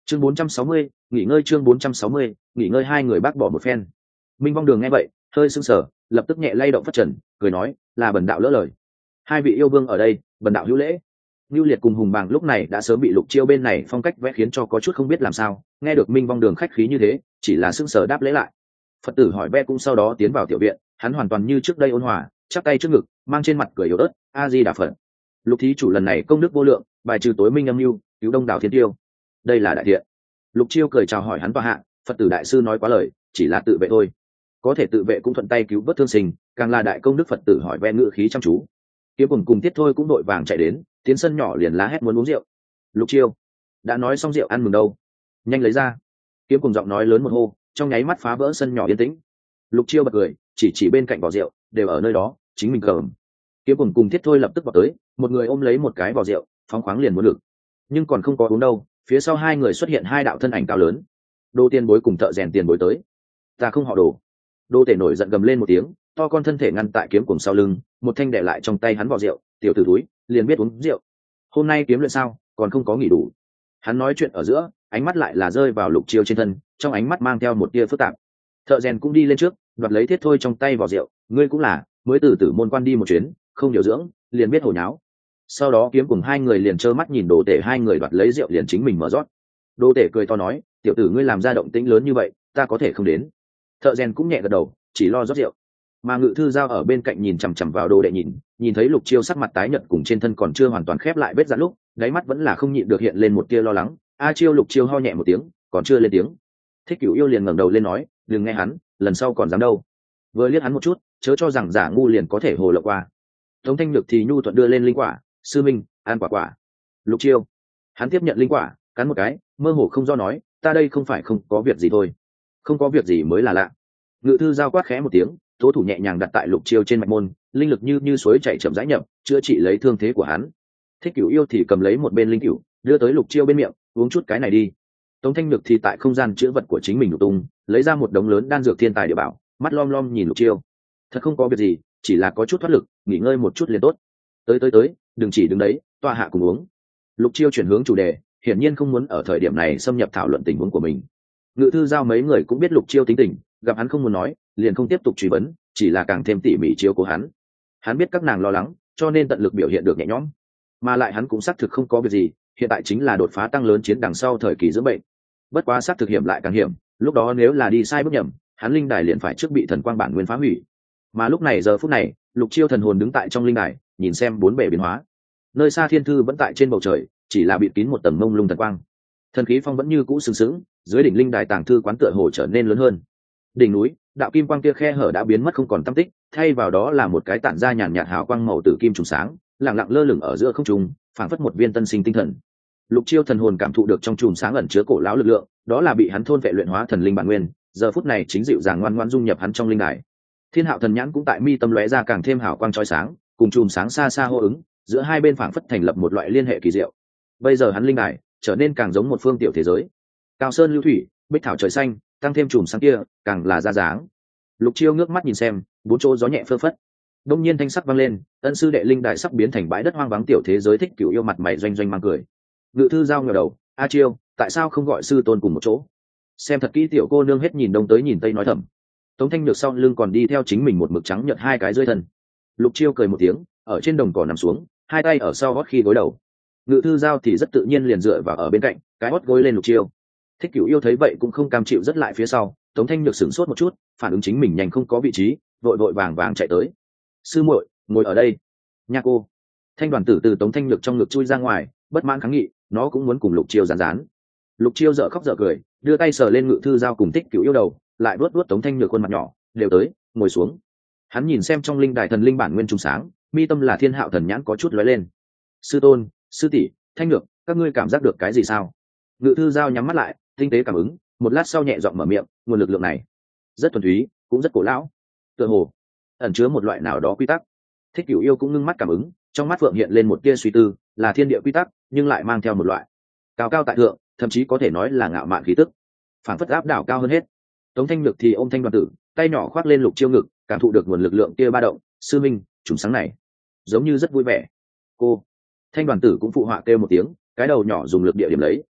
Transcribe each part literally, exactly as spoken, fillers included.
chương bốn trăm sáu mươi, nghỉ ngơi chương bốn trăm sáu mươi, nghỉ ngơi hai người bác bỏ một phen. Minh Vong Đường nghe vậy hơi sưng sở, lập tức nhẹ lay động phất trần, cười nói là bần đạo lỡ lời. Hai vị yêu vương ở đây, bần đạo hữu lễ. Nưu Liệt cùng Hùng Bàng lúc này đã sớm bị Lục Chiêu bên này phong cách vẽ khiến cho có chút không biết làm sao, nghe được Minh Vong Đường khách khí như thế, chỉ là sững sờ đáp lễ lại. Phật tử hỏi ve cũng sau đó tiến vào tiểu viện, hắn hoàn toàn như trước đây ôn hòa, chắp tay trước ngực, mang trên mặt cười yếu ớt, A Di Đà Phật. Lục thí chủ lần này công đức vô lượng, bài trừ tối minh âm mưu, cứu đông đảo thiên tiêu, đây là đại thiện. Lục Chiêu cười chào hỏi hắn tọa hạ, Phật tử đại sư nói quá lời, chỉ là tự vệ thôi, có thể tự vệ cũng thuận tay cứu vớt thương sinh, càng là đại công đức. Phật tử hỏi ve ngự khí chăm chú. Kiếm cùng cùng Tiết Thôi cũng đội vàng chạy đến, tiến sân nhỏ liền lá hét muốn uống rượu. Lục Chiêu đã nói xong rượu ăn mừng đâu, nhanh lấy ra. Kiếm cùng giọng nói lớn một hô, trong nháy mắt phá vỡ sân nhỏ yên tĩnh. Lục Chiêu bật cười, chỉ chỉ bên cạnh vỏ rượu, đều ở nơi đó, chính mình cầm. Kiếm cùng cùng Tiết Thôi lập tức vào tới, một người ôm lấy một cái vỏ rượu, phóng khoáng liền muốn được, nhưng còn không có uống đâu, phía sau hai người xuất hiện hai đạo thân ảnh cao lớn. Đô Tiền Bối cùng Thợ Rèn Tiền Bối tới. Ta không họ Đồ. Đô Tể nổi giận gầm lên một tiếng, to con thân thể ngăn tại kiếm cùng sau lưng, một thanh để lại trong tay hắn vỏ rượu, tiểu tử túi, liền biết uống rượu. Hôm nay kiếm luyện sao, còn không có nghỉ đủ. Hắn nói chuyện ở giữa, ánh mắt lại là rơi vào Lục Chiêu trên thân, trong ánh mắt mang theo một tia phức tạp. Thợ Rèn cũng đi lên trước, đoạt lấy Thiết Thôi trong tay vỏ rượu, ngươi cũng là, mới từ Tử Môn quan đi một chuyến, không điều dưỡng, liền biết hồ nháo. Sau đó kiếm cùng hai người liền trơ mắt nhìn Đồ Tể hai người đoạt lấy rượu liền chính mình mở rót. Đồ Tể cười to nói, tiểu tử ngươi làm ra động tĩnh lớn như vậy, ta có thể không đến. Thợ Rèn cũng nhẹ gật đầu, chỉ lo rót rượu. Mà Ngự Thư Giao ở bên cạnh nhìn chằm chằm vào Đồ Đệ nhìn, nhìn thấy Lục Chiêu sắc mặt tái nhợt cùng trên thân còn chưa hoàn toàn khép lại vết rạn lúc, đáy mắt vẫn là không nhịn được hiện lên một tia lo lắng. A Chiêu. Lục Chiêu ho nhẹ một tiếng, còn chưa lên tiếng. Thích Cửu Yêu liền ngẩng đầu lên nói, đừng nghe hắn, lần sau còn dám đâu. Vừa liếc hắn một chút, chớ cho rằng giả ngu liền có thể hồ lộng qua. Tống Thanh Nhược thì nhu thuận đưa lên linh quả, sư minh, ăn quả quả. Lục Chiêu, hắn tiếp nhận linh quả, cắn một cái, mơ hồ không do nói, ta đây không phải không có việc gì thôi. Không có việc gì mới là lạ. Ngự Thư Giao quát khẽ một tiếng, tố thủ nhẹ nhàng đặt tại Lục Chiêu trên mạch môn, linh lực như như suối chảy chậm rãi nhập, chữa trị lấy thương thế của hắn. Thích Cửu Yêu thì cầm lấy một bên linh cửu, đưa tới Lục Chiêu bên miệng, uống chút cái này đi. Tống Thanh Nhược thì tại không gian chữa vật của chính mình lục tung, lấy ra một đống lớn đan dược thiên tài địa bảo, mắt lom lom nhìn Lục Chiêu. Thật không có việc gì, chỉ là có chút thoát lực, nghỉ ngơi một chút liền tốt. Tới tới tới, đừng chỉ đứng đấy, tọa hạ cùng uống. Lục Chiêu chuyển hướng chủ đề, hiển nhiên không muốn ở thời điểm này xâm nhập thảo luận tình huống của mình. Ngự Thư Giao mấy người cũng biết Lục Chiêu tính tình, gặp hắn không muốn nói, liền không tiếp tục truy vấn, chỉ là càng thêm tỉ mỉ chiếu cố hắn. Hắn biết các nàng lo lắng, cho nên tận lực biểu hiện được nhẹ nhõm, mà lại hắn cũng xác thực không có việc gì, hiện tại chính là đột phá tăng lớn chiến đằng sau thời kỳ dưỡng bệnh. Bất quá xác thực hiểm lại càng hiểm, lúc đó nếu là đi sai bước nhầm, hắn linh đài liền phải trước bị thần quang bản nguyên phá hủy. Mà lúc này giờ phút này, Lục Chiêu thần hồn đứng tại trong linh đài, nhìn xem bốn bề biến hóa. Nơi xa thiên thư vẫn tại trên bầu trời, chỉ là bịt kín một tầng mông lung thần quang. Thần khí phong vẫn như cũ sừng sững, dưới đỉnh linh đài tàng thư quán tựa hồ trở nên lớn hơn. Đỉnh núi, đạo kim quang kia khe hở đã biến mất không còn tăm tích, thay vào đó là một cái tản ra nhàn nhạt hào quang màu tử kim trùng sáng, lặng lặng lơ lửng ở giữa không trung, phảng phất một viên tân sinh tinh thần. Lục Chiêu thần hồn cảm thụ được trong chùm sáng ẩn chứa cổ lão lực lượng, đó là bị hắn thôn vệ luyện hóa thần linh bản nguyên, giờ phút này chính dịu dàng ngoan ngoãn dung nhập hắn trong linh đài. Thiên Hạo thần nhãn cũng tại mi tâm lóe ra càng thêm hào quang chói sáng, cùng chùm sáng xa xa hô ứng, giữa hai bên phảng phất thành lập một loại liên hệ kỳ diệu. Bây giờ hắn linh đài trở nên càng giống một phương tiểu thế giới. Cao sơn lưu thủy, bích thảo trời xanh, tăng thêm chùm sáng kia, càng là ra dáng. Lục Chiêu ngước mắt nhìn xem, bốn chỗ gió nhẹ phơ phất. Đông nhiên thanh sắc vang lên, ân sư đệ linh đài sắp biến thành bãi đất hoang vắng tiểu thế giới. Thích Cửu Yêu mặt mày doanh doanh mang cười. Ngự Thư Giao ngẩng đầu, A Chiêu, tại sao không gọi sư tôn cùng một chỗ? Xem thật kỹ, tiểu cô nương hết nhìn đông tới nhìn tây nói thầm. Tống Thanh Nhược sau lưng còn đi theo chính mình một mực trắng nhợt hai cái rơi thân. Lục Chiêu cười một tiếng, ở trên đồng cỏ nằm xuống, hai tay ở sau gót khi gối đầu. Ngự Thư Giao thì rất tự nhiên liền dựa vào ở bên cạnh, cái hót gối lên Lục Chiêu. Thích Cửu Yêu thấy vậy cũng không cam chịu rất lại phía sau. Tống Thanh Nhược sửng sốt một chút, phản ứng chính mình nhanh không có vị trí, vội vội vàng vàng chạy tới. Sư muội, ngồi ở đây. Nha cô. Thanh Đoàn Tử từ Tống Thanh Nhược trong ngực chui ra ngoài, bất mãn kháng nghị, nó cũng muốn cùng Lục Chiêu rán rán. Lục Chiêu dở khóc dở cười, đưa tay sờ lên Ngự Thư Giao cùng Thích Cửu Yêu đầu, lại vuốt vuốt Tống Thanh Nhược khuôn mặt nhỏ, đều tới, ngồi xuống. Hắn nhìn xem trong linh đài thần linh bản nguyên trung sáng, mi tâm là Thiên Hạo thần nhãn có chút lóe lên. Sư tôn, sư tỷ, Thanh Nhược, các ngươi cảm giác được cái gì sao? Ngự Thư Giao nhắm mắt lại, tinh tế cảm ứng, một lát sau nhẹ giọng mở miệng, nguồn lực lượng này rất thuần túy, cũng rất cổ lão, tựa hồ ẩn chứa một loại nào đó quy tắc. Thích Cửu Yêu cũng ngưng mắt cảm ứng, trong mắt phượng hiện lên một tia suy tư, là thiên địa quy tắc, nhưng lại mang theo một loại cao cao tại thượng, thậm chí có thể nói là ngạo mạn khí tức, phảng phất áp đảo cao hơn hết. Tống Thanh Nhược thì ôm Thanh Đoàn Tử, tay nhỏ khoác lên Lục Chiêu ngực, cảm thụ được nguồn lực lượng kia ba động. Sư minh, chúng sáng này giống như rất vui vẻ. Cô Thanh Đoàn Tử cũng phụ họa kêu một tiếng, cái đầu nhỏ dùng lực địa điểm lấy.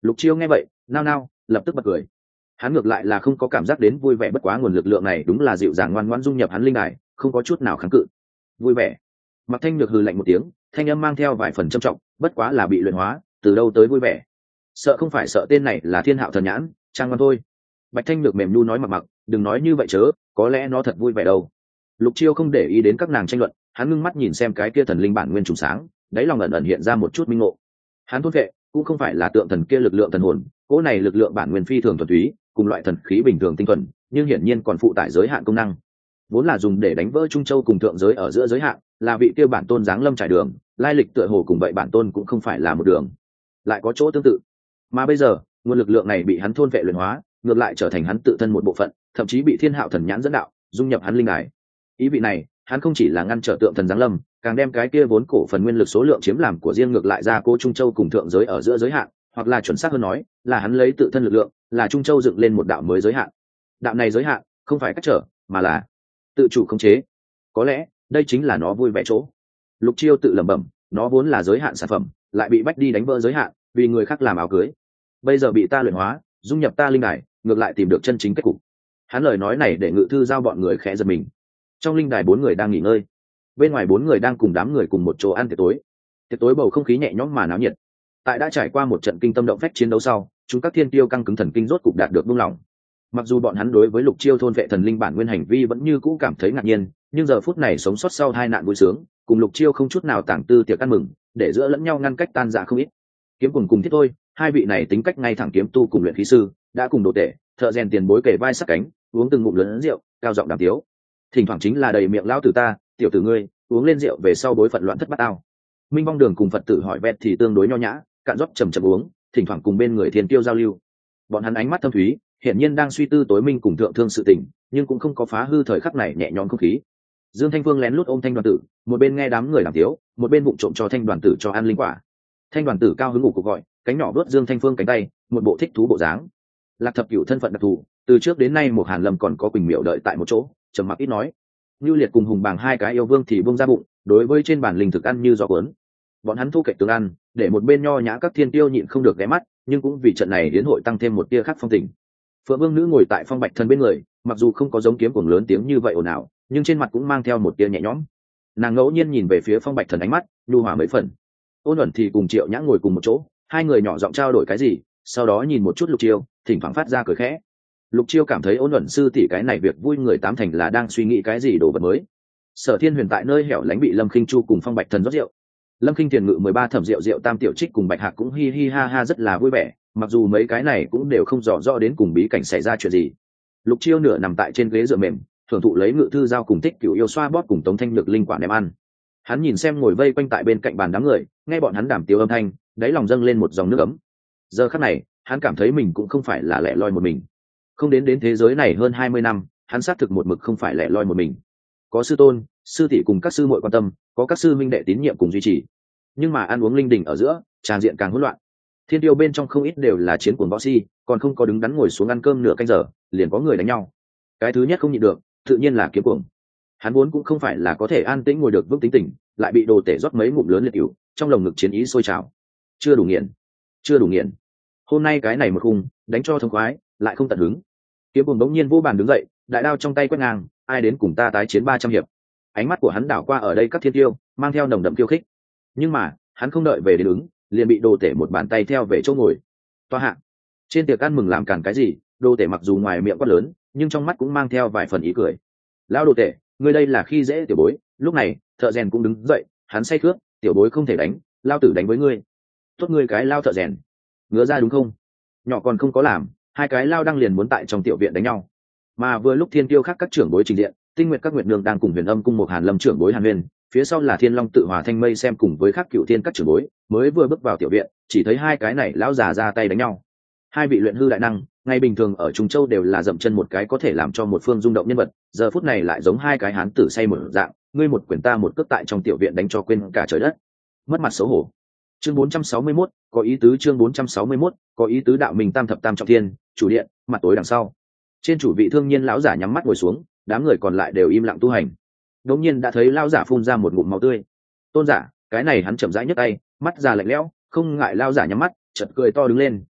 Lục Chiêu nghe vậy nao nao lập tức bật cười. Hắn ngược lại là không có cảm giác đến vui vẻ, bất quá nguồn lực lượng này đúng là dịu dàng ngoan ngoãn dung nhập hắn linh đài, không có chút nào kháng cự. Vui vẻ. Mặc Thanh Nhược hừ lạnh một tiếng, thanh âm mang theo vài phần trầm trọng, bất quá là bị luyện hóa, từ đâu tới vui vẻ? Sợ không phải sợ tên này là Thiên Hạo thần nhãn, trang ngoan thôi. Bạch Thanh Nhược mềm nu nói Mặc Mặc, đừng nói như vậy chớ, có lẽ nó thật vui vẻ đâu. Lục Chiêu không để ý đến các nàng tranh luận, hắn ngưng mắt nhìn xem cái kia thần linh bản nguyên trùng sáng, đáy lòng ẩn ẩn hiện ra một chút minh ngộ. Hắn thôn vệ cũng không phải là tượng thần kia lực lượng thần hồn, cỗ này lực lượng bản nguyên phi thường thuần túy, cùng loại thần khí bình thường tinh thuần, nhưng hiển nhiên còn phụ tải giới hạn công năng. Vốn là dùng để đánh vỡ Trung Châu cùng thượng giới ở giữa giới hạn, là vị kia bản tôn giáng lâm trải đường, lai lịch tựa hồ cùng vậy bản tôn cũng không phải là một đường, lại có chỗ tương tự. Mà bây giờ, nguồn lực lượng này bị hắn thôn vệ luyện hóa, ngược lại trở thành hắn tự thân một bộ phận, thậm chí bị Thiên Hạo thần nhãn dẫn đạo, dung nhập hắn linh đài. Ý vị này, hắn không chỉ là ngăn trở tượng thần giáng lâm, càng đem cái kia vốn cổ phần nguyên lực số lượng chiếm làm của riêng ngược lại ra cố Trung Châu cùng thượng giới ở giữa giới hạn, hoặc là chuẩn xác hơn nói, là hắn lấy tự thân lực lượng, là Trung Châu dựng lên một đạo mới giới hạn. Đạo này giới hạn, không phải cách trở, mà là tự chủ khống chế. Có lẽ, đây chính là nó vui vẻ chỗ. Lục Chiêu tự lẩm bẩm, nó vốn là giới hạn sản phẩm, lại bị bách đi đánh vỡ giới hạn, vì người khác làm áo cưới. Bây giờ bị ta luyện hóa, dung nhập ta linh đài, ngược lại tìm được chân chính kết cục. Hắn lời nói này để Ngự Thư Giao bọn người khẽ giật mình. Trong linh đài bốn người đang nghỉ ngơi, bên ngoài bốn người đang cùng đám người cùng một chỗ ăn tiệc tối. Tiệc tối bầu không khí nhẹ nhõm mà náo nhiệt. Tại đã trải qua một trận kinh tâm động phách chiến đấu sau, chúng các thiên tiêu căng cứng thần kinh rốt cục đạt được buông lỏng. Mặc dù bọn hắn đối với Lục Chiêu thôn vệ thần linh bản nguyên hành vi vẫn như cũ cảm thấy ngạc nhiên, nhưng giờ phút này sống sót sau hai nạn vui sướng, cùng Lục Chiêu không chút nào tảng tư tiệc ăn mừng, để giữa lẫn nhau ngăn cách tan rã không ít. Kiếm cùng cùng thiết thôi, hai vị này tính cách ngay thẳng kiếm tu cùng luyện khí sư, đã cùng đồ tể, thợ rèn tiền bối kề vai sát cánh, uống từng ngụm lớn rượu, cao giọng đàm tiếu. Thỉnh thoảng chính là đầy miệng lão tử ta, tiểu tử ngươi, uống lên rượu về sau bối phận loạn thất bát ao. Minh Vong Đường cùng Phật tử hỏi vẹt thì tương đối nho nhã, cạn rót chầm chậm uống, thỉnh thoảng cùng bên người thiên tiêu giao lưu. Bọn hắn ánh mắt thâm thúy, hiển nhiên đang suy tư tối minh cùng thượng thương sự tình, nhưng cũng không có phá hư thời khắc này nhẹ nhõm không khí. Dương Thanh Phương lén lút ôm Thanh Đoàn Tử, một bên nghe đám người làm tiếu, một bên vụng trộm cho Thanh Đoàn Tử cho ăn linh quả. Thanh Đoàn Tử cao hứng ngủ cuộc gọi, cánh nhỏ vớt Dương Thanh Phương cánh tay, một bộ thích thú bộ dáng. Lạc Thập Cửu thân phận đặc thù, từ trước đến nay một Hàn Lâm còn có Quỳnh Miểu đợi tại một chỗ, trầm mặc ít nói. Nưu Liệt cùng Hùng Bàng hai cái yêu vương thì buông ra bụng, đối với trên bàn linh thực ăn như gió cuốn. Bọn hắn thu kệ tương ăn, để một bên nho nhã các thiên tiêu nhịn không được ghé mắt, nhưng cũng vì trận này đến hội tăng thêm một tia khác phong tình. Phượng Vương nữ ngồi tại Phong Bạch Thần bên người, mặc dù không có giống kiếm cuồng lớn tiếng như vậy ồn ào, nhưng trên mặt cũng mang theo một tia nhẹ nhõm. Nàng ngẫu nhiên nhìn về phía Phong Bạch Thần ánh mắt nhu hòa mấy phần. Ôn Ẩn thì cùng Triệu Nhã ngồi cùng một chỗ, hai người nhỏ giọng trao đổi cái gì, sau đó nhìn một chút Lục Chiêu, thỉnh thoảng phát ra cười khẽ. Lục Chiêu cảm thấy Ôn Ẩn sư tỷ cái này việc vui người tám thành là đang suy nghĩ cái gì đồ vật mới. Sở Thiên Huyền tại nơi hẻo lánh bị Lâm Khinh Chu cùng Phong Bạch Thần rót rượu. Lâm Khinh Tiền ngự mười ba thẩm rượu rượu tam tiểu trích cùng Bạch Hạc cũng hi hi ha ha rất là vui vẻ, mặc dù mấy cái này cũng đều không rõ rõ đến cùng bí cảnh xảy ra chuyện gì. Lục Chiêu nửa nằm tại trên ghế dựa mềm, thưởng thụ lấy Ngự Thư Giao cùng Thích Cửu yêu xoa bóp cùng Tống Thanh Nhược linh quả đem ăn. Hắn nhìn xem ngồi vây quanh tại bên cạnh bàn đám người, nghe bọn hắn đàm tiếu âm thanh, đáy lòng dâng lên một dòng nước ấm. Giờ khắc này, hắn cảm thấy mình cũng không phải là lẻ loi một mình. Không đến đến thế giới này hơn hai mươi năm, hắn xác thực một mực không phải lẻ loi một mình. Có sư tôn, sư tỷ cùng các sư muội quan tâm, có các sư minh đệ tín nhiệm cùng duy trì. Nhưng mà ăn uống linh đình ở giữa, tràng diện càng hỗn loạn. Thiên tiêu bên trong không ít đều là chiến cuồng võ si, còn không có đứng đắn ngồi xuống ăn cơm nửa canh giờ, liền có người đánh nhau. Cái thứ nhất không nhịn được, tự nhiên là kiếm cuồng. Hắn vốn cũng không phải là có thể an tĩnh ngồi được vững tính tình, lại bị đồ tể rót mấy ngụm lớn liệt ỉu, trong lồng ngực chiến ý sôi trào. Chưa đủ nghiền, chưa đủ nghiền. Hôm nay cái này một khung, đánh cho thông khoái, lại không tận hứng. Kiếm cuồng bỗng nhiên vô bàn đứng dậy, đại đao trong tay quét ngang, ai đến cùng ta tái chiến ba trăm hiệp. Ánh mắt của hắn đảo qua ở đây các thiên tiêu, mang theo nồng đậm khiêu khích. Nhưng mà, hắn không đợi về đến ứng, liền bị đồ tể một bàn tay theo về chỗ ngồi. Toa hạ. Trên tiệc ăn mừng làm càn cái gì, đồ tể mặc dù ngoài miệng quát lớn, nhưng trong mắt cũng mang theo vài phần ý cười. Lão đồ tể, ngươi đây là khi dễ tiểu bối. Lúc này, thợ rèn cũng đứng dậy, hắn say khướt, tiểu bối không thể đánh, lao tử đánh với ngươi. Tốt ngươi cái lao thợ rèn, ngứa ra đúng không? Nhỏ còn không có làm, hai cái lao đang liền muốn tại trong tiểu viện đánh nhau. Mà vừa lúc thiên tiêu khác các trưởng bối trình diện, Tinh Nguyệt các nguyệt nương đang cùng Huyền Âm cung một Hàn Lâm trưởng bối Hàn Huyền, phía sau là Thiên Long tự Hòa Thanh Mây xem cùng với các cựu thiên các trưởng bối, mới vừa bước vào tiểu viện, chỉ thấy hai cái này lão già ra tay đánh nhau. Hai vị luyện hư đại năng, ngày bình thường ở Trung Châu đều là dậm chân một cái có thể làm cho một phương rung động nhân vật, giờ phút này lại giống hai cái hán tử say một dạng, ngươi một quyền ta một cước tại trong tiểu viện đánh cho quên cả trời đất. Mất mặt xấu hổ. Chương bốn trăm sáu mươi mốt, có ý tứ chương bốn trăm sáu mươi mốt, có ý tứ đạo mình tam thập tam trọng thiên, chủ điện, mặt tối đằng sau. Trên chủ vị thương nhiên lão giả nhắm mắt ngồi xuống, đám người còn lại đều im lặng tu hành. Đột nhiên đã thấy lão giả phun ra một ngụm máu tươi. Tôn giả, cái này hắn chậm rãi nhấc tay, mắt già lạnh lẽo, không ngại lão giả nhắm mắt, chợt cười to đứng lên,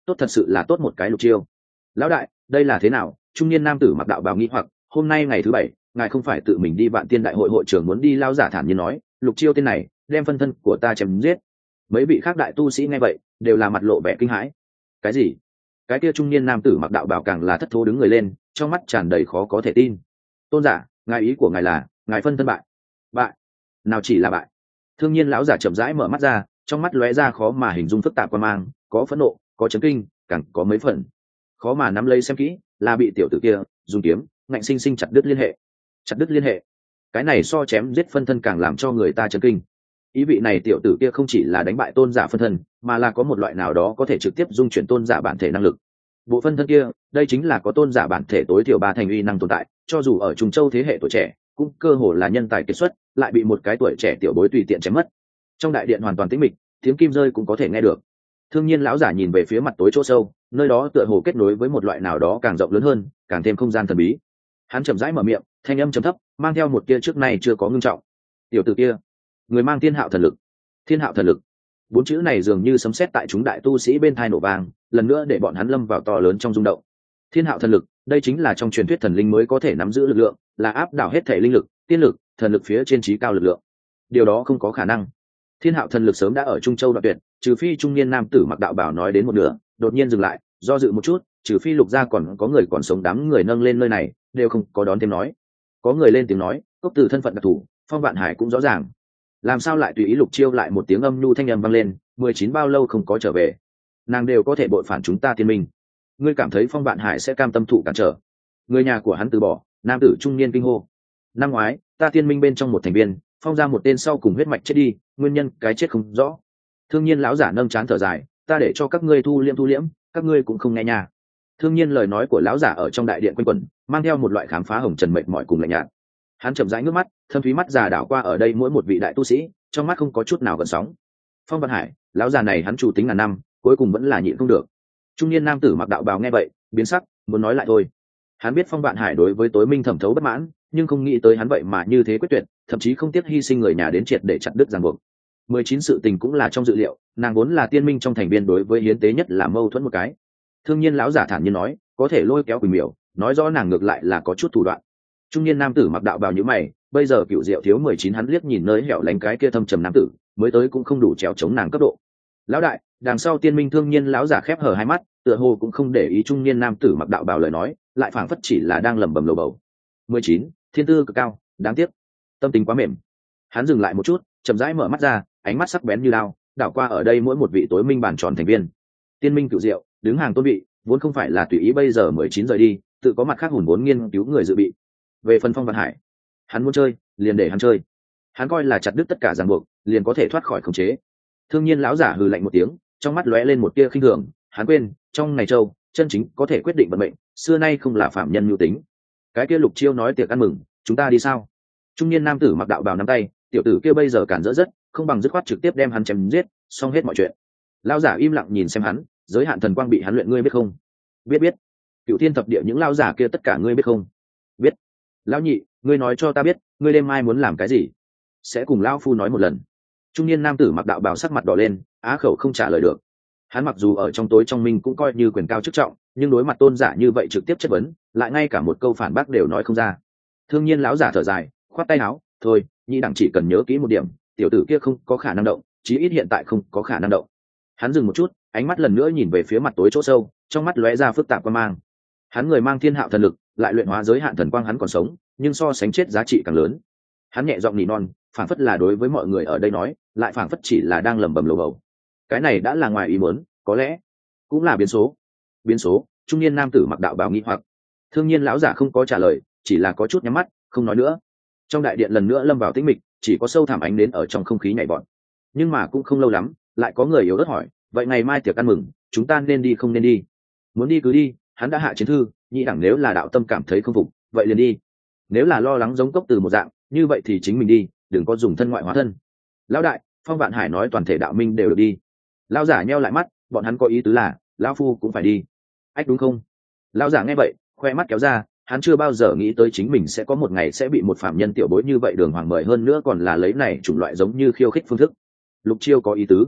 tốt thật sự là tốt một cái Lục Chiêu. Lão đại, đây là thế nào? Trung niên nam tử mặc đạo bào nghi hoặc, hôm nay ngày thứ bảy, ngài không phải tự mình đi Vạn Tiên đại hội hội trưởng muốn đi? Lão giả thản nhiên nói, Lục Chiêu tên này đem phân thân của ta chém giết. Mấy vị khác đại tu sĩ nghe vậy đều là mặt lộ vẻ kinh hãi. Cái gì? Cái kia trung niên nam tử mặc đạo bào càng là thất thố đứng người lên, trong mắt tràn đầy khó có thể tin. Tôn giả, ngài ý của ngài là ngài phân thân bại? Bại? Nào chỉ là bại. Thương nhiên lão giả chậm rãi mở mắt ra, trong mắt lóe ra khó mà hình dung phức tạp quan mang, có phẫn nộ, có chấn kinh, càng có mấy phần khó mà nắm lấy xem kỹ, là bị tiểu tử kia dùng kiếm ngạnh sinh sinh chặt đứt liên hệ. Chặt đứt liên hệ? Cái này so chém giết phân thân càng làm cho người ta chấn kinh. Ý vị này tiểu tử kia không chỉ là đánh bại tôn giả phân thân, mà là có một loại nào đó có thể trực tiếp dung chuyển tôn giả bản thể năng lực. Bộ phân thân kia, đây chính là có tôn giả bản thể tối thiểu ba thành uy năng tồn tại, cho dù ở Trùng Châu thế hệ tuổi trẻ, cũng cơ hồ là nhân tài kiệt xuất, lại bị một cái tuổi trẻ tiểu bối tùy tiện chém mất. Trong đại điện hoàn toàn tĩnh mịch, tiếng kim rơi cũng có thể nghe được. Thương nhiên lão giả nhìn về phía mặt tối chỗ sâu, nơi đó tựa hồ kết nối với một loại nào đó càng rộng lớn hơn, càng thêm không gian thần bí. Hắn chậm rãi mở miệng, thanh âm trầm thấp, mang theo một kia trước nay chưa có ngưng trọng. Tiểu tử kia, người mang thiên hạo thần lực. Thiên hạo thần lực. Bốn chữ này dường như sấm sét tại chúng đại tu sĩ bên thai nổ vang, lần nữa để bọn hắn lâm vào to lớn trong rung động. Thiên hạo thần lực, đây chính là trong truyền thuyết thần linh mới có thể nắm giữ lực lượng, là áp đảo hết thể linh lực, tiên lực, thần lực phía trên trí cao lực lượng. Điều đó không có khả năng. Thiên hạo thần lực sớm đã ở Trung Châu đoạn tuyệt, trừ phi trung niên nam tử mặc đạo bảo nói đến một nửa, đột nhiên dừng lại, do dự một chút, trừ phi Lục gia còn có người còn sống, đám người nâng lên nơi này đều không có đón thêm nói. Có người lên tiếng nói, cốc từ thân phận đặc thù, Phong Vạn Hải cũng rõ ràng. Làm sao lại tùy ý Lục Chiêu? Lại một tiếng âm nhu thanh âm vang lên, mười chín bao lâu không có trở về, nàng đều có thể bội phản chúng ta Tiên Minh. Ngươi cảm thấy Phong Vạn Hải sẽ cam tâm thụ cản trở? Người nhà của hắn từ bỏ. Nam tử trung niên kinh hô. Năm ngoái, ta Tiên Minh bên trong một thành viên, phong ra một tên sau cùng huyết mạch chết đi, nguyên nhân cái chết không rõ. Thương nhiên lão giả nâng trán thở dài, ta để cho các ngươi thu liễm thu liễm, các ngươi cũng không nghe nhà. Thương nhiên lời nói của lão giả ở trong đại điện quanh quẩn, mang theo một loại khám phá hồng trần mệt mỏi cùng lạnh nhạt. Hắn chậm rãi ngước mắt, thâm thúy mắt già đảo qua ở đây mỗi một vị đại tu sĩ, trong mắt không có chút nào gợn sóng. Phong Văn Hải, lão già này hắn chủ tính ngàn năm, cuối cùng vẫn là nhịn không được. Trung niên nam tử mặc đạo bào nghe vậy, biến sắc, muốn nói lại thôi. Hắn biết Phong Vạn Hải đối với Tối Minh thẩm thấu bất mãn, nhưng không nghĩ tới hắn vậy mà như thế quyết tuyệt, thậm chí không tiếc hy sinh người nhà đến triệt để chặt đứt ràng buộc. Mười chín sự tình cũng là trong dự liệu, nàng vốn là Tiên Minh trong thành viên, đối với hiến tế nhất là mâu thuẫn một cái. Thương nhiên lão giả thản nhiên nói, có thể lôi kéo Quỳnh Miểu, nói rõ nàng ngược lại là có chút thủ đoạn. Trung niên nam tử mặc đạo bào nhíu mày, bây giờ Cựu Diệu thiếu mười chín, hắn liếc nhìn nơi hẻo lánh cái kia thâm trầm nam tử, mới tới cũng không đủ trèo chống nàng cấp độ. Lão đại, đằng sau Tiên Minh thương nhiên lão giả khép hờ hai mắt, tựa hồ cũng không để ý trung niên nam tử mặc đạo bào lời nói, lại phảng phất chỉ là đang lẩm bẩm lầu bầu. Mười chín, thiên tư cực cao, đáng tiếc, tâm tính quá mềm. Hắn dừng lại một chút, chậm rãi mở mắt ra, ánh mắt sắc bén như lao, đảo qua ở đây mỗi một vị Tối Minh bàn tròn thành viên. Tiên Minh Cựu Diệu đứng hàng tôn vị, vốn không phải là tùy ý bây giờ mười chín rời đi, tự có mặt khác hùn vốn nghiên cứu người dự bị. Về phần Phong Vạn Hải, hắn muốn chơi, liền để hắn chơi. Hắn coi là chặt đứt tất cả ràng buộc, liền có thể thoát khỏi khống chế. Thương nhiên lão giả hừ lạnh một tiếng, trong mắt lóe lên một tia khinh thường, hắn quên, trong này châu, chân chính có thể quyết định vận mệnh, xưa nay không là phạm nhân mưu tính. Cái kia Lục Chiêu nói tiệc ăn mừng, chúng ta đi sao? Trung niên nam tử mặc đạo bào nắm tay, tiểu tử kia bây giờ cản rỡ rất, không bằng dứt khoát trực tiếp đem hắn chém giết, xong hết mọi chuyện. Lão giả im lặng nhìn xem hắn, giới hạn thần quang bị hắn luyện, ngươi biết không? Biết biết. Cựu thiên thập địa những lão giả kia tất cả ngươi biết không? Biết. Lão nhị, ngươi nói cho ta biết, ngươi đêm mai muốn làm cái gì? Sẽ cùng lão phu nói một lần. Trung niên nam tử mặc đạo bào sắc mặt đỏ lên, á khẩu không trả lời được. Hắn mặc dù ở trong tối trong minh cũng coi như quyền cao chức trọng, nhưng đối mặt tôn giả như vậy trực tiếp chất vấn, lại ngay cả một câu phản bác đều nói không ra. Thương nhiên lão giả thở dài, khoát tay áo, thôi, nhị đẳng chỉ cần nhớ kỹ một điểm, tiểu tử kia không có khả năng động, chí ít hiện tại không có khả năng động. Hắn dừng một chút, ánh mắt lần nữa nhìn về phía mặt tối chỗ sâu, trong mắt lóe ra phức tạp quan mang. Hắn người mang thiên hạo thần lực, lại luyện hóa giới hạn thần quang, hắn còn sống, nhưng so sánh chết giá trị càng lớn. Hắn nhẹ giọng nỉ non, phảng phất là đối với mọi người ở đây nói, lại phảng phất chỉ là đang lẩm bẩm lầu bầu. Cái này đã là ngoài ý muốn, có lẽ cũng là biến số. Biến số? Trung niên nam tử mặc đạo bào nghi hoặc. Thương nhiên lão giả không có trả lời, chỉ là có chút nhắm mắt, không nói nữa. Trong đại điện lần nữa lâm vào tĩnh mịch, chỉ có sâu thẳm ánh đến ở trong không khí nhảy vọt. Nhưng mà cũng không lâu lắm, lại có người yếu ớt hỏi, vậy ngày mai tiệc ăn mừng, chúng ta nên đi không nên đi? Muốn đi cứ đi, hắn đã hạ chiến thư, nhị đẳng nếu là đạo tâm cảm thấy không phục, vậy liền đi. Nếu là lo lắng giống cốc từ một dạng, như vậy thì chính mình đi, đừng có dùng thân ngoại hóa thân. Lão đại, Phong Vạn Hải nói toàn thể đạo minh đều được đi. Lão giả nheo lại mắt, bọn hắn có ý tứ là lão phu cũng phải đi. Ách đúng không? Lão giả nghe vậy, khoe mắt kéo ra, hắn chưa bao giờ nghĩ tới chính mình sẽ có một ngày sẽ bị một phạm nhân tiểu bối như vậy đường hoàng mời, hơn nữa còn là lấy này chủng loại giống như khiêu khích phương thức. Lục Chiêu có ý tứ.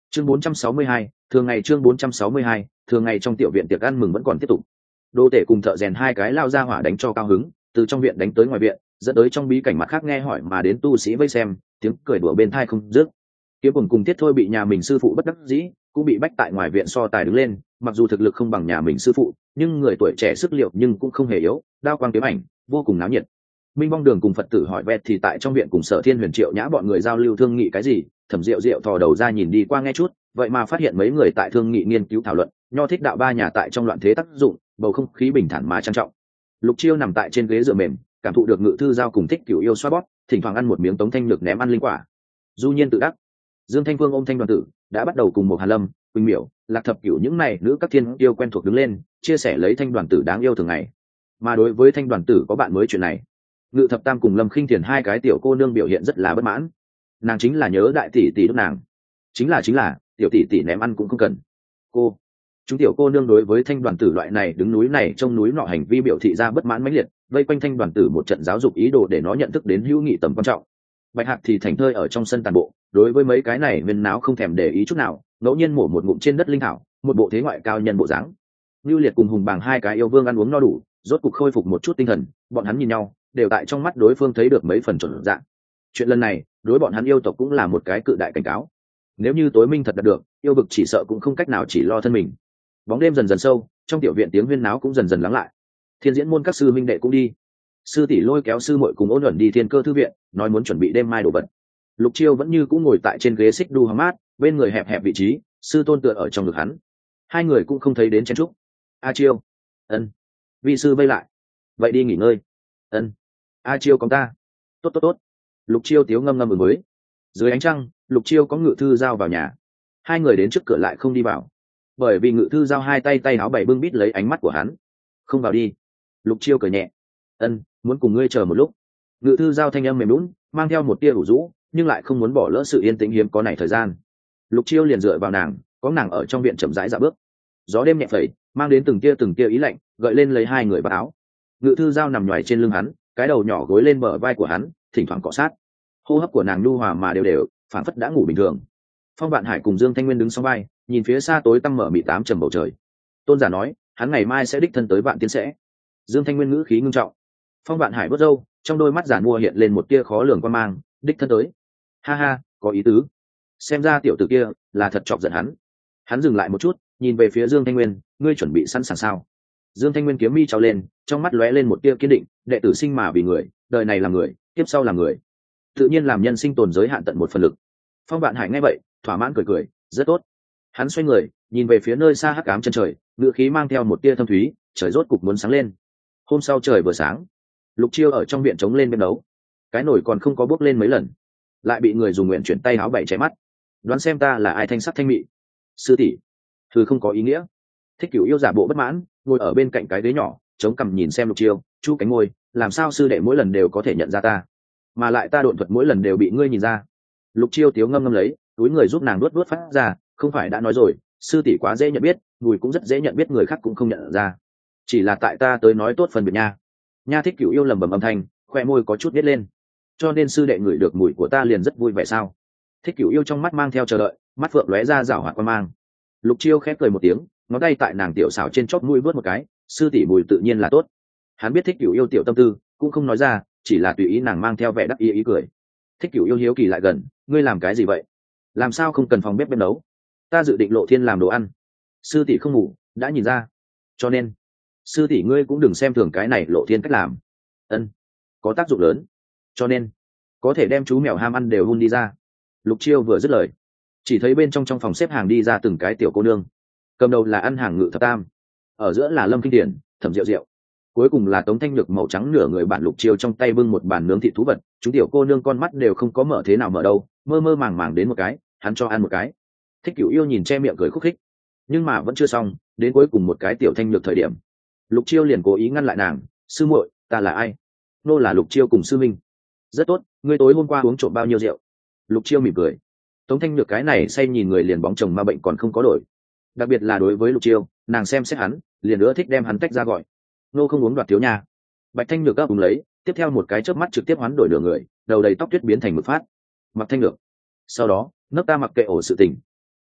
Chương bốn trăm sáu mươi hai, thường ngày chương bốn trăm sáu mươi hai, thường ngày trong tiểu viện tiệc ăn mừng vẫn còn tiếp tục. Đô tể cùng thợ rèn hai cái lao ra hỏa đánh cho cao hứng, từ trong viện đánh tới ngoài viện, dẫn tới trong bí cảnh mặt khác nghe hỏi mà đến tu sĩ vây xem, tiếng cười đùa bên tai không dứt. Kiếm Cuồng cùng Tiết Thôi bị nhà mình sư phụ bất đắc dĩ, cũng bị bách tại ngoài viện so tài đứng lên, mặc dù thực lực không bằng nhà mình sư phụ, nhưng người tuổi trẻ sức liệu nhưng cũng không hề yếu, đao quang kiếm ảnh, vô cùng náo nhiệt. Minh Vong Đường cùng Phật tử hỏi vẹt thì tại trong viện cùng Sở Thiên Huyền Triệu Nhã bọn người giao lưu thương nghị cái gì, Thẩm Diệu Diệu thò đầu ra nhìn đi qua nghe chút, vậy mà phát hiện mấy người tại thương nghị nghiên cứu thảo luận, nho thích đạo ba nhà tại trong loạn thế tác dụng, bầu không khí bình thản mà trang trọng. Lục Chiêu nằm tại trên ghế dựa mềm, cảm thụ được Ngự Thư Giao cùng Thích Cửu Yêu xoa bóp, thỉnh thoảng ăn một miếng Tống Thanh Nhược ném ăn linh quả. Du nhiên tự đắc. Dương Thanh Vương ôm Thanh Đoàn Tử, đã bắt đầu cùng một Hàn Lâm, Quỳnh Miểu, Lạc Thập Cửu những này nữ các thiên yêu quen thuộc đứng lên, chia sẻ lấy Thanh Đoàn Tử đáng yêu thường ngày. Mà đối với Thanh Đoàn Tử có bạn mới chuyện này, Ngự Thập Tam cùng Lâm Khinh Thiền hai cái tiểu cô nương biểu hiện rất là bất mãn. Nàng chính là nhớ đại tỷ tỷ đốt nàng, chính là chính là tiểu tỷ tỷ ném ăn cũng không cần. Cô, chúng tiểu cô nương đối với Thanh Đoàn Tử loại này đứng núi này trông núi nọ hành vi biểu thị ra bất mãn mãnh liệt, vây quanh Thanh Đoàn Tử một trận giáo dục ý đồ để nó nhận thức đến hữu nghị tầm quan trọng. Bạch Hạc thì thành thơi ở trong sân tàn bộ, đối với mấy cái này viên náo không thèm để ý chút nào, ngẫu nhiên mổ một ngụm trên đất linh thảo, một bộ thế ngoại cao nhân bộ dáng. Lưu Liệt cùng Hùng Bàng hai cái yêu vương ăn uống no đủ, rốt cục khôi phục một chút tinh thần, bọn hắn nhìn nhau, đều tại trong mắt đối phương thấy được mấy phần chuẩn dạng. Chuyện lần này, đối bọn hắn yêu tộc cũng là một cái cự đại cảnh cáo. Nếu như tối minh thật đạt được, yêu vực chỉ sợ cũng không cách nào chỉ lo thân mình. Bóng đêm dần dần sâu, trong tiểu viện tiếng huyên náo cũng dần dần lắng lại. Thiên diễn môn các sư minh đệ cũng đi. Sư tỷ lôi kéo sư muội cùng Ôn Luận đi Thiên Cơ thư viện, nói muốn chuẩn bị đêm mai đồ vật. Lục Chiêu vẫn như cũng ngồi tại trên ghế xích đu hóng mát, bên người hẹp hẹp vị trí, sư tôn tựa ở trong ngực hắn. Hai người cũng không thấy đến chen trúc. A Chiêu, ân, vị sư vây lại, vậy đi nghỉ ngơi. Ân, A Chiêu con ta, tốt tốt tốt. Lục Chiêu tiếu ngâm ngâm mừng mới. Dưới ánh trăng, Lục Chiêu có Ngự Thư Giao vào nhà. Hai người đến trước cửa lại không đi vào, bởi vì Ngự Thư Giao hai tay tay áo bảy bưng bít lấy ánh mắt của hắn. Không vào đi. Lục Chiêu cười nhẹ. Ân, muốn cùng ngươi chờ một lúc. Ngự Thư Giao thanh âm mềm lún, mang theo một tia ủ rũ, nhưng lại không muốn bỏ lỡ sự yên tĩnh hiếm có này thời gian. Lục Chiêu liền dựa vào nàng, có nàng ở trong viện chậm rãi dạo bước. Gió đêm nhẹ phẩy, mang đến từng tia từng tia ý lạnh, gợi lên lấy hai người vào áo. Ngự Thư Giao nằm nhoài trên lưng hắn, cái đầu nhỏ gối lên bờ vai của hắn, thỉnh thoảng cọ sát. Hô hấp của nàng nhu hòa mà đều đều, phản phất đã ngủ bình thường. Phong Vạn Hải cùng Dương Thanh Nguyên đứng song vai, nhìn phía xa tối tăm mở mịt tám trầm bầu trời. Tôn giả nói, hắn ngày mai sẽ đích thân tới Vạn Tiên sẽ. Dương Thanh Nguyên ngữ khí ngưng trọng. Phong Vạn Hải vớt râu, trong đôi mắt giản mua hiện lên một tia khó lường quan mang, đích thân tới. Ha ha, có ý tứ. Xem ra tiểu tử kia là thật chọc giận hắn. Hắn dừng lại một chút, nhìn về phía Dương Thanh Nguyên, ngươi chuẩn bị sẵn sàng sao? Dương Thanh Nguyên kiếm mi trao lên, trong mắt lóe lên một tia kiên định, đệ tử sinh mà vì người, đời này là người, tiếp sau là người, tự nhiên làm nhân sinh tồn giới hạn tận một phần lực. Phong Vạn Hải nghe vậy, thỏa mãn cười cười, rất tốt. Hắn xoay người, nhìn về phía nơi xa hắc ám chân trời, ngựa khí mang theo một tia thâm thúy, trời rốt cục muốn sáng lên. Hôm sau trời vừa sáng, Lục Chiêu ở trong viện chống lên bên đấu, cái nổi còn không có bước lên mấy lần, lại bị người dùng nguyện chuyển tay áo bảy cháy mắt. Đoán xem ta là ai thanh sắc thanh mị? Sư tỷ. Thư không có ý nghĩa. Thích Cửu Yêu giả bộ bất mãn, ngồi ở bên cạnh cái ghế nhỏ, chống cằm nhìn xem Lục Chiêu, chu cánh môi, làm sao sư đệ mỗi lần đều có thể nhận ra ta, mà lại ta độn thuật mỗi lần đều bị ngươi nhìn ra. Lục Chiêu tiếu ngâm ngâm lấy, túi người giúp nàng nuốt nuốt phát ra, không phải đã nói rồi, sư tỷ quá dễ nhận biết, mùi cũng rất dễ nhận biết, người khác cũng không nhận ra. Chỉ là tại ta tới nói tốt phần biệt nha. Nha Thích Cửu Yêu lẩm bẩm âm thanh, khoe môi có chút biết lên. Cho nên sư đệ ngửi được mùi của ta liền rất vui vẻ sao? Thích Cửu Yêu trong mắt mang theo chờ đợi, mắt phượng lóe ra rảo hoạt quan mang. Lục Chiêu khép cười một tiếng, ngón tay tại nàng tiểu xảo trên chóp mũi vớt một cái, sư tỷ mùi tự nhiên là tốt. Hắn biết Thích Cửu Yêu tiểu tâm tư, cũng không nói ra, chỉ là tùy ý nàng mang theo vẻ đắc ý ý cười. Thích Cửu Yêu hiếu kỳ lại gần, ngươi làm cái gì vậy? Làm sao không cần phòng bếp bên nấu? Ta dự định Lộ Thiên làm đồ ăn. Sư tỷ không ngủ, đã nhìn ra. Cho nên, sư tỷ ngươi cũng đừng xem thường cái này Lộ Thiên cách làm. Ân, có tác dụng lớn. Cho nên, có thể đem chú mèo ham ăn đều hun đi ra. Lục Chiêu vừa dứt lời, chỉ thấy bên trong trong phòng xếp hàng đi ra từng cái tiểu cô nương. Cầm đầu là ăn hàng Ngự Thập Tam, ở giữa là Lâm Kinh Điển, Thẩm Diệu Diệu, cuối cùng là Tống Thanh Nhược màu trắng nửa người bạn. Lục Chiêu trong tay bưng một bàn nướng thịt thú vật, chúng tiểu cô nương con mắt đều không có mở thế nào mở đâu, mơ mơ màng màng đến một cái, hắn cho ăn một cái. Thích Cửu Yêu nhìn che miệng cười khúc khích, nhưng mà vẫn chưa xong, đến cuối cùng một cái tiểu Thanh Nhược thời điểm, Lục Chiêu liền cố ý ngăn lại nàng, sư muội, ta là ai? Nô là Lục Chiêu cùng sư minh. Rất tốt, ngươi tối hôm qua uống trộm bao nhiêu rượu? Lục Chiêu mỉm cười. Tống Thanh Nhược cái này say nhìn người liền bóng chồng ma bệnh còn không có đổi, đặc biệt là đối với Lục Chiêu, nàng xem xét hắn, liền nữa thích đem hắn tách ra gọi. Nô không uống đoạt thiếu nhà. Bạch Thanh Nhược gấp úng lấy, tiếp theo một cái chớp mắt trực tiếp hoán đổi nửa người, đầu đầy tóc tuyết biến thành mực phát. Mặc Thanh Nhược. Sau đó, nấc ta mặc kệ ổ sự tình.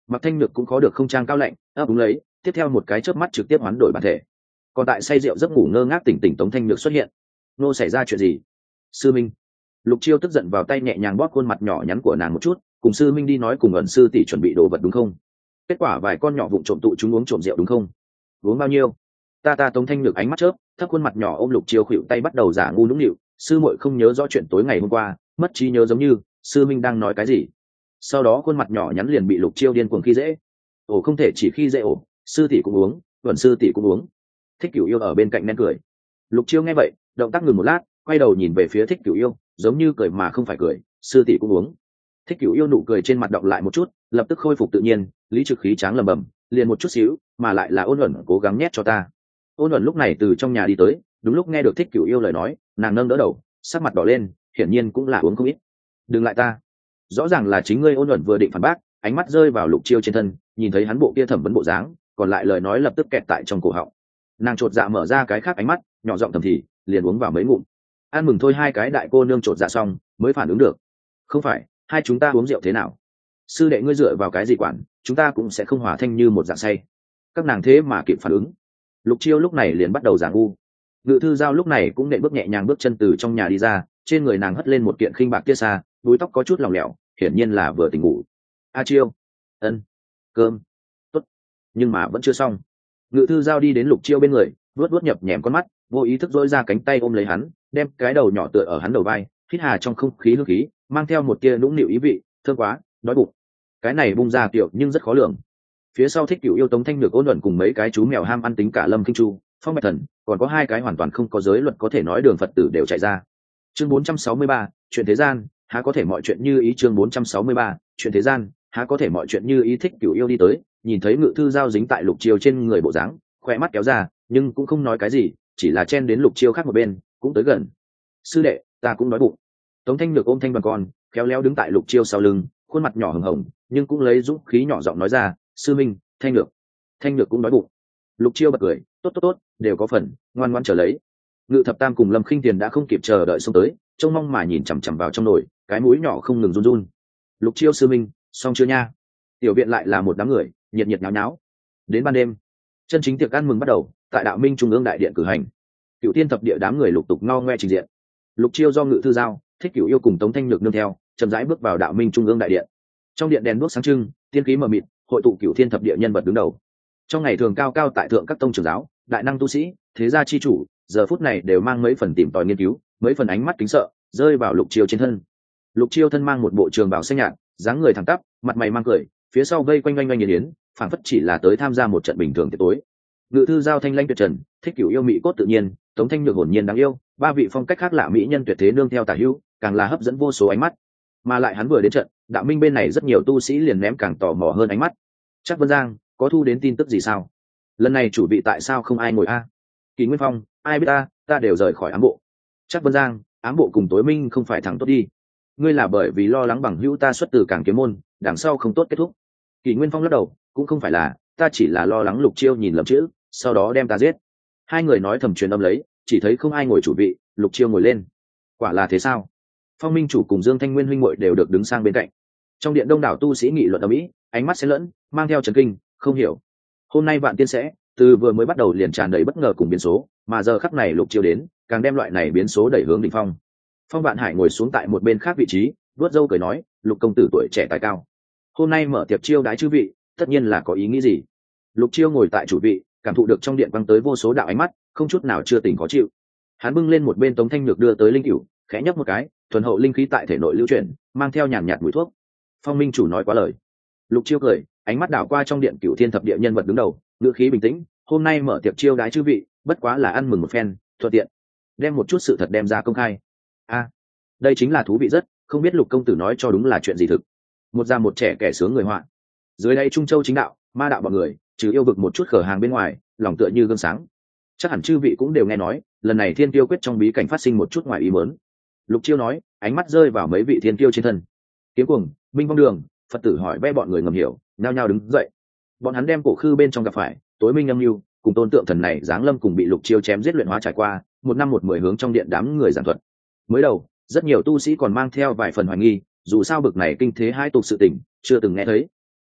Mặc Thanh Nhược cũng có được không trang cao lạnh ấp úng lấy, tiếp theo một cái chớp mắt trực tiếp hoán đổi bản thể. Còn tại say rượu giấc ngủ ngơ ngác tỉnh tỉnh Tống Thanh Nhược xuất hiện. Nô xảy ra chuyện gì? Sư Minh. Lục Chiêu tức giận vào tay nhẹ nhàng bóp khuôn mặt nhỏ nhắn của nàng một chút, cùng sư Minh đi nói cùng ẩn sư tỷ chuẩn bị đồ vật đúng không? Kết quả vài con nhỏ vụng trộm tụ chúng uống trộm rượu đúng không? Uống bao nhiêu? Ta ta Tống Thanh Nhược ánh mắt chớp, thấp khuôn mặt nhỏ ôm Lục Chiêu khuỵu tay bắt đầu giả ngu nũng nịu, sư muội không nhớ rõ chuyện tối ngày hôm qua, mất trí nhớ giống như, sư Minh đang nói cái gì? Sau đó khuôn mặt nhỏ nhắn liền bị Lục Chiêu điên cuồng khi dễ. Ồ không thể chỉ khi dễ ổ, sư tỷ cũng uống, ẩn sư tỷ cũng uống. Thích Cửu Yêu ở bên cạnh nén cười. Lục Chiêu nghe vậy, động tác ngừng một lát, quay đầu nhìn về phía Thích Cửu Yêu, giống như cười mà không phải cười, sư tỷ cũng uống. Thích Cửu Yêu nụ cười trên mặt đọng lại một chút, lập tức khôi phục tự nhiên, lý trực khí tráng lẩm bẩm, liền một chút xíu, mà lại là Ôn Ẩn cố gắng nhét cho ta. Ôn Ẩn lúc này từ trong nhà đi tới, đúng lúc nghe được Thích Cửu Yêu lời nói, nàng nâng đỡ đầu, sắc mặt đỏ lên, hiển nhiên cũng là uống không ít. Đừng lại ta. Rõ ràng là chính ngươi. Ôn Ẩn vừa định phản bác, ánh mắt rơi vào Lục Chiêu trên thân, nhìn thấy hắn bộ kia thẩm vấn bộ dáng, còn lại lời nói lập tức kẹt tại trong cổ họng. Nàng chột dạ mở ra cái khác ánh mắt, nhỏ giọng thầm thì, liền uống vào mấy ngụm. Ăn mừng thôi, hai cái đại cô nương chột dạ xong, mới phản ứng được. Không phải, hai chúng ta uống rượu thế nào? Sư đệ ngươi dựa vào cái gì quản, chúng ta cũng sẽ không hòa thanh như một dạng say. Các nàng thế mà kịp phản ứng. Lục Chiêu lúc này liền bắt đầu giả ngu. Ngự Thư Giao lúc này cũng nện bước nhẹ nhàng bước chân từ trong nhà đi ra, trên người nàng hất lên một kiện khinh bạc tia xa, búi tóc có chút lỏng lẻo, hiển nhiên là vừa tỉnh ngủ. A Chiêu, ân, cơm, tốt, nhưng mà vẫn chưa xong. Ngự Thư Giao đi đến Lục Chiêu bên người, vuốt vuốt nhập nhèm con mắt, vô ý thức dỗi ra cánh tay ôm lấy hắn, đem cái đầu nhỏ tựa ở hắn đầu vai, hít hà trong không khí hương khí, mang theo một tia nũng nịu ý vị, thơm quá, đói bụng. Cái này bung ra kiểu nhưng rất khó lường. Phía sau Thích Cửu Yêu, Tống Thanh Nhược, Ôn Ẩn cùng mấy cái chú mèo ham ăn tính cả Lâm Kinh Chu, Phong Bạch Thần, còn có hai cái hoàn toàn không có giới luật có thể nói đường Phật tử đều chạy ra. Chương bốn trăm sáu mươi ba, chuyện thế gian, há có thể mọi chuyện như ý. Chương bốn trăm sáu mươi ba, chuyện thế gian, há có thể mọi chuyện như ý. Thích Cửu Yêu đi tới, nhìn thấy Ngự Thư Giao dính tại Lục Chiêu trên người bộ dáng, khoe mắt kéo ra, nhưng cũng không nói cái gì, chỉ là chen đến Lục Chiêu khác một bên, cũng tới gần. Sư đệ, ta cũng đói bụng. Tống Thanh Nhược ôm Thanh Bằng con, khéo léo đứng tại Lục Chiêu sau lưng, khuôn mặt nhỏ hồng hồng, nhưng cũng lấy dũng khí nhỏ giọng nói ra, sư minh, Thanh Nhược, Thanh Nhược cũng đói bụng. Lục Chiêu bật cười, tốt tốt tốt, đều có phần, ngoan ngoãn chờ lấy. Ngự Thập Tam cùng Lâm Khinh Tiền đã không kịp chờ đợi xông tới, trông mong mà nhìn chằm chằm vào trong nồi, cái mũi nhỏ không ngừng run run. Lục Chiêu sư minh, xong chưa nha? Tiểu viện lại là một đám người, nhiệt nhiệt nháo nháo. Đến ban đêm, chân chính tiệc ăn mừng bắt đầu, tại Đạo Minh Trung ương đại điện cử hành. Cửu Thiên thập địa đám người lục tục ngao ngoe trình diện. Lục Chiêu do Ngự Thư Giao, Thích Cửu Yêu cùng Tống Thanh Nhược nương theo, chậm rãi bước vào Đạo Minh Trung ương đại điện. Trong điện đèn đuốc sáng trưng, tiên khí mờ mịt, hội tụ Cửu Thiên thập địa nhân vật đứng đầu. Trong ngày thường cao cao tại thượng các tông trưởng giáo, đại năng tu sĩ, thế gia chi chủ, giờ phút này đều mang mấy phần tìm tòi nghiên cứu, mấy phần ánh mắt kính sợ, rơi vào Lục Chiêu trên thân. Lục Chiêu thân mang một bộ trường bào xanh nhạt, dáng người thẳng tắp, mặt mày mang cười, phía sau vây quanh oanh oanh nghiền yến, phảng phất chỉ là tới tham gia một trận bình thường tiệc tối. Ngự Thư Giao thanh lãnh tuyệt trần, Thích Cửu Yêu mỹ cốt tự nhiên, Tống Thanh Nhược hồn nhiên đáng yêu, ba vị phong cách khác lạ mỹ nhân tuyệt thế nương theo tả hữu, càng là hấp dẫn vô số ánh mắt. Mà lại hắn vừa đến trận, Đạo Minh bên này rất nhiều tu sĩ liền ném càng tò mò hơn ánh mắt. Chắc Vân Giang, có thu đến tin tức gì sao? Lần này chủ vị tại sao không ai ngồi a? Kỳ Nguyên Phong, ai biết ta, ta đều rời khỏi ám bộ. Chắc Vân Giang, ám bộ cùng Tối Minh không phải thằng tốt đi. Ngươi là bởi vì lo lắng bằng hữu ta xuất từ Cảng Kiếm môn, đằng sau không tốt kết thúc. Kỳ Nguyên Phong lắc đầu, cũng không phải là, ta chỉ là lo lắng Lục Chiêu nhìn lầm chữ, sau đó đem ta giết. Hai người nói thầm truyền âm lấy, chỉ thấy không ai ngồi chủ vị, Lục Chiêu ngồi lên. Quả là thế sao? Phong Minh chủ cùng Dương Thanh Nguyên huynh muội đều được đứng sang bên cạnh. Trong điện đông đảo tu sĩ nghị luận ầm ĩ, ánh mắt xen lẫn, mang theo chấn kinh, không hiểu. Hôm nay Vạn Tiên sẽ, từ vừa mới bắt đầu liền tràn đầy bất ngờ cùng biến số, mà giờ khắc này Lục Chiêu đến, càng đem loại này biến số đẩy hướng đỉnh phong. Phong Vạn Hải ngồi xuống tại một bên khác vị trí, vuốt râu cười nói, Lục công tử tuổi trẻ tài cao, hôm nay mở tiệc chiêu đãi chư vị, tất nhiên là có ý nghĩ gì? Lục Chiêu ngồi tại chủ vị, cảm thụ được trong điện vang tới vô số đạo ánh mắt, không chút nào chưa tỉnh khó chịu. Hắn bưng lên một bên Tống Thanh Nhược đưa tới linh cửu, khẽ nhấp một cái, thuần hậu linh khí tại thể nội lưu chuyển, mang theo nhàn nhạt mùi thuốc. Phong Minh chủ nói quá lời. Lục Chiêu cười, ánh mắt đảo qua trong điện Cửu Thiên thập địa nhân vật đứng đầu, ngữ khí bình tĩnh, hôm nay mở tiệc chiêu đái chư vị, bất quá là ăn mừng một phen, thuận tiện đem một chút sự thật đem ra công khai. A, đây chính là thú vị rất, không biết Lục công tử nói cho đúng là chuyện gì thực. Một già một trẻ kẻ sướng người họa. Dưới đây Trung Châu chính đạo, ma đạo bọn người, trừ yêu vực một chút khở hàng bên ngoài, lòng tựa như gương sáng. Chắc hẳn chư vị cũng đều nghe nói, lần này Thiên Tiêu quyết trong bí cảnh phát sinh một chút ngoài ý muốn. Lục Chiêu nói, ánh mắt rơi vào mấy vị thiên tiêu trên thân. Kiếm Cuồng, Minh Vong Đường, Phật tử hỏi ve bọn người ngầm hiểu, nhao nhao đứng dậy. Bọn hắn đem cổ khư bên trong gặp phải, Tối Minh âm mưu, cùng tôn tượng thần này giáng lâm cùng bị Lục Chiêu chém giết luyện hóa trải qua, một năm một mười hướng trong điện đám người giảng thuật. Mới đầu, rất nhiều tu sĩ còn mang theo vài phần hoài nghi, dù sao bực này kinh thế hai tục sự tình, chưa từng nghe thấy.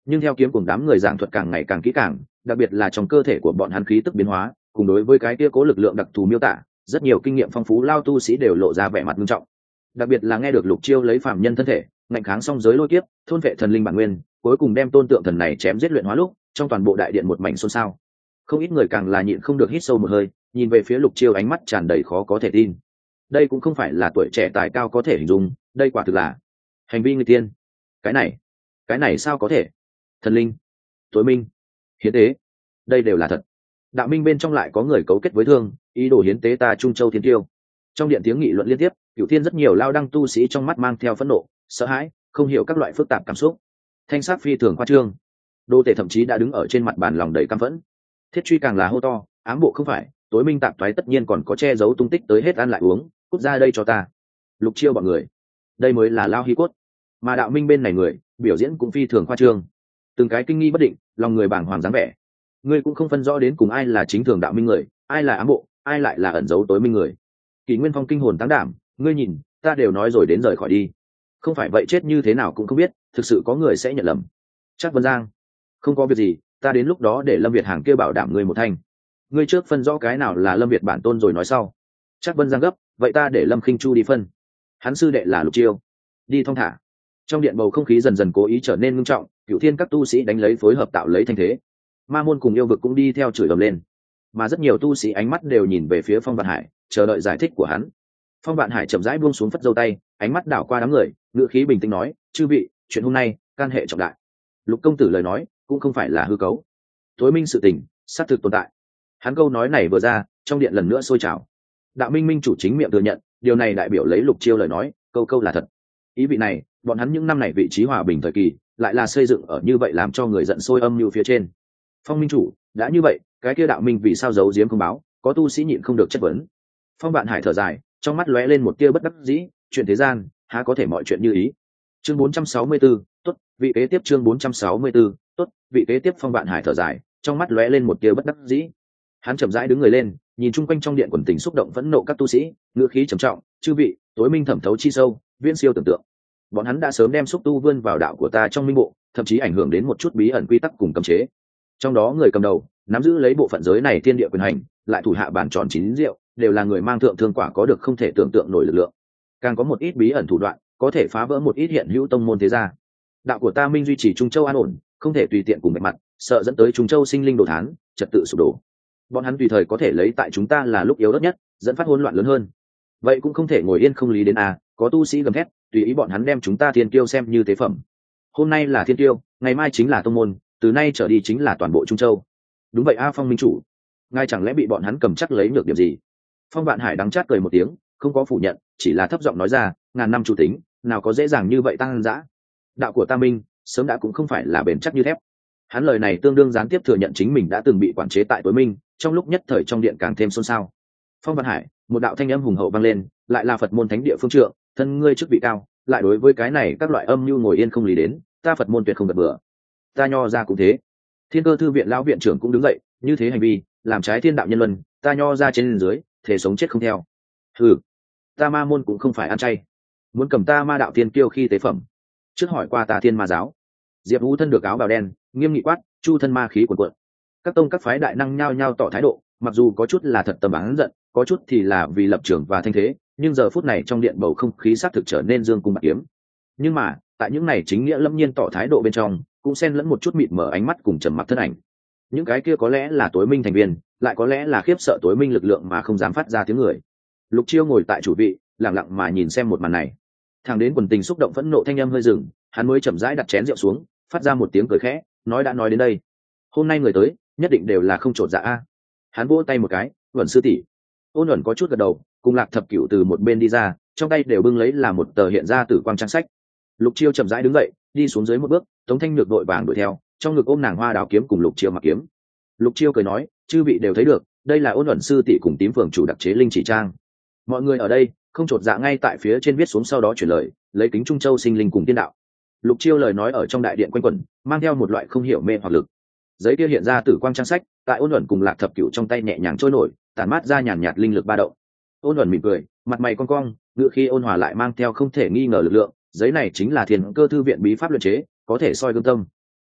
nhưng theo kiếm cùng đám người giảng thuật càng ngày càng kỹ càng, đặc biệt là trong cơ thể của bọn hắn khí tức biến hóa cùng đối với cái kia cố lực lượng đặc thù miêu tả, rất nhiều kinh nghiệm phong phú lao tu sĩ đều lộ ra vẻ mặt nghiêm trọng. Đặc biệt là nghe được Lục Chiêu lấy phàm nhân thân thể ngạnh kháng song giới lôi kiếp, thôn vệ thần linh bản nguyên, cuối cùng đem tôn tượng thần này chém giết luyện hóa lúc, trong toàn bộ đại điện một mảnh xôn xao. Không ít người càng là nhịn không được hít sâu một hơi, nhìn về phía Lục Chiêu ánh mắt tràn đầy khó có thể tin. Đây cũng không phải là tuổi trẻ tài cao có thể hình dung, đây quả thực là hành vi người tiên. Cái này, cái này sao có thể? Thần linh, tối minh, hiến tế, đây đều là thật. Đạo minh bên trong lại có người cấu kết với thương, ý đồ hiến tế ta Trung Châu Thiên Tiêu. Trong điện tiếng nghị luận liên tiếp, Cửu Thiên rất nhiều lao đăng tu sĩ trong mắt mang theo phẫn nộ, sợ hãi, không hiểu các loại phức tạp cảm xúc. Thanh sắc phi thường khoa trương, đô tể thậm chí đã đứng ở trên mặt bàn lòng đầy căm phẫn. Thiết truy càng là hô to, ám bộ không phải, tối minh tạp thoái tất nhiên còn có che giấu tung tích tới hết ăn lại uống, cút ra đây cho ta. Lục Chiêu bọn người, đây mới là lao hi cốt. Mà đạo minh bên này người, biểu diễn cũng phi thường khoa trương, từng cái kinh nghi bất định, lòng người bàng hoàng dáng vẻ. Ngươi cũng không phân rõ đến cùng ai là chính thường đạo minh người, ai là ám bộ, ai lại là ẩn giấu tối minh người. Kỷ Nguyên Phong kinh hồn táng đảm, ngươi nhìn, ta đều nói rồi đến rời khỏi đi, không phải vậy chết như thế nào cũng không biết, thực sự có người sẽ nhận lầm. Chắc Vân Giang, không có việc gì, ta đến lúc đó để Lâm Việt Hàng kia bảo đảm ngươi một thanh. Ngươi trước phân rõ cái nào là Lâm Việt bản tôn rồi nói sau. Chắc Vân Giang gấp, vậy ta để Lâm Khinh Chu đi phân. Hắn sư đệ là Lục Chiêu, đi thong thả. Trong điện bầu không khí dần dần cố ý trở nên nghiêm trọng, Cửu Thiên các tu sĩ đánh lấy phối hợp tạo lấy thanh thế. Ma môn cùng yêu vực cũng đi theo chửi ầm lên, mà rất nhiều tu sĩ ánh mắt đều nhìn về phía Phong Vạn Hải, chờ đợi giải thích của hắn. Phong Vạn Hải chậm rãi buông xuống phất dâu tay, ánh mắt đảo qua đám người, ngữ khí bình tĩnh nói, chư vị, chuyện hôm nay can hệ trọng đại. Lục công tử lời nói cũng không phải là hư cấu, tối minh sự tình xác thực tồn tại. Hắn câu nói này vừa ra, trong điện lần nữa sôi trào. Đạo minh minh chủ chính miệng thừa nhận, điều này đại biểu lấy Lục Chiêu lời nói, câu câu là thật. Ý vị này, bọn hắn những năm này vị trí hòa bình thời kỳ, lại là xây dựng ở như vậy làm cho người giận sôi âm như phía trên. Phong minh chủ, đã như vậy, cái kia đạo minh vì sao giấu giếm không báo? Có tu sĩ nhịn không được chất vấn. Phong Vạn Hải thở dài, trong mắt lóe lên một tia bất đắc dĩ, chuyện thế gian há có thể mọi chuyện như ý. Chương bốn trăm sáu mươi tư, tốt, vị kế tiếp chương bốn trăm sáu mươi tư, tốt, vị kế tiếp. Phong Vạn Hải thở dài, trong mắt lóe lên một tia bất đắc dĩ. Hắn chậm rãi đứng người lên, nhìn chung quanh trong điện quần tình xúc động phẫn nộ các tu sĩ, ngữ khí trầm trọng, chư vị, tối minh thẩm thấu chi sâu, viễn siêu tưởng tượng. Bọn hắn đã sớm đem xúc tu vươn vào đạo của ta trong minh bộ, thậm chí ảnh hưởng đến một chút bí ẩn quy tắc cùng cấm chế. Trong đó người cầm đầu nắm giữ lấy bộ phận giới này thiên địa quyền hành, lại thủ hạ bản tròn chín rượu, đều là người mang thượng thương quả có được không thể tưởng tượng nổi lực lượng. Càng có một ít bí ẩn thủ đoạn, có thể phá vỡ một ít hiện hữu tông môn thế gia. Đạo của ta minh duy trì Trung Châu an ổn, không thể tùy tiện cùng bạch mặt, sợ dẫn tới Trung Châu sinh linh đồ thán, trật tự sụp đổ. Bọn hắn tùy thời có thể lấy tại chúng ta là lúc yếu đất nhất, dẫn phát hỗn loạn lớn hơn. Vậy cũng không thể ngồi yên không lý đến à, có tu sĩ gầm thét, tùy ý bọn hắn đem chúng ta thiên kiêu xem như tế phẩm. Hôm nay là thiên kiêu, ngày mai chính là tông môn, từ nay trở đi chính là toàn bộ Trung Châu. Đúng vậy a, Phong minh chủ, ngài chẳng lẽ bị bọn hắn cầm chắc lấy nhược điểm gì? Phong Vạn Hải đắng chát cười một tiếng, không có phủ nhận, chỉ là thấp giọng nói ra, ngàn năm chủ tính, nào có dễ dàng như vậy tăng dã. Đạo của ta minh, sớm đã cũng không phải là bền chắc như thép. Hắn lời này tương đương gián tiếp thừa nhận chính mình đã từng bị quản chế tại tối minh, trong lúc nhất thời trong điện càng thêm xôn xao. Phong Vạn Hải, một đạo thanh âm hùng hậu vang lên, lại là Phật môn thánh địa phương trượng, thân ngươi chức vị cao, lại đối với cái này các loại âm mưu ngồi yên không lý đến, ta Phật môn tuyệt không gật bừa. Ta nho ra cũng thế. Thiên Cơ thư viện lão viện trưởng cũng đứng dậy, như thế hành vi làm trái thiên đạo nhân luân, ta nho ra trên dưới thể sống chết không theo. Ừ, ta ma môn cũng không phải ăn chay, muốn cầm ta ma đạo tiên kiêu khi tế phẩm, trước hỏi qua ta thiên ma giáo. Diệp Vũ thân được áo bào đen, nghiêm nghị quát, chu thân ma khí cuồn cuộn. Các tông các phái đại năng nhao nhao tỏ thái độ, mặc dù có chút là thật tâm oán giận, có chút thì là vì lập trường và thanh thế, nhưng giờ phút này trong điện bầu không khí xác thực trở nên dương cung bạc kiếm. Nhưng mà tại những này chính nghĩa lâm nhiên tỏ thái độ bên trong, cũng xen lẫn một chút mịt mở ánh mắt cùng trầm mặc thân ảnh. Những cái kia có lẽ là tối minh thành viên, lại có lẽ là khiếp sợ tối minh lực lượng mà không dám phát ra tiếng người. Lục Chiêu ngồi tại chủ vị, lặng lặng mà nhìn xem một màn này. Thằng đến quần tình xúc động phẫn nộ thanh âm hơi dừng, hắn mới chậm rãi đặt chén rượu xuống, phát ra một tiếng cười khẽ, nói đã nói đến đây, hôm nay người tới nhất định đều là không trột dạ a. Hắn vỗ tay một cái, Uẩn sư tỷ. Ôn Uẩn có chút gật đầu, cùng Lạc Thập Cửu từ một bên đi ra, trong tay đều bưng lấy là một tờ hiện ra tử quang trang sách. Lục Chiêu chậm rãi đứng dậy, đi xuống dưới một bước, Tống Thanh Nhược đội vàng đuổi theo, trong ngực ôm nàng hoa đào kiếm cùng Lục Chiêu mặc kiếm. Lục Chiêu cười nói, chư vị đều thấy được, đây là Ôn Uẩn sư tỷ cùng Tím Phượng chủ đặc chế linh chỉ trang. Mọi người ở đây không trột dạ ngay tại phía trên viết xuống, sau đó chuyển lời, lấy kính Trung Châu sinh linh cùng tiên đạo. Lục Chiêu lời nói ở trong đại điện quanh quẩn, mang theo một loại không hiểu mê hoặc lực. Giấy kia hiện ra tử quang trang sách, tại Ôn Uẩn cùng Lạc Thập Cửu trong tay nhẹ nhàng trôi nổi, tản mát ra nhàn nhạt linh lực ba động. Ôn Uẩn mỉm cười, mặt mày cong cong, ngựa khi ôn hòa lại mang theo không thể nghi ngờ lực lượng. Giấy này chính là Thiên Cơ thư viện bí pháp luyện chế, có thể soi gương tâm.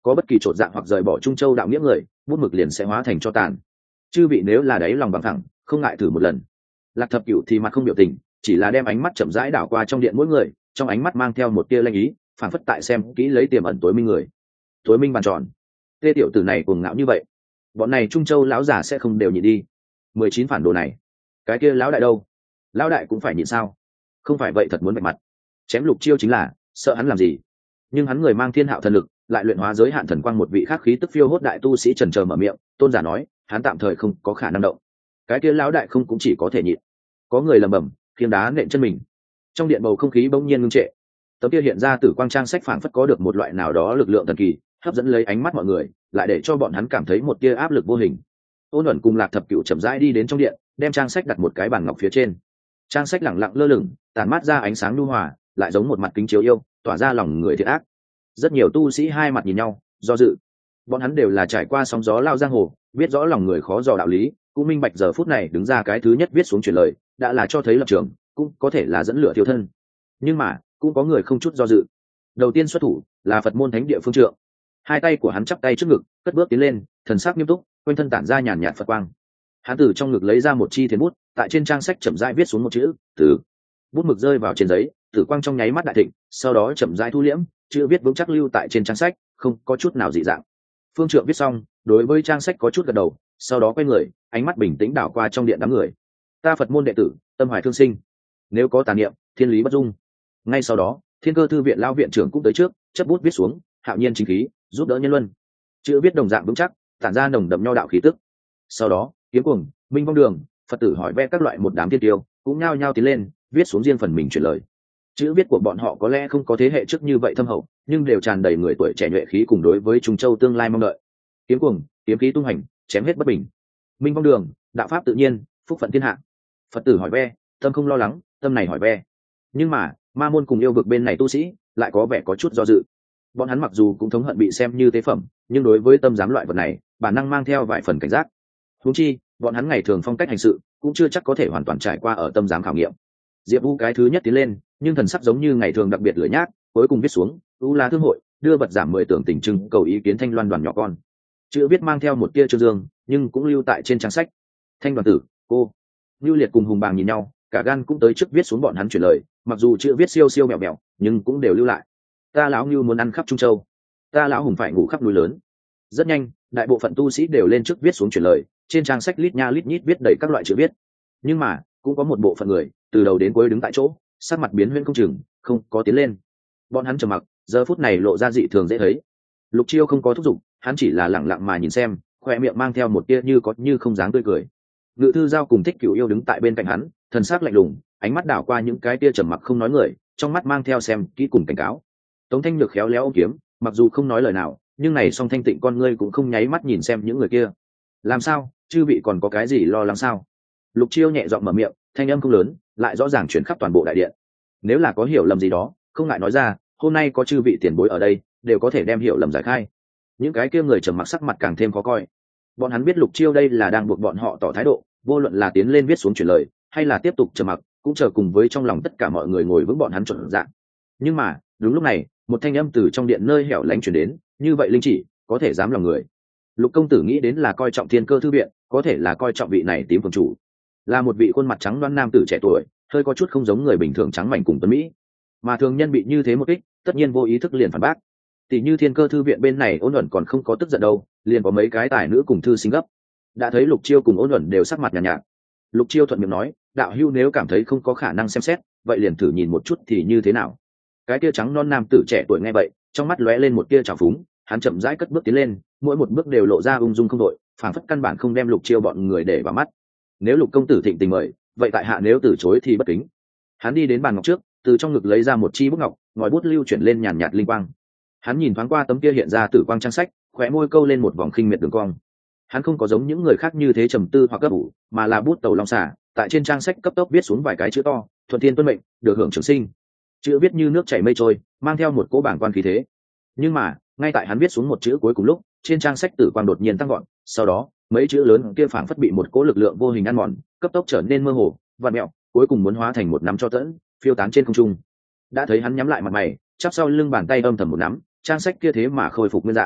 có bất kỳ chột dạng hoặc rời bỏ Trung Châu đạo nghĩa người, bút mực liền sẽ hóa thành cho tàn. Chư vị nếu là đáy lòng bằng thẳng, không ngại thử một lần. Lạc Thập Cửu thì mặt không biểu tình, chỉ là đem ánh mắt chậm rãi đảo qua trong điện mỗi người, trong ánh mắt mang theo một tia lanh ý, phảng phất tại xem kỹ lấy tiềm ẩn tối minh người. Tối minh bàn tròn, tê tiểu tử này cuồng ngạo như vậy, bọn này Trung Châu lão giả sẽ không đều nhịn đi. Mười chín phản đồ này, cái kia lão đại đâu? Lão đại cũng phải nhịn sao? Không phải vậy thật muốn vạch mặt. Chém Lục Chiêu chính là, sợ hắn làm gì? Nhưng hắn người mang thiên hạo thần lực, lại luyện hóa giới hạn thần quang một vị khác khí tức phiêu hốt đại tu sĩ trần chờ mở miệng, tôn giả nói, hắn tạm thời không có khả năng động. Cái kia lão đại không cũng chỉ có thể nhịn. Có người lầm bầm, khiêng đá nện chân mình. Trong điện bầu không khí bỗng nhiên ngưng trệ. Tấm kia hiện ra tử quang trang sách phảng phất có được một loại nào đó lực lượng thần kỳ, hấp dẫn lấy ánh mắt mọi người, lại để cho bọn hắn cảm thấy một tia áp lực vô hình. Ôn Uẩn cùng Lạc Thập Cửu chậm rãi đi đến trong điện, đem trang sách đặt một cái bàn ngọc phía trên. Trang sách lẳng lặng lơ lửng, tàn mát ra ánh sáng nhu hòa, lại giống một mặt kính chiếu yêu, tỏa ra lòng người thiện ác. Rất nhiều tu sĩ hai mặt nhìn nhau, do dự. Bọn hắn đều là trải qua sóng gió lao giang hồ, biết rõ lòng người khó dò đạo lý, cũng minh bạch giờ phút này đứng ra cái thứ nhất viết xuống truyền lời, đã là cho thấy lập trường, cũng có thể là dẫn lửa thiêu thân. Nhưng mà, cũng có người không chút do dự. Đầu tiên xuất thủ là Phật môn thánh địa Phương Trượng. Hai tay của hắn chắp tay trước ngực, cất bước tiến lên, thần sắc nghiêm túc, quanh thân tản ra nhàn nhạt Phật quang. Hắn từ trong ngực lấy ra một chi thiền bút, tại trên trang sách chậm rãi viết xuống một chữ "Tử". Bút mực rơi vào trên giấy, tử quang trong nháy mắt đại thịnh, sau đó chậm rãi thu liễm, chữ viết vững chắc lưu tại trên trang sách, không có chút nào dị dạng. Phương Trượng viết xong, đối với trang sách có chút gật đầu, sau đó quay người, ánh mắt bình tĩnh đảo qua trong điện đám người. Ta Phật môn đệ tử, tâm hoài thương sinh, nếu có tà niệm, thiên lý bất dung. Ngay sau đó, Thiên Cơ thư viện lao viện trưởng cũng tới trước, chấp bút viết xuống, hạo nhiên chính khí, giúp đỡ nhân luân. Chữ viết đồng dạng vững chắc, tản ra nồng đậm nho đạo khí tức. Sau đó, Kiếm Cuồng, Minh Vong Đường, Phật tử hỏi ve các loại một đám tiên tiêu, cũng nhao nhao tiến lên, viết xuống riêng phần mình truyền lời. Chữ viết của bọn họ có lẽ không có thế hệ trước như vậy thâm hậu, nhưng đều tràn đầy người tuổi trẻ nhuệ khí cùng đối với Trung Châu tương lai mong đợi. Kiếm Cuồng, kiếm khí tung hành, chém hết bất bình. Minh Vong Đường, đạo pháp tự nhiên, phúc phận thiên hạ. Phật tử hỏi ve, tâm không lo lắng, tâm này hỏi ve. Nhưng mà, ma môn cùng yêu vực bên này tu sĩ lại có vẻ có chút do dự. Bọn hắn mặc dù cũng thống hận bị xem như tế phẩm, nhưng đối với tâm giám loại vật này, bản năng mang theo vài phần cảnh giác. Huống chi, bọn hắn ngày thường phong cách hành sự cũng chưa chắc có thể hoàn toàn trải qua ở tâm giám khảo nghiệm. Diệp Vũ cái thứ nhất tiến lên, nhưng thần sắc giống như ngày thường đặc biệt lười nhác, cuối cùng viết xuống, "U La thương hội, đưa bật giảm mười tưởng tình trưng, cầu ý kiến Thanh Loan đoàn nhỏ con." Chữ viết mang theo một tia trương dương, nhưng cũng lưu tại trên trang sách. Thanh đoàn tử, cô. Nưu Liệt cùng Hùng Bàng nhìn nhau, cả gan cũng tới trước viết xuống bọn hắn chuyển lời, mặc dù chữ viết siêu siêu mẹo mẹo, nhưng cũng đều lưu lại. Ta lão Nưu muốn ăn khắp Trung Châu, ta lão Hùng phải ngủ khắp núi lớn. Rất nhanh, đại bộ phận tu sĩ đều lên trước viết xuống chuyển lời, trên trang sách lít nha lít nhít viết đầy các loại chữ viết. Nhưng mà, cũng có một bộ phận người, từ đầu đến cuối đứng tại chỗ, sắc mặt biến huyễn không chừng, không có tiến lên. Bọn hắn trầm mặc, giờ phút này lộ ra dị thường dễ thấy. Lục Chiêu không có thúc giục, hắn chỉ là lẳng lặng mà nhìn xem, khoe miệng mang theo một tia như có như không dáng tươi cười. Ngự Thư Giao cùng Thích Cửu Yêu đứng tại bên cạnh hắn, thần sắc lạnh lùng, ánh mắt đảo qua những cái tia trầm mặc không nói người, trong mắt mang theo xem kỹ cùng cảnh cáo. Tống Thanh Nhược khéo léo ôm kiếm, mặc dù không nói lời nào, nhưng này song thanh tịnh con ngươi cũng không nháy mắt nhìn xem những người kia. Làm sao, chư vị còn có cái gì lo lắng sao? Lục Chiêu nhẹ giọng mở miệng, thanh âm không lớn, lại rõ ràng truyền khắp toàn bộ đại điện. Nếu là có hiểu lầm gì đó, không ngại nói ra, hôm nay có chư vị tiền bối ở đây, đều có thể đem hiểu lầm giải khai. Những cái kia người trầm mặc sắc mặt càng thêm khó coi. Bọn hắn biết Lục Chiêu đây là đang buộc bọn họ tỏ thái độ, vô luận là tiến lên viết xuống truyền lời, hay là tiếp tục trầm mặc, cũng chờ cùng với trong lòng tất cả mọi người ngồi vững bọn hắn chuẩn dạng. Nhưng mà, đúng lúc này, một thanh âm từ trong điện nơi hẻo lánh truyền đến, như vậy linh chỉ, có thể dám lòng người. Lục công tử nghĩ đến là coi trọng Thiên Cơ thư viện, có thể là coi trọng vị này tím phường chủ. Là một vị khuôn mặt trắng đoan nam tử trẻ tuổi, hơi có chút không giống người bình thường trắng mảnh cùng tuấn mỹ. Mà thường nhân bị như thế một kích, tất nhiên vô ý thức liền phản bác. Tỷ như Thiên Cơ thư viện bên này Ôn Uẩn còn không có tức giận đâu, liền có mấy cái tài nữ cùng thư sinh gấp. Đã thấy Lục Chiêu cùng Ôn Uẩn đều sắc mặt nhàn nhạt, nhạt. Lục Chiêu thuận miệng nói, đạo hữu nếu cảm thấy không có khả năng xem xét, vậy liền thử nhìn một chút thì như thế nào. Cái tia trắng non nam tử trẻ tuổi nghe vậy, trong mắt lóe lên một tia trào phúng, hắn chậm rãi cất bước tiến lên, mỗi một bước đều lộ ra ung dung không đội, phảng phất căn bản không đem Lục Chiêu bọn người để vào mắt. Nếu Lục công tử thịnh tình mời, vậy tại hạ nếu từ chối thì bất kính. Hắn đi đến bàn ngọc trước, từ trong ngực lấy ra một chi bút ngọc, ngòi bút lưu chuyển lên nhàn nhạt linh quang. Hắn nhìn thoáng qua tấm kia hiện ra tử quang trang sách, khóe môi câu lên một vòng khinh miệt đường cong. Hắn không có giống những người khác như thế trầm tư hoặc cấp ủ, mà là bút tàu long xả, tại trên trang sách cấp tốc viết xuống vài cái chữ to, thuận thiên tuân mệnh, được hưởng trường sinh. Chữ viết như nước chảy mây trôi, mang theo một cỗ bảng quan khí thế. Nhưng mà, ngay tại hắn viết xuống một chữ cuối cùng lúc, trên trang sách tử quang đột nhiên tăng gọn, sau đó, mấy chữ lớn kia phảng phất bị một cỗ lực lượng vô hình ăn mòn, cấp tốc trở nên mơ hồ, vặn mèo, cuối cùng muốn hóa thành một nắm cho tẫn, phiêu tán trên không trung. Đã thấy hắn nhắm lại mặt mày, chắp sau lưng bàn tay âm thầm một nắm, trang sách kia thế mà khôi phục nguyên dạng.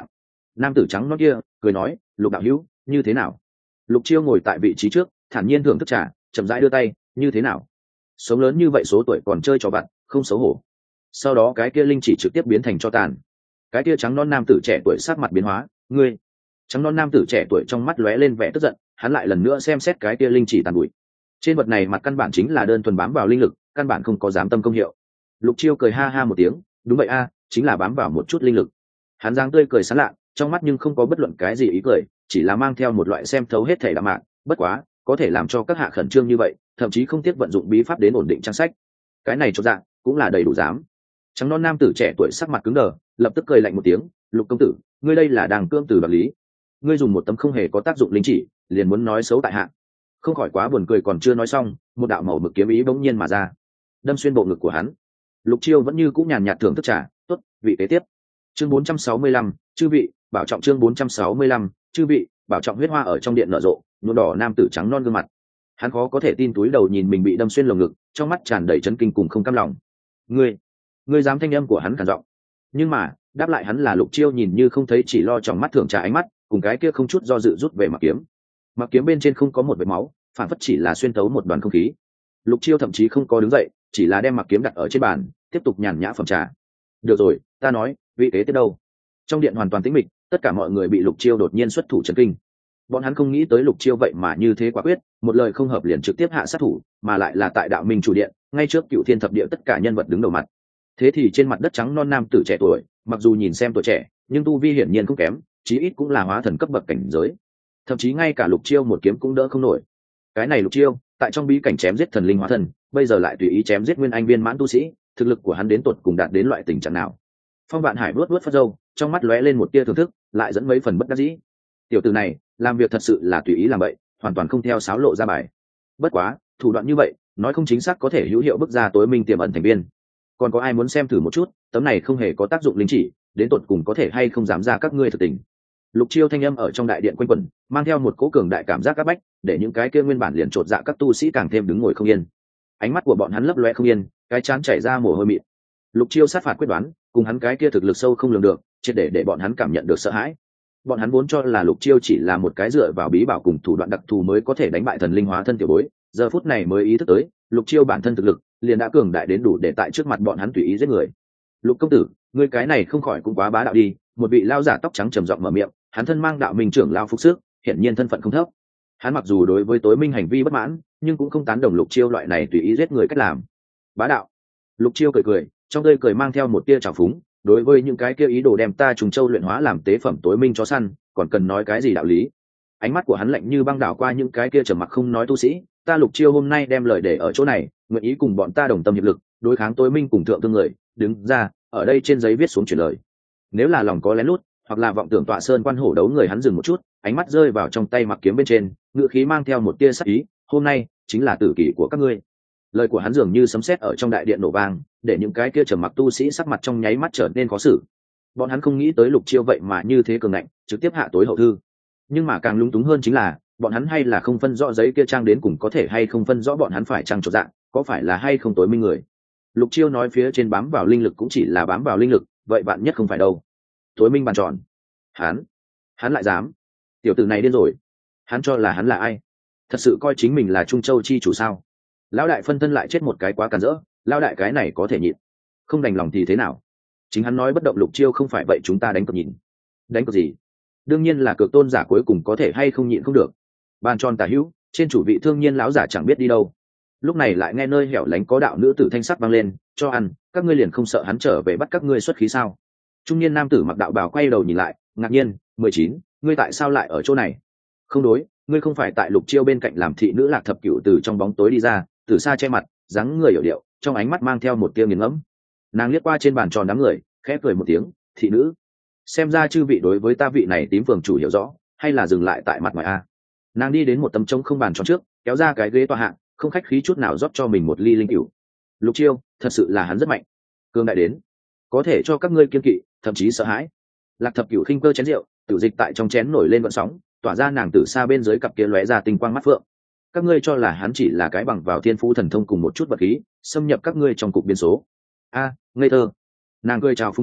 nam tử trắng nó kia cười nói, Lục đạo hữu như thế nào? Lục Chiêu ngồi tại vị trí trước, thản nhiên thưởng thức trà, chậm rãi đưa tay, như thế nào? Sống lớn như vậy số tuổi còn chơi trò vặt, không xấu hổ. Sau đó cái kia linh chỉ trực tiếp biến thành cho tàn. Cái kia trắng non nam tử trẻ tuổi sắc mặt biến hóa, ngươi. Trắng non nam tử trẻ tuổi trong mắt lóe lên vẻ tức giận, hắn lại lần nữa xem xét cái kia linh chỉ tàn bụi. Trên vật này mặt căn bản chính là đơn thuần bám vào linh lực, căn bản không có dám tâm công hiệu. Lục Chiêu cười ha ha một tiếng, đúng vậy a, chính là bám vào một chút linh lực. Hắn dáng tươi cười sán lạ, trong mắt nhưng không có bất luận cái gì ý cười, chỉ là mang theo một loại xem thấu hết thảy đạm mạc, bất quá, có thể làm cho các hạ khẩn trương như vậy, thậm chí không tiếc vận dụng bí pháp đến ổn định trang sách. Cái này chột dạ, cũng là đầy đủ dám. Trắng non nam tử trẻ tuổi sắc mặt cứng đờ, lập tức cười lạnh một tiếng, Lục công tử, ngươi đây là đang cương từ đoạt lý. Ngươi dùng một tấm không hề có tác dụng linh chỉ, liền muốn nói xấu tại hạ. Không khỏi quá buồn cười, còn chưa nói xong, một đạo màu mực kiếm ý bỗng nhiên mà ra, đâm xuyên bộ ngực của hắn. Lục Chiêu vẫn như cũ nhàn nhạt thưởng thức trà, tốt, vị kế tiếp. Chương bốn trăm sáu mươi lăm, chư vị, bảo trọng. Chương bốn trăm sáu mươi lăm, chư vị, bảo trọng. Huyết hoa ở trong điện nở rộ, nhuộm đỏ nam tử trắng non gương mặt. Hắn khó có thể tin túi đầu nhìn mình bị đâm xuyên lồng ngực, trong mắt tràn đầy chấn kinh cùng không cam lòng. Ngươi, ngươi dám? Thanh âm của hắn cản giọng. Nhưng mà, đáp lại hắn là Lục Chiêu nhìn như không thấy, chỉ lo trong mắt thưởng trà ánh mắt, cùng cái kia không chút do dự rút về mặc kiếm. Mặc kiếm bên trên không có một vệt máu, phản phất chỉ là xuyên tấu một đoàn không khí. Lục Chiêu thậm chí không có đứng dậy, chỉ là đem mặc kiếm đặt ở trên bàn, tiếp tục nhàn nhã phẩm trà. Được rồi, ta nói, vị kế tiếp đâu? Trong điện hoàn toàn tĩnh mịch, tất cả mọi người bị Lục Chiêu đột nhiên xuất thủ chấn kinh. Bọn hắn không nghĩ tới Lục Chiêu vậy mà như thế quả quyết, một lời không hợp liền trực tiếp hạ sát thủ, mà lại là tại Đạo Minh chủ điện, ngay trước Cựu Thiên thập địa tất cả nhân vật đứng đầu mặt. Thế thì trên mặt đất trắng non nam tử trẻ tuổi, mặc dù nhìn xem tuổi trẻ, nhưng tu vi hiển nhiên không kém, chí ít cũng là hóa thần cấp bậc cảnh giới. Thậm chí ngay cả Lục Chiêu một kiếm cũng đỡ không nổi. Cái này Lục Chiêu, tại trong bí cảnh chém giết thần linh hóa thần, bây giờ lại tùy ý chém giết nguyên anh viên mãn tu sĩ, thực lực của hắn đến tột cùng đạt đến loại tình trạng nào? Phong Vạn Hải vuốt vuốt phất râu, trong mắt lóe lên một tia thưởng thức, lại dẫn mấy phần bất đắc dĩ. Tiểu tử này, làm việc thật sự là tùy ý làm vậy, hoàn toàn không theo sáo lộ ra bài. Bất quá, thủ đoạn như vậy, nói không chính xác có thể hữu hiệu bức ra tối minh tiềm ẩn thành viên. Còn có ai muốn xem thử một chút, tấm này không hề có tác dụng linh chỉ, đến tột cùng có thể hay không dám ra các ngươi thực tình. Lục Chiêu thanh âm ở trong đại điện quanh quẩn, mang theo một cỗ cường đại cảm giác áp bách, để những cái kia nguyên bản liền trột dạ các tu sĩ càng thêm đứng ngồi không yên. Ánh mắt của bọn hắn lấp loe không yên, cái chán chảy ra mồ hôi mịn. Lục Chiêu sát phạt quyết đoán, cùng hắn cái kia thực lực sâu không lường được, triệt để để bọn hắn cảm nhận được sợ hãi. Bọn hắn vốn cho là Lục Chiêu chỉ là một cái dựa vào bí bảo cùng thủ đoạn đặc thù mới có thể đánh bại thần linh hóa thân tiểu bối, giờ phút này mới ý thức tới, Lục Chiêu bản thân thực lực liền đã cường đại đến đủ để tại trước mặt bọn hắn tùy ý giết người. Lục công tử, ngươi cái này không khỏi cũng quá bá đạo đi. Một vị lao giả tóc trắng trầm giọng mở miệng, hắn thân mang Đạo Minh trưởng lao phục sức, hiển nhiên thân phận không thấp. Hắn mặc dù đối với tối minh hành vi bất mãn, nhưng cũng không tán đồng Lục Chiêu loại này tùy ý giết người cách làm. Bá đạo. Lục Chiêu cười cười, trong tươi cười mang theo một tia trào phúng, đối với những cái kia ý đồ đem ta trùng châu luyện hóa làm tế phẩm tối minh chó săn, còn cần nói cái gì đạo lý? Ánh mắt của hắn lạnh như băng đảo qua những cái kia trầm mặc không nói tu sĩ, ta Lục Chiêu hôm nay đem lời để ở chỗ này, nguyện ý cùng bọn ta đồng tâm hiệp lực, đối kháng tối minh cùng thượng thương người, đứng ra, ở đây trên giấy viết xuống chuyển lời. Nếu là lòng có lén lút, hoặc là vọng tưởng tọa sơn quan hổ đấu người, hắn dừng một chút, ánh mắt rơi vào trong tay mặc kiếm bên trên, ngựa khí mang theo một tia sắc ý, hôm nay chính là tử kỷ của các ngươi. Lời của hắn dường như sấm sét ở trong đại điện nổ vang, để những cái kia trầm mặc tu sĩ sắc mặt trong nháy mắt trở nên khó xử. Bọn hắn không nghĩ tới Lục Chiêu vậy mà như thế cường ngạnh, trực tiếp hạ tối hậu thư. Nhưng mà càng lúng túng hơn chính là, bọn hắn hay là không phân rõ giấy kia trang đến cùng có thể hay không phân rõ bọn hắn phải trang trộn dạng, có phải là hay không tối minh người. Lục Chiêu nói phía trên bám vào linh lực cũng chỉ là bám vào linh lực, vậy bạn nhất không phải đâu. Tối minh bàn tròn. Hắn, hắn lại dám. Tiểu tử này điên rồi. Hắn cho là hắn là ai? Thật sự coi chính mình là Trung Châu chi chủ sao? Lão đại phân thân lại chết một cái quá cản rỡ, lão đại cái này có thể nhịn, không đành lòng thì thế nào? Chính hắn nói bất động Lục Chiêu không phải vậy chúng ta đánh cược nhìn. Đánh cược gì? Đương nhiên là cược tôn giả cuối cùng có thể hay không nhịn không được. Bàn tròn tả hữu, trên chủ vị thương nhiên lão giả chẳng biết đi đâu. Lúc này lại nghe nơi hẻo lánh có đạo nữ tử thanh sắc vang lên, cho ăn, các ngươi liền không sợ hắn trở về bắt các ngươi xuất khí sao? Trung niên nam tử mặc đạo bào quay đầu nhìn lại, ngạc nhiên, mười chín, ngươi tại sao lại ở chỗ này? Không đối, ngươi không phải tại Lục Chiêu bên cạnh làm thị nữ Lạc Thập Cửu từ trong bóng tối đi ra, từ xa che mặt, dáng người hiểu điệu, trong ánh mắt mang theo một tia nghiền ngẫm. Nàng liếc qua trên bàn tròn đám người, khẽ cười một tiếng, thị nữ, xem ra chư vị đối với ta vị này tím phường chủ hiểu rõ, hay là dừng lại tại mặt ngoài a? Nàng đi đến một tấm trống không bàn tròn trước, kéo ra cái ghế tọa hạng, không khách khí chút nào rót cho mình một ly linh cửu. Lục Chiêu, thật sự là hắn rất mạnh, cường đại đến có thể cho các ngươi kiên kỵ, thậm chí sợ hãi. Lạc Thập Cửu khinh cơ chén rượu, tiểu dịch tại trong chén nổi lên gợn sóng, tỏa ra nàng từ xa bên dưới cặp kia lóe ra tinh quang mắt phượng. Các ngươi cho là hắn chỉ là cái bằng vào thiên phú thần thông cùng một chút vật khí, xâm nhập các ngươi trong cục biên số? A, ngây thơ. Nàng cười chào phúng cười,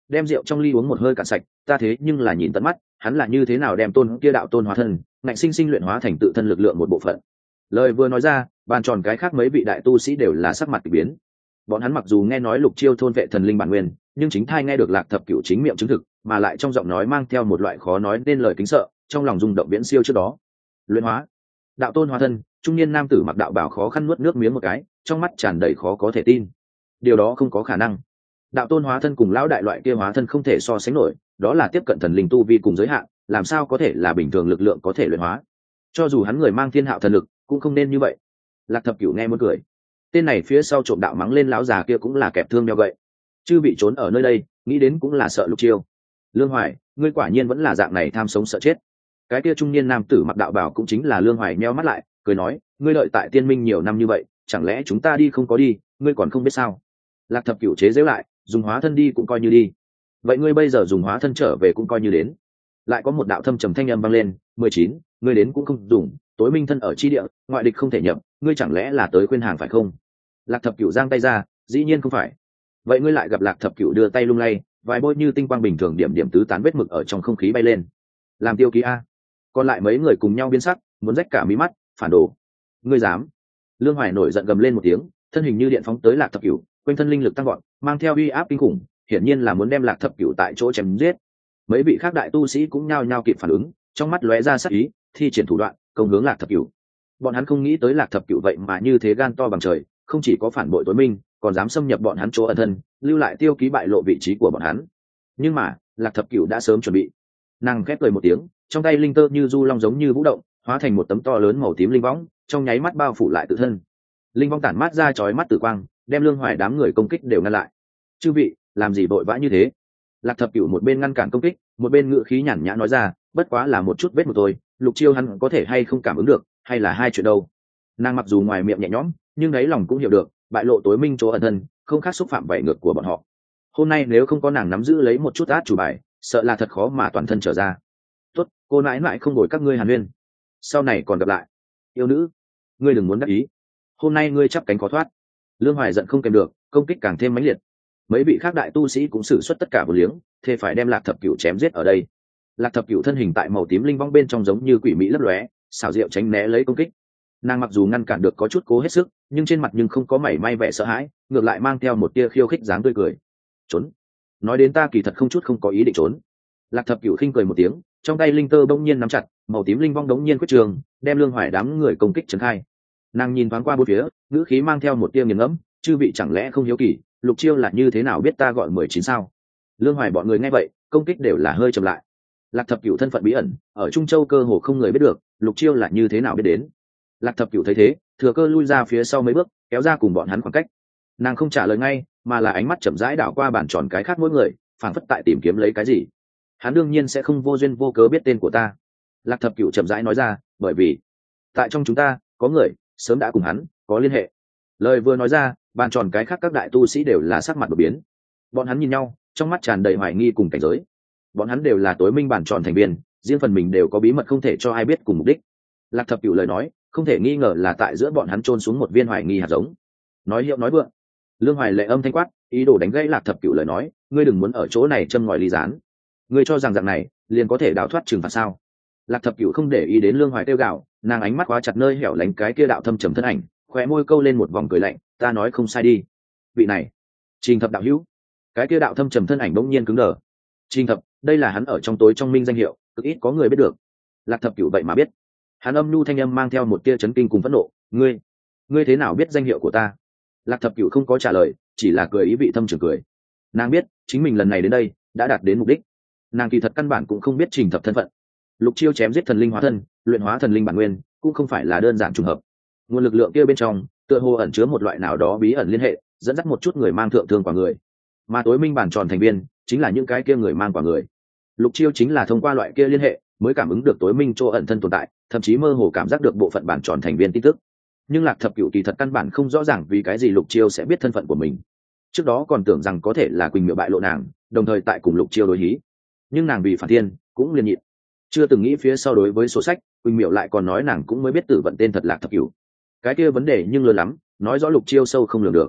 đem rượu trong ly uống một hơi cạn sạch. Ta thế nhưng là nhìn tận mắt hắn là như thế nào đem tôn kia đạo tôn hóa thân ngạnh sinh sinh luyện hóa thành tự thân lực lượng một bộ phận. Lời vừa nói ra, bàn tròn cái khác mấy vị đại tu sĩ đều là sắc mặt kỳ biến. Bọn hắn mặc dù nghe nói Lục Chiêu thôn vệ thần linh bản nguyên, nhưng chính thai nghe được Lạc Thập Cửu chính miệng chứng thực, mà lại trong giọng nói mang theo một loại khó nói nên lời kính sợ, trong lòng rung động viễn siêu trước đó. Luyện hóa, đạo tôn hóa thân, trung niên nam tử mặc đạo bào khó khăn nuốt nước miếng một cái, trong mắt tràn đầy khó có thể tin. Điều đó không có khả năng. Đạo tôn hóa thân cùng lão đại loại kia hóa thân không thể so sánh nổi, đó là tiếp cận thần linh tu vi cùng giới hạn, làm sao có thể là bình thường lực lượng có thể luyện hóa? Cho dù hắn người mang thiên hạo thần lực, cũng không nên như vậy. Lạc Thập Cửu nghe muốn cười. Tên này phía sau trộm đạo mắng lên lão già kia cũng là kẹp thương đeo gậy. Chư bị trốn ở nơi đây, nghĩ đến cũng là sợ Lục Chiêu. Lương Hoài, ngươi quả nhiên vẫn là dạng này tham sống sợ chết. Cái kia trung niên nam tử mặc đạo bào cũng chính là Lương Hoài nheo mắt lại, cười nói, ngươi đợi tại Tiên Minh nhiều năm như vậy, chẳng lẽ chúng ta đi không có đi, ngươi còn không biết sao? Lạc Thập Cửu chế giễu lại, dùng hóa thân đi cũng coi như đi. Vậy ngươi bây giờ dùng hóa thân trở về cũng coi như đến. Lại có một đạo thâm trầm thanh âm vang lên, mười chín, ngươi đến cũng không dùng, tối minh thân ở chi địa, ngoại địch không thể nhập, ngươi chẳng lẽ là tới khuyên hàng phải không? Lạc Thập Cửu giang tay ra, dĩ nhiên không phải. Vậy ngươi lại gặp Lạc Thập Cửu đưa tay lung lay, vài bôi như tinh quang bình thường điểm điểm tứ tán vết mực ở trong không khí bay lên. Làm tiêu ký a. Còn lại mấy người cùng nhau biến sắc, muốn rách cả mí mắt, phản đồ. Ngươi dám? Lương Hoài nổi giận gầm lên một tiếng, thân hình như điện phóng tới Lạc Thập Cửu, quanh thân linh lực tăng gọn, mang theo uy áp kinh khủng, hiển nhiên là muốn đem Lạc Thập Cửu tại chỗ chém giết. Mấy vị khác đại tu sĩ cũng nhao nhao kịp phản ứng, trong mắt lóe ra sắc ý, thi triển thủ đoạn, công hướng Lạc Thập Cửu. Bọn hắn không nghĩ tới Lạc Thập Cửu vậy mà như thế gan to bằng trời, không chỉ có phản bội tối minh, còn dám xâm nhập bọn hắn chỗ ẩn thân, lưu lại tiêu ký bại lộ vị trí của bọn hắn. Nhưng mà Lạc Thập Cửu đã sớm chuẩn bị. Nàng khép cười một tiếng, trong tay linh tơ như du long giống như vũ động, hóa thành một tấm to lớn màu tím linh võng, trong nháy mắt bao phủ lại tự thân. Linh võng tản mát ra chói mắt tử quang, đem Lương Hoài đám người công kích đều ngăn lại. Chư vị, làm gì vội vã như thế? Lạc Thập Cửu một bên ngăn cản công kích, một bên ngự khí nhàn nhã nói ra, bất quá là một chút vết một thôi, Lục Chiêu hắn có thể hay không cảm ứng được, hay là hai chuyện đâu. Nàng mặc dù ngoài miệng nhẹ nhõm, nhưng đáy lòng cũng hiểu được, bại lộ tối minh chỗ ẩn thân, không khác xúc phạm vảy ngược của bọn họ. Hôm nay nếu không có nàng nắm giữ lấy một chút át chủ bài, sợ là thật khó mà toàn thân trở ra. Tốt, cô nãi nãi không đổi các ngươi hàn huyên, sau này còn gặp lại. Yêu nữ, ngươi đừng muốn đắc ý, hôm nay ngươi chắp cánh khó thoát. Lương Hoài giận không kèm được, công kích càng thêm mãnh liệt. Mấy vị khác đại tu sĩ cũng sử xuất tất cả vô liếng, thế phải đem Lạc Thập Cửu chém giết ở đây. Lạc Thập Cửu thân hình tại màu tím linh vong bên trong giống như quỷ mỹ lấp lóe, xảo diệu tránh né lấy công kích. Nàng mặc dù ngăn cản được có chút cố hết sức, nhưng trên mặt nhưng không có mảy may vẻ sợ hãi, ngược lại mang theo một tia khiêu khích dáng tươi cười. Trốn. Nói đến ta kỳ thật không chút không có ý định trốn. Lạc Thập Cửu khinh cười một tiếng, trong tay linh tơ bỗng nhiên nắm chặt, màu tím linh vong đống nhiên quyết trường, đem Lương Hoài đám người công kích trấn khai. Nàng nhìn thoáng qua bốn phía, ngữ khí mang theo một tia nghiền ngẫm, chư vị chẳng lẽ không hiếu kỳ, Lục Chiêu là như thế nào biết ta gọi mười chín sao? Lương Hoài bọn người nghe vậy, công kích đều là hơi chậm lại. Lạc Thập Cửu thân phận bí ẩn, ở Trung Châu cơ hồ không người biết được, Lục Chiêu là như thế nào biết đến. Lạc Thập Cửu thấy thế, thừa cơ lui ra phía sau mấy bước, kéo ra cùng bọn hắn khoảng cách. Nàng không trả lời ngay, mà là ánh mắt chậm rãi đảo qua bàn tròn cái khác mỗi người, phảng phất tại tìm kiếm lấy cái gì. Hắn đương nhiên sẽ không vô duyên vô cớ biết tên của ta. Lạc Thập Cửu chậm rãi nói ra, bởi vì tại trong chúng ta có người sớm đã cùng hắn có liên hệ. Lời vừa nói ra, bàn tròn cái khác các đại tu sĩ đều là sắc mặt đổi biến. Bọn hắn nhìn nhau, trong mắt tràn đầy hoài nghi cùng cảnh giới. Bọn hắn đều là tối minh bàn tròn thành viên, riêng phần mình đều có bí mật không thể cho ai biết cùng mục đích. Lạc Thập Cửu lời nói, không thể nghi ngờ là tại giữa bọn hắn chôn xuống một viên hoài nghi hạt giống. Nói hiệu nói vượng. Lương Hoài lệ âm thanh quát, ý đồ đánh gãy Lạc Thập Cửu lời nói, ngươi đừng muốn ở chỗ này châm ngòi ly gián. Ngươi cho rằng dạng này liền có thể đào thoát trừng phạt sao? Lạc Thập Cửu không để ý đến Lương Hoài tiêu gạo, nàng ánh mắt khóa chặt nơi hẻo lánh cái kia đạo thâm trầm thân ảnh, khóe môi câu lên một vòng cười lạnh, ta nói không sai đi. Vị này, Trình Thập đạo hữu. Cái kia đạo thâm trầm thân ảnh bỗng nhiên cứng đờ. Trình Thập, đây là hắn ở trong tối trong minh danh hiệu, cực ít có người biết được. Lạc Thập Cửu vậy mà biết. Hắn âm nhu thanh âm mang theo một tia chấn kinh cùng phẫn nộ, ngươi, ngươi thế nào biết danh hiệu của ta? Lạc Thập Cửu không có trả lời, chỉ là cười ý vị thâm trường cười. Nàng biết chính mình lần này đến đây đã đạt đến mục đích. Nàng kỳ thật căn bản cũng không biết Trình Thập thân phận. Lục Chiêu chém giết thần linh hóa thân, luyện hóa thần linh bản nguyên, cũng không phải là đơn giản trùng hợp. Nguồn lực lượng kia bên trong tựa hồ ẩn chứa một loại nào đó bí ẩn liên hệ, dẫn dắt một chút người mang thượng thương quả người. Mà tối minh bản tròn thành viên chính là những cái kia người mang quả người. Lục Chiêu chính là thông qua loại kia liên hệ mới cảm ứng được tối minh chỗ ẩn thân tồn tại, thậm chí mơ hồ cảm giác được bộ phận bản tròn thành viên tin tức. Nhưng Lạc Thập Cửu kỳ thật căn bản không rõ ràng vì cái gì Lục Chiêu sẽ biết thân phận của mình. Trước đó còn tưởng rằng có thể là Quỳnh Miệu bại lộ nàng, đồng thời tại cùng Lục Chiêu đối hí. Nhưng nàng vì phản thiên, cũng liền nhịn. Chưa từng nghĩ phía sau đối với số sách, Quỳnh Miệu lại còn nói nàng cũng mới biết tử vận tên thật Lạc Thập Cửu. Cái kia vấn đề nhưng lớn lắm, nói rõ Lục Chiêu sâu không lường được.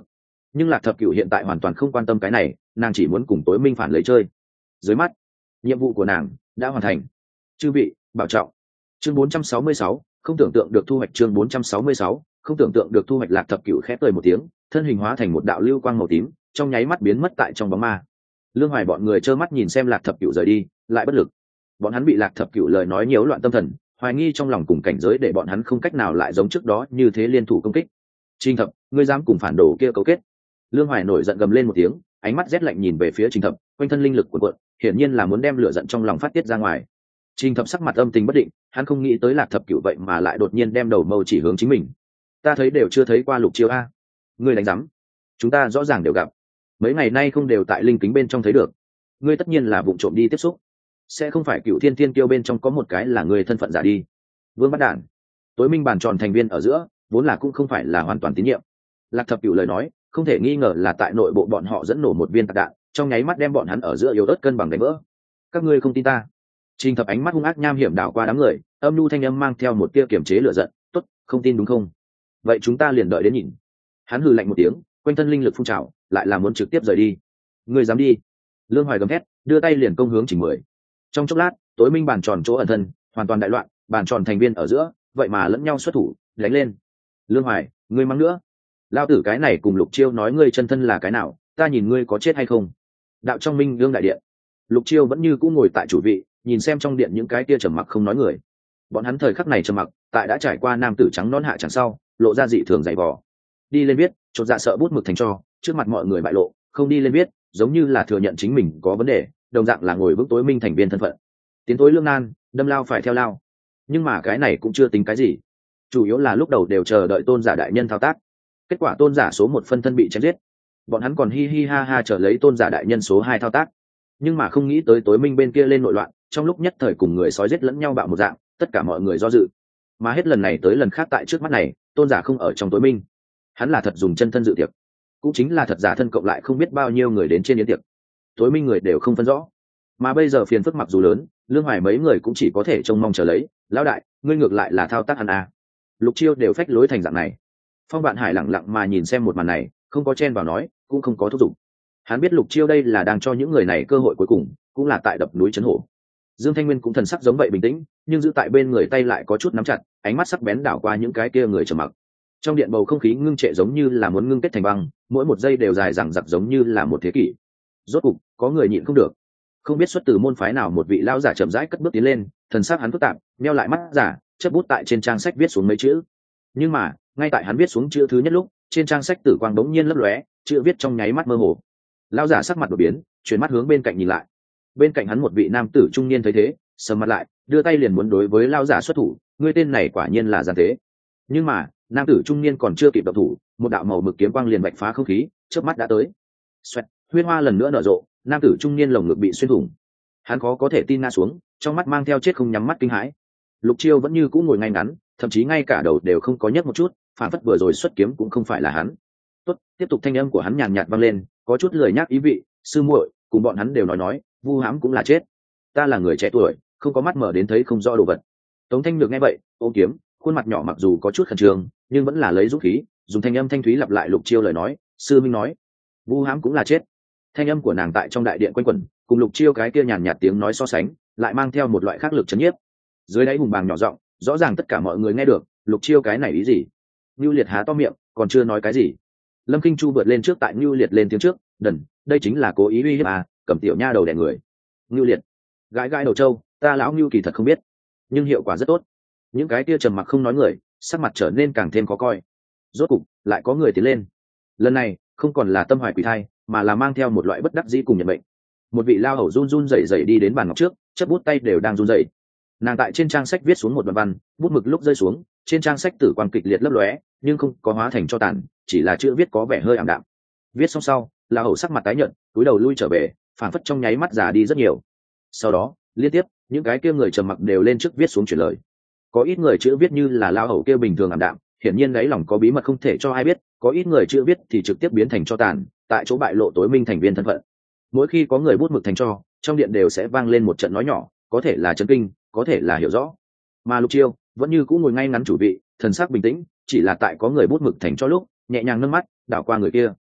nhưng lạc thập cửu hiện tại hoàn toàn không quan tâm cái này, nàng chỉ muốn cùng tối minh phản lấy chơi. Dưới mắt nhiệm vụ của nàng đã hoàn thành. Chư vị bảo trọng. Chương bốn trăm sáu mươi sáu, không tưởng tượng được thu hoạch. Chương bốn trăm sáu mươi sáu, không tưởng tượng được thu hoạch. Lạc thập cửu khẽ cười một tiếng, thân hình hóa thành một đạo lưu quang màu tím, trong nháy mắt biến mất tại trong bóng ma. Lương Hoài bọn người trơ mắt nhìn xem lạc thập cửu rời đi, lại bất lực. Bọn hắn bị lạc thập cửu lời nói nhiễu loạn tâm thần, hoài nghi trong lòng cùng cảnh giới, để bọn hắn không cách nào lại giống trước đó như thế liên thủ công kích. Trình Thập, ngươi dám cùng phản đồ kia cấu kết? Lương Hoài nổi giận gầm lên một tiếng, ánh mắt rét lạnh nhìn về phía Trình Thập, quanh thân linh lực cuộn cuộn, hiển nhiên là muốn đem lửa giận trong lòng phát tiết ra ngoài. Trình Thập sắc mặt âm tình bất định, hắn không nghĩ tới lạc thập cửu vậy mà lại đột nhiên đem đầu mâu chỉ hướng chính mình. Ta thấy đều chưa thấy qua Lục Chiêu a. Ngươi đánh rắm? Chúng ta rõ ràng đều gặp, mấy ngày nay không đều tại linh kính bên trong thấy được. Ngươi tất nhiên là vụng trộm đi tiếp xúc, sẽ không phải Cửu Thiên Tiên Kiêu bên trong có một cái là ngươi thân phận giả đi. Vương Bát Đản, tối minh bàn tròn thành viên ở giữa vốn là cũng không phải là hoàn toàn tín nhiệm. Lạc thập cửu lời nói không thể nghi ngờ là tại nội bộ bọn họ dẫn nổ một viên tạc đạn, trong nháy mắt đem bọn hắn ở giữa yếu ớt cân bằng đánh vỡ. Các ngươi không tin ta? Trình Thập ánh mắt hung ác nham hiểm đảo qua đám người, âm nhu thanh âm mang theo một tia kiềm chế lửa giận. Tốt, không tin đúng không? Vậy chúng ta liền đợi đến nhìn. Hắn hừ lạnh một tiếng, quanh thân linh lực phun trào, lại là muốn trực tiếp rời đi. Ngươi dám đi? Lương Hoài gầm thét, đưa tay liền công hướng Trình Mười. Trong chốc lát, tối minh bàn tròn chỗ ẩn thân hoàn toàn đại loạn, bàn tròn thành viên ở giữa vậy mà lẫn nhau xuất thủ đánh lên. Lương Hoài, ngươi mắng nữa? Lao tử cái này cùng Lục Chiêu nói ngươi chân thân là cái nào, ta nhìn ngươi có chết hay không. Đạo trong minh lương đại điện, Lục Chiêu vẫn như cũ ngồi tại chủ vị, nhìn xem trong điện những cái kia trầm mặc không nói người. Bọn hắn thời khắc này trầm mặc, tại đã trải qua nam tử trắng nón hạ chẳng sau lộ ra dị thường dày vò. Đi lên viết, chột dạ sợ bút mực thành cho trước mặt mọi người bại lộ, không đi lên viết giống như là thừa nhận chính mình có vấn đề, đồng dạng là ngồi vững tối minh thành viên thân phận. Tiến tối lương nan, đâm lao phải theo lao. Nhưng mà cái này cũng chưa tính cái gì, chủ yếu là lúc đầu đều chờ đợi tôn giả đại nhân thao tác, kết quả tôn giả số một phân thân bị chém giết, bọn hắn còn hi hi ha ha chờ lấy tôn giả đại nhân số hai thao tác. Nhưng mà không nghĩ tới tối minh bên kia lên nội loạn, trong lúc nhất thời cùng người sói giết lẫn nhau bạo một dạng, tất cả mọi người do dự. Mà hết lần này tới lần khác tại trước mắt này, tôn giả không ở trong tối minh, hắn là thật dùng chân thân dự tiệc, cũng chính là thật giả thân cộng lại không biết bao nhiêu người đến trên yến tiệc, tối minh người đều không phân rõ. Mà bây giờ phiền phức mặc dù lớn, Lương Hoài mấy người cũng chỉ có thể trông mong chờ lấy. Lão đại, ngươi ngược lại là thao tác hắn à? Lục Chiêu đều phách lối thành dạng này. Phong Vạn Hải lặng lặng mà nhìn xem một màn này, không có chen vào nói, cũng không có thúc giục. Hắn biết Lục Chiêu đây là đang cho những người này cơ hội cuối cùng, cũng là tại đập núi chấn hổ. Dương Thanh Nguyên cũng thần sắc giống vậy bình tĩnh, nhưng giữ tại bên người tay lại có chút nắm chặt, ánh mắt sắc bén đảo qua những cái kia người trầm mặc. Trong điện bầu không khí ngưng trệ giống như là muốn ngưng kết thành băng, mỗi một giây đều dài dằng dặc giống như là một thế kỷ. Rốt cục, có người nhịn không được. Không biết xuất từ môn phái nào một vị lão giả chậm rãi cất bước tiến lên, thần sắc hắn phức tạp, meo lại mắt giả, chớp bút tại trên trang sách viết xuống mấy chữ. Nhưng mà, ngay tại hắn viết xuống chữ thứ nhất lúc, trên trang sách tử quang bỗng nhiên lấp lóe, chữ viết trong nháy mắt mơ hồ. Lão giả sắc mặt đổi biến, chuyển mắt hướng bên cạnh nhìn lại. Bên cạnh hắn một vị nam tử trung niên thấy thế, sầm mặt lại, đưa tay liền muốn đối với lão giả xuất thủ, ngươi tên này quả nhiên là gian tế. Nhưng mà, nam tử trung niên còn chưa kịp động thủ, một đạo màu mực kiếm quang liền vạch phá không khí, chớp mắt đã tới. Xoẹt, huyết hoa lần nữa nở rộ, nam tử trung niên lồng ngực bị xuyên thủng. Hắn khó có thể tin ngã xuống, trong mắt mang theo chết không nhắm mắt kinh hãi. Lục Chiêu vẫn như cũ ngồi ngay ngắn, thậm chí ngay cả đầu đều không có nhấc một chút, phản phất vừa rồi xuất kiếm cũng không phải là hắn. Tốt, tiếp tục thanh âm của hắn nhàn nhạt vang lên, có chút lười nhác ý vị, sư muội, cùng bọn hắn đều nói nói, Vu Hãm cũng là chết. Ta là người trẻ tuổi, không có mắt mở đến thấy không rõ đồ vật. Tống Thanh Nhược nghe vậy, ôm kiếm, khuôn mặt nhỏ mặc dù có chút khẩn trương, nhưng vẫn là lấy dũng khí, dùng thanh âm thanh thúy lặp lại Lục Chiêu lời nói, sư minh nói, Vu Hãm cũng là chết. Thanh âm của nàng tại trong đại điện quanh quẩn, cùng Lục Chiêu cái kia nhàn nhạt tiếng nói so sánh, lại mang theo một loại khác lực chấn nhiếp. Dưới đáy hùng bàng nhỏ giọng, rõ ràng tất cả mọi người nghe được, Lục Chiêu cái này ý gì? Nưu Liệt há to miệng, còn chưa nói cái gì. Lâm Kinh Chu vượt lên trước tại Nưu Liệt lên tiếng trước, đần, đây chính là cố ý uy hiếp à, cầm tiểu nha đầu đè người. Nưu Liệt, gãi gãi đầu trâu, ta lão Nưu kỳ thật không biết, nhưng hiệu quả rất tốt. Những cái kia trầm mặc không nói người, sắc mặt trở nên càng thêm khó coi. Rốt cục, lại có người tiến lên. Lần này, không còn là tâm hoài quỷ thai, mà là mang theo một loại bất đắc dĩ cùng nhận bệnh. Một vị lao hầu run run rẩy rẩy đi đến bàn ngọc trước, chấp bút tay đều đang run rẩy. Nàng tại trên trang sách viết xuống một đoạn văn, bút mực lúc rơi xuống, trên trang sách tử quang kịch liệt lấp lóe, nhưng không có hóa thành cho tàn, chỉ là chữ viết có vẻ hơi ảm đạm. Viết xong sau, lao hầu sắc mặt tái nhợt, cúi đầu lui trở về, phảng phất trong nháy mắt già đi rất nhiều. Sau đó, liên tiếp, những cái kia người trầm mặc đều lên trước viết xuống chuyển lời. Có ít người chữ viết như là lao hầu kia bình thường ảm đạm, hiển nhiên đáy lòng có bí mật không thể cho ai biết, có ít người chữ viết thì trực tiếp biến thành cho tàn, tại chỗ bại lộ tối minh thành viên thân phận. Mỗi khi có người bút mực thành cho, trong điện đều sẽ vang lên một trận nói nhỏ, có thể là chấn kinh, có thể là hiểu rõ. Mà Lục Chiêu vẫn như cũ ngồi ngay ngắn chủ vị, thần sắc bình tĩnh, chỉ là tại có người bút mực thành cho lúc nhẹ nhàng nâng mắt đảo qua người kia,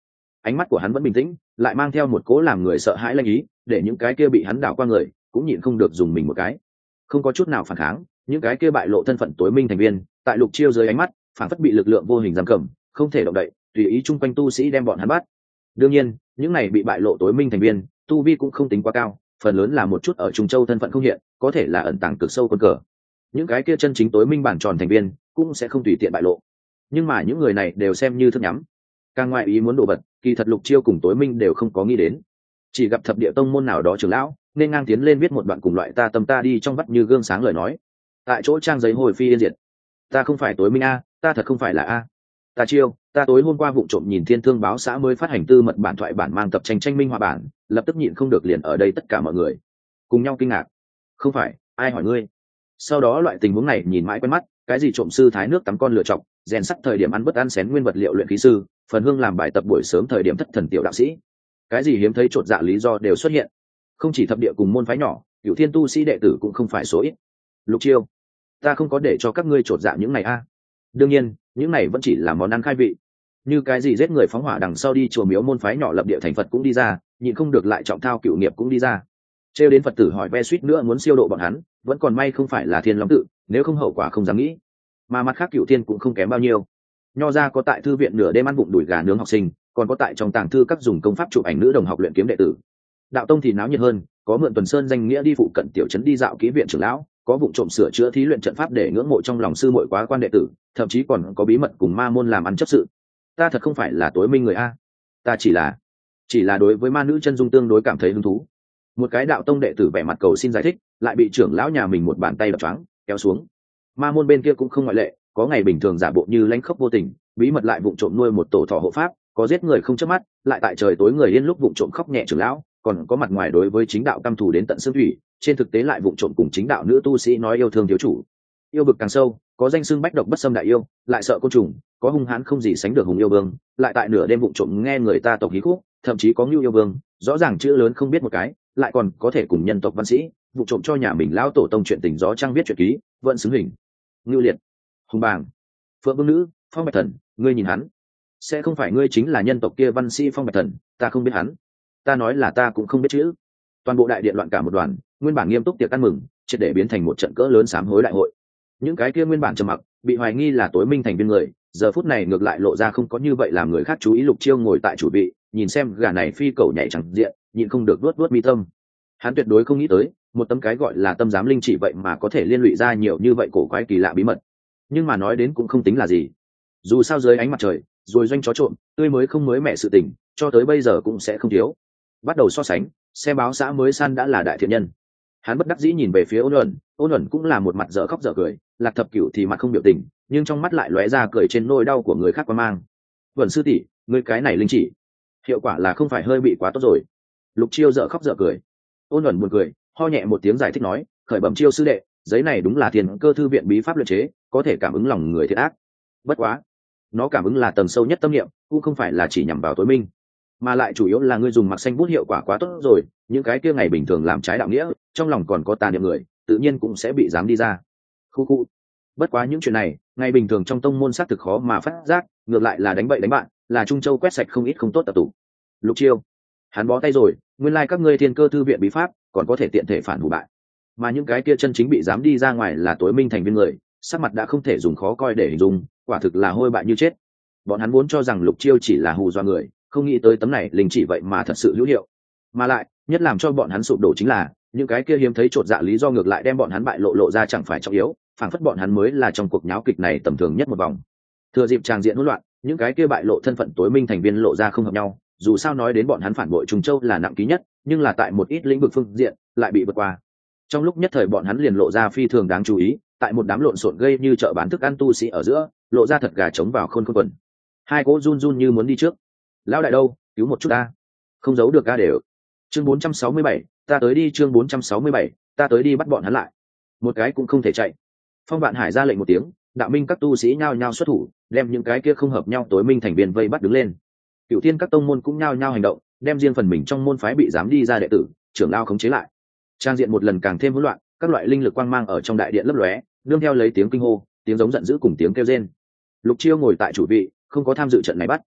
ánh mắt của hắn vẫn bình tĩnh, lại mang theo một cố làm người sợ hãi lanh ý, để những cái kia bị hắn đảo qua người cũng nhịn không được dùng mình một cái. Không có chút nào phản kháng, những cái kia bại lộ thân phận tối minh thành viên tại Lục Chiêu dưới ánh mắt phản phất bị lực lượng vô hình giam cầm, không thể động đậy, tùy ý chung quanh tu sĩ đem bọn hắn bắt. Đương nhiên, những này bị bại lộ tối minh thành viên tu vi cũng không tính quá cao, phần lớn là một chút ở Trung Châu thân phận không hiện, có thể là ẩn tàng cực sâu quân cờ. Những cái kia chân chính tối minh bản tròn thành viên cũng sẽ không tùy tiện bại lộ, nhưng mà những người này đều xem như thức nhắm. Càng ngoại ý muốn đồ vật, kỳ thật Lục Chiêu cùng tối minh đều không có nghĩ đến. Chỉ gặp thập địa tông môn nào đó trưởng lão nên ngang tiến lên viết một đoạn cùng loại ta tâm ta đi trong vắt như gương sáng lời nói, tại chỗ trang giấy hồi phi yên diệt. Ta không phải tối minh a, ta thật không phải là a. Ta Chiêu, ta tối hôm qua vụng trộm nhìn Thiên Thương báo xã mới phát hành tư mật bản thoại bản mang tập tranh tranh minh họa bản, lập tức nhịn không được liền ở đây tất cả mọi người cùng nhau kinh ngạc. Không phải, ai hỏi ngươi? Sau đó loại tình huống này nhìn mãi quen mắt, cái gì trộm sư thái nước tắm con lựa chọc, rèn sắt thời điểm ăn bất ăn xén nguyên vật liệu luyện khí sư, phần hương làm bài tập buổi sớm thời điểm thất thần tiểu đạo sĩ, cái gì hiếm thấy chột dạ lý do đều xuất hiện. Không chỉ thập địa cùng môn phái nhỏ, Cửu Thiên tu sĩ đệ tử cũng không phải số ít. Lục Chiêu, ta không có để cho các ngươi chột dạ những này a. Đương nhiên, những này vẫn chỉ là món ăn khai vị. Như cái gì giết người phóng hỏa đằng sau đi chùa miếu môn phái nhỏ lập địa thành Phật cũng đi ra, nhịn không được lại trọng thao cửu nghiệp cũng đi ra. Trêu đến Phật tử hỏi ve suýt nữa muốn siêu độ bọn hắn, vẫn còn may không phải là Thiên Long tự, nếu không hậu quả không dám nghĩ. Mà mặt khác Cửu Thiên cũng không kém bao nhiêu. Nho ra có tại thư viện nửa đêm ăn bụng đùi gà nướng học sinh, còn có tại trong tàng thư các dùng công pháp chụp ảnh nữ đồng học luyện kiếm đệ tử. Đạo tông thì náo nhiệt hơn, có mượn Tuần Sơn danh nghĩa đi phụ cận tiểu trấn đi dạo kỹ viện trưởng lão, có vụ trộm sửa chữa thí luyện trận pháp để ngưỡng mộ trong lòng sư muội quá quan đệ tử, thậm chí còn có bí mật cùng ma môn làm ăn chấp sự. Ta thật không phải là tối minh người a, ta chỉ là chỉ là đối với ma nữ chân dung tương đối cảm thấy hứng thú. Một cái đạo tông đệ tử vẻ mặt cầu xin giải thích, lại bị trưởng lão nhà mình một bàn tay đập choáng kéo xuống. Ma môn bên kia cũng không ngoại lệ, có ngày bình thường giả bộ như lãnh khốc vô tình, bí mật lại vụng trộm nuôi một tổ thỏ hộ pháp, có giết người không chớp mắt, lại tại trời tối người yên lúc vụng trộm khóc nhẹ trưởng lão, còn có mặt ngoài đối với chính đạo căm thù đến tận xương thủy, trên thực tế lại vụng trộm cùng chính đạo nữ tu sĩ nói yêu thương thiếu chủ. Yêu bực càng sâu, có danh xưng bách độc bất xâm đại yêu, lại sợ côn trùng, có hung hãn không gì sánh được hùng yêu vương, lại tại nửa đêm vụng trộm nghe người ta tộc hí khúc, thậm chí có ngưu yêu vương, rõ ràng chữ lớn không biết một cái, lại còn có thể cùng nhân tộc văn sĩ vụng trộm cho nhà mình lão tổ tông chuyện tình gió trăng viết truyện ký, vẫn xứng hình. Ngưu liệt, hùng bàng, phượng vương nữ, phong bạch thần, ngươi nhìn hắn, sẽ không phải ngươi chính là nhân tộc kia văn sĩ phong bạch thần? Ta không biết hắn, ta nói là ta cũng không biết chữ. Toàn bộ đại điện loạn cả một đoàn, nguyên bản nghiêm túc tiệc ăn mừng triệt để biến thành một trận cỡ lớn sám hối đại hội. Những cái kia nguyên bản trầm mặc, bị hoài nghi là tối minh thành viên người, giờ phút này ngược lại lộ ra không có như vậy làm người khác chú ý. Lục Chiêu ngồi tại chủ vị, nhìn xem gà này phi cầu nhảy chẳng diện, nhịn không được luốt luốt mi tâm. Hắn tuyệt đối không nghĩ tới, một tấm cái gọi là tâm giám linh chỉ vậy mà có thể liên lụy ra nhiều như vậy cổ quái kỳ lạ bí mật. Nhưng mà nói đến cũng không tính là gì. Dù sao dưới ánh mặt trời, rồi doanh chó trộm, tươi mới không mới mẻ sự tình, cho tới bây giờ cũng sẽ không thiếu. Bắt đầu so sánh, xe báo xã mới săn đã là đại thiện nhân. Hắn bất đắc dĩ nhìn về phía Ôn Uẩn, Ôn Uẩn cũng là một mặt dở khóc dở cười, Lạc Thập Cửu thì mặt không biểu tình, nhưng trong mắt lại lóe ra cười trên nỗi đau của người khác qua mang. Uẩn sư tỷ, ngươi cái này linh chỉ, hiệu quả là không phải hơi bị quá tốt rồi? Lục Chiêu dở khóc dở cười. Ôn Uẩn buồn cười, ho nhẹ một tiếng giải thích nói, khởi bẩm Chiêu sư đệ, giấy này đúng là Thiên Cơ thư viện bí pháp luyện chế, có thể cảm ứng lòng người thiện ác. Bất quá, nó cảm ứng là tầng sâu nhất tâm niệm, cũng không phải là chỉ nhằm vào tối minh, mà lại chủ yếu là ngươi dùng mặc xanh bút hiệu quả quá tốt rồi, những cái kia ngày bình thường làm trái đạo nghĩa, trong lòng còn có tà niệm người, tự nhiên cũng sẽ bị dám đi ra. Khu khu. Bất quá những chuyện này, ngày bình thường trong tông môn xác thực khó mà phát giác, ngược lại là đánh bậy đánh bạn, là Trung Châu quét sạch không ít không tốt tập tụ. Lục Chiêu, hắn bó tay rồi, nguyên lai like các ngươi Thiên Cơ thư viện bí pháp, còn có thể tiện thể phản hủ bại. Mà những cái kia chân chính bị dám đi ra ngoài là tối minh thành viên người, sắc mặt đã không thể dùng khó coi để hình dung, quả thực là hôi bại như chết. Bọn hắn vốn cho rằng Lục Chiêu chỉ là hù dọa người, không nghĩ tới tấm này linh chỉ vậy mà thật sự hữu hiệu. Mà lại, nhất làm cho bọn hắn sụp đổ chính là, những cái kia hiếm thấy chột dạ lý do ngược lại đem bọn hắn bại lộ lộ ra chẳng phải trọng yếu, phảng phất bọn hắn mới là trong cuộc nháo kịch này tầm thường nhất một vòng. Thừa dịp tràng diện hỗn loạn, những cái kia bại lộ thân phận tối minh thành viên lộ ra không hợp nhau, dù sao nói đến bọn hắn phản bội Trùng Châu là nặng ký nhất, nhưng là tại một ít lĩnh vực phương diện lại bị vượt qua. Trong lúc nhất thời bọn hắn liền lộ ra phi thường đáng chú ý, tại một đám lộn xộn gây như chợ bán thức ăn tu sĩ ở giữa, lộ ra thật gà trống vào khôn khôn quần. Hai cỗ run run như muốn đi trước. Lão đại đâu, cứu một chút ta. Không giấu được ca đều. Chương bốn trăm sáu mươi bảy, ta tới đi. Chương bốn trăm sáu mươi bảy, ta tới đi bắt bọn hắn lại. Một cái cũng không thể chạy. Phong Vạn Hải ra lệnh một tiếng, đạo minh các tu sĩ nhao nhao xuất thủ, đem những cái kia không hợp nhau tối minh thành viên vây bắt đứng lên. Cửu Thiên các tông môn cũng nhao nhao hành động, đem riêng phần mình trong môn phái bị dám đi ra đệ tử, trưởng lao khống chế lại. Trang diện một lần càng thêm hỗn loạn, các loại linh lực quang mang ở trong đại điện lấp lóe, nương theo lấy tiếng kinh hô, tiếng giống giận dữ cùng tiếng kêu rên. Lục Chiêu ngồi tại chủ vị, không có tham dự trận này bắt.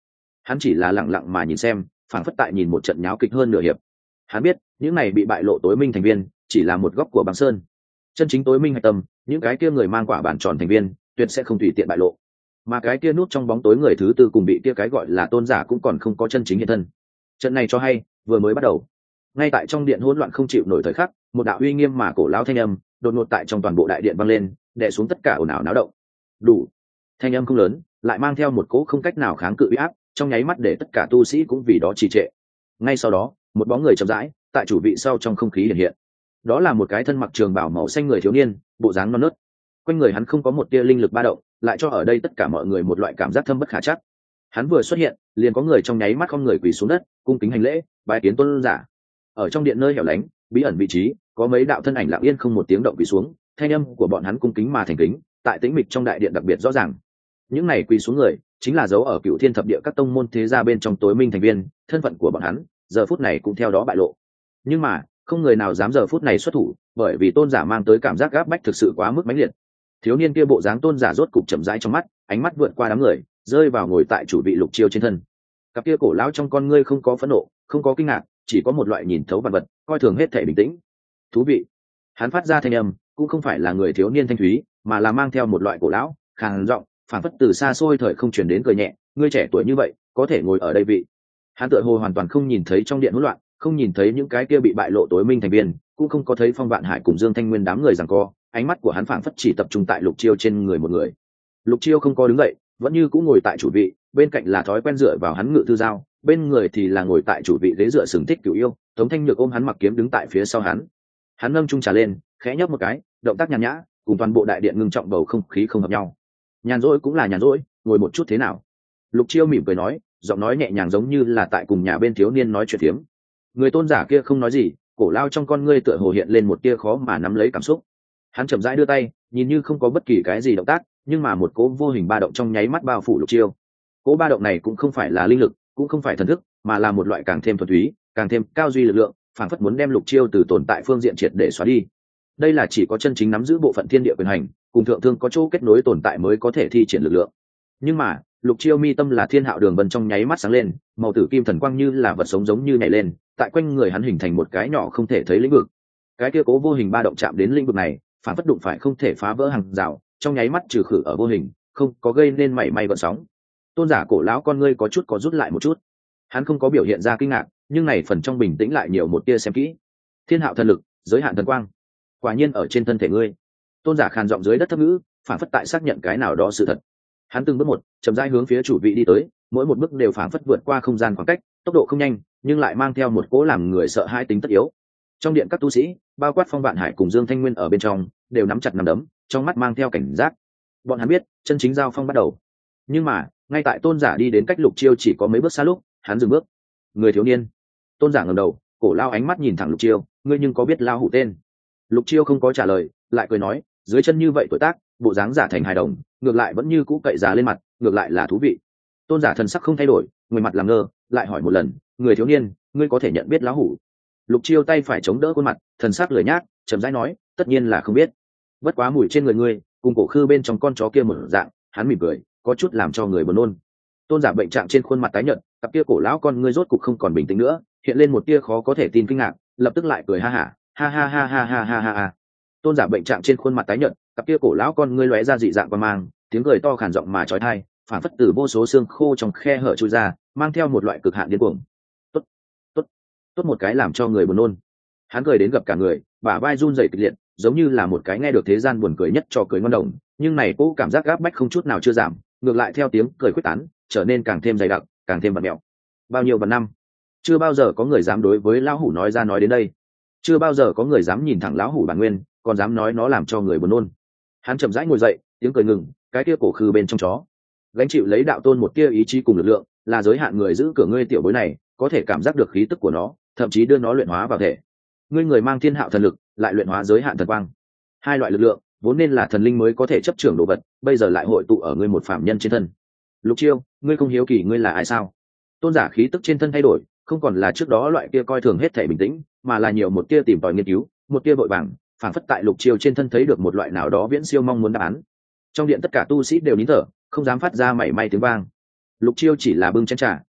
hắn chỉ là lặng lặng mà nhìn xem, phảng phất tại nhìn một trận nháo kịch hơn nửa hiệp. Hắn biết những này bị bại lộ tối minh thành viên chỉ là một góc của băng sơn, chân chính tối minh hạch tâm, những cái kia người mang quả bản tròn thành viên tuyệt sẽ không tùy tiện bại lộ, mà cái kia núp trong bóng tối người thứ tư cùng bị kia cái gọi là tôn giả cũng còn không có chân chính hiện thân. Trận này cho hay vừa mới bắt đầu. Ngay tại trong điện hỗn loạn không chịu nổi thời khắc, một đạo uy nghiêm mà cổ lão thanh âm đột ngột tại trong toàn bộ đại điện vang lên, đè xuống tất cả ồn ào náo động. Đủ. Thanh âm không lớn, lại mang theo một cỗ không cách nào kháng cự uy áp, trong nháy mắt để tất cả tu sĩ cũng vì đó trì trệ. Ngay sau đó, một bóng người chậm rãi tại chủ vị sau trong không khí hiện hiện. Đó là một cái thân mặc trường bào màu xanh người thiếu niên, bộ dáng non nớt. Quanh người hắn không có một tia linh lực ba động, lại cho ở đây tất cả mọi người một loại cảm giác thâm bất khả trắc. Hắn vừa xuất hiện, liền có người trong nháy mắt không người quỳ xuống đất, cung kính hành lễ, bái kiến tôn giả. Ở trong điện nơi hẻo lánh, bí ẩn vị trí, có mấy đạo thân ảnh lặng yên không một tiếng động quỳ xuống, thanh âm của bọn hắn cung kính mà thành kính, tại tĩnh mịch trong đại điện đặc biệt rõ ràng. Những này quỳ xuống người, chính là dấu ở Cựu Thiên Thập Địa các tông môn thế gia bên trong tối minh thành viên, thân phận của bọn hắn, giờ phút này cũng theo đó bại lộ. Nhưng mà, không người nào dám giờ phút này xuất thủ, bởi vì tôn giả mang tới cảm giác gáp bách thực sự quá mức mãnh liệt. Thiếu niên kia bộ dáng tôn giả rốt cục chậm rãi trong mắt, ánh mắt vượt qua đám người, rơi vào ngồi tại chủ vị Lục Chiêu trên thân. Cặp kia cổ lão trong con ngươi không có phẫn nộ, không có kinh ngạc, chỉ có một loại nhìn thấu vạn vật, coi thường hết thể bình tĩnh. Thú vị. Hắn phát ra thanh âm, cũng không phải là người thiếu niên thanh thúy, mà là mang theo một loại cổ lão, khàn giọng, phản phất từ xa xôi thời không truyền đến cười nhẹ, ngươi trẻ tuổi như vậy, có thể ngồi ở đây vị. Hắn tựa hồ hoàn toàn không nhìn thấy trong điện hỗn loạn, không nhìn thấy những cái kia bị bại lộ tối minh thành viên, cũng không có thấy Phong Vạn Hải cùng Dương Thanh Nguyên đám người giằng co, ánh mắt của hắn phảng phất chỉ tập trung tại Lục Chiêu trên người một người. Lục Chiêu không có đứng dậy, vẫn như cũng ngồi tại chủ vị, bên cạnh là thói quen dựa vào hắn ngự thư dao, bên người thì là ngồi tại chủ vị ghế dựa sừng thích cửu yêu, Tống Thanh Nhược ôm hắn mặc kiếm đứng tại phía sau hắn. Hắn nâng chung trà lên, khẽ nhấp một cái, động tác nhàn nhã, cùng toàn bộ đại điện ngưng trọng bầu không khí không hợp nhau. Nhàn rỗi cũng là nhàn rỗi, ngồi một chút thế nào? Lục Chiêu mỉm cười nói, giọng nói nhẹ nhàng giống như là tại cùng nhà bên thiếu niên nói chuyện phiếm. Người tôn giả kia không nói gì, cổ lao trong con ngươi tựa hồ hiện lên một tia khó mà nắm lấy cảm xúc. Hắn chậm rãi đưa tay, nhìn như không có bất kỳ cái gì động tác, nhưng mà một cỗ vô hình ba động trong nháy mắt bao phủ Lục Chiêu. Cỗ ba động này cũng không phải là linh lực, cũng không phải thần thức, mà là một loại càng thêm thuần túy, càng thêm cao duy lực lượng, phảng phất muốn đem Lục Chiêu từ tồn tại phương diện triệt để xóa đi. Đây là chỉ có chân chính nắm giữ bộ phận thiên địa quyền hành, cùng thượng thương có chỗ kết nối tồn tại mới có thể thi triển lực lượng. Nhưng mà, Lục Chiêu mi tâm là thiên hạo đường vân trong nháy mắt sáng lên, màu tử kim thần quang như là vật sống giống như nhảy lên, tại quanh người hắn hình thành một cái nhỏ không thể thấy lĩnh vực. Cái kia cố vô hình ba động chạm đến lĩnh vực này, phản phất đụng phải không thể phá vỡ hàng rào, trong nháy mắt trừ khử ở vô hình, không có gây nên mảy may gợn sóng. Tôn giả cổ lão con ngươi có chút có rút lại một chút. Hắn không có biểu hiện ra kinh ngạc, nhưng này phần trong bình tĩnh lại nhiều một tia xem kỹ. Thiên hạo thần lực, giới hạn thần quang, quả nhiên ở trên thân thể ngươi. Tôn giả khàn giọng dưới đất thấp ngữ, phản phất tại xác nhận cái nào đó sự thật. Hắn từng bước một chậm rãi hướng phía chủ vị đi tới, mỗi một bước đều phản phất vượt qua không gian khoảng cách, tốc độ không nhanh nhưng lại mang theo một cỗ làm người sợ hãi tính tất yếu. Trong điện các tu sĩ, bao quát Phong Vạn Hải cùng Dương Thanh Nguyên ở bên trong, đều nắm chặt nắm đấm, trong mắt mang theo cảnh giác. Bọn hắn biết chân chính giao phong bắt đầu. Nhưng mà ngay tại tôn giả đi đến cách Lục Chiêu chỉ có mấy bước xa lúc, hắn dừng bước. Người thiếu niên. Tôn giả ngẩng đầu, cổ lao ánh mắt nhìn thẳng Lục Chiêu, ngươi nhưng có biết lao hủ tên? Lục Chiêu không có trả lời, lại cười nói, dưới chân như vậy tuổi tác, bộ dáng giả thành hài đồng, ngược lại vẫn như cũ cậy già lên mặt, ngược lại là thú vị. Tôn giả thần sắc không thay đổi, người mặt làm ngơ, lại hỏi một lần, người thiếu niên, ngươi có thể nhận biết lão hủ? Lục Chiêu tay phải chống đỡ khuôn mặt, thần sắc lười nhác, chậm rãi nói, tất nhiên là không biết. Bất quá mùi trên người ngươi, cùng cổ khư bên trong con chó kia một dạng, hắn mỉm cười, có chút làm cho người buồn nôn. Tôn giả bệnh trạng trên khuôn mặt tái nhợt, cặp kia cổ lão con ngươi rốt cục không còn bình tĩnh nữa, hiện lên một tia khó có thể tin kinh ngạc, lập tức lại cười ha hả, ha ha ha ha ha ha ha ha. Tôn giả bệnh trạng trên khuôn mặt tái nhợt, cặp kia cổ lão con ngươi lóe ra dị dạng qua mang, tiếng cười to khàn giọng mà chói tai, phản phất từ vô số xương khô trong khe hở chui ra, mang theo một loại cực hạn điên cuồng. Tốt, tốt, tốt một cái làm cho người buồn nôn. Hắn cười đến gặp cả người, bả vai run rẩy kịch liệt, giống như là một cái nghe được thế gian buồn cười nhất cho cười ngon đồng, nhưng này cô cảm giác gáp bách không chút nào chưa giảm, ngược lại theo tiếng cười quyết tán, trở nên càng thêm dày đặc, càng thêm bẩn mẹo. Bao nhiêu vạn năm, chưa bao giờ có người dám đối với lão hủ nói ra nói đến đây, chưa bao giờ có người dám nhìn thẳng lão hủ bản nguyên, còn dám nói nó làm cho người buồn nôn. Hắn chậm rãi ngồi dậy, tiếng cười ngừng, cái kia cổ khư bên trong chó gánh chịu lấy đạo tôn một tia ý chí cùng lực lượng, là giới hạn người giữ cửa ngươi tiểu bối này có thể cảm giác được khí tức của nó, thậm chí đưa nó luyện hóa vào thể. Ngươi người mang thiên hạo thần lực, lại luyện hóa giới hạn thần quang, hai loại lực lượng vốn nên là thần linh mới có thể chấp trưởng đồ vật, bây giờ lại hội tụ ở ngươi một phạm nhân trên thân. Lục Chiêu, ngươi không hiếu kỳ ngươi là ai sao? Tôn giả khí tức trên thân thay đổi, không còn là trước đó loại kia coi thường hết thể bình tĩnh, mà là nhiều một tia tìm tòi nghiên cứu, một tia vội vàng, phảng phất tại Lục Chiêu trên thân thấy được một loại nào đó viễn siêu mong muốn đáp án. Trong điện tất cả tu sĩ đều nín thở, không dám phát ra mảy may tiếng vang. Lục Chiêu chỉ là bưng chén trà,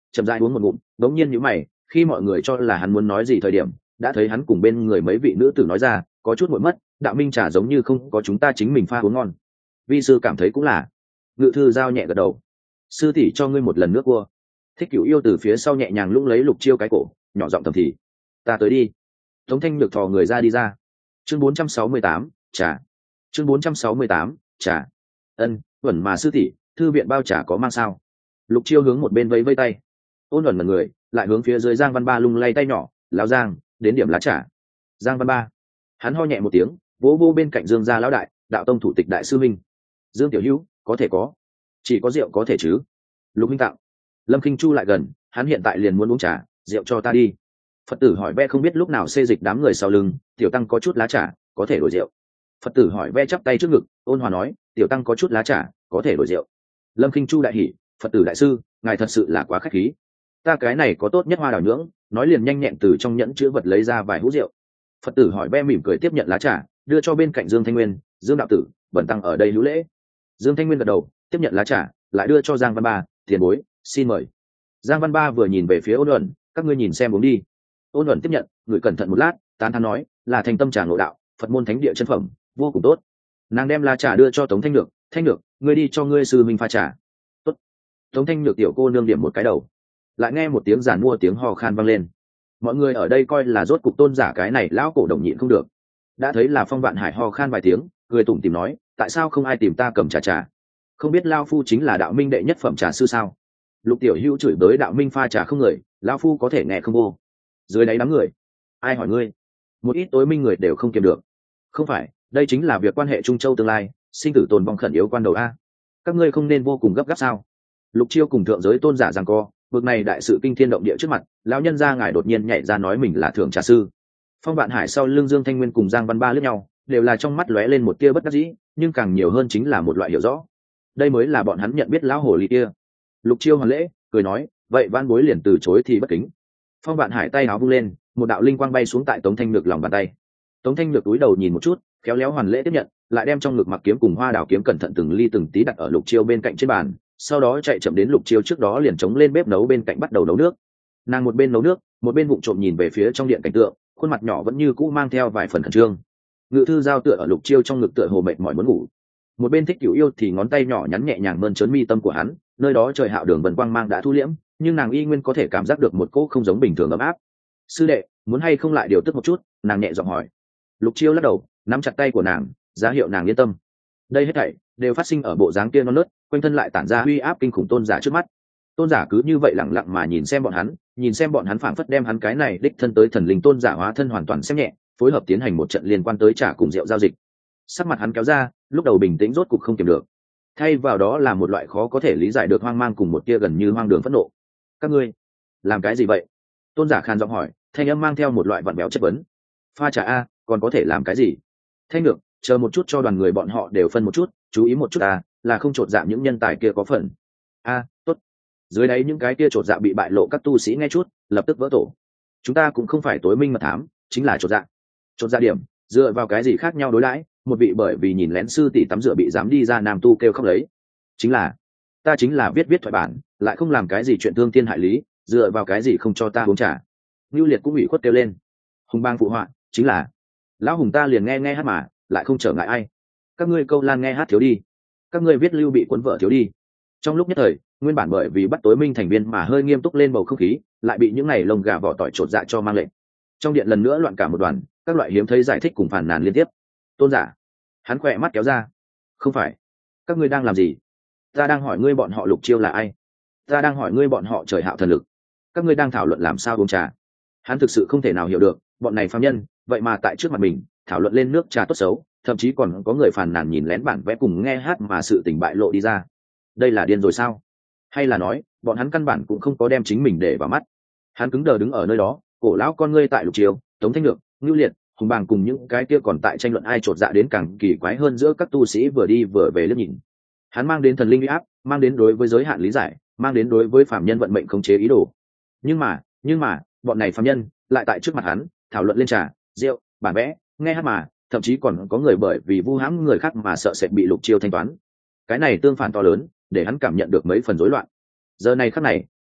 chậm rãi uống một ngụm, đống nhiên nhíu mày, khi mọi người cho là hắn muốn nói gì thời điểm, đã thấy hắn cùng bên người mấy vị nữ tử nói ra, có chút muộn mất, đạo minh trà giống như không có chúng ta chính mình pha uống ngon. Vi sư cảm thấy cũng là. Ngự thư giao nhẹ gật đầu. Sư tỷ cho ngươi một lần nước cua. Thích Cửu Yêu từ phía sau nhẹ nhàng lũng lấy Lục Chiêu cái cổ, nhỏ giọng thầm thì, ta tới đi. Tống Thanh Nhược thò người ra đi ra. Chương bốn trăm sáu mươi tám, trà. Chương bốn trăm sáu mươi tám, trà. Ân, Uẩn mà sư tỷ, thư viện bao trà có mang sao? Lục Chiêu hướng một bên vẫy vẫy tay. Ôn Uẩn mật người, lại hướng phía dưới Giang Văn Ba lung lay tay nhỏ, lão Giang, đến điểm lá trà. Giang Văn Ba. Hắn ho nhẹ một tiếng, vỗ vô bên cạnh Dương gia lão đại, đạo tông thủ tịch đại sư minh. Dương tiểu hữu, có thể có, chỉ có rượu có thể chứ? Lục minh tặng. Lâm Kinh Chu lại gần, hắn hiện tại liền muốn uống trà, rượu cho ta đi. Phật tử hỏi ve không biết lúc nào xê dịch đám người sau lưng, tiểu tăng có chút lá trà, có thể đổi rượu. Phật tử hỏi ve chắp tay trước ngực, ôn hòa nói, tiểu tăng có chút lá trà, có thể đổi rượu. Lâm Kinh Chu đại hỉ, Phật tử đại sư, ngài thật sự là quá khách khí. Ta cái này có tốt nhất hoa đào nhưỡng, nói liền nhanh nhẹn từ trong nhẫn chứa vật lấy ra vài hũ rượu. Phật tử hỏi ve mỉm cười tiếp nhận lá trà, đưa cho bên cạnh Dương Thanh Nguyên, Dương đạo tử, bẩn tăng ở đây hữu lễ. Dương Thanh Nguyên gật đầu, tiếp nhận lá trà, lại đưa cho Giang Văn Ba, tiền bối, xin mời. Giang Văn Ba vừa nhìn về phía Ôn Uẩn, các ngươi nhìn xem uống đi. Ôn Uẩn tiếp nhận, người cẩn thận một lát, tán thán nói, là thành tâm trà ngộ đạo, Phật môn thánh địa chân phẩm, vô cùng tốt. Nàng đem lá trà đưa cho Tống Thanh Nhược, Thanh Nhược, ngươi đi cho ngươi sư minh pha trà. Tốt. Tống Thanh Nhược tiểu cô nương điểm một cái đầu. Lại nghe một tiếng giản mua tiếng hò khan vang lên. Mọi người ở đây coi là rốt cục tôn giả cái này lão cổ đồng nhịn không được. Đã thấy là Phong Vạn Hải hò khan vài tiếng, cười tủm tỉm nói, tại sao không ai tìm ta cầm trà trà? Không biết lao phu chính là đạo minh đệ nhất phẩm trà sư sao? Lục tiểu hữu chửi bới đạo minh pha trà không người, lão phu có thể nghe không vô. Dưới đáy đám người, ai hỏi ngươi? Một ít tối minh người đều không kiềm được. Không phải, đây chính là việc quan hệ Trung Châu tương lai, sinh tử tồn vong khẩn yếu quan đầu a. Các ngươi không nên vô cùng gấp gáp sao? Lục Chiêu cùng thượng giới tôn giả giằng co, bực này đại sự kinh thiên động địa trước mặt, lão nhân gia ngài đột nhiên nhảy ra nói mình là thượng trà sư. Phong Vạn Hải sau lưng Dương Thanh Nguyên cùng Giang Văn Ba liếc nhau, đều là trong mắt lóe lên một tia bất đắc dĩ, nhưng càng nhiều hơn chính là một loại hiểu rõ. Đây mới là bọn hắn nhận biết lão hồ ly kia. Lục Chiêu hoàn lễ, cười nói, vậy van bối liền từ chối thì bất kính. Phong Vạn Hải tay áo vung lên, một đạo linh quang bay xuống tại Tống Thanh Nhược lòng bàn tay. Tống Thanh Nhược cúi đầu nhìn một chút, khéo léo hoàn lễ tiếp nhận, lại đem trong ngực mặc kiếm cùng hoa đào kiếm cẩn thận từng ly từng tí đặt ở Lục Chiêu bên cạnh trên bàn, sau đó chạy chậm đến Lục Chiêu trước đó liền chống lên bếp nấu bên cạnh bắt đầu nấu nước. Nàng một bên nấu nước, một bên vụng trộm nhìn về phía trong điện cảnh tượng, khuôn mặt nhỏ vẫn như cũ mang theo vài phần khẩn trương. Ngự thư giao tựa ở Lục Chiêu trong ngực tựa hồ mệt mỏi muốn ngủ. Một bên Thích Cửu Yêu thì ngón tay nhỏ nhắn nhẹ nhàng mơn trớn mi tâm của hắn, nơi đó trời hạo đường vần quang mang đã thu liễm, nhưng nàng y nguyên có thể cảm giác được một cỗ không giống bình thường ấm áp. Sư đệ, muốn hay không lại điều tức một chút? Nàng nhẹ giọng hỏi. Lục Chiêu lắc đầu, nắm chặt tay của nàng, ra hiệu nàng yên tâm. Đây hết thảy đều phát sinh ở bộ dáng kia non nớt, quanh thân lại tản ra uy áp kinh khủng tôn giả trước mắt. Tôn giả cứ như vậy lặng lặng mà nhìn xem bọn hắn, nhìn xem bọn hắn phảng phất đem hắn cái này đích thân tới thần linh tôn giả hóa thân hoàn toàn xem nhẹ, phối hợp tiến hành một trận liên quan tới trả cùng rượu giao dịch. Sắc mặt hắn kéo ra, lúc đầu bình tĩnh rốt cục không kiềm được. Thay vào đó là một loại khó có thể lý giải được hoang mang cùng một tia gần như hoang đường phẫn nộ. Các ngươi làm cái gì vậy? Tôn giả khan giọng hỏi, thanh âm mang theo một loại vặn béo chất vấn. Pha trà a, còn có thể làm cái gì? Thanh được, chờ một chút cho đoàn người bọn họ đều phân một chút, chú ý một chút a, là không trột dạ những nhân tài kia có phần. A, tốt. Dưới đáy những cái kia trột dạ bị bại lộ các tu sĩ nghe chút, lập tức vỡ tổ. Chúng ta cũng không phải tối minh mật thám, chính là trột dạ. Trột dạ điểm, dựa vào cái gì khác nhau đối đãi? Một vị bởi vì nhìn lén sư tỷ tắm rửa bị dám đi ra nam tu kêu khóc lấy. Chính là, ta chính là viết viết thoại bản, lại không làm cái gì chuyện thương thiên hại lý, dựa vào cái gì không cho ta uống trà? Nưu Liệt cũng ủy khuất kêu lên. Hùng Bang phụ họa, chính là, lão hùng ta liền nghe nghe hát mà, lại không trở ngại ai. Các ngươi câu lan nghe hát thiếu đi, các ngươi viết lưu bị cuốn vợ thiếu đi. Trong lúc nhất thời, nguyên bản bởi vì bắt tối minh thành viên mà hơi nghiêm túc lên bầu không khí, lại bị những ngày lông gà vỏ tỏi trột dạ cho mang lệnh. Trong điện lần nữa loạn cả một đoàn, các loại hiếm thấy giải thích cùng phàn nàn liên tiếp. Tôn giả, hắn khỏe mắt kéo ra. Không phải, các ngươi đang làm gì? Ta đang hỏi ngươi bọn họ Lục Chiêu là ai? Ta đang hỏi ngươi bọn họ trời hạo thần lực. Các ngươi đang thảo luận làm sao uống trà. Hắn thực sự không thể nào hiểu được, bọn này phàm nhân, vậy mà tại trước mặt mình thảo luận lên nước trà tốt xấu, thậm chí còn có người phàn nàn nhìn lén bản vẽ cùng nghe hát mà sự tình bại lộ đi ra. Đây là điên rồi sao? Hay là nói, bọn hắn căn bản cũng không có đem chính mình để vào mắt. Hắn cứng đờ đứng ở nơi đó, cổ lão con ngươi tại Lục Chiêu, Tống Thanh Nhược, Ngưu Liệt, Hùng Bàng cùng những cái kia còn tại tranh luận ai chột dạ đến càng kỳ quái hơn giữa các tu sĩ vừa đi vừa về liếc nhìn. Hắn mang đến thần linh uy áp, mang đến đối với giới hạn lý giải, mang đến đối với phàm nhân vận mệnh khống chế ý đồ. Nhưng mà, nhưng mà, bọn này phàm nhân lại tại trước mặt hắn thảo luận lên trà, rượu, bản vẽ, nghe hát mà, thậm chí còn có người bởi vì vu hãm người khác mà sợ sệt bị Lục Chiêu thanh toán. Cái này tương phản to lớn, để hắn cảm nhận được mấy phần rối loạn. Giờ này khắc này,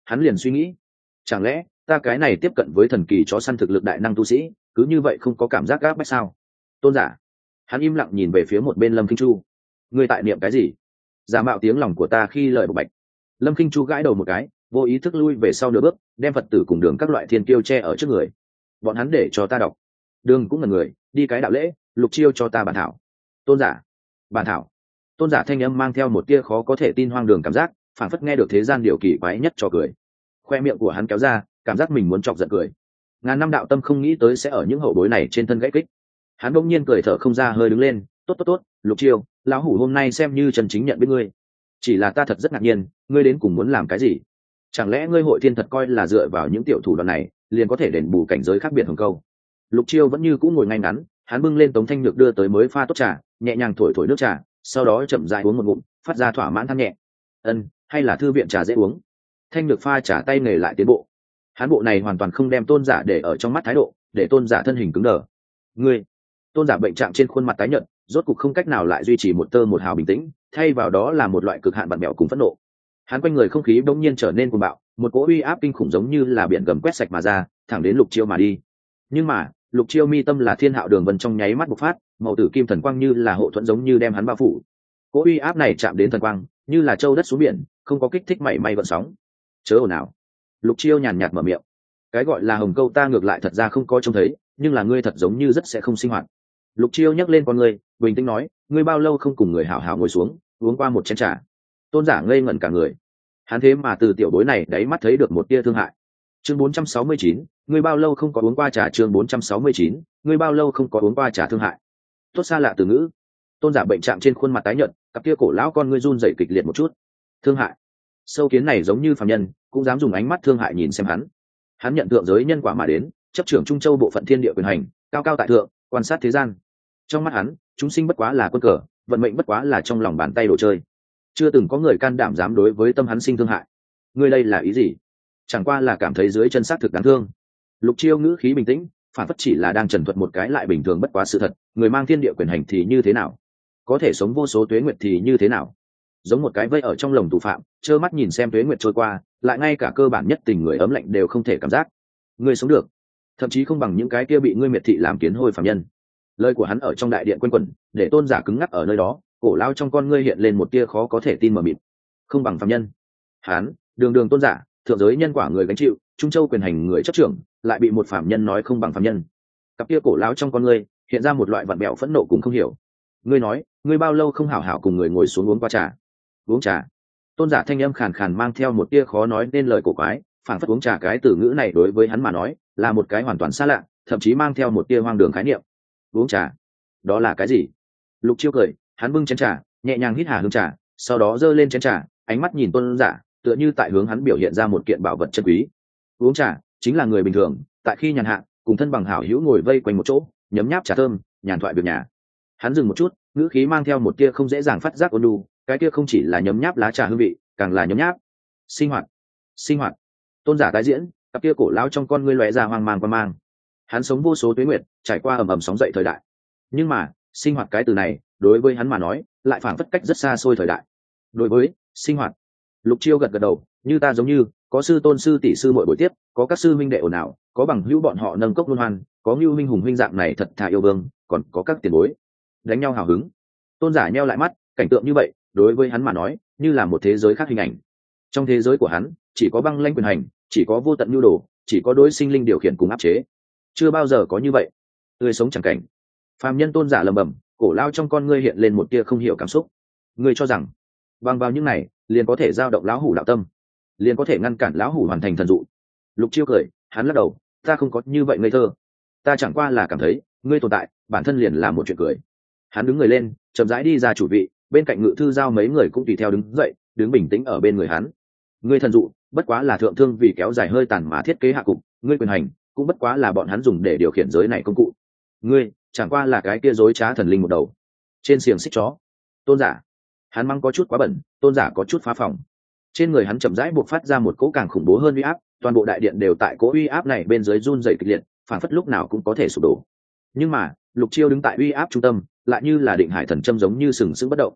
hắn liền suy nghĩ, chẳng lẽ ta cái này tiếp cận với thần kỳ chó săn thực lực đại năng tu sĩ cứ như vậy không có cảm giác gáp bách sao? Tôn giả, hắn im lặng nhìn về phía một bên Lâm Kinh Chu. Ngươi tại niệm cái gì? Giả mạo tiếng lòng của ta khi lời bộc bạch. Lâm Kinh Chu gãi đầu một cái, vô ý thức lui về sau nửa bước, đem Phật tử cùng Đường các loại thiên kiêu che ở trước người. Bọn hắn để cho ta đọc. Đường cũng là người, đi cái đạo lễ, Lục Chiêu cho ta bản thảo. Tôn giả, bản thảo. Tôn giả thanh âm mang theo một tia khó có thể tin hoang đường cảm giác, phản phất nghe được thế gian điều kỳ quái nhất cho cười. Khoe miệng của hắn kéo ra, cảm giác mình muốn chọc giận cười. Ngàn năm đạo tâm không nghĩ tới sẽ ở những hậu bối này trên thân gãy kích. Hắn bỗng nhiên cười thở không ra hơi đứng lên, tốt tốt tốt, Lục Chiêu, lão hủ hôm nay xem như chân chính nhận biết ngươi. Chỉ là ta thật rất ngạc nhiên, ngươi đến cùng muốn làm cái gì? Chẳng lẽ ngươi hội thiên thật coi là dựa vào những tiểu thủ đoạn này liền có thể đền bù cảnh giới khác biệt hồng câu? Lục Chiêu vẫn như cũ ngồi ngay ngắn, hắn bưng lên Tống Thanh Nhược đưa tới mới pha tốt trà, nhẹ nhàng thổi thổi nước trà, sau đó chậm rãi uống một ngụm, phát ra thỏa mãn than nhẹ. Ân, hay là thư viện trà dễ uống. Thanh Nhược pha trà tay nghề lại tiến bộ. Hắn bộ này hoàn toàn không đem Tôn giả để ở trong mắt thái độ, để Tôn giả thân hình cứng đờ. Ngươi, Tôn giả bệnh trạng trên khuôn mặt tái nhợt, rốt cục không cách nào lại duy trì một tơ một hào bình tĩnh, thay vào đó là một loại cực hạn bặm bẹo cùng phẫn nộ. Hắn quanh người không khí bỗng nhiên trở nên cuồng bạo, một cỗ uy áp kinh khủng giống như là biển gầm quét sạch mà ra, thẳng đến Lục Chiêu mà đi. Nhưng mà, Lục Chiêu mi tâm là Thiên Hạo Đường Vân trong nháy mắt bộc phát, màu tử kim thần quang như là hộ thuẫn giống như đem hắn bao phủ. Cỗ uy áp này chạm đến thần quang, như là châu đất xuống biển, không có kích thích mảy may gợn sóng. Chớ ồn ào. Lục Chiêu nhàn nhạt mở miệng. Cái gọi là hồng câu ta ngược lại thật ra không có trông thấy, nhưng là ngươi thật giống như rất sẽ không sinh hoạt. Lục Chiêu nhấc lên con ngươi, bình tĩnh nói, ngươi bao lâu không cùng người hảo hảo ngồi xuống, uống qua một chén trà? Tôn giả ngây ngẩn cả người. Hắn thế mà từ tiểu bối này đáy mắt thấy được một tia thương hại. Chương bốn trăm sáu mươi chín, ngươi bao lâu không có uống qua trà? Chương bốn trăm sáu mươi chín, ngươi bao lâu không có uống qua trà? Thương hại. Tốt xa lạ từ ngữ. Tôn giả bệnh trạng trên khuôn mặt tái nhợt, cặp kia cổ lão con ngươi run rẩy kịch liệt một chút. Thương hại. Sâu kiến này giống như phàm nhân, cũng dám dùng ánh mắt thương hại nhìn xem hắn. Hắn nhận thượng giới nhân quả mà đến, chấp trưởng Trung Châu bộ phận thiên địa quyền hành, cao cao tại thượng, quan sát thế gian. Trong mắt hắn, chúng sinh bất quá là quân cờ, vận mệnh bất quá là trong lòng bàn tay đồ chơi. Chưa từng có người can đảm dám đối với tâm hắn sinh thương hại. Ngươi đây là ý gì? Chẳng qua là cảm thấy dưới chân xác thực đáng thương. Lục Chiêu ngữ khí bình tĩnh, phản phất chỉ là đang trần thuật một cái lại bình thường bất quá sự thật. Người mang thiên địa quyền hành thì như thế nào? Có thể sống vô số tuế nguyệt thì như thế nào? Giống một cái vây ở trong lồng tù phạm, trơ mắt nhìn xem tuế nguyệt trôi qua, lại ngay cả cơ bản nhất tình người ấm lạnh đều không thể cảm giác. Ngươi sống được, thậm chí không bằng những cái kia bị ngươi miệt thị làm kiến hôi phạm nhân. Lời của hắn ở trong đại điện quanh quẩn, để Tôn giả cứng ngắc ở nơi đó, cổ lao trong con ngươi hiện lên một tia khó có thể tin mờ mịt. Không bằng phạm nhân. Hắn, đường đường Tôn giả, thượng giới nhân quả người gánh chịu, Trung Châu quyền hành người chấp trưởng, lại bị một phạm nhân nói không bằng phạm nhân. Cặp kia cổ lao trong con ngươi hiện ra một loại vặn bẹo phẫn nộ cùng không hiểu. Ngươi nói, ngươi bao lâu không hảo hảo cùng người ngồi xuống uống qua trà? Uống trà. Tôn giả thanh âm khàn khàn mang theo một tia khó nói nên lời cổ quái, phản phất uống trà cái từ ngữ này đối với hắn mà nói là một cái hoàn toàn xa lạ, thậm chí mang theo một tia hoang đường khái niệm. Uống trà, đó là cái gì? Lục Chiêu cười, hắn bưng chén trà, nhẹ nhàng hít hà hương trà, sau đó giơ lên chén trà, ánh mắt nhìn Tôn giả, tựa như tại hướng hắn biểu hiện ra một kiện bảo vật chân quý. Uống trà chính là người bình thường, tại khi nhàn hạ, cùng thân bằng hảo hữu ngồi vây quanh một chỗ, nhấm nháp trà thơm, nhàn thoại việc nhà. Hắn dừng một chút, ngữ khí mang theo một tia không dễ dàng phát giác ôn nhu, cái kia không chỉ là nhấm nháp lá trà hương vị, càng là nhấm nháp sinh hoạt. Sinh hoạt. Tôn giả tái diễn, cặp kia cổ lão trong con ngươi lóe ra hoang mang quan mang. Hắn sống vô số tuế nguyệt, trải qua ầm ầm sóng dậy thời đại, nhưng mà sinh hoạt cái từ này đối với hắn mà nói lại phảng phất cách rất xa xôi thời đại. Đối với sinh hoạt, Lục Chiêu gật gật đầu, như ta giống như có sư tôn sư tỷ sư muội buổi tiếp, có các sư minh đệ ồn ào, có bằng hữu bọn họ nâng cốc luân hoan, có Nưu minh hùng huynh dạng này thật thà yêu vương, còn có các tiền bối đánh nhau hào hứng. Tôn giả nheo lại mắt, cảnh tượng như vậy đối với hắn mà nói như là một thế giới khác hình ảnh. Trong thế giới của hắn chỉ có băng lãnh quyền hành, chỉ có vô tận nhu đồ, chỉ có đối sinh linh điều khiển cùng áp chế. Chưa bao giờ có như vậy tươi sống chẳng cảnh. Phàm nhân Tôn giả lầm bầm, cổ lao trong con ngươi hiện lên một tia không hiểu cảm xúc. Ngươi cho rằng bằng vào những này liền có thể giao động lão hủ đạo tâm, liền có thể ngăn cản lão hủ hoàn thành thần dụ? Lục Chiêu cười, hắn lắc đầu, ta không có như vậy ngây thơ. Ta chẳng qua là cảm thấy ngươi tồn tại bản thân liền là một chuyện cười. Hắn đứng người lên, chậm rãi đi ra chủ vị, bên cạnh Ngự Thư Giao mấy người cũng tùy theo đứng dậy, đứng bình tĩnh ở bên người hắn. Ngươi thần dụ bất quá là thượng thương vì kéo dài hơi tàn mà thiết kế hạ cục, ngươi quyền hành cũng bất quá là bọn hắn dùng để điều khiển giới này công cụ. Ngươi chẳng qua là cái kia dối trá thần linh một đầu trên xiềng xích chó. Tôn giả, hắn mang có chút quá bẩn, Tôn giả có chút phá phòng. Trên người hắn chậm rãi buộc phát ra một cỗ càng khủng bố hơn uy áp, toàn bộ đại điện đều tại cỗ uy áp này bên dưới run rẩy kịch liệt, phản phất lúc nào cũng có thể sụp đổ. Nhưng mà Lục Chiêu đứng tại uy áp trung tâm, lại như là định hải thần châm giống như sừng sững bất động.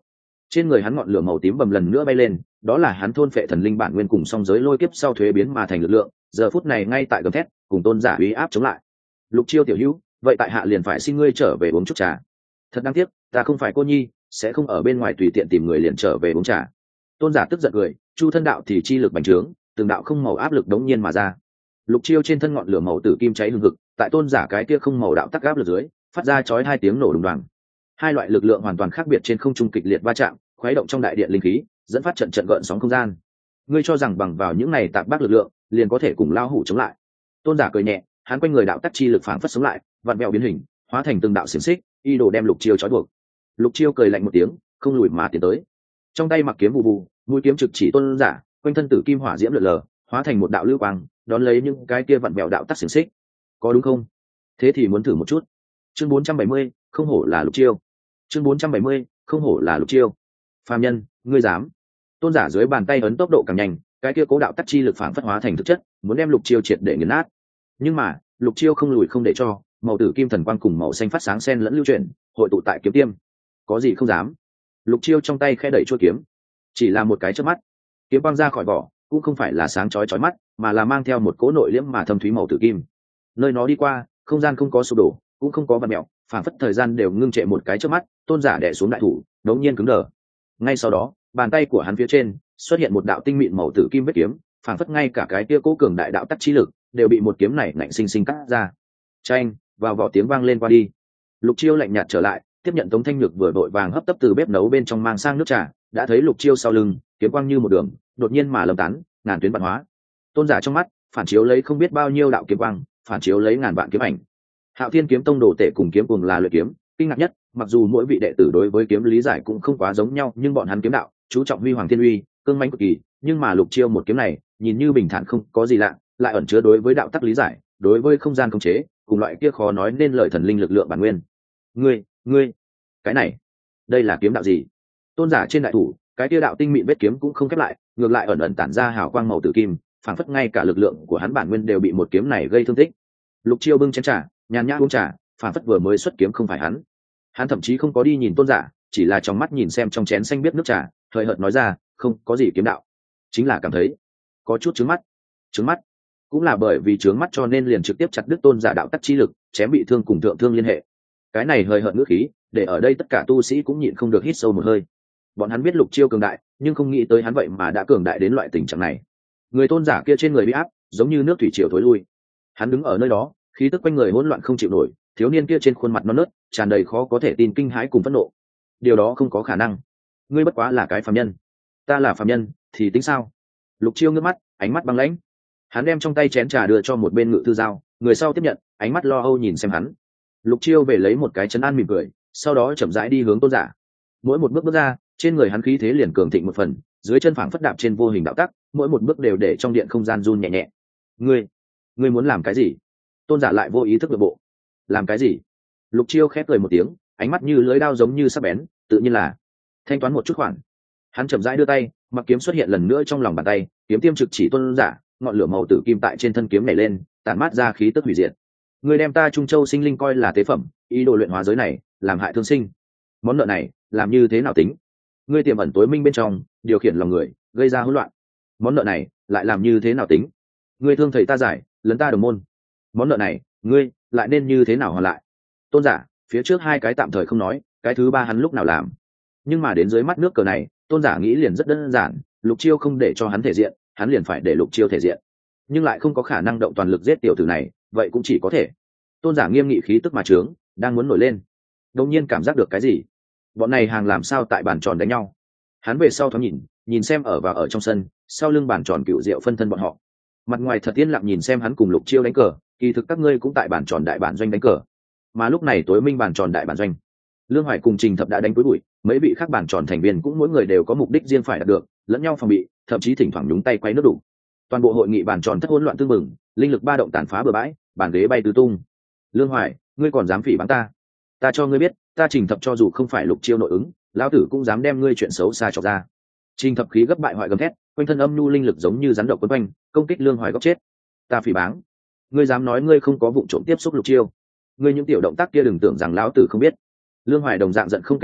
Trên người hắn ngọn lửa màu tím bầm lần nữa bay lên, đó là hắn thôn phệ thần linh bản nguyên cùng song giới lôi kiếp sau thuế biến mà thành lực lượng, giờ phút này ngay tại gầm thét cùng tôn giả uy áp chống lại. Lục Chiêu tiểu hữu, vậy tại hạ liền phải xin ngươi trở về uống chút trà. Thật đáng tiếc, ta không phải cô nhi, sẽ không ở bên ngoài tùy tiện tìm người liền trở về uống trà. Tôn giả tức giận cười, chu thân đạo thì chi lực bành trướng, từng đạo không màu áp lực đống nhiên mà ra. Lục Chiêu trên thân ngọn lửa màu tử kim cháy hừng hực, tại tôn giả cái kia không màu đạo tắc áp lực dưới, phát ra chói hai tiếng nổ đùng đoàng. Hai loại lực lượng hoàn toàn khác biệt trên không trung kịch liệt va chạm, khuấy động trong đại điện linh khí, dẫn phát trận trận gợn sóng không gian. Ngươi cho rằng bằng vào những này tạp bác lực lượng, liền có thể cùng lao hủ chống lại? Tôn giả cười nhẹ, hắn quanh người đạo tắc chi lực phảng phất sống lại, vặn vẹo biến hình, hóa thành từng đạo xiềng xích, y đồ đem Lục Chiêu trói buộc. Lục Chiêu cười lạnh một tiếng, không lùi mà tiến tới. Trong tay mặc kiếm vù vù, mũi kiếm trực chỉ tôn giả, quanh thân tử kim hỏa diễm lượn lờ, hóa thành một đạo lưu quang, đón lấy những cái kia vặn vẹo đạo tắc xiềng xích. Có đúng không? Thế thì muốn thử một chút. Chương bốn trăm bảy mươi, không hổ là Lục Chiêu. Chương bốn trăm bảy mươi, không hổ là Lục Chiêu. Phàm nhân, ngươi dám? Tôn giả dưới bàn tay ấn tốc độ càng nhanh, cái kia cố đạo tắc chi lực phản phất hóa thành thực chất, muốn đem Lục Chiêu triệt để nghiền nát. Nhưng mà, Lục Chiêu không lùi không để cho, màu tử kim thần quang cùng màu xanh phát sáng xen lẫn lưu chuyển, hội tụ tại kiếm tiêm. Có gì không dám? Lục Chiêu trong tay khẽ đẩy chuôi kiếm, chỉ là một cái chớp mắt, kiếm quang ra khỏi vỏ, cũng không phải là sáng chói chói mắt, mà là mang theo một cỗ nội liễm mà thâm thúy màu tử kim. Nơi nó đi qua, không gian không có sụp đổ, cũng không có vặn mèo, phản phất thời gian đều ngưng trệ một cái chớp mắt, tôn giả đè xuống đại thủ, đống nhiên cứng đờ. Ngay sau đó, bàn tay của hắn phía trên xuất hiện một đạo tinh mịn màu tử kim vết kiếm, phản phất ngay cả cái kia cố cường đại đạo tắc chi lực đều bị một kiếm này ngạnh sinh sinh cắt ra. Chanh, vào vỏ tiếng vang lên qua đi. Lục Chiêu lạnh nhạt trở lại, tiếp nhận Tống Thanh Nhược vừa vội vàng hấp tấp từ bếp nấu bên trong mang sang nước trà, đã thấy Lục Chiêu sau lưng, kiếm quang như một đường, đột nhiên mà lầm tán, ngàn tuyến vạn hóa. Tôn giả trong mắt phản chiếu lấy không biết bao nhiêu đạo kiếm quang, phản chiếu lấy ngàn vạn kiếm ảnh. Hạo Thiên kiếm tông đồ tể cùng kiếm cùng là luyện kiếm, kinh ngạc nhất, mặc dù mỗi vị đệ tử đối với kiếm lý giải cũng không quá giống nhau, nhưng bọn hắn kiếm đạo chú trọng huy hoàng thiên uy, cương mãnh cực kỳ, nhưng mà Lục Chiêu một kiếm này, nhìn như bình thản không có gì lạ, lại ẩn chứa đối với đạo tắc lý giải, đối với không gian khống chế, cùng loại kia khó nói nên lời thần linh lực lượng bản nguyên. Ngươi, ngươi, cái này, đây là kiếm đạo gì? Tôn giả trên đại thủ, cái kia đạo tinh mịn vết kiếm cũng không khép lại, ngược lại ẩn ẩn tản ra hào quang màu tử kim, phảng phất ngay cả lực lượng của hắn bản nguyên đều bị một kiếm này gây thương tích. Lục Chiêu bưng chén trà, nhàn nhã uống trà, phảng phất vừa mới xuất kiếm không phải hắn. Hắn thậm chí không có đi nhìn tôn giả, chỉ là trong mắt nhìn xem trong chén xanh biết nước trà, hời hợt nói ra, không có gì kiếm đạo, chính là cảm thấy có chút trướng mắt. Trướng mắt? Cũng là bởi vì trướng mắt cho nên liền trực tiếp chặt đứt tôn giả đạo tắc chi lực, chém bị thương cùng thượng thương liên hệ. Cái này hời hợt ngữ khí, để ở đây tất cả tu sĩ cũng nhịn không được hít sâu một hơi. Bọn hắn biết Lục Chiêu cường đại, nhưng không nghĩ tới hắn vậy mà đã cường đại đến loại tình trạng này. Người tôn giả kia trên người bị áp, giống như nước thủy triều thối lui. Hắn đứng ở nơi đó, khí tức quanh người hỗn loạn không chịu nổi, thiếu niên kia trên khuôn mặt non nớt, tràn đầy khó có thể tin kinh hãi cùng phẫn nộ. Điều đó không có khả năng. Ngươi bất quá là cái phàm nhân. Ta là phàm nhân, thì tính sao? Lục Chiêu ngước mắt, ánh mắt băng lãnh. Hắn đem trong tay chén trà đưa cho một bên ngự thư giao, người sau tiếp nhận, ánh mắt lo âu nhìn xem hắn. Lục Chiêu về lấy một cái chấn an mỉm cười, sau đó chậm rãi đi hướng tôn giả. Mỗi một bước bước ra, trên người hắn khí thế liền cường thịnh một phần, dưới chân phảng phất đạp trên vô hình đạo tắc, mỗi một bước đều để trong điện không gian run nhẹ nhẹ. Ngươi, ngươi muốn làm cái gì? Tôn giả lại vô ý thức nội bộ. Làm cái gì? Lục Chiêu khép cười một tiếng, ánh mắt như lưỡi dao giống như sắc bén, tự nhiên là thanh toán một chút khoản. Hắn chậm rãi đưa tay, mặc kiếm xuất hiện lần nữa trong lòng bàn tay, kiếm tiêm trực chỉ tôn giả, ngọn lửa màu tử kim tại trên thân kiếm nảy lên, tản mát ra khí tức hủy diệt. Ngươi đem ta Trung Châu sinh linh coi là tế phẩm, ý đồ luyện hóa giới này, làm hại thương sinh. Món nợ này, làm như thế nào tính? Ngươi tiềm ẩn tối minh bên trong, điều khiển lòng người, gây ra hỗn loạn. Món nợ này, lại làm như thế nào tính? Ngươi thương thầy ta giải, lấn ta đồng môn. Món nợ này, ngươi lại nên như thế nào hoàn lại? Tôn giả, phía trước hai cái tạm thời không nói, cái thứ ba hắn lúc nào làm? Nhưng mà đến dưới mắt nước cờ này, tôn giả nghĩ liền rất đơn giản, Lục Chiêu không để cho hắn thể diện, hắn liền phải để Lục Chiêu thể diện, nhưng lại không có khả năng động toàn lực giết tiểu tử này, vậy cũng chỉ có thể. Tôn giả nghiêm nghị khí tức mà trướng, đang muốn nổi lên, đột nhiên cảm giác được cái gì. Bọn này hàng làm sao tại bàn tròn đánh nhau? Hắn về sau thoáng nhìn, nhìn xem ở và ở trong sân, sau lưng bàn tròn cựu diệu phân thân bọn họ. Mặt ngoài thật yên lặng nhìn xem hắn cùng Lục Chiêu đánh cờ, kỳ thực các ngươi cũng tại bàn tròn đại bản doanh đánh cờ. Mà lúc này tối minh bàn tròn đại bản doanh, Lương Hoài cùng Trình Thập đã đánh cuối bụi, mấy vị khác bàn tròn thành viên cũng mỗi người đều có mục đích riêng phải đạt được, lẫn nhau phòng bị, thậm chí thỉnh thoảng nhúng tay quay nước đủ. Toàn bộ hội nghị bàn tròn thất hỗn loạn tương mừng, linh lực ba động tàn phá bừa bãi, bàn ghế bay tứ tung. Lương Hoài, ngươi còn dám phỉ báng ta? Ta cho ngươi biết, ta Trình Thập cho dù không phải Lục Chiêu nội ứng, lão tử cũng dám đem ngươi chuyện xấu xa chọc ra. Trình Thập khí gấp bại hoại gầm thét, quanh thân âm nhu linh lực giống như rắn độc quấn quanh, công kích Lương Hoài góc chết. Ta phỉ báng? Ngươi dám nói ngươi không có vụ trộm tiếp xúc Lục Chiêu? Ngươi những tiểu động tác kia đừng tưởng rằng lão tử không biết. Lương Hoài đồng dạng giận không kèm được,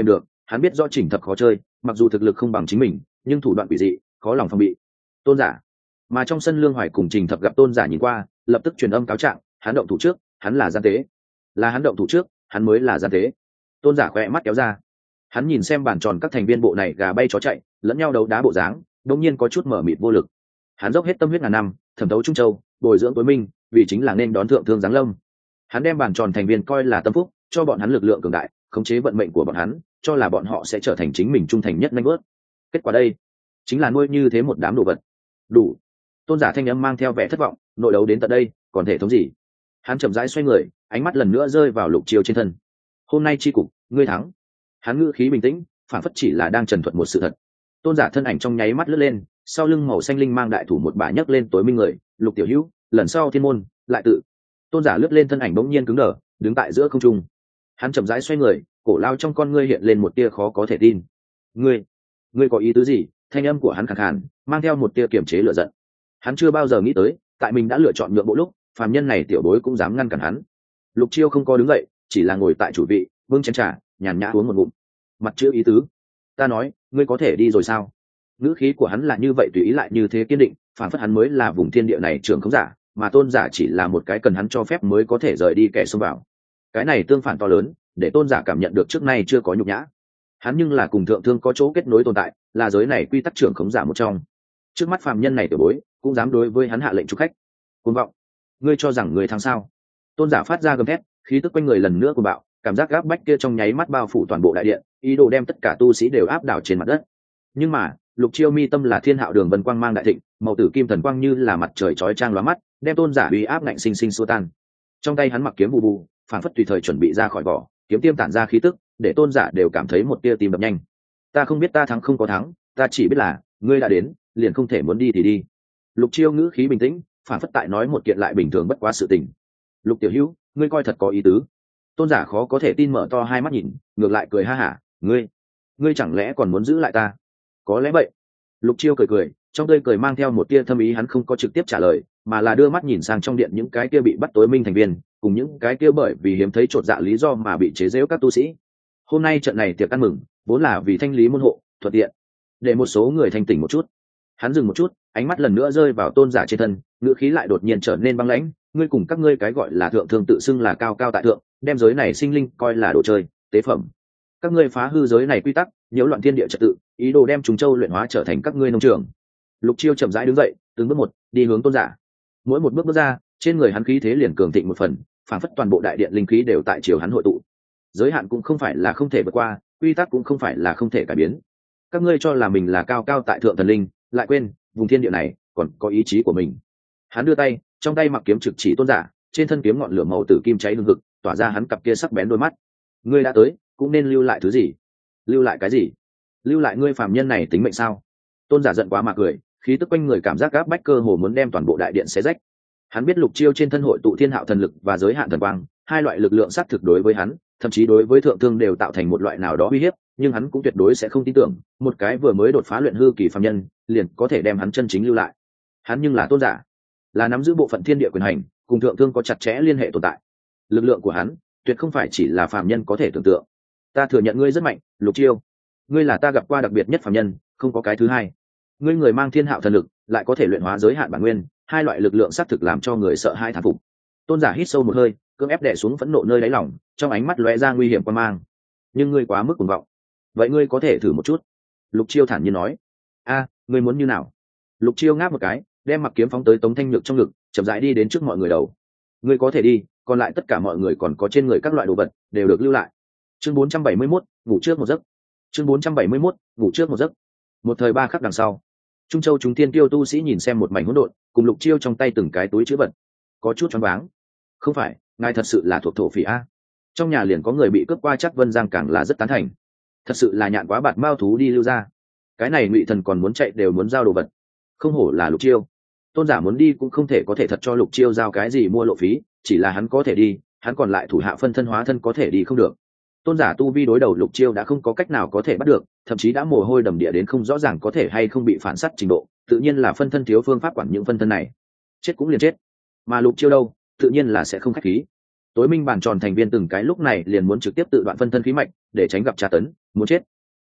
Hắn biết rõ Trình Thập khó chơi, mặc dù thực lực không bằng chính mình nhưng thủ đoạn quỷ dị khó lòng phòng bị. Tôn giả. Mà trong sân Lương Hoài cùng Trình Thập gặp Tôn giả nhìn qua, lập tức truyền âm cáo trạng, hắn động thủ trước, hắn là gian tế. Là hắn động thủ trước, hắn mới là gian tế. Tôn giả khỏe mắt kéo ra, hắn nhìn xem bàn tròn các thành viên bộ này gà bay chó chạy lẫn nhau đấu đá bộ dáng, đột nhiên có chút mở mịt vô lực. Hắn dốc hết tâm huyết ngàn năm, thẩm thấu Trung Châu, bồi dưỡng tối minh, vì chính là nên đón thượng thương giáng lâm. Hắn đem bàn tròn thành viên coi là tâm phúc, cho bọn hắn lực lượng cường đại, khống chế vận mệnh của bọn hắn, cho là bọn họ sẽ trở thành chính mình trung thành nhất nhanh bước. Kết quả đây chính là nuôi như thế một đám đồ vật. Đủ. Tôn giả thanh âm mang theo vẻ thất vọng, nội đấu đến tận đây còn thể thống gì? Hắn chậm rãi xoay người, ánh mắt lần nữa rơi vào Lục Chiêu trên thân. Hôm nay chi cục ngươi thắng. Hắn ngữ khí bình tĩnh, phản phất chỉ là đang trần thuật một sự thật. Tôn giả thân ảnh trong nháy mắt lướt lên, sau lưng màu xanh linh mang đại thủ một bả nhấc lên tối minh người. Lục tiểu hữu, lần sau thiên môn lại tự. Tôn giả lướt lên thân ảnh bỗng nhiên cứng đờ, đứng tại giữa không trung. Hắn chậm rãi xoay người, cổ lao trong con ngươi hiện lên một tia khó có thể tin. Ngươi, ngươi có ý tứ gì? Thanh âm của hắn khàn khàn, mang theo một tia kiềm chế lửa giận. Hắn chưa bao giờ nghĩ tới, tại mình đã lựa chọn nhượng bộ lúc, phàm nhân này tiểu bối cũng dám ngăn cản hắn. Lục Chiêu không có đứng dậy, chỉ là ngồi tại chủ vị, bưng chén trà, nhàn nhã uống một ngụm. Mặt chữ ý tứ. Ta nói, ngươi có thể đi rồi sao? Ngữ khí của hắn là như vậy tùy ý lại như thế kiên định, phản phất hắn mới là vùng thiên địa này trưởng không giả, mà Tôn giả chỉ là một cái cần hắn cho phép mới có thể rời đi kẻ xông vào. Cái này tương phản to lớn, để Tôn giả cảm nhận được trước nay chưa có nhục nhã. Hắn nhưng là cùng thượng thương có chỗ kết nối tồn tại, là giới này quy tắc trưởng khống giả một trong. Trước mắt phàm nhân này tiểu bối, cũng dám đối với hắn hạ lệnh chúc khách. Cuồng vọng, ngươi cho rằng người thắng sao? Tôn giả phát ra gầm thét, khí tức quanh người lần nữa cuồng bạo, cảm giác gáp bách kia trong nháy mắt bao phủ toàn bộ đại điện, ý đồ đem tất cả tu sĩ đều áp đảo trên mặt đất. Nhưng mà Lục Chiêu mi tâm là thiên hạo đường vân quang mang đại thịnh, màu tử kim thần quang như là mặt trời chói chang lóa mắt, đem Tôn giả uy áp ngạnh sinh sinh xua tan. Trong tay hắn mặc kiếm bù bù, phản phất tùy thời chuẩn bị ra khỏi vỏ, kiếm tiêm tản ra khí tức, để Tôn giả đều cảm thấy một tia tim đập nhanh. Ta không biết ta thắng không có thắng, ta chỉ biết là ngươi đã đến, liền không thể muốn đi thì đi. Lục Chiêu ngữ khí bình tĩnh, phản phất tại nói một kiện lại bình thường bất quá sự tình. Lục tiểu hữu, ngươi coi thật có ý tứ. Tôn giả khó có thể tin mở to hai mắt nhìn, ngược lại cười ha hả, ngươi, ngươi chẳng lẽ còn muốn giữ lại ta? Có lẽ vậy. Lục Chiêu cười cười, trong tươi cười mang theo một tia thâm ý, hắn không có trực tiếp trả lời, mà là đưa mắt nhìn sang trong điện những cái kia bị bắt tối minh thành viên, cùng những cái kia bởi vì hiếm thấy chột dạ lý do mà bị chế giễu các tu sĩ. Hôm nay trận này tiệc ăn mừng, vốn là vì thanh lý môn hộ, thuận tiện để một số người thanh tỉnh một chút. Hắn dừng một chút, ánh mắt lần nữa rơi vào Tôn giả trên thân, ngữ khí lại đột nhiên trở nên băng lãnh. Ngươi cùng các ngươi cái gọi là thượng thương tự xưng là cao cao tại thượng, đem giới này sinh linh coi là đồ chơi, tế phẩm. Các ngươi phá hư giới này quy tắc, nhiễu loạn thiên địa trật tự, ý đồ đem chúng châu luyện hóa trở thành các ngươi nông trường. Lục Chiêu chậm rãi đứng dậy, từng bước một đi hướng Tôn giả. Mỗi một bước bước ra, trên người hắn khí thế liền cường thịnh một phần, phản phất toàn bộ đại điện linh khí đều tại chiều hắn hội tụ. Giới hạn cũng không phải là không thể vượt qua, quy tắc cũng không phải là không thể cải biến. Các ngươi cho là mình là cao cao tại thượng thần linh, lại quên vùng thiên địa này còn có ý chí của mình. Hắn đưa tay, trong tay mặc kiếm trực chỉ Tôn giả, trên thân kiếm ngọn lửa màu tử kim cháy hừng hực, tỏa ra hắn cặp kia sắc bén đôi mắt. Ngươi đã tới, cũng nên lưu lại thứ gì? Lưu lại cái gì? Lưu lại ngươi phàm nhân này tính mệnh sao? Tôn giả giận quá mà cười, khí tức quanh người cảm giác gáp bách cơ hồ muốn đem toàn bộ đại điện xé rách. Hắn biết Lục Chiêu trên thân hội tụ thiên hạo thần lực và giới hạn thần quang, hai loại lực lượng sát thực đối với hắn, thậm chí đối với thượng thương đều tạo thành một loại nào đó uy hiếp, nhưng hắn cũng tuyệt đối sẽ không tin tưởng, một cái vừa mới đột phá luyện hư kỳ phàm nhân, liền có thể đem hắn chân chính lưu lại. Hắn nhưng là Tôn giả, là nắm giữ bộ phận thiên địa quyền hành, cùng thượng thương có chặt chẽ liên hệ tồn tại. Lực lượng của hắn, tuyệt không phải chỉ là phàm nhân có thể tưởng tượng. Ta thừa nhận ngươi rất mạnh, Lục Chiêu. Ngươi là ta gặp qua đặc biệt nhất phàm nhân, không có cái thứ hai. Ngươi người mang thiên hạo thần lực, lại có thể luyện hóa giới hạn bản nguyên, hai loại lực lượng xác thực làm cho người sợ hãi thán phục. Tôn giả hít sâu một hơi, cưỡng ép đè xuống phẫn nộ nơi đáy lòng, trong ánh mắt lóe ra nguy hiểm quan mang. Nhưng ngươi quá mức cuồng vọng. Vậy ngươi có thể thử một chút. Lục Chiêu thản nhiên nói. A, ngươi muốn như nào? Lục Chiêu ngáp một cái, đem mặc kiếm phóng tới Tống Thanh Nhược trong ngực, chậm rãi đi đến trước mọi người đầu. Ngươi có thể đi, còn lại tất cả mọi người còn có trên người các loại đồ vật đều được lưu lại. Chương bốn trăm bảy mươi mốt, ngủ trước một giấc. Chương bốn trăm bảy mươi mốt, ngủ trước một giấc. Một thời ba khắc đằng sau, Trung Châu chúng tiên tiêu tu sĩ nhìn xem một mảnh hỗn độn, cùng Lục Chiêu trong tay từng cái túi trữ vật, có chút choáng váng. Không phải, ngài thật sự là thuộc thổ phỉ a? Trong nhà liền có người bị cướp qua, chắc Vân Giang càng là rất tán thành. Thật sự là nhạn quá bạt mao thú đi lưu ra. Cái này Ngụy Thần còn muốn chạy đều muốn giao đồ vật. Không hổ là Lục Chiêu. Tôn giả muốn đi cũng không thể có thể thật cho Lục Chiêu giao cái gì mua lộ phí, chỉ là hắn có thể đi, hắn còn lại thủ hạ phân thân hóa thân có thể đi không được. Tôn giả tu vi đối đầu Lục Chiêu đã không có cách nào có thể bắt được, thậm chí đã mồ hôi đầm địa đến không rõ ràng có thể hay không bị phản sát trình độ, tự nhiên là phân thân thiếu phương pháp quản những phân thân này, chết cũng liền chết. Mà Lục Chiêu đâu, tự nhiên là sẽ không khách khí. Tối minh bàn tròn thành viên từng cái lúc này liền muốn trực tiếp tự đoạn phân thân khí mạch để tránh gặp tra tấn, muốn chết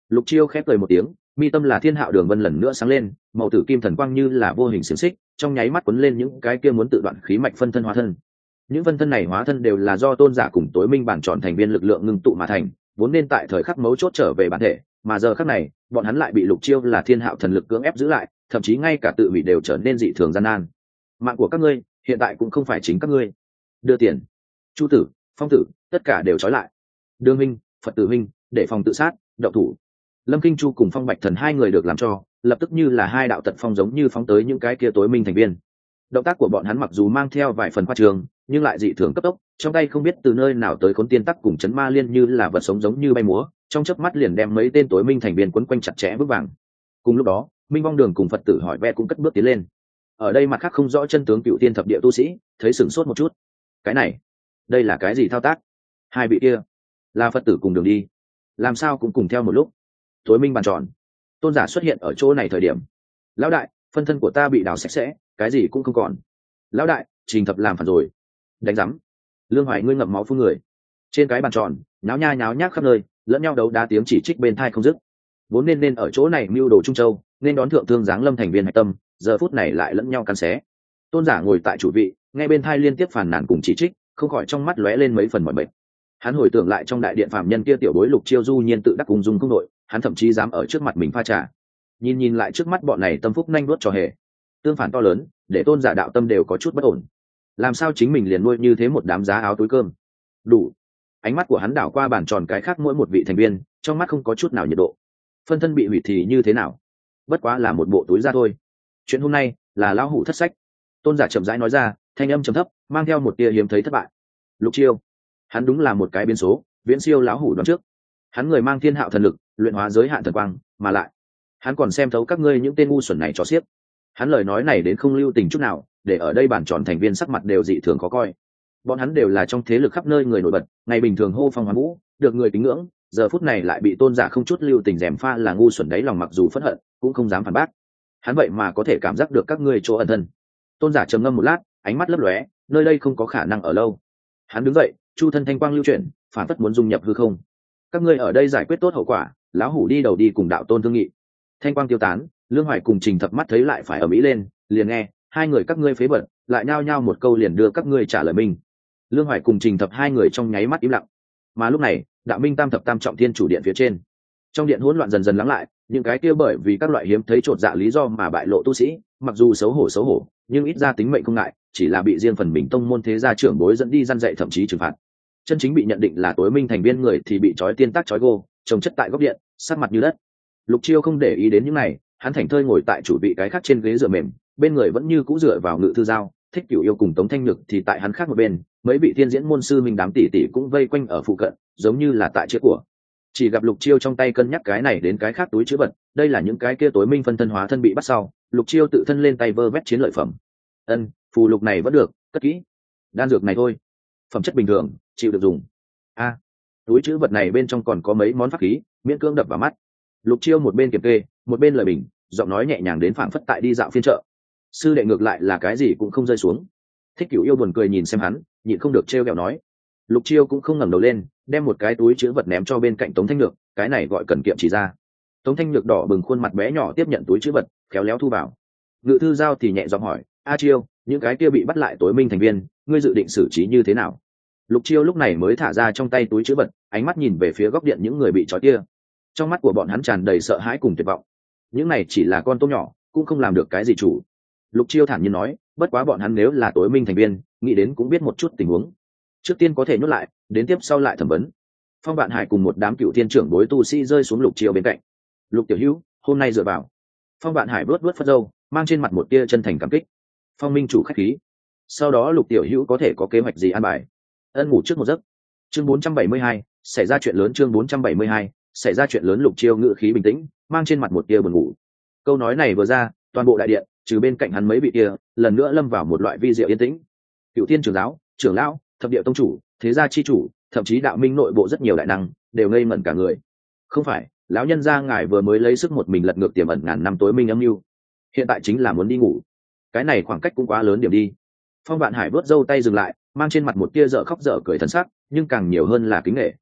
Lục Chiêu khép cười một tiếng, mi tâm là thiên hạo đường vân lần nữa sáng lên, màu tử kim thần quang như là vô hình xiềng xích, trong nháy mắt cuốn lên những cái kia muốn tự đoạn khí mạch phân thân hóa thân. Những phân thân này hóa thân đều là do tôn giả cùng tối minh bản tròn thành viên lực lượng ngưng tụ mà thành, vốn nên tại thời khắc mấu chốt trở về bản thể, mà giờ khắc này, bọn hắn lại bị Lục Chiêu là thiên hạo thần lực cưỡng ép giữ lại, thậm chí ngay cả tự hủy đều trở nên dị thường gian nan. Mạng của các ngươi, hiện tại cũng không phải chính các ngươi. Đưa tiền. Chu tử, Phong tử, tất cả đều trói lại. Đường minh, Phật tử minh, để phòng tự sát, động thủ. Lâm Kinh Chu cùng Phong Bạch Thần hai người được làm cho, lập tức như là hai đạo tật phong giống như phóng tới những cái kia tối minh thành viên. Động tác của bọn hắn mặc dù mang theo vài phần khoa trương, nhưng lại dị thường cấp tốc, trong tay không biết từ nơi nào tới khốn tiên tắc cùng chấn ma liên như là vật sống giống như bay múa, trong chớp mắt liền đem mấy tên tối minh thành viên quấn quanh chặt chẽ vững vàng. Cùng lúc đó, Minh Vong Đường cùng Phật tử hỏi ve cũng cất bước tiến lên. Ở đây mặt khác không rõ chân tướng cựu tiên thập địa tu sĩ, thấy sửng sốt một chút. Cái này, đây là cái gì thao tác? Hai vị kia, là Phật tử cùng đường đi, làm sao cũng cùng theo một lúc? Tối minh bàn tròn, tôn giả xuất hiện ở chỗ này thời điểm. Lão đại, phân thân của ta bị đào sạch sẽ, cái gì cũng không còn. Lão đại, Trình Thập làm phản rồi. Đánh rắm. Lương Hoài ngươi ngậm máu phun người. Trên cái bàn tròn, nháo nha nháo nhác khắp nơi, lẫn nhau đấu đá tiếng chỉ trích bên thai không dứt. Vốn nên nên ở chỗ này mưu đồ Trung Châu, nên đón thượng thương giáng lâm thành viên hạch tâm, giờ phút này lại lẫn nhau cắn xé. Tôn giả ngồi tại chủ vị, nghe bên thai liên tiếp phàn nàn cùng chỉ trích, không khỏi trong mắt lóe lên mấy phần mỏi mệt. Hắn hồi tưởng lại trong đại điện phạm nhân kia tiểu bối Lục Chiêu du nhiên tự đắc cùng dung không đội, hắn thậm chí dám ở trước mặt mình pha trà. Nhìn nhìn lại trước mắt bọn này tâm phúc nhanh đuốt trò hề, tương phản to lớn, để tôn giả đạo tâm đều có chút bất ổn. Làm sao chính mình liền nuôi như thế một đám giá áo túi cơm? Đủ. Ánh mắt của hắn đảo qua bàn tròn cái khác mỗi một vị thành viên, trong mắt không có chút nào nhiệt độ. Phân thân bị hủy thì như thế nào? Bất quá là một bộ túi da thôi. Chuyện hôm nay là lão hủ thất sách. Tôn giả chậm rãi nói ra, thanh âm trầm thấp, mang theo một tia hiếm thấy thất bại. Lục Chiêu, hắn đúng là một cái biến số, viễn siêu lão hủ đoán trước. Hắn người mang thiên hạo thần lực, luyện hóa giới hạn thần quang, mà lại, hắn còn xem thấu các ngươi những tên ngu xuẩn này cho xiếc. Hắn lời nói này đến không lưu tình chút nào, để ở đây bản tròn thành viên sắc mặt đều dị thường khó coi. Bọn hắn đều là trong thế lực khắp nơi người nổi bật, ngày bình thường hô phong hoán vũ, được người kính ngưỡng, giờ phút này lại bị tôn giả không chút lưu tình rèm pha là ngu xuẩn đấy, lòng mặc dù phẫn hận, cũng không dám phản bác. Hắn vậy mà có thể cảm giác được các ngươi chỗ ẩn thân. Tôn giả trầm ngâm một lát, ánh mắt lấp lóe, nơi đây không có khả năng ở lâu. Hắn đứng dậy, chu thân thanh quang lưu chuyển, phản phất muốn dung nhập hư không. Các ngươi ở đây giải quyết tốt hậu quả, lão hủ đi đầu đi cùng đạo tôn thương nghị. Thanh quang tiêu tán, Lương Hoài cùng Trình Thập mắt thấy lại phải ở mỹ lên, liền nghe hai người các ngươi phế bẩn, lại nhao nhao một câu liền đưa các ngươi trả lời mình. Lương Hoài cùng Trình Thập hai người trong nháy mắt im lặng. Mà lúc này, Đạo Minh Tam Thập Tam Trọng Thiên chủ điện phía trên, trong điện hỗn loạn dần dần lắng lại, những cái kia bởi vì các loại hiếm thấy trột dạ lý do mà bại lộ tu sĩ, mặc dù xấu hổ xấu hổ, nhưng ít ra tính mệnh không ngại, chỉ là bị riêng phần mình tông môn thế gia trưởng bối dẫn đi răn dạy thậm chí trừng phạt. Chân chính bị nhận định là tối minh thành viên người thì bị trói tiên tác trói gô, trồng chất tại góc điện, sát mặt như đất. Lục Chiêu không để ý đến những này, hắn thảnh thơi ngồi tại chủ vị cái khác trên ghế dựa mềm, bên người vẫn như cũ dựa vào Ngự Thư Giao, Thích Cửu Yêu cùng Tống Thanh Nhược thì tại hắn khác một bên, mấy vị thiên diễn môn sư minh đám tỷ tỷ cũng vây quanh ở phụ cận, giống như là tại chữa của. Chỉ gặp Lục Chiêu trong tay cân nhắc cái này đến cái khác túi chứa vật, đây là những cái kia tối minh phân thân hóa thân bị bắt sau, Lục Chiêu tự thân lên tay vơ vét chiến lợi phẩm. Ân, phù lục này vẫn được, cất kỹ. Đan dược này thôi, phẩm chất bình thường, chịu được dùng. A, à, túi chứa vật này bên trong còn có mấy món pháp khí, miễn cưỡng đập vào mắt. Lục Chiêu một bên kiểm kê, một bên lời bình, giọng nói nhẹ nhàng đến phảng phất tại đi dạo phiên chợ. Sư đệ ngược lại là cái gì cũng không rơi xuống. Thích Cửu Yêu buồn cười nhìn xem hắn, nhịn không được trêu ghẹo nói. Lục Chiêu cũng không ngẩng đầu lên, đem một cái túi chứa vật ném cho bên cạnh Tống Thanh Nhược, cái này gọi cần kiệm chỉ ra. Tống Thanh Nhược đỏ bừng khuôn mặt bé nhỏ tiếp nhận túi chứa vật, khéo léo thu vào. Ngự Thư Giao thì nhẹ giọng hỏi, A Chiêu, những cái kia bị bắt lại tối minh thành viên, ngươi dự định xử trí như thế nào? Lục Chiêu lúc này mới thả ra trong tay túi chứa vật, ánh mắt nhìn về phía góc điện những người bị trói kia. Trong mắt của bọn hắn tràn đầy sợ hãi cùng tuyệt vọng. Những này chỉ là con tôm nhỏ, cũng không làm được cái gì chủ. Lục Chiêu thản nhiên nói, bất quá bọn hắn nếu là tối minh thành viên, nghĩ đến cũng biết một chút tình huống. Trước tiên có thể nhốt lại, đến tiếp sau lại thẩm vấn. Phong Vạn Hải cùng một đám cựu thiên trưởng bối tu sĩ rơi xuống Lục Chiêu bên cạnh. Lục tiểu hữu, hôm nay dựa vào. Phong Vạn Hải vuốt vuốt phất râu, mang trên mặt một tia chân thành cảm kích. Phong minh chủ khách khí. Sau đó Lục tiểu hữu có thể có kế hoạch gì an bài? Ân ngủ trước một giấc. Chương bốn trăm bảy mươi hai, xảy ra chuyện lớn. Chương bốn trăm bảy mươi hai, xảy ra chuyện lớn. Lục Chiêu ngữ khí bình tĩnh, mang trên mặt một tia buồn ngủ. Câu nói này vừa ra, toàn bộ đại điện, trừ bên cạnh hắn mấy vị kia, lần nữa lâm vào một loại vi diệu yên tĩnh. Cựu thiên trưởng giáo, trưởng lão, thập địa tông chủ, thế gia chi chủ, thậm chí đạo minh nội bộ rất nhiều đại năng đều ngây ngẩn cả người. Không phải, lão nhân gia ngài vừa mới lấy sức một mình lật ngược tiềm ẩn ngàn năm tối minh âm mưu, hiện tại chính là muốn đi ngủ. Cái này khoảng cách cũng quá lớn điểm đi. Phong Vạn Hải vớt râu tay dừng lại, mang trên mặt một tia dở khóc dở cười thần sắc, nhưng càng nhiều hơn là kính nể.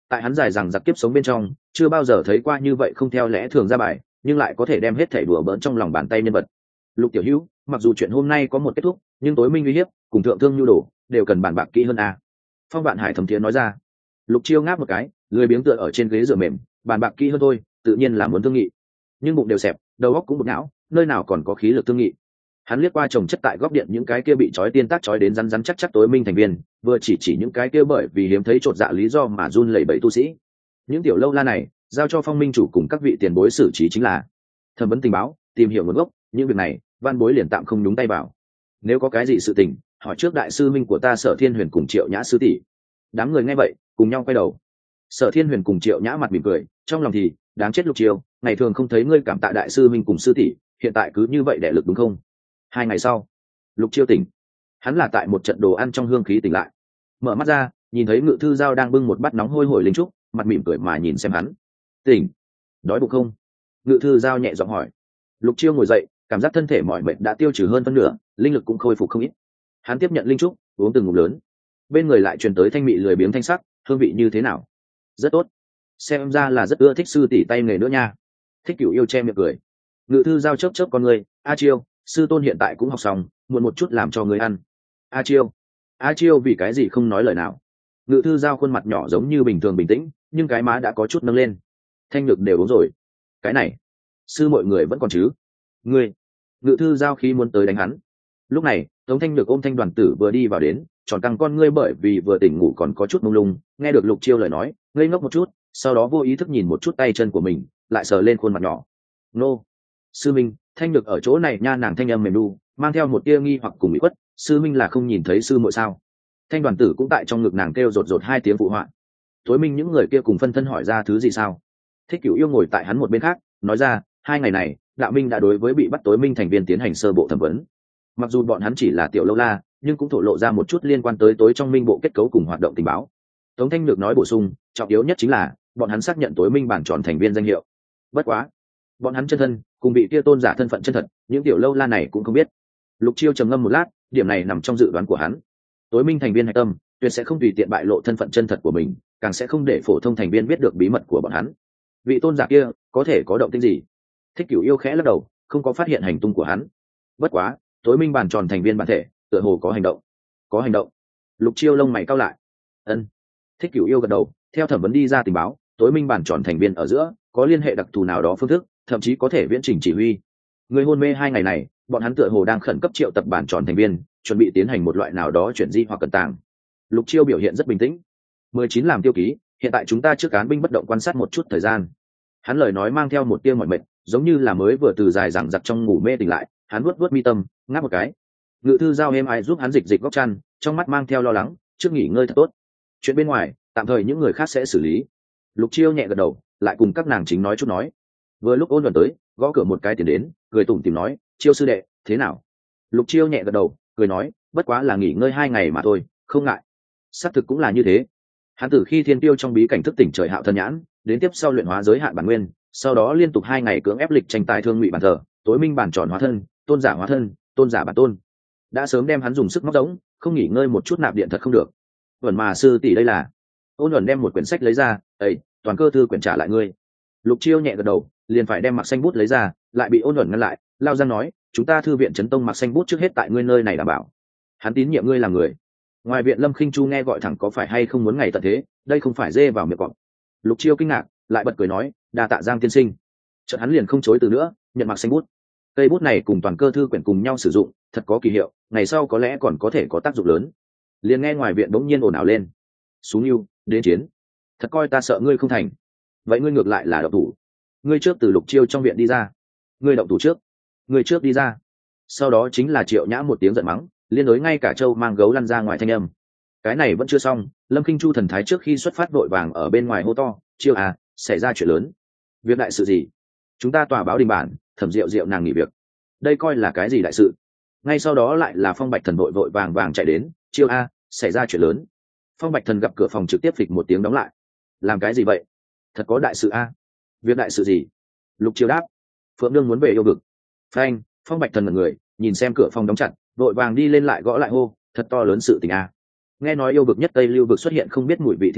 tại hắn dài rằng giặc kiếp sống bên trong chưa bao giờ thấy qua như vậy không theo lẽ thường ra bài nhưng lại có thể đem hết thảy đùa bỡn trong lòng bàn tay nhân vật. Lục tiểu hữu, mặc dù chuyện hôm nay có một kết thúc nhưng tối minh uy hiếp cùng thượng thương nhu đồ đều cần bàn bạc kỹ hơn a. Phong Vạn Hải thầm thiế nói ra. Lục Chiêu ngáp một cái, lười biếng tựa ở trên ghế dựa mềm, bàn bạc kỹ hơn thôi, tự nhiên là muốn thương nghị. Nhưng bụng đều xẹp, đầu óc cũng bực não, nơi nào còn có khí lực thương nghị. Hắn liếc qua chồng chất tại góc điện những cái kia bị trói tiên tác trói đến rắn rắn chắc chắc tối minh thành viên, vừa chỉ chỉ những cái kia bởi vì hiếm thấy chột dạ lý do mà run lẩy bẩy tu sĩ. Những tiểu lâu la này, giao cho Phong Minh chủ cùng các vị tiền bối xử trí chính là thẩm vấn tình báo, tìm hiểu nguồn gốc, những việc này, văn bối liền tạm không nhúng tay vào. Nếu có cái gì sự tình, hỏi trước đại sư minh của ta Sở Thiên Huyền cùng Triệu Nhã sư tỷ. Đám người nghe vậy, cùng nhau quay đầu. Sở Thiên Huyền cùng Triệu Nhã mặt mỉm cười, trong lòng thì đáng chết Lục Chiêu, ngày thường không thấy ngươi cảm tạ đại sư minh cùng sư tỷ, hiện tại cứ như vậy đẻ lực đúng không? Hai ngày sau, Lục Chiêu tỉnh. Hắn là tại một trận đồ ăn trong hương khí tỉnh lại, mở mắt ra, nhìn thấy Ngự Thư Giao đang bưng một bát nóng hôi hổi linh trúc, mặt mỉm cười mà nhìn xem hắn. Tỉnh, đói bụng không? Ngự Thư Giao nhẹ giọng hỏi. Lục Chiêu ngồi dậy, cảm giác thân thể mỏi mệt đã tiêu trừ hơn phân nửa, linh lực cũng khôi phục không ít. Hắn tiếp nhận linh trúc, uống từng ngụm lớn. Bên người lại truyền tới thanh mị lười biếng thanh sắc, hương vị như thế nào? Rất tốt. Xem ra là rất ưa thích sư tỷ tay nghề nữa nha. Thích Cửu Yêu che miệng cười. Ngự Thư Giao chớp chớp con người, A Chiêu, sư tôn hiện tại cũng học xong, muộn một chút làm cho người ăn. A Chiêu, A Chiêu vì cái gì không nói lời nào? Ngự Thư Giao khuôn mặt nhỏ giống như bình thường bình tĩnh, nhưng cái má đã có chút nâng lên. Thanh Nhược đều uống rồi. Cái này, sư mọi người vẫn còn chứ? Ngươi, Ngự Thư Giao khí muốn tới đánh hắn. Lúc này, Tống Thanh Nhược ôm Thanh Đoàn Tử vừa đi vào đến, tròn căng con ngươi bởi vì vừa tỉnh ngủ còn có chút mông lung, nghe được Lục Chiêu lời nói, ngây ngốc một chút, sau đó vô ý thức nhìn một chút tay chân của mình, lại sờ lên khuôn mặt nhỏ. Nô, sư minh, Thanh Nhược ở chỗ này nha, nàng thanh âm mềm nu, mang theo một tia nghi hoặc cùng bị khuất. Sư minh là không nhìn thấy sư muội sao? Thanh Đoàn Tử cũng tại trong ngực nàng kêu rột rột hai tiếng phụ họa. Tối minh những người kia cùng phân thân hỏi ra thứ gì sao? Thích Cửu Yêu ngồi tại hắn một bên khác, nói ra, hai ngày này, Đạo Minh đã đối với bị bắt tối minh thành viên tiến hành sơ bộ thẩm vấn. Mặc dù bọn hắn chỉ là tiểu lâu la, nhưng cũng thổ lộ ra một chút liên quan tới tối trong minh bộ kết cấu cùng hoạt động tình báo. Tống Thanh Nhược nói bổ sung, trọng yếu nhất chính là bọn hắn xác nhận tối minh bản tròn thành viên danh hiệu. Bất quá, bọn hắn chân thân cùng bị kia tôn giả thân phận chân thật, những tiểu lâu la này cũng không biết. Lục Chiêu trầm ngâm một lát, điểm này nằm trong dự đoán của hắn. Tối minh thành viên hạch tâm tuyệt sẽ không tùy tiện bại lộ thân phận chân thật của mình, càng sẽ không để phổ thông thành viên biết được bí mật của bọn hắn. Vị tôn giả kia có thể có động tĩnh gì? Thích Cửu Yêu khẽ lắc đầu, không có phát hiện hành tung của hắn. Bất quá, tối minh bàn tròn thành viên bản thể tựa hồ có hành động. Có hành động? Lục Chiêu lông mày cau lại. Ân. Thích Cửu Yêu gật đầu, theo thẩm vấn đi ra tình báo, tối minh bàn tròn thành viên ở giữa có liên hệ đặc thù nào đó phương thức, thậm chí có thể viễn trình chỉ huy. Người hôn mê hai ngày này, bọn hắn tựa hồ đang khẩn cấp triệu tập bản tròn thành viên, chuẩn bị tiến hành một loại nào đó chuyển di hoặc cẩn tàng. Lục Chiêu biểu hiện rất bình tĩnh. mười chín làm tiêu ký, hiện tại chúng ta trước cán binh bất động quan sát một chút thời gian. Hắn lời nói mang theo một tia mỏi mệt, giống như là mới vừa từ dài dằng dặc trong ngủ mê tỉnh lại. Hắn vuốt vuốt mi tâm, ngáp một cái. Ngự Thư Giao êm ai giúp hắn dịch dịch góc chăn, trong mắt mang theo lo lắng, trước nghỉ ngơi thật tốt. Chuyện bên ngoài, tạm thời những người khác sẽ xử lý. Lục Chiêu nhẹ gật đầu, lại cùng các nàng chính nói chút nói. Vừa lúc Ôn Luận tới, gõ cửa một cái tiền đến, cười tủm tỉm nói, Chiêu sư đệ, thế nào? Lục Chiêu nhẹ gật đầu, cười nói, bất quá là nghỉ ngơi hai ngày mà thôi, không ngại. Xác thực cũng là như thế. Hắn từ khi Thiên Tiêu trong bí cảnh thức tỉnh trời Hạo Thân Nhãn, đến tiếp sau luyện hóa giới hạn bản nguyên, sau đó liên tục hai ngày cưỡng ép lịch tranh tài thương ngụy bản thờ, tối minh bản tròn hóa thân, tôn giả hóa thân, tôn giả bản tôn, đã sớm đem hắn dùng sức móc giống, không nghỉ ngơi một chút nạp điện thật không được. Vẩn mà sư tỷ đây là? Ôn Luận đem một quyển sách lấy ra, ấy, toàn cơ thư quyển trả lại ngươi. Lục Chiêu nhẹ gật đầu, liền phải đem mặc xanh bút lấy ra, lại bị Ôn Luận ngăn lại, lao ra nói, chúng ta thư viện Trấn Tông mặc xanh bút trước hết tại ngươi nơi này đảm bảo. Hắn tín nhiệm ngươi làm người. Ngoài viện Lâm Khinh Chu nghe gọi thẳng có phải hay không muốn ngày tận thế, đây không phải dê vào miệng cọp. Lục Chiêu kinh ngạc, lại bật cười nói, đa tạ Giang tiên sinh. Chợt hắn liền không chối từ nữa, nhận mặc xanh bút. Cây bút này cùng toàn cơ thư quyển cùng nhau sử dụng, thật có kỳ hiệu, ngày sau có lẽ còn có thể có tác dụng lớn. Liền nghe ngoài viện bỗng nhiên ồn ào lên. Xuống yêu, đến chiến. Thật coi ta sợ ngươi không thành. Vậy ngươi ngược lại là động thủ. Ngươi trước từ Lục Chiêu trong viện đi ra. Ngươi động thủ trước. Ngươi trước đi ra. Sau đó chính là Triệu Nhã một tiếng giận mắng, liên đối ngay cả Châu mang gấu lăn ra ngoài thanh âm. Cái này vẫn chưa xong, Lâm Kinh Chu thần thái trước khi xuất phát vội vàng ở bên ngoài hô to, Chiêu à, xảy ra chuyện lớn. Việc đại sự gì? Chúng ta tòa báo đình bản, Thẩm Diệu Diệu nàng nghỉ việc. Đây coi là cái gì đại sự? Ngay sau đó lại là Phong Bạch Thần vội vội vàng vàng chạy đến, Chiêu a, xảy ra chuyện lớn. Phong Bạch Thần gặp cửa phòng trực tiếp phịch một tiếng đóng lại. Làm cái gì vậy? Thật có đại sự a? Việc đại sự gì? Lục Chiêu đáp, Phượng Nương muốn về yêu vực. Phanh, Phong Bạch Thần ngẩn người, nhìn xem cửa phòng đóng chặt, vội vàng đi lên lại gõ lại hô, thật to lớn sự tình a. Nghe nói yêu vực nhất Tây Lưu vực xuất hiện không biết mùi vị thiên môn,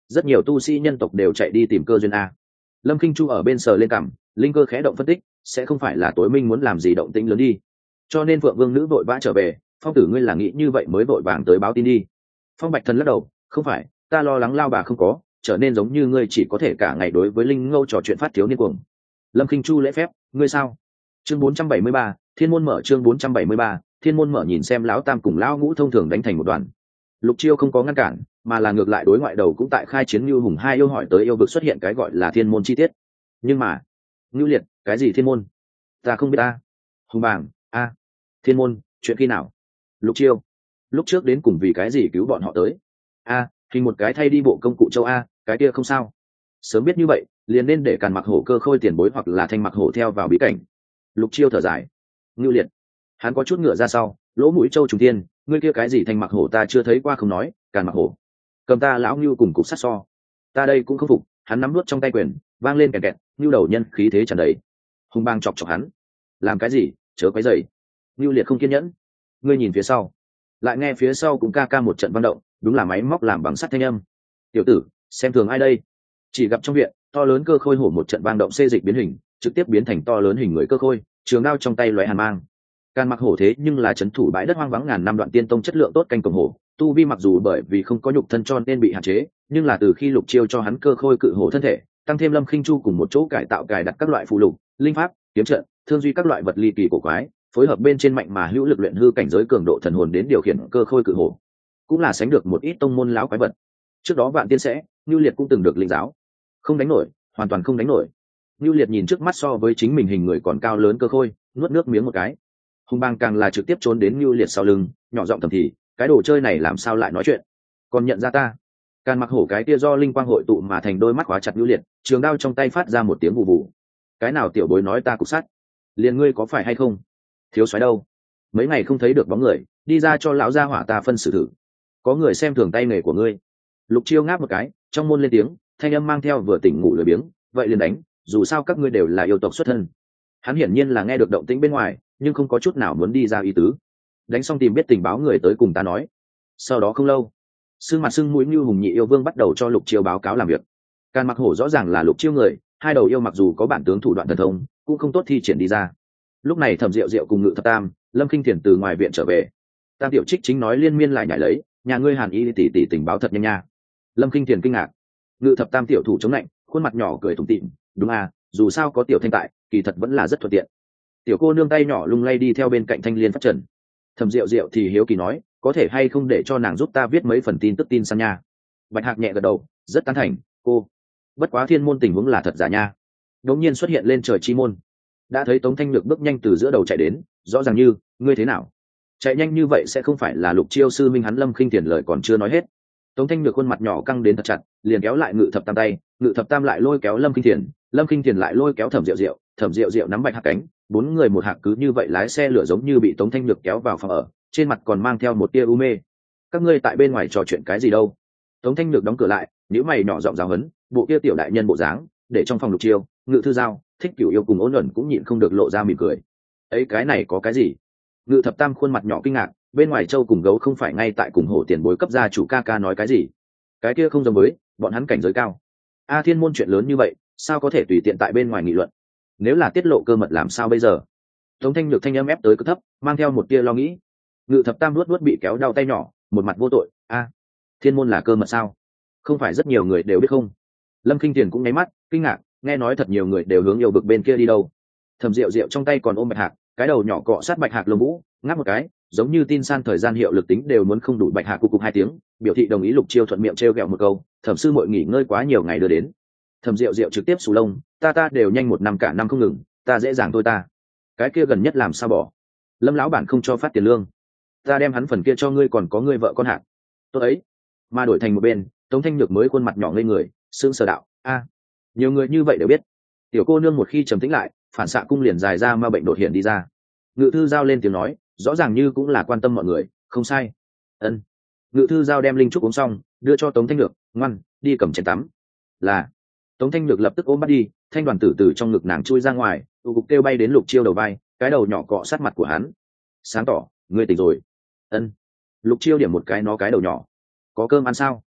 rất nhiều tu sĩ nhân tộc đều chạy đi tìm cơ duyên a. Lâm Kinh Chu ở bên sờ lên cằm, linh cơ khẽ động phân tích, sẽ không phải là tối minh muốn làm gì động tĩnh lớn đi, cho nên Phượng Vương nữ vội vã trở về. Phong tử ngươi là nghĩ như vậy mới vội vàng tới báo tin đi. Phong Bạch Thần lắc đầu, không phải, ta lo lắng lao bà không có, trở nên giống như ngươi chỉ có thể cả ngày đối với linh ngâu trò chuyện phát thiếu niên cuồng. Lâm Kinh Chu lễ phép, ngươi sao? Chương bốn trăm bảy mươi ba, Thiên môn mở. Chương bốn trăm bảy mươi ba, Thiên môn mở. Nhìn xem lão tam cùng lão ngũ thông thường đánh thành một đoàn, Lục Chiêu không có ngăn cản, mà là ngược lại đối ngoại đầu cũng tại khai chiến Nưu Hùng hai yêu hỏi tới yêu vực xuất hiện cái gọi là thiên môn chi tiết. Nhưng mà, Nưu Liệt, cái gì thiên môn? Ta không biết a. Hùng Bàng, a, thiên môn, chuyện khi nào? Lục Chiêu, lúc trước đến cùng vì cái gì cứu bọn họ tới? A, hình một cái thay đi bộ công cụ châu a, cái kia không sao. Sớm biết như vậy, liền nên để Càn Mặc Hổ cơ khôi tiền bối hoặc là Thanh Mặc Hổ theo vào bí cảnh. Lục Chiêu thở dài. Nưu Liệt, hắn có chút ngựa ra sau, lỗ mũi châu trùng thiên, ngươi kia cái gì Thanh Mặc Hổ ta chưa thấy qua không nói, Càn Mặc Hổ cầm ta lão Nưu cùng cục sát so, ta đây cũng không phục. Hắn nắm nuốt trong tay quyền, vang lên kẹt kẹt, Nưu đầu nhân khí thế tràn đầy. Hùng Bang chọc chọc hắn, làm cái gì, chớ quấy rầy. Nưu Liệt không kiên nhẫn, ngươi nhìn phía sau. Lại nghe phía sau cũng ca ca một trận vang động, đúng là máy móc làm bằng sắt thanh âm. Tiểu tử, xem thường ai đây? Chỉ gặp trong viện, to lớn cơ khôi hổ một trận vang động xê dịch biến hình, trực tiếp biến thành to lớn hình người cơ khôi, trường đao trong tay lóe hàn mang. Càn Mặc Hổ thế nhưng là trấn thủ bãi đất hoang vắng ngàn năm đoạn tiên tông chất lượng tốt canh cổng hổ, tu vi mặc dù bởi vì không có nhục thân cho nên bị hạn chế, nhưng là từ khi Lục Chiêu cho hắn cơ khôi cự hổ thân thể, tăng thêm Lâm Khinh Chu cùng một chỗ cải tạo cài đặt các loại phụ lục, linh pháp, kiếm trận, thương duy các loại vật ly kỳ cổ quái, phối hợp bên trên mạnh mà hữu lực luyện hư cảnh giới cường độ thần hồn đến điều khiển cơ khôi cự hổ, cũng là sánh được một ít tông môn lão quái vật. Trước đó Vạn Tiên sẽ, Nưu Liệt cũng từng được linh giáo, không đánh nổi, hoàn toàn không đánh nổi. Nưu Liệt nhìn trước mắt so với chính mình hình người còn cao lớn cơ khôi, nuốt nước miếng một cái. Hùng Bang càng là trực tiếp trốn đến Nưu Liệt sau lưng, nhỏ giọng thầm thì, cái đồ chơi này làm sao lại nói chuyện, còn nhận ra ta? Càn Mặc Hổ cái kia do linh quang hội tụ mà thành đôi mắt khóa chặt Nưu Liệt, trường đao trong tay phát ra một tiếng vụ vụ. Cái nào tiểu bối nói ta cục sát, liền ngươi có phải hay không? Thiếu soái đâu? Mấy ngày không thấy được bóng người, đi ra cho lão gia hỏa ta phân xử thử. Có người xem thường tay nghề của ngươi. Lục Chiêu ngáp một cái, trong môn lên tiếng, thanh âm mang theo vừa tỉnh ngủ lười biếng, vậy liền đánh, dù sao các ngươi đều là yêu tộc xuất thân. Hắn hiển nhiên là nghe được động tĩnh bên ngoài, nhưng không có chút nào muốn đi ra ý tứ. Đánh xong tìm biết tình báo người tới cùng ta nói. Sau đó không lâu, sưng mặt sưng mũi như Hùng nhị yêu vương bắt đầu cho Lục Chiêu báo cáo làm việc. Càn Mặc Hổ rõ ràng là Lục Chiêu người, hai đầu yêu mặc dù có bản tướng thủ đoạn thần thông, cũng không tốt thi triển đi ra. Lúc này Thẩm Diệu Diệu cùng Ngự Thập Tam, Lâm Kinh Thiền từ ngoài viện trở về. Tam Tiểu Trích chính nói liên miên lại nhảy lấy, nhà ngươi Hàn Y tỷ tỷ tình báo thật nhanh nha. Lâm Kinh Thiền kinh ngạc. Ngự Thập Tam tiểu thủ chống lạnh, khuôn mặt nhỏ cười tủm tỉm, đúng à, dù sao có tiểu thanh tại, kỳ thật vẫn là rất thuận tiện. Tiểu cô nương tay nhỏ lung lay đi theo bên cạnh Thanh Liên phát trần. Thẩm Diệu Diệu thì hiếu kỳ nói, có thể hay không để cho nàng giúp ta viết mấy phần tin tức tin sang nha. Bạch Hạc nhẹ gật đầu, rất tán thành, cô. Bất quá thiên môn tình huống là thật giả nha. Đột nhiên xuất hiện lên trời chi môn. Đã thấy Tống Thanh Nhược bước nhanh từ giữa đầu chạy đến, rõ ràng như, ngươi thế nào? Chạy nhanh như vậy sẽ không phải là Lục Chiêu sư minh hắn Lâm Khinh Thiền lời còn chưa nói hết. Tống Thanh Nhược khuôn mặt nhỏ căng đến thật chặt, liền kéo lại Ngự Thập Tam tay, Ngự Thập Tam lại lôi kéo Lâm Khinh Thiền, Lâm Khinh Thiền lại lôi kéo Thẩm Diệu Diệu, Thẩm Diệu Diệu nắm Bạch Hạc cánh, bốn người một hạc cứ như vậy lái xe lửa giống như bị Tống Thanh Nhược kéo vào phòng ở, trên mặt còn mang theo một tia u mê. Các ngươi tại bên ngoài trò chuyện cái gì đâu? Tống Thanh Nhược đóng cửa lại, nhíu mày nhỏ giọng giáo huấn, bộ kia tiểu đại nhân bộ dáng, để trong phòng Lục Chiêu, Ngự Thư Giao, Thích Cửu yêu cùng Ôn Luận cũng nhịn không được lộ ra mỉm cười. Ấy cái này có cái gì? Ngự Thập Tam khuôn mặt nhỏ kinh ngạc, bên ngoài Châu cùng Gấu không phải ngay tại cùng hổ tiền bối cấp gia chủ ca ca nói cái gì? Cái kia không giống với, bọn hắn cảnh giới cao. A Thiên môn chuyện lớn như vậy, sao có thể tùy tiện tại bên ngoài nghị luận? Nếu là tiết lộ cơ mật làm sao bây giờ? Tống Thanh Nhược thanh âm ép tới cực thấp, mang theo một tia lo nghĩ. Ngự Thập Tam luốt luốt bị kéo đau tay nhỏ, một mặt vô tội, a, Thiên môn là cơ mật sao? Không phải rất nhiều người đều biết không? Lâm Kinh Tiền cũng nháy mắt, kinh ngạc, nghe nói thật nhiều người đều hướng yêu vực bên kia đi đâu. Thẩm Diệu Diệu trong tay còn ôm Bạch Hạc, cái đầu nhỏ cọ sát Bạch Hạc lông vũ, ngáp một cái, giống như tin san thời gian hiệu lực tính đều muốn không đủ. Bạch Hạc cục cục hai tiếng, biểu thị đồng ý. Lục Chiêu thuận miệng trêu ghẹo một câu, thẩm sư muội nghỉ ngơi quá nhiều ngày đưa đến. Thẩm Diệu Diệu trực tiếp sù lông, ta ta đều nhanh một năm cả năm không ngừng, ta dễ dàng thôi ta. Cái kia gần nhất làm sao bỏ? Lâm lão bản không cho phát tiền lương, ta đem hắn phần kia cho ngươi, còn có ngươi vợ con Hạc. Tốt ấy. Mà đổi thành một bên, Tống Thanh Nhược mới khuôn mặt nhỏ ngây người, sững sờ đạo, a, nhiều người như vậy đều biết. Tiểu cô nương một khi trầm tĩnh lại, phản xạ cung liền dài ra ma bệnh đột hiện đi ra. Ngự Thư Giao lên tiếng nói, rõ ràng như cũng là quan tâm mọi người, không sai. Ân. Ngự Thư Giao đem linh trúc uống xong, đưa cho Tống Thanh Nhược, ngoan, đi cầm chén tắm. Là. Tống Thanh Nhược lập tức ôm bắt đi, thanh đoàn tử từ trong ngực nàng chui ra ngoài, tụ cục kêu bay đến Lục Chiêu đầu vai, cái đầu nhỏ cọ sát mặt của hắn. Sáng tỏ, ngươi tỉnh rồi. Ân. Lục Chiêu điểm một cái nó cái đầu nhỏ. Có cơm ăn sao?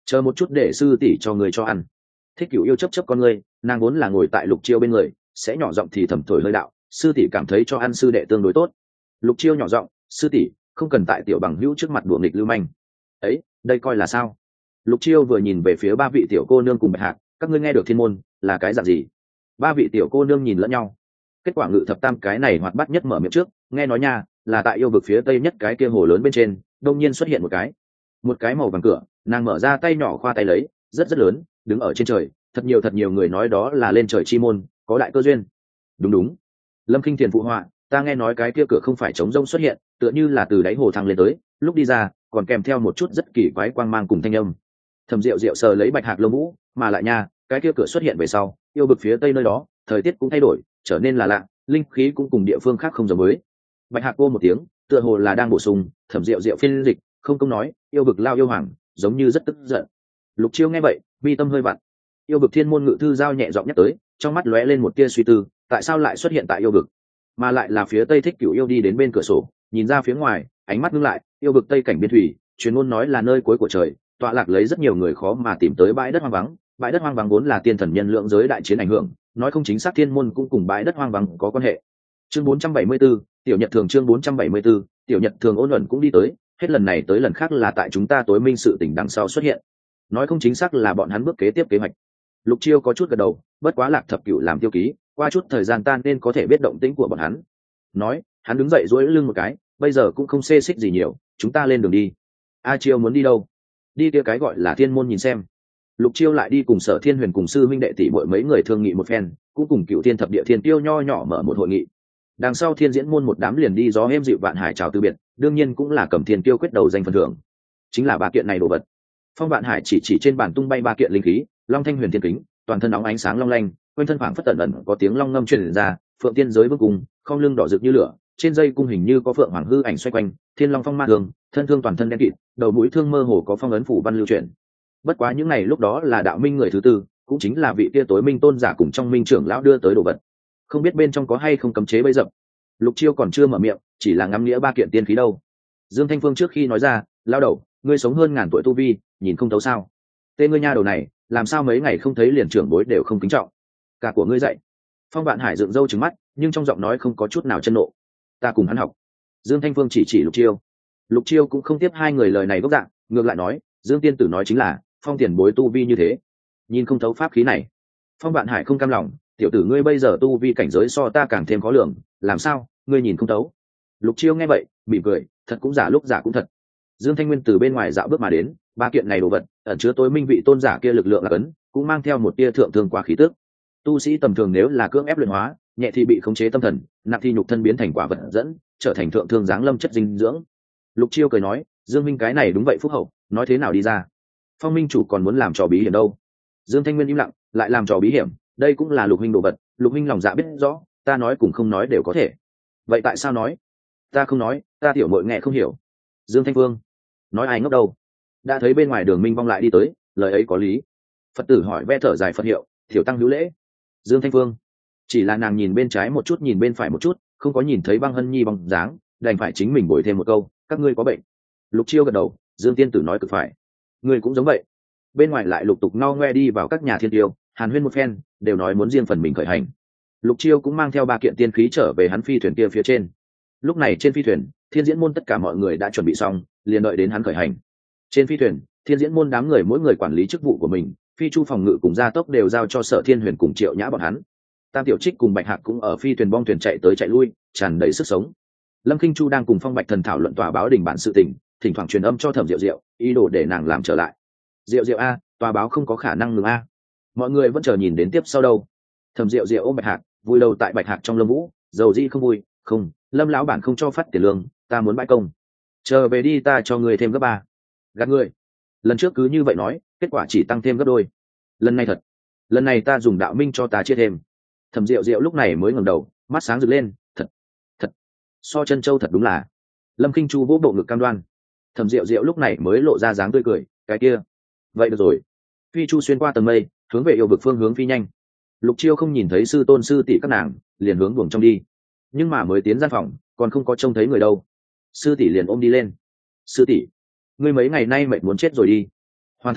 chờ một chút để sư tỷ cho người cho ăn. Thích Cửu Yêu chấp chấp con người, nàng vốn là ngồi tại Lục Chiêu bên người, sẽ nhỏ giọng thì thầm thổi hơi đạo, sư tỷ cảm thấy cho ăn sư đệ tương đối tốt. Lục Chiêu nhỏ giọng, sư tỷ không cần tại tiểu bằng hữu trước mặt đùa nghịch lưu manh. Ấy, đây coi là sao? Lục Chiêu vừa nhìn về phía ba vị tiểu cô nương cùng Bạch Hạc, các ngươi nghe được thiên môn là cái dạng gì? Ba vị tiểu cô nương nhìn lẫn nhau. Kết quả Ngự Thập Tam cái này hoạt bát nhất mở miệng trước, nghe nói nha, là tại yêu vực phía tây nhất cái kia hồ lớn bên trên, đông nhiên xuất hiện một cái, một cái màu vàng cửa, nàng mở ra tay nhỏ khoa tay lấy, rất rất lớn, đứng ở trên trời, thật nhiều thật nhiều người nói đó là lên trời chi môn, có đại cơ duyên. Đúng đúng. Lâm Kinh Thiền phụ họa, ta nghe nói cái kia cửa không phải trống rông xuất hiện, tựa như là từ đáy hồ thăng lên tới, lúc đi ra còn kèm theo một chút rất kỳ quái quang mang cùng thanh âm. Thẩm Diệu Diệu sờ lấy Bạch Hạc lông vũ, mà lại nha, cái kia cửa xuất hiện về sau, yêu vực phía tây nơi đó, thời tiết cũng thay đổi, trở nên là lạ, linh khí cũng cùng địa phương khác không giống với. Bạch Hạc cô một tiếng, tựa hồ là đang bổ sung. Thẩm Diệu Diệu phiên dịch, không công nói, yêu vực lao yêu hoàng, giống như rất tức giận. Lục Chiêu nghe vậy, mi tâm hơi vặn. Yêu vực thiên môn ngự thư giao nhẹ giọng nhắc tới, trong mắt lóe lên một tia suy tư, tại sao lại xuất hiện tại yêu vực, mà lại là phía tây. Thích Cửu Yêu đi đến bên cửa sổ, nhìn ra phía ngoài, ánh mắt ngưng lại, yêu vực tây cảnh biên thủy, truyền ngôn nói là nơi cuối của trời, tọa lạc lấy rất nhiều người khó mà tìm tới bãi đất hoang vắng. Bãi đất hoang vắng vốn là tiên thần nhân lượng giới đại chiến ảnh hưởng, nói không chính xác thiên môn cũng cùng bãi đất hoang vắng có quan hệ. Chương bốn trăm bảy mươi 4, tiểu nhật thường chương bốn trăm bảy mươi 4, tiểu nhật thường ôn luận cũng đi tới, hết lần này tới lần khác là tại chúng ta tối minh sự tình đằng sau xuất hiện, nói không chính xác là bọn hắn bước kế tiếp kế hoạch. Lục Chiêu có chút gật đầu, bất quá Lạc Thập Cửu làm tiêu ký, qua chút thời gian tan nên có thể biết động tĩnh của bọn hắn. Nói, hắn đứng dậy duỗi lưng một cái, bây giờ cũng không xê xích gì nhiều, chúng ta lên đường đi. A Chiêu muốn đi đâu? Đi kia cái gọi là thiên môn nhìn xem. Lục Chiêu lại đi cùng Sở Thiên Huyền cùng sư minh đệ tỷ muội mấy người thương nghị một phen, cũng cùng Cửu Thiên Thập Địa Thiên Tiêu nho nhỏ mở một hội nghị. Đằng sau Thiên Diễn môn một đám liền đi gió êm dịu Vạn Hải chào từ biệt, đương nhiên cũng là cầm Thiên Tiêu quyết đầu danh phần thưởng, chính là ba kiện này đồ vật. Phong Vạn Hải chỉ chỉ trên bàn tung bay ba kiện linh khí, Long Thanh Huyền Thiên Kính, toàn thân nóng ánh sáng long lanh, quanh thân phảng phất tẩn ẩn có tiếng long ngâm truyền ra, Phượng Tiên giới vương cung, không lưng đỏ rực như lửa, trên dây cung hình như có phượng hoàng hư ảnh xoay quanh, Thiên Long Phong ma thường, thân thương toàn thân đen kịt, đầu mũi thương mơ hồ có phong ấn phủ văn lưu truyền. Bất quá những ngày lúc đó là đạo minh người thứ tư, cũng chính là vị kia tối minh tôn giả cùng trong minh trưởng lão đưa tới đồ vật, không biết bên trong có hay không cấm chế bấy dập. Lục Chiêu còn chưa mở miệng, chỉ là ngắm nghĩa ba kiện tiên khí đâu. Dương Thanh Phương trước khi nói ra, lao đầu, ngươi sống hơn ngàn tuổi tu vi, nhìn không thấu sao? Tê ngươi nha đầu này, làm sao mấy ngày không thấy liền trưởng bối đều không kính trọng? Cả của ngươi dậy. Phong Vạn Hải dựng râu trừng mắt, nhưng trong giọng nói không có chút nào chân nộ. Ta cùng hắn học. Dương Thanh Phương chỉ chỉ Lục Chiêu. Lục Chiêu cũng không tiếp hai người lời này gốc dạng, ngược lại nói, Dương tiên tử nói chính là, Phong tiền bối tu vi như thế, nhìn không thấu pháp khí này. Phong Vạn Hải không cam lòng, tiểu tử ngươi bây giờ tu vi cảnh giới so ta càng thêm khó lường, làm sao ngươi nhìn không thấu? Lục Chiêu nghe vậy mỉm cười, thật cũng giả lúc giả cũng thật. Dương Thanh Nguyên từ bên ngoài dạo bước mà đến, ba kiện này đồ vật ẩn chứa tối minh vị tôn giả kia lực lượng là cấn, cũng mang theo một tia thượng thương quá khí tức. Tu sĩ tầm thường nếu là cưỡng ép luyện hóa, nhẹ thì bị khống chế tâm thần, nặng thì nhục thân biến thành quả vật dẫn, trở thành thượng thương giáng lâm chất dinh dưỡng. Lục Chiêu cười nói, Dương Minh cái này đúng vậy phúc hậu, nói thế nào đi ra? Phong Minh chủ còn muốn làm trò bí hiểm đâu? Dương Thanh Nguyên im lặng, lại làm trò bí hiểm, đây cũng là Lục Minh đồ vật, Lục Minh lòng dạ biết rõ, ta nói cùng không nói đều có thể. Vậy tại sao nói? Ta không nói, ta tiểu muội nghe không hiểu. Dương Thanh Phương, nói ai ngốc đâu? Đã thấy bên ngoài Đường Minh Vong lại đi tới, lời ấy có lý. Phật tử hỏi ve thở dài Phật hiệu, thiểu tăng hữu lễ. Dương Thanh Phương, chỉ là nàng nhìn bên trái một chút nhìn bên phải một chút, không có nhìn thấy Băng Hân Nhi bóng dáng, đành phải chính mình bồi thêm một câu, các ngươi có bệnh. Lục Chiêu gật đầu, Dương tiên tử nói cực phải, ngươi cũng giống vậy. Bên ngoài lại lục tục no ngoe đi vào các nhà thiên tiêu, hàn huyên một phen, đều nói muốn riêng phần mình khởi hành. Lục Chiêu cũng mang theo ba kiện tiên khí trở về hắn phi thuyền kia phía trên. Lúc này trên phi thuyền, Thiên Diễn môn tất cả mọi người đã chuẩn bị xong, liền đợi đến hắn khởi hành. Trên phi thuyền, Thiên Diễn môn đám người mỗi người quản lý chức vụ của mình, phi chu phòng ngự cùng gia tốc đều giao cho Sở Thiên Huyền cùng Triệu Nhã bọn hắn. Tam Tiểu Trích cùng Bạch Hạc cũng ở phi thuyền bong thuyền chạy tới chạy lui, tràn đầy sức sống. Lâm Kinh Chu đang cùng Phong Bạch Thần thảo luận tòa báo đình bản sự tình, thỉnh thoảng truyền âm cho Thẩm Diệu Diệu, ý đồ để nàng làm trở lại. Diệu Diệu a, tòa báo không có khả năng ngừng a. Mọi người vẫn chờ nhìn đến tiếp sau đâu. Thẩm Diệu Diệu ôm Bạch Hạc, vui đầu tại Bạch Hạc trong lông vũ, dầu di không vui, không, Lâm lão bản không cho phát tiền lương, ta muốn bãi công. Chờ về đi ta cho người thêm gấp ba. Gạt người. Lần trước cứ như vậy nói, kết quả chỉ tăng thêm gấp đôi. Lần này thật, lần này ta dùng đạo minh cho ta chia thêm. Thẩm Diệu Diệu lúc này mới ngẩng đầu, mắt sáng rực lên, thật, thật, so chân châu thật đúng là. Lâm Kinh Chu vỗ bộ ngực cam đoan. Thẩm Diệu Diệu lúc này mới lộ ra dáng tươi cười, cái kia, vậy được rồi. Phi chu xuyên qua tầng mây, hướng về yêu vực phương hướng phi nhanh. Lục Chiêu không nhìn thấy sư tôn sư tỷ các nàng, liền hướng buồng trong đi. Nhưng mà mới tiến gian phòng, còn không có trông thấy người đâu. Sư tỷ liền ôm đi lên. Sư tỷ, ngươi mấy ngày nay mệt muốn chết rồi đi. Hoàn thành,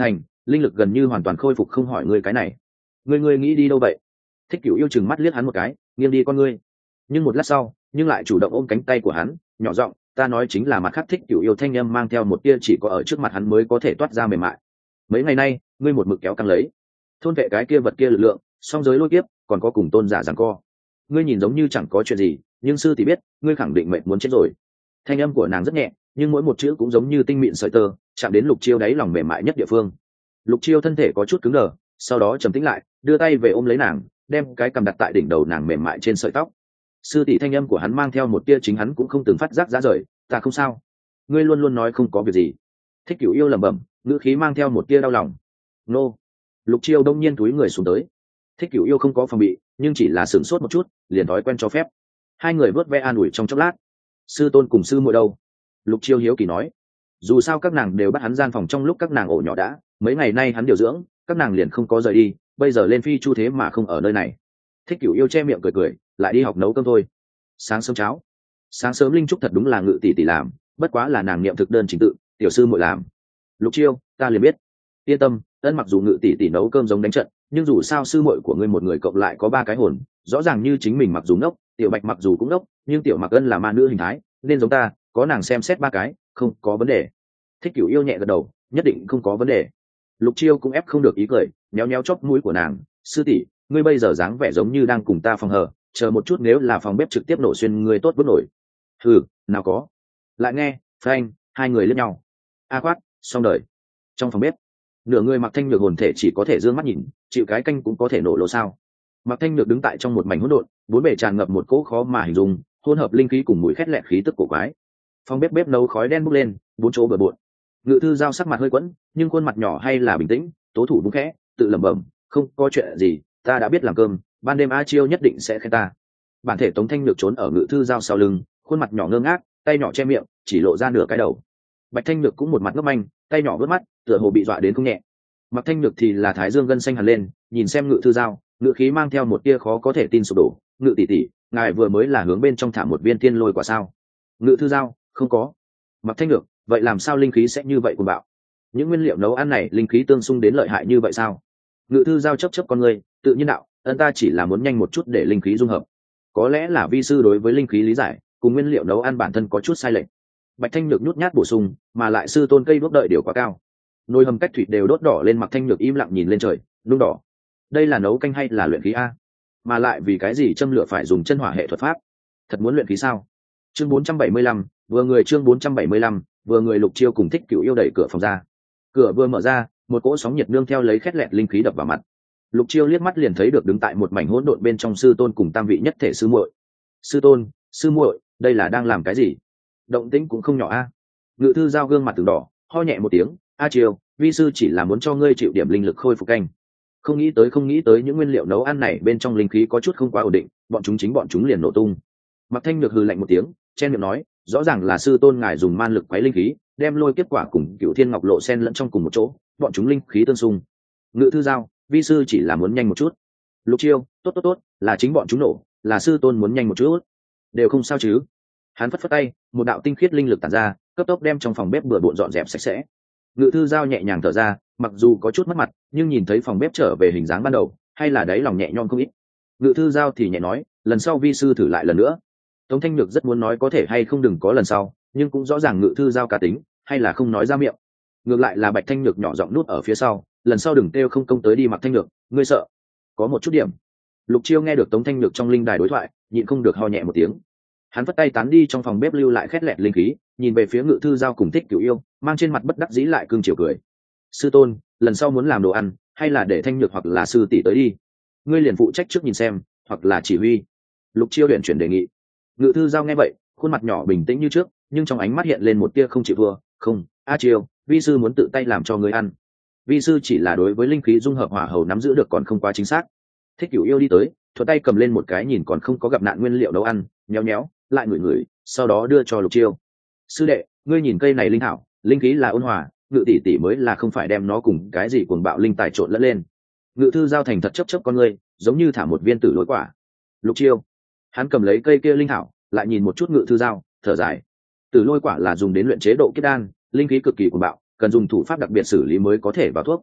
linh lực gần như hoàn toàn khôi phục, không hỏi ngươi cái này, ngươi ngươi nghĩ đi đâu vậy? Thích Cửu Yêu chừng mắt liếc hắn một cái, nghiêng đi con ngươi, nhưng một lát sau nhưng lại chủ động ôm cánh tay của hắn, nhỏ giọng, ta nói chính là mặt khác. Thích Cửu Yêu thanh âm mang theo một tia chỉ có ở trước mặt hắn mới có thể toát ra mềm mại. Mấy ngày nay ngươi một mực kéo căng lấy thôn vệ cái kia vật kia lực lượng, song giới lôi kiếp, còn có cùng tôn giả giằng co, ngươi nhìn giống như chẳng có chuyện gì, nhưng sư tỷ biết ngươi khẳng định mệnh muốn chết rồi. Thanh âm của nàng rất nhẹ, nhưng mỗi một chữ cũng giống như tinh mịn sợi tơ, chạm đến Lục Chiêu đáy lòng mềm mại nhất địa phương. Lục Chiêu thân thể có chút cứng đờ, sau đó trầm tĩnh lại, đưa tay về ôm lấy nàng, đem cái cầm đặt tại đỉnh đầu nàng mềm mại trên sợi tóc. Sư tỷ thanh âm của hắn mang theo một tia chính hắn cũng không từng phát giác ra rời, ta không sao, ngươi luôn luôn nói không có việc gì. Thích Cửu Yêu lẩm bẩm, ngữ khí mang theo một tia đau lòng. Nô. Lục Chiêu đông nhiên túi người xuống tới. Thích Cửu Yêu không có phòng bị, nhưng chỉ là sửng sốt một chút, liền thói quen cho phép. Hai người vớt ve an ủi trong chốc lát. Sư tôn cùng sư muội đâu? Lục Chiêu hiếu kỳ nói. Dù sao các nàng đều bắt hắn gian phòng trong lúc các nàng ổ nhỏ đã, mấy ngày nay hắn điều dưỡng, các nàng liền không có rời đi, bây giờ lên phi chu thế mà không ở nơi này. Thích Cửu Yêu che miệng cười cười, lại đi học nấu cơm thôi. Sáng sớm cháo. Sáng sớm linh trúc thật đúng là Ngự tỷ tỷ làm, bất quá là nàng niệm thực đơn trình tự, tiểu sư muội làm. Lục Chiêu, ta liền biết. Yên tâm, ân mặc dù Ngự tỷ tỷ nấu cơm giống đánh trận, nhưng dù sao sư muội của ngươi một người cộng lại có ba cái hồn, rõ ràng như chính mình mặc dù ngốc, tiểu bạch mặc dù cũng ngốc, nhưng tiểu mặc ân là ma nữ hình thái, nên giống ta, có nàng xem xét ba cái, không có vấn đề. Thích Cửu Yêu nhẹ gật đầu, nhất định không có vấn đề. Lục Chiêu cũng ép không được ý cười, méo méo chóp mũi của nàng, sư tỷ, ngươi bây giờ dáng vẻ giống như đang cùng ta phòng hờ, chờ một chút nếu là phòng bếp trực tiếp nổ xuyên ngươi tốt vứt nổi. Hừ, nào có. Lại nghe, phanh, hai người liếc nhau. A khoát, xong đời. Trong phòng bếp, nửa người Mặc Thanh Nhược hồn thể chỉ có thể dương mắt nhìn, chịu cái canh cũng có thể nổ lỗ sao? Mặc Thanh Nhược đứng tại trong một mảnh hỗn độn, bốn bề tràn ngập một cỗ khó mà hình dung, hỗn hợp linh khí cùng mùi khét lẹt khí tức cổ quái. Phòng bếp bếp nấu khói đen bốc lên, bốn chỗ bừa bộn. Ngự Thư Giao sắc mặt hơi quẫn, nhưng khuôn mặt nhỏ hay là bình tĩnh, tố thủ vung khẽ, tự lẩm bẩm, không có chuyện gì, ta đã biết làm cơm, ban đêm A Chiêu nhất định sẽ khen ta. Bản thể Tống Thanh Nhược trốn ở Ngự Thư Giao sau lưng, khuôn mặt nhỏ ngơ ngác, tay nhỏ che miệng, chỉ lộ ra nửa cái đầu. Bạch Thanh Nhược cũng một mặt ngốc manh, tay nhỏ vớt mắt, tựa hồ bị dọa đến không nhẹ. Mặc Thanh Nhược thì là thái dương gân xanh hẳn lên, nhìn xem Ngự Thư Giao, ngự khí mang theo một tia khó có thể tin sụp đổ. Ngự tỷ tỷ, ngài vừa mới là hướng bên trong thả một viên tiên lôi quả sao? Ngự Thư Giao, không có. Mặc Thanh Nhược, vậy làm sao linh khí sẽ như vậy cuồng bạo? Những nguyên liệu nấu ăn này linh khí tương xung đến lợi hại như vậy sao? Ngự Thư Giao chấp chấp con người, tự nhiên đạo, ân ta chỉ là muốn nhanh một chút để linh khí dung hợp. Có lẽ là vi sư đối với linh khí lý giải cùng nguyên liệu nấu ăn bản thân có chút sai lệch. Bạch Thanh Nhược nhút nhát bổ sung, mà lại sư tôn cây đốt đợi điều quá cao, nồi hầm cách thủy đều đốt đỏ lên. Mặc Thanh Nhược im lặng nhìn lên trời, nung đỏ. Đây là nấu canh hay là luyện khí a? Mà lại vì cái gì châm lửa phải dùng chân hỏa hệ thuật pháp? Thật muốn luyện khí sao? Chương bốn trăm bảy mươi lăm, vừa người chương bốn trăm bảy mươi lăm, vừa người. Lục Chiêu cùng Thích Cửu Yêu đẩy cửa phòng ra. Cửa vừa mở ra, một cỗ sóng nhiệt nương theo lấy khét lẹt linh khí đập vào mặt. Lục Chiêu liếc mắt liền thấy được đứng tại một mảnh hỗn độn bên trong sư tôn cùng tam vị nhất thể sư muội. Sư tôn, sư muội, đây là đang làm cái gì? Động tĩnh cũng không nhỏ a. Ngự Thư Giao gương mặt từng đỏ, ho nhẹ một tiếng, a Chiêu, vi sư chỉ là muốn cho ngươi chịu điểm linh lực khôi phục canh. Không nghĩ tới không nghĩ tới những nguyên liệu nấu ăn này bên trong linh khí có chút không quá ổn định, bọn chúng chính bọn chúng liền nổ tung. Mặc Thanh Nhược hừ lạnh một tiếng, chen miệng nói, rõ ràng là sư tôn ngài dùng man lực quấy linh khí, đem lôi kết quả cùng Cửu Thiên Ngọc Lộ xen lẫn trong cùng một chỗ, bọn chúng linh khí tương xung. Ngự Thư Giao, vi sư chỉ là muốn nhanh một chút. Lục Chiêu, tốt tốt tốt, là chính bọn chúng nổ, là sư tôn muốn nhanh một chút, đều không sao chứ? Hắn phất phất tay, một đạo tinh khiết linh lực tản ra, cấp tốc đem trong phòng bếp bừa bộn dọn dẹp sạch sẽ. Ngự Thư Giao nhẹ nhàng thở ra, mặc dù có chút mất mặt, nhưng nhìn thấy phòng bếp trở về hình dáng ban đầu, hay là đáy lòng nhẹ nhõm không ít. Ngự Thư Giao thì nhẹ nói, lần sau vi sư thử lại lần nữa. Tống Thanh Nhược rất muốn nói có thể hay không đừng có lần sau, nhưng cũng rõ ràng Ngự Thư Giao cá tính, hay là không nói ra miệng. Ngược lại là Bạch Thanh Nhược nhỏ giọng nút ở phía sau, lần sau đừng kêu không công tới đi. Mặc Thanh Nhược, ngươi sợ? Có một chút điểm. Lục Chiêu nghe được Tống Thanh Nhược trong linh đài đối thoại, nhịn không được ho nhẹ một tiếng. Hắn vất tay tán đi trong phòng bếp lưu lại khét lẹt linh khí, nhìn về phía Ngự Thư Giao cùng Thích Cửu Yêu, mang trên mặt bất đắc dĩ lại cương chiều cười. Sư tôn, lần sau muốn làm đồ ăn, hay là để Thanh Nhược hoặc là sư tỷ tới đi, ngươi liền phụ trách trước nhìn xem, hoặc là chỉ huy. Lục Chiêu luyện chuyển đề nghị. Ngự Thư Giao nghe vậy, khuôn mặt nhỏ bình tĩnh như trước, nhưng trong ánh mắt hiện lên một tia không chịu thua. Không, a Chiêu, vi sư muốn tự tay làm cho ngươi ăn. Vi sư chỉ là đối với linh khí dung hợp hỏa hầu nắm giữ được còn không quá chính xác. Thích Cửu Yêu đi tới, thuận tay cầm lên một cái nhìn còn không có gặp nạn nguyên liệu nấu ăn, nhéo nhéo, lại ngửi ngửi, sau đó đưa cho Lục Chiêu. Sư đệ, ngươi nhìn cây này linh hảo, linh khí là ôn hòa, Ngự tỷ tỷ mới là không phải đem nó cùng cái gì cuồng bạo linh tài trộn lẫn lên. Ngự Thư Giao thành thật chấp chấp con ngươi, giống như thả một viên tử lôi quả. Lục Chiêu, hắn cầm lấy cây kia linh hảo, lại nhìn một chút Ngự Thư Giao, thở dài. Tử lôi quả là dùng đến luyện chế độ kiếp đan, linh khí cực kỳ cuồng bạo, cần dùng thủ pháp đặc biệt xử lý mới có thể vào thuốc.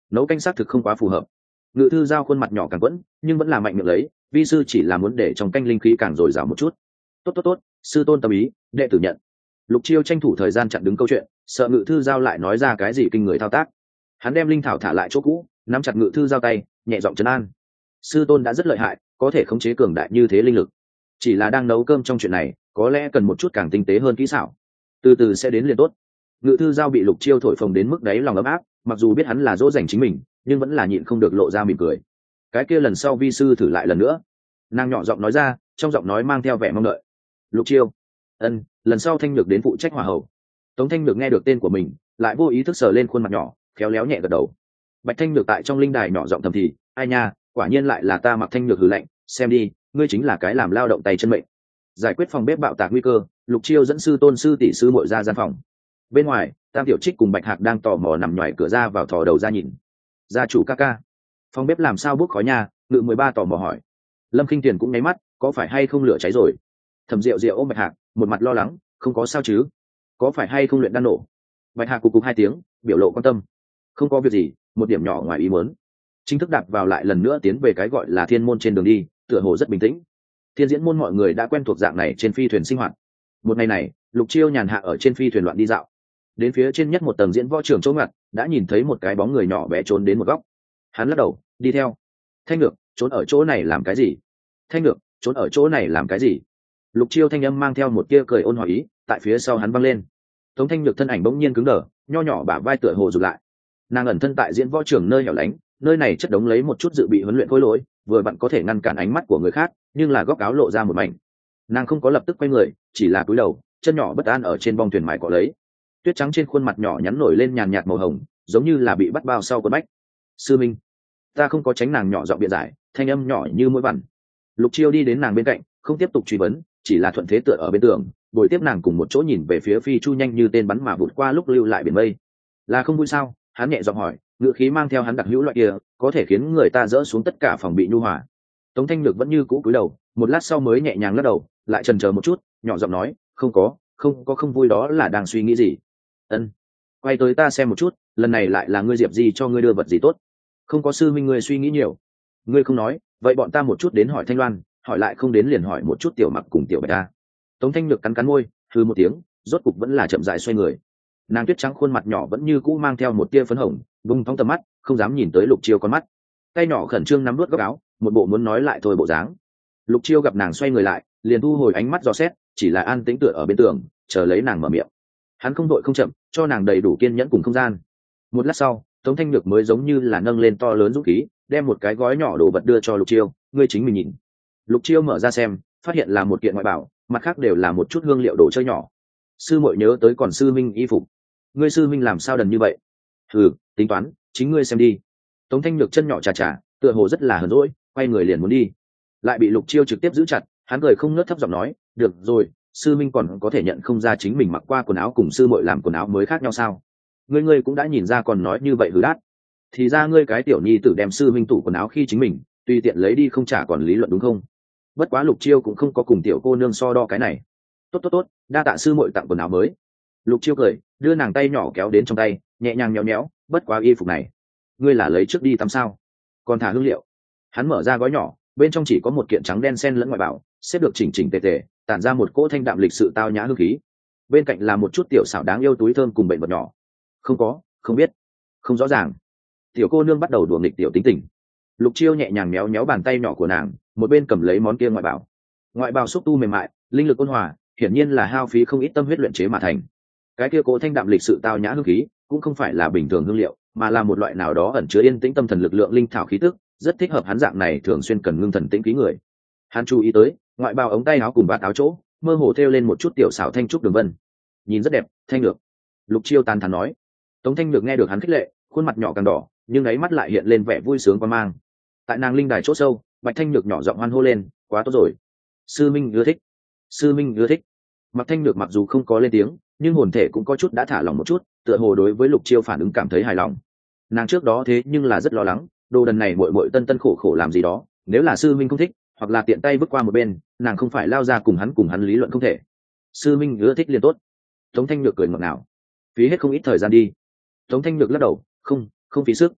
nấu canh xác thực không quá phù hợp. Ngự thư giao khuôn mặt nhỏ càng quẫn nhưng vẫn là mạnh miệng lấy, vi sư chỉ là muốn để trong canh linh khí càng dồi dào một chút. Tốt tốt tốt, sư tôn tâm ý, đệ tử nhận. Lục Chiêu tranh thủ thời gian chặn đứng câu chuyện, sợ ngự thư giao lại nói ra cái gì kinh người thao tác. Hắn đem linh thảo thả lại chỗ cũ, nắm chặt ngự thư giao tay, nhẹ giọng trấn an. Sư tôn đã rất lợi hại, có thể khống chế cường đại như thế linh lực, chỉ là đang nấu cơm trong chuyện này có lẽ cần một chút càng tinh tế hơn kỹ xảo, từ từ sẽ đến liền tốt. Ngự thư giao bị Lục Chiêu thổi phồng đến mức đáy lòng ấm áp, mặc dù biết hắn là dỗ dành chính mình nhưng vẫn là nhịn không được lộ ra mỉm cười. Cái kia lần sau vi sư thử lại lần nữa, nàng nhỏ giọng nói ra, trong giọng nói mang theo vẻ mong đợi. Lục Chiêu, ân, lần sau Thanh Nhược đến phụ trách hỏa hậu. Tống Thanh Nhược nghe được tên của mình lại vô ý thức sờ lên khuôn mặt nhỏ, khéo léo nhẹ gật đầu. Bạch Thanh Nhược tại trong linh đài nhỏ giọng thầm thì, ai nha, quả nhiên lại là ta. Mặc Thanh Nhược hừ lạnh, xem đi, ngươi chính là cái làm lao động tay chân mệnh. Giải quyết phòng bếp bạo tạc nguy cơ, Lục Chiêu dẫn sư tôn sư tỷ sư muội ra gian phòng. Bên ngoài, Tam Tiểu Trích cùng Bạch Hạc đang tò mò nằm ngoài cửa ra vào thò đầu ra nhìn. Gia chủ ca ca, phòng bếp làm sao bốc khói nha? Ngự mười ba tò mò hỏi. Lâm Kinh Tiền cũng nháy mắt, có phải hay không lửa cháy rồi? Thẩm Diệu Diệu ôm Bạch Hạc, một mặt lo lắng, không có sao chứ? Có phải hay không luyện đan nổ? Bạch Hạc cục cục hai tiếng, biểu lộ quan tâm. Không có việc gì, một điểm nhỏ ngoài ý muốn. Chính thức đạp vào lại lần nữa tiến về cái gọi là thiên môn trên đường đi, tựa hồ rất bình tĩnh. Thiên diễn môn mọi người đã quen thuộc dạng này trên phi thuyền sinh hoạt. Một ngày này, Lục Chiêu nhàn hạ ở trên phi thuyền loạn đi dạo. Đến phía trên nhất một tầng diễn võ trường chỗ ngặt, đã nhìn thấy một cái bóng người nhỏ bé trốn đến một góc. Hắn lắc đầu, đi theo. Thanh Ngược, trốn ở chỗ này làm cái gì? Thanh Ngược, trốn ở chỗ này làm cái gì? Lục Chiêu thanh âm mang theo một tia cười ôn hòa ý, tại phía sau hắn văng lên. Tống Thanh Nhược thân ảnh bỗng nhiên cứng đờ, nho nhỏ bả vai tựa hồ rụt lại. Nàng ẩn thân tại diễn võ trường nơi hẻo lánh, nơi này chất đống lấy một chút dự bị huấn luyện khối lỗi, vừa vặn có thể ngăn cản ánh mắt của người khác, nhưng là góc áo lộ ra một mảnh. Nàng không có lập tức quay người, chỉ là cúi đầu, chân nhỏ bất an ở trên bong thuyền mài cọ lấy. Tuyết trắng trên khuôn mặt nhỏ nhắn nổi lên nhàn nhạt màu hồng, giống như là bị bắt bao sau cơn bách. Sư Minh, ta không có tránh. Nàng nhỏ giọng biện giải, thanh âm nhỏ như mũi vằn. Lục Chiêu đi đến nàng bên cạnh, không tiếp tục truy vấn, chỉ là thuận thế tựa ở bên tường, bồi tiếp nàng cùng một chỗ nhìn về phía phi chu nhanh như tên bắn mà vụt qua lúc lưu lại biển mây. Là không vui sao? Hắn nhẹ giọng hỏi, ngữ khí mang theo hắn đặc hữu loại kia, có thể khiến người ta dỡ xuống tất cả phòng bị nhu hòa. Tống Thanh Nhược vẫn như cũ cúi đầu, một lát sau mới nhẹ nhàng lắc đầu, lại chần chờ một chút, nhỏ giọng nói, không có, không có. Không vui đó là đang suy nghĩ gì? Ân, quay tới ta xem một chút, lần này lại là ngươi Diệp gì cho ngươi đưa vật gì tốt? Không có. Sư Minh, ngươi suy nghĩ nhiều. Ngươi không nói, vậy bọn ta một chút đến hỏi Thanh Loan, hỏi lại không đến liền hỏi một chút Tiểu Mặc cùng Tiểu Bạch ta. Tống Thanh Nhược cắn cắn môi, hừ một tiếng, rốt cục vẫn là chậm rãi xoay người. Nàng tuyết trắng khuôn mặt nhỏ vẫn như cũ mang theo một tia phấn hồng, bung thong tầm mắt, không dám nhìn tới Lục Chiêu con mắt. Tay nhỏ khẩn trương nắm nuốt góc áo, một bộ muốn nói lại thôi bộ dáng. Lục Chiêu gặp nàng xoay người lại, liền thu hồi ánh mắt dò xét, chỉ là an tĩnh tựa ở bên tường, chờ lấy nàng mở miệng. Hắn không đội không chậm, cho nàng đầy đủ kiên nhẫn cùng không gian. Một lát sau, Tống Thanh Nhược mới giống như là nâng lên to lớn dũng khí, đem một cái gói nhỏ đồ vật đưa cho Lục Chiêu, ngươi chính mình nhìn. Lục Chiêu mở ra xem, phát hiện là một kiện ngoại bảo, mặt khác đều là một chút hương liệu đồ chơi nhỏ. Sư muội nhớ tới còn sư Minh y phục. Ngươi sư Minh làm sao đần như vậy? Ừ, tính toán, chính ngươi xem đi. Tống Thanh Nhược chân nhỏ chà chà, tựa hồ rất là hờn dỗi, quay người liền muốn đi, lại bị Lục Chiêu trực tiếp giữ chặt. Hắn cười không ngớt thấp giọng nói, được rồi, sư Minh còn có thể nhận không ra chính mình mặc qua quần áo cùng sư muội làm quần áo mới khác nhau sao? Ngươi ngươi cũng đã nhìn ra còn nói như vậy hừ đát. Thì ra ngươi cái tiểu nhi tử đem sư Minh tủ quần áo khi chính mình tùy tiện lấy đi không trả còn lý luận đúng không? Bất quá Lục Chiêu cũng không có cùng tiểu cô nương so đo cái này. Tốt tốt tốt, đa tạ sư muội tặng quần áo mới. Lục Chiêu cười, đưa nàng tay nhỏ kéo đến trong tay, nhẹ nhàng nhéo nhéo, bất quá y phục này, ngươi là lấy trước đi tắm sao? Còn thả hương liệu. Hắn mở ra gói nhỏ, bên trong chỉ có một kiện trắng đen xen lẫn ngoại bảo, xếp được chỉnh chỉnh tề tề, tản ra một cỗ thanh đạm lịch sự tao nhã hương khí. Bên cạnh là một chút tiểu xảo đáng yêu túi thơm cùng bệnh vật nhỏ. Không có, không biết, không rõ ràng. Tiểu cô nương bắt đầu đùa nghịch tiểu tính tình. Lục Chiêu nhẹ nhàng méo méo bàn tay nhỏ của nàng, một bên cầm lấy món kia ngoại bảo. Ngoại bảo xúc tu mềm mại, linh lực ôn hòa, hiển nhiên là hao phí không ít tâm huyết luyện chế mà thành. Cái kia cỗ thanh đạm lịch sự tao nhã hương khí, cũng không phải là bình thường hương liệu, mà là một loại nào đó ẩn chứa yên tĩnh tâm thần lực lượng linh thảo khí tức, rất thích hợp hắn dạng này thường xuyên cần ngưng thần tĩnh khí người. Hắn chú ý tới, ngoại bào ống tay áo cùng bát áo chỗ, mơ hồ thêu lên một chút tiểu xảo thanh trúc đường vân, nhìn rất đẹp. Thanh Nhược. Lục Chiêu tán thán nói. Tống Thanh Nhược nghe được hắn khích lệ, khuôn mặt nhỏ càng đỏ, nhưng đáy mắt lại hiện lên vẻ vui sướng quan mang. Tại nàng linh đài chỗ sâu, Bạch Thanh Nhược nhỏ giọng hoan hô lên, quá tốt rồi, sư Minh ưa thích, sư Minh ưa thích. Mặc Thanh Nhược mặc dù không có lên tiếng, nhưng hồn thể cũng có chút đã thả lòng một chút, tựa hồ đối với Lục Chiêu phản ứng cảm thấy hài lòng. Nàng trước đó thế nhưng là rất lo lắng, đồ đần này muội muội tân tân khổ khổ làm gì đó, nếu là sư Minh không thích, hoặc là tiện tay bước qua một bên, nàng không phải lao ra cùng hắn cùng hắn lý luận không thể. Sư Minh ưa thích liền tốt. Tống Thanh Nhược cười ngọt ngào, phí hết không ít thời gian đi. Tống Thanh Nhược lắc đầu, không, không phí sức.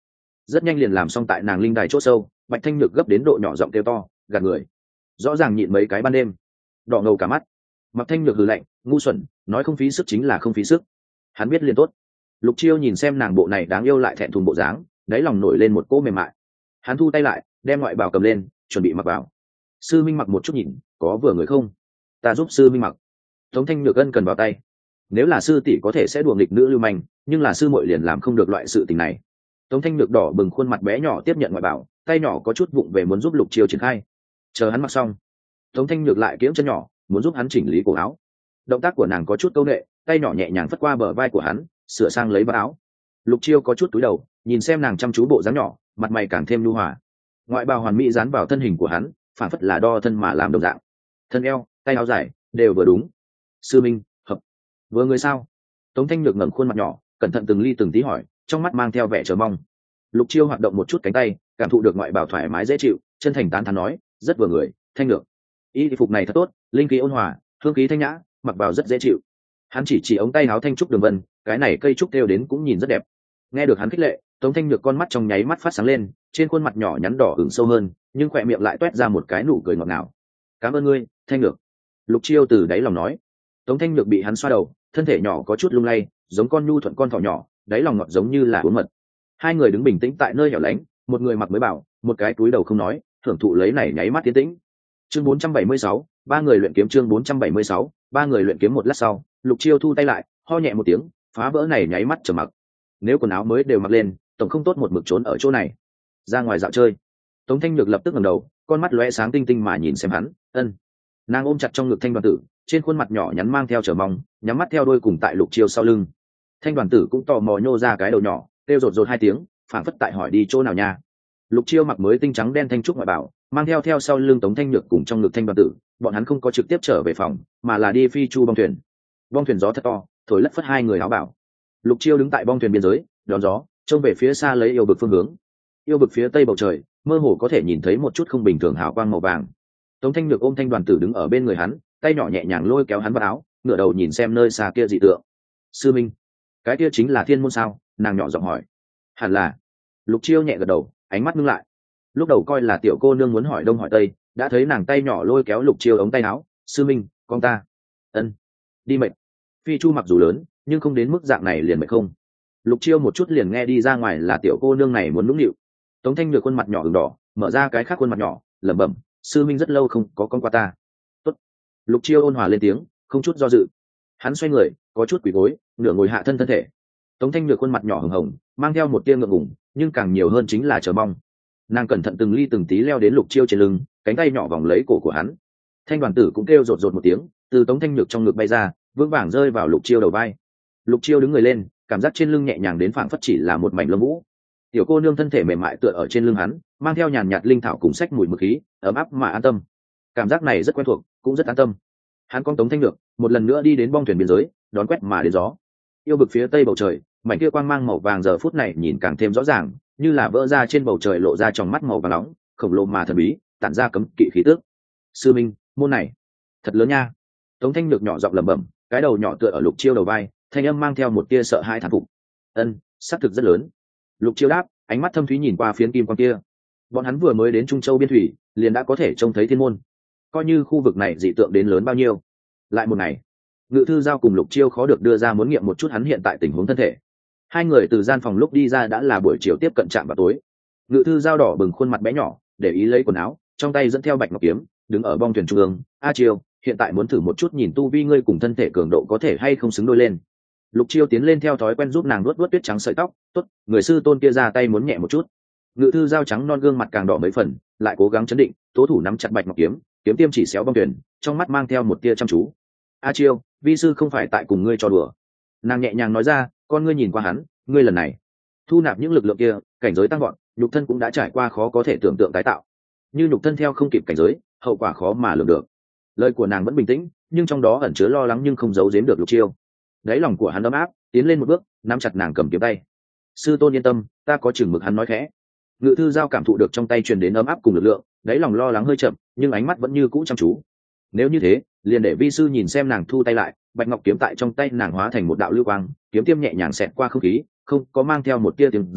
rất nhanh liền làm xong tại nàng linh đài chỗ sâu. Bạch Thanh Nhược gấp đến độ nhỏ giọng kêu to, gạt người, rõ ràng nhịn mấy cái ban đêm, đỏ ngầu cả mắt. Mặc Thanh Nhược hừ lạnh, ngu xuẩn, nói không phí sức chính là không phí sức. Hắn biết liền tốt. Lục Chiêu nhìn xem nàng bộ này đáng yêu lại thẹn thùng bộ dáng, đáy lòng nổi lên một cỗ mềm mại. Hắn thu tay lại, đem ngoại bào cầm lên, chuẩn bị mặc vào. Sư Minh mặc một chút nhìn, có vừa người không? Ta giúp sư Minh mặc. Tống Thanh Nhược ân cần vào tay. Nếu là sư tỷ có thể sẽ đùa nghịch nữ lưu manh, nhưng là sư muội liền làm không được loại sự tình này. Tống Thanh Nhược đỏ bừng khuôn mặt bé nhỏ tiếp nhận ngoại bảo, tay nhỏ có chút vụng về muốn giúp Lục Chiêu triển khai. Chờ hắn mặc xong, Tống Thanh Nhược lại kiễng chân nhỏ, muốn giúp hắn chỉnh lý cổ áo. Động tác của nàng có chút câu nệ, tay nhỏ nhẹ nhàng phất qua bờ vai của hắn, sửa sang lấy vạt áo. Lục Chiêu có chút cúi đầu, nhìn xem nàng chăm chú bộ dáng nhỏ, mặt mày càng thêm nhu hòa. Ngoại bào hoàn mỹ dán vào thân hình của hắn, phản phất là đo thân mà làm đồng dạng. Thân eo, tay áo dài, đều vừa đúng. Sư Minh, hợp, vừa người sao? Tống Thanh Nhược ngẩng khuôn mặt nhỏ, cẩn thận từng ly từng tí hỏi, trong mắt mang theo vẻ chờ mong. Lục Chiêu hoạt động một chút cánh tay, cảm thụ được ngoại bào thoải mái dễ chịu, chân thành tán thán nói, rất vừa người. Thanh Nhược, y phục này thật tốt, linh khí ôn hòa, hương khí thanh nhã, mặc vào rất dễ chịu. Hắn chỉ chỉ ống tay áo thanh trúc đường vân, cái này cây trúc thêu đến cũng nhìn rất đẹp. Nghe được hắn khích lệ, Tống Thanh Nhược con mắt trong nháy mắt phát sáng lên, trên khuôn mặt nhỏ nhắn đỏ ửng sâu hơn, nhưng khỏe miệng lại toét ra một cái nụ cười ngọt ngào. Cảm ơn ngươi, Thanh Nhược. Lục Chiêu từ đáy lòng nói. Tống Thanh Nhược bị hắn xoa đầu, thân thể nhỏ có chút lung lay, giống con nhu thuận con thỏ nhỏ, đáy lòng ngọt giống như là uống mật. Hai người đứng bình tĩnh tại nơi hẻo lánh, một người mặc mới bảo, một cái túi đầu không nói, thưởng thụ lấy này nháy mắt tiến tĩnh. Chương bốn trăm bảy mươi sáu, ba người luyện kiếm. Chương bốn trăm bảy mươi sáu, ba người luyện kiếm. Một lát sau, Lục Chiêu thu tay lại, ho nhẹ một tiếng, phá vỡ này nháy mắt trầm mặc. Nếu quần áo mới đều mặc lên, tổng không tốt một mực trốn ở chỗ này. Ra ngoài dạo chơi. Tống Thanh Nhược lập tức ngẩng đầu, con mắt lóe sáng tinh tinh mà nhìn xem hắn. Ân. Nàng ôm chặt trong ngực Thanh Đoàn Tử, trên khuôn mặt nhỏ nhắn mang theo chờ mong, nhắm mắt theo đuôi cùng tại Lục Chiêu sau lưng. Thanh Đoàn Tử cũng tò mò nhô ra cái đầu nhỏ, kêu rột rột hai tiếng, phảng phất tại hỏi đi chỗ nào nha. Lục Chiêu mặc mới tinh trắng đen thanh trúc ngoại bảo, mang theo theo sau lưng Tống Thanh Nhược cùng trong ngực Thanh Đoàn Tử, bọn hắn không có trực tiếp trở về phòng, mà là đi phi chu bong thuyền. Bong thuyền gió thật to, thổi lất phất hai người áo bảo. Lục Chiêu đứng tại bong thuyền biên giới, đón gió, trông về phía xa lấy yêu vực phương hướng. Yêu vực phía tây bầu trời, mơ hồ có thể nhìn thấy một chút không bình thường hào quang màu vàng. Tống Thanh Nhược ôm Thanh Đoàn Tử đứng ở bên người hắn, tay nhỏ nhẹ nhàng lôi kéo hắn vào áo, ngửa đầu nhìn xem nơi xa kia dị tượng. Sư Minh, cái kia chính là thiên môn sao? Nàng nhỏ giọng hỏi. Hẳn là. Lục Chiêu nhẹ gật đầu, ánh mắt ngưng lại. Lúc đầu coi là tiểu cô nương muốn hỏi đông hỏi tây, đã thấy nàng tay nhỏ lôi kéo Lục Chiêu ống tay áo. Sư Minh, con ta. Ân. Đi mệt. Phi chu mặc dù lớn, nhưng không đến mức dạng này liền mệt không. Lục Chiêu một chút liền nghe đi ra ngoài là tiểu cô nương này muốn nũng nịu. Tống Thanh Nhược khuôn mặt nhỏ ửng đỏ, mở ra cái khác khuôn mặt nhỏ, lẩm bẩm, sư Minh rất lâu không có con qua ta. Tốt. Lục Chiêu ôn hòa lên tiếng, không chút do dự. Hắn xoay người, có chút quỳ gối, nửa ngồi hạ thân thân thể. Tống Thanh Nhược khuôn mặt nhỏ hồng hồng, mang theo một tia ngượng ngùng, nhưng càng nhiều hơn chính là chờ mong. Nàng cẩn thận từng ly từng tí leo đến Lục Chiêu trên lưng, cánh tay nhỏ vòng lấy cổ của hắn. Thanh Đoàn Tử cũng kêu rột rột một tiếng, từ Tống Thanh Nhược trong ngực bay ra, vững vàng rơi vào Lục Chiêu đầu vai. Lục Chiêu đứng người lên, cảm giác trên lưng nhẹ nhàng đến phảng phất chỉ là một mảnh lông vũ. Tiểu cô nương thân thể mềm mại tựa ở trên lưng hắn, mang theo nhàn nhạt linh thảo cùng sách mùi mực khí, ấm áp mà an tâm. Cảm giác này rất quen thuộc, cũng rất an tâm. Hắn cong Tống Thanh Nhược, một lần nữa đi đến bong thuyền biên giới, đón quét mà đến gió. Yêu vực phía tây bầu trời, mảnh kia quang mang màu vàng giờ phút này nhìn càng thêm rõ ràng, như là vỡ ra trên bầu trời lộ ra trong mắt màu vàng nóng, khổng lồ mà thần bí, tản ra cấm kỵ khí tức. Sư Minh, môn này thật lớn nha. Tống Thanh Nhược nhỏ giọng lẩm bẩm, cái đầu nhỏ tựa ở Lục Chiêu đầu vai, thanh âm mang theo một tia sợ hãi thán phục. Ân, xác thực rất lớn. Lục Chiêu đáp, ánh mắt thâm thúy nhìn qua phiến kim quang kia. Bọn hắn vừa mới đến Trung Châu biên thủy, liền đã có thể trông thấy thiên môn. Coi như khu vực này dị tượng đến lớn bao nhiêu. Lại một ngày, Ngự Thư Giao cùng Lục Chiêu khó được đưa ra muốn nghiệm một chút hắn hiện tại tình huống thân thể. Hai người từ gian phòng lúc đi ra đã là buổi chiều tiếp cận trạm vào tối. Ngự Thư Giao đỏ bừng khuôn mặt bé nhỏ, để ý lấy quần áo, trong tay dẫn theo bạch ngọc kiếm, đứng ở bong thuyền trung ương. A Chiêu, hiện tại muốn thử một chút nhìn tu vi ngươi cùng thân thể cường độ có thể hay không xứng đôi lên. Lục Chiêu tiến lên theo thói quen giúp nàng luốt luốt tuyết trắng sợi tóc. Tốt, người sư tôn kia ra tay muốn nhẹ một chút. Ngự Thư Giao trắng non gương mặt càng đỏ mấy phần, lại cố gắng chấn định, tố thủ nắm chặt bạch ngọc kiếm, kiếm tiêm chỉ xéo bong thuyền, trong mắt mang theo một tia chăm chú. A Chiêu, vi sư không phải tại cùng ngươi trò đùa. Nàng nhẹ nhàng nói ra, con ngươi nhìn qua hắn, ngươi lần này thu nạp những lực lượng kia, cảnh giới tăng gọn, nhục thân cũng đã trải qua khó có thể tưởng tượng tái tạo. Như nhục thân theo không kịp cảnh giới, hậu quả khó mà lường được. Lời của nàng vẫn bình tĩnh, nhưng trong đó ẩn chứa lo lắng nhưng không giấu giếm được Lục Chiêu. Đáy lòng của hắn ấm áp, tiến lên một bước, nắm chặt nàng cầm kiếm tay. Sư tôn yên tâm, ta có chừng mực, hắn nói khẽ. Ngự Thư Giao cảm thụ được trong tay truyền đến ấm áp cùng lực lượng, đáy lòng lo lắng hơi chậm, nhưng ánh mắt vẫn như cũ chăm chú. Nếu như thế, liền để vi sư nhìn xem. Nàng thu tay lại, bạch ngọc kiếm tại trong tay nàng hóa thành một đạo lưu quang, kiếm tiêm nhẹ nhàng xẹt qua không khí, không có mang theo một tia tiếng gió,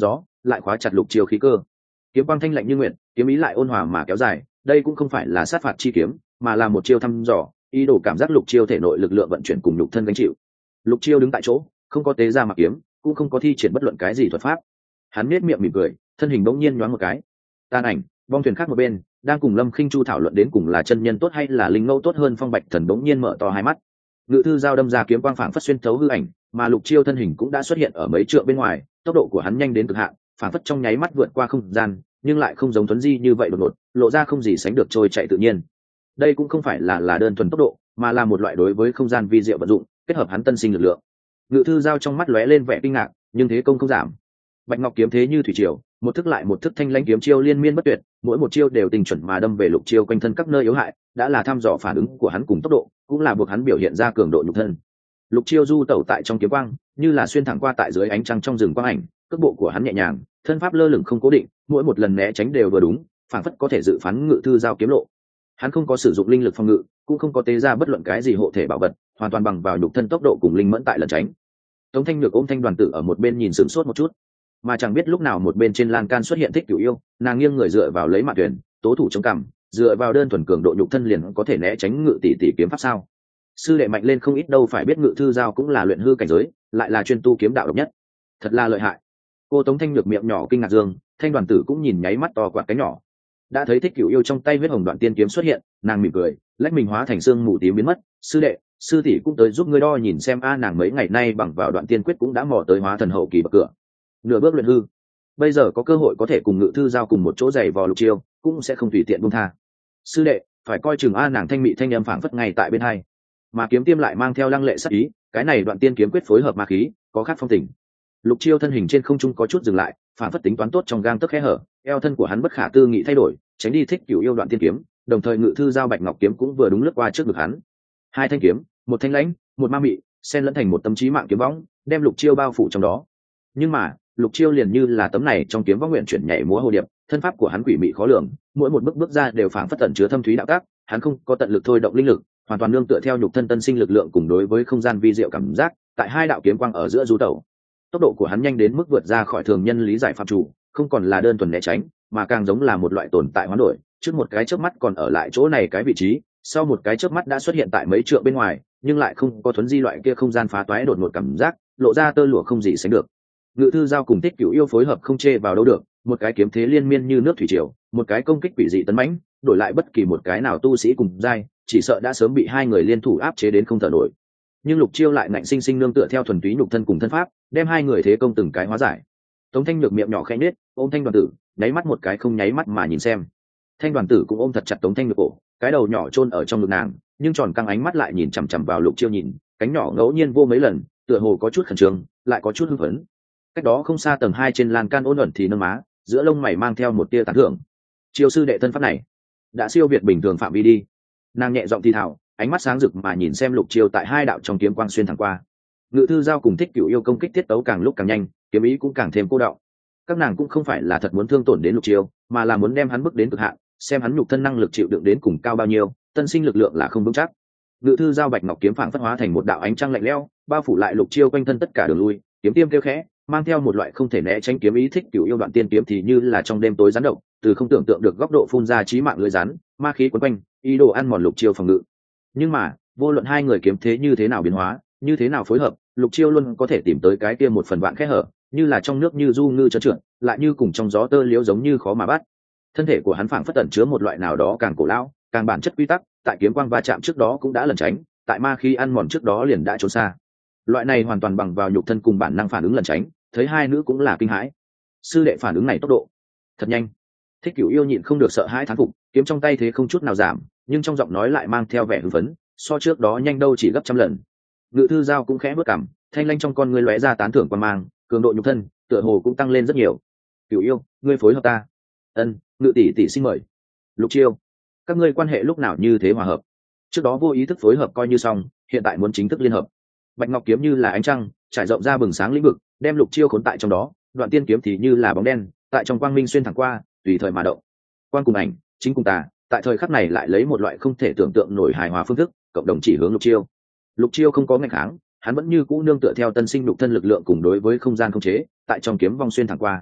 lại khóa chặt lục chiêu khí cơ. Kiếm quang thanh lạnh như nguyện, kiếm ý lại ôn hòa mà kéo dài, đây cũng không phải là sát phạt chi kiếm, mà là một chiêu thăm dò, ý đồ cảm giác lục chiêu thể nội lực lượng vận chuyển cùng nhục thân gánh chịu. Lục chiêu đứng tại chỗ, không có tế ra mặc kiếm, cũng không có thi triển bất luận cái gì thuật pháp. Hắn nhếch miệng mỉm cười, thân hình bỗng nhiên nhoáng một cái. Tàn ảnh, bong thuyền khác một bên, đang cùng Lâm Khinh Chu thảo luận đến cùng là chân nhân tốt hay là linh ngẫu tốt hơn, Phong Bạch Thần bỗng nhiên mở to hai mắt. Ngự thư giao đâm ra kiếm quang phảng phất xuyên thấu hư ảnh, mà lục chiêu thân hình cũng đã xuất hiện ở mấy trượng bên ngoài, tốc độ của hắn nhanh đến cực hạn, phảng phất trong nháy mắt vượt qua không gian, nhưng lại không giống Tuấn Di như vậy đột ngột, lộ ra không gì sánh được trôi chạy tự nhiên. Đây cũng không phải là là đơn thuần tốc độ, mà là một loại đối với không gian vi diệu vận dụng, kết hợp hắn tân sinh lực lượng. Ngự thư giao trong mắt lóe lên vẻ kinh ngạc, nhưng thế công không giảm. Bạch ngọc kiếm thế như thủy triều, một thức lại một thức thanh lãnh kiếm chiêu liên miên bất tuyệt, mỗi một chiêu đều tình chuẩn mà đâm về lục chiêu quanh thân các nơi yếu hại, đã là thăm dò phản ứng của hắn cùng tốc độ, cũng là buộc hắn biểu hiện ra cường độ nhục thân. Lục chiêu du tẩu tại trong kiếm quang, như là xuyên thẳng qua tại dưới ánh trăng trong rừng quang ảnh, cước bộ của hắn nhẹ nhàng, thân pháp lơ lửng không cố định, mỗi một lần né tránh đều vừa đúng, phản phất có thể dự phán ngự thư giao kiếm lộ. Hắn không có sử dụng linh lực phòng ngự, cũng không có tế ra bất luận cái gì hộ thể bảo vật, hoàn toàn bằng vào nhục thân tốc độ cùng linh mẫn tại lần tránh. Tống Thanh Nhược ôm Thanh Đoàn Tử ở một bên nhìn sửng sốt một chút, mà chẳng biết lúc nào một bên trên lan can xuất hiện Thích Cửu Yêu, nàng nghiêng người dựa vào lấy mạn thuyền, tố thủ chống cằm, dựa vào đơn thuần cường độ nhục thân liền có thể né tránh ngự tỷ tỷ kiếm pháp sao? Sư đệ mạnh lên không ít đâu, phải biết ngự thư giao cũng là luyện hư cảnh giới, lại là chuyên tu kiếm đạo độc nhất, thật là lợi hại. Cô Tống Thanh Nhược miệng nhỏ kinh ngạc dương, Thanh Đoàn Tử cũng nhìn nháy mắt to quạt cái nhỏ. Đã thấy Thích Cửu Yêu trong tay huyết hồng đoạn tiên kiếm xuất hiện, nàng mỉm cười, lách mình hóa thành xương mù tím biến mất. Sư đệ, sư tỷ cũng tới giúp ngươi đo nhìn xem a, nàng mấy ngày nay bằng vào đoạn tiên quyết cũng đã mò tới hóa thần hậu kỳ bậc cửa, nửa bước luyện hư, bây giờ có cơ hội có thể cùng ngự thư giao cùng một chỗ giày vò lục chiêu, cũng sẽ không tùy tiện buông tha. Sư đệ phải coi chừng a, nàng thanh mị thanh âm phảng phất ngay tại bên hai, mà kiếm tiêm lại mang theo lăng lệ sắc ý, cái này đoạn tiên kiếm quyết phối hợp ma khí, có khác phong tình. Lục chiêu thân hình trên không trung có chút dừng lại, phảng phất tính toán tốt trong gang tấc khe hở, eo thân của hắn bất khả tư nghị thay đổi, tránh đi Thích Cửu Yêu đoạn tiên kiếm, đồng thời ngự thư giao bạch ngọc kiếm cũng vừa đúng lướt qua trước ngực hắn. Hai thanh kiếm, một thanh lãnh, một ma mị, xen lẫn thành một tấm chí mạng kiếm võng, đem lục chiêu bao phủ trong đó. Nhưng mà lục chiêu liền như là tấm này trong kiếm võng nguyện chuyển nhảy múa hồ điệp, thân pháp của hắn quỷ mị khó lường, mỗi một bước bước ra đều phảng phất tẩn chứa thâm thúy đạo tác, hắn không có tận lực thôi động linh lực, hoàn toàn nương tựa theo nhục thân tân sinh lực lượng cùng đối với không gian vi diệu cảm giác, tại hai đạo kiếm quang ở giữa du tẩu. Tốc độ của hắn nhanh đến mức vượt ra khỏi thường nhân lý giải phạm chủ, không còn là đơn thuần né tránh, mà càng giống là một loại tồn tại hoán đổi, trước một cái chớp mắt còn ở lại chỗ này cái vị trí, sau một cái chớp mắt đã xuất hiện tại mấy trượng bên ngoài, nhưng lại không có thuấn di loại kia không gian phá toái đột ngột cảm giác, lộ ra tơ lụa không gì sánh được. Ngự thư giao cùng Thích Cửu Yêu phối hợp không chê vào đâu được, một cái kiếm thế liên miên như nước thủy triều, một cái công kích quỷ dị tấn mãnh, đổi lại bất kỳ một cái nào tu sĩ cùng giai, chỉ sợ đã sớm bị hai người liên thủ áp chế đến không thở nổi. Nhưng lục chiêu lại ngạnh sinh sinh nương tựa theo thuần túy nhục thân cùng thân pháp, đem hai người thế công từng cái hóa giải. Tống Thanh Nhược miệng nhỏ khẽ nhếch, ôm Thanh Đoàn Tử, nháy mắt một cái không nháy mắt mà nhìn xem. Thanh Đoàn Tử cũng ôm thật chặt Tống Thanh Nhược cổ, cái đầu nhỏ chôn ở trong ngực nàng, nhưng tròn căng ánh mắt lại nhìn chằm chằm vào lục chiêu nhìn, cánh nhỏ ngẫu nhiên vô mấy lần, tựa hồ có chút khẩn trương, lại có chút hưng phấn. Cách đó không xa tầng hai trên lan can ôn ẩn thì nâng má, giữa lông mày mang theo một tia tán thưởng. Chiêu sư đệ thân pháp này đã siêu việt bình thường phạm vi đi. Nàng nhẹ giọng thì thào, ánh mắt sáng rực mà nhìn xem lục chiêu tại hai đạo trong kiếm quang xuyên thẳng qua. Ngự thư giao cùng Thích Cửu Yêu công kích tiết tấu càng lúc càng nhanh, kiếm ý cũng càng thêm cô đọng. Các nàng cũng không phải là thật muốn thương tổn đến lục chiêu, mà là muốn đem hắn bước đến cực hạn, xem hắn nhục thân năng lực chịu đựng đến cùng cao bao nhiêu, tân sinh lực lượng là không vững chắc. Ngự thư giao bạch ngọc kiếm phảng phất hóa thành một đạo ánh trăng lạnh lẽo, bao phủ lại lục chiêu quanh thân tất cả đường lui, kiếm tiêm kêu khẽ, mang theo một loại không thể né tránh kiếm ý. Thích Cửu Yêu đoạn tiên kiếm thì như là trong đêm tối rắn độc, từ không tưởng tượng được góc độ phun ra chí mạng lưỡi rắn, ma khí quấn quanh, ý đồ ăn mòn lục chiêu phòng ngự. Nhưng mà vô luận hai người kiếm thế như thế nào biến hóa, như thế nào phối hợp, lục chiêu luôn có thể tìm tới cái kia một phần vạn kẽ hở, như là trong nước như du ngư trơn trượt, lại như cùng trong gió tơ liễu giống như khó mà bắt. Thân thể của hắn phảng phất ẩn chứa một loại nào đó càng cổ lão, càng bản chất quy tắc, tại kiếm quang va chạm trước đó cũng đã lẩn tránh, tại ma khí ăn mòn trước đó liền đã trốn xa. Loại này hoàn toàn bằng vào nhục thân cùng bản năng phản ứng lẩn tránh, thấy hai nữ cũng là kinh hãi. Sư đệ phản ứng này tốc độ thật nhanh. Thích Cửu Yêu nhịn không được sợ hãi thán phục, kiếm trong tay thế không chút nào giảm, nhưng trong giọng nói lại mang theo vẻ hưng phấn, so trước đó nhanh đâu chỉ gấp trăm lần. Ngự thư giao cũng khẽ bước cằm, thanh lanh trong con ngươi lóe ra tán thưởng quan mang, cường độ nhục thân tựa hồ cũng tăng lên rất nhiều. Cửu Yêu, ngươi phối hợp ta. Ân, Ngự tỷ tỷ xin mời. Lục chiêu, các ngươi quan hệ lúc nào như thế hòa hợp? Trước đó vô ý thức phối hợp coi như xong, hiện tại muốn chính thức liên hợp. Bạch ngọc kiếm như là ánh trăng, trải rộng ra bừng sáng lĩnh vực, đem lục chiêu khốn tại trong đó. Đoạn tiên kiếm thì như là bóng đen, tại trong quang minh xuyên thẳng qua, tùy thời mà động. Quan cùng ảnh, chính cùng tà, tại thời khắc này lại lấy một loại không thể tưởng tượng nổi hài hòa phương thức, cộng đồng chỉ hướng lục chiêu. Lục chiêu không có ngăn kháng, hắn vẫn như cũ nương tựa theo tân sinh lục thân lực lượng cùng đối với không gian không chế, tại trong kiếm vong xuyên thẳng qua.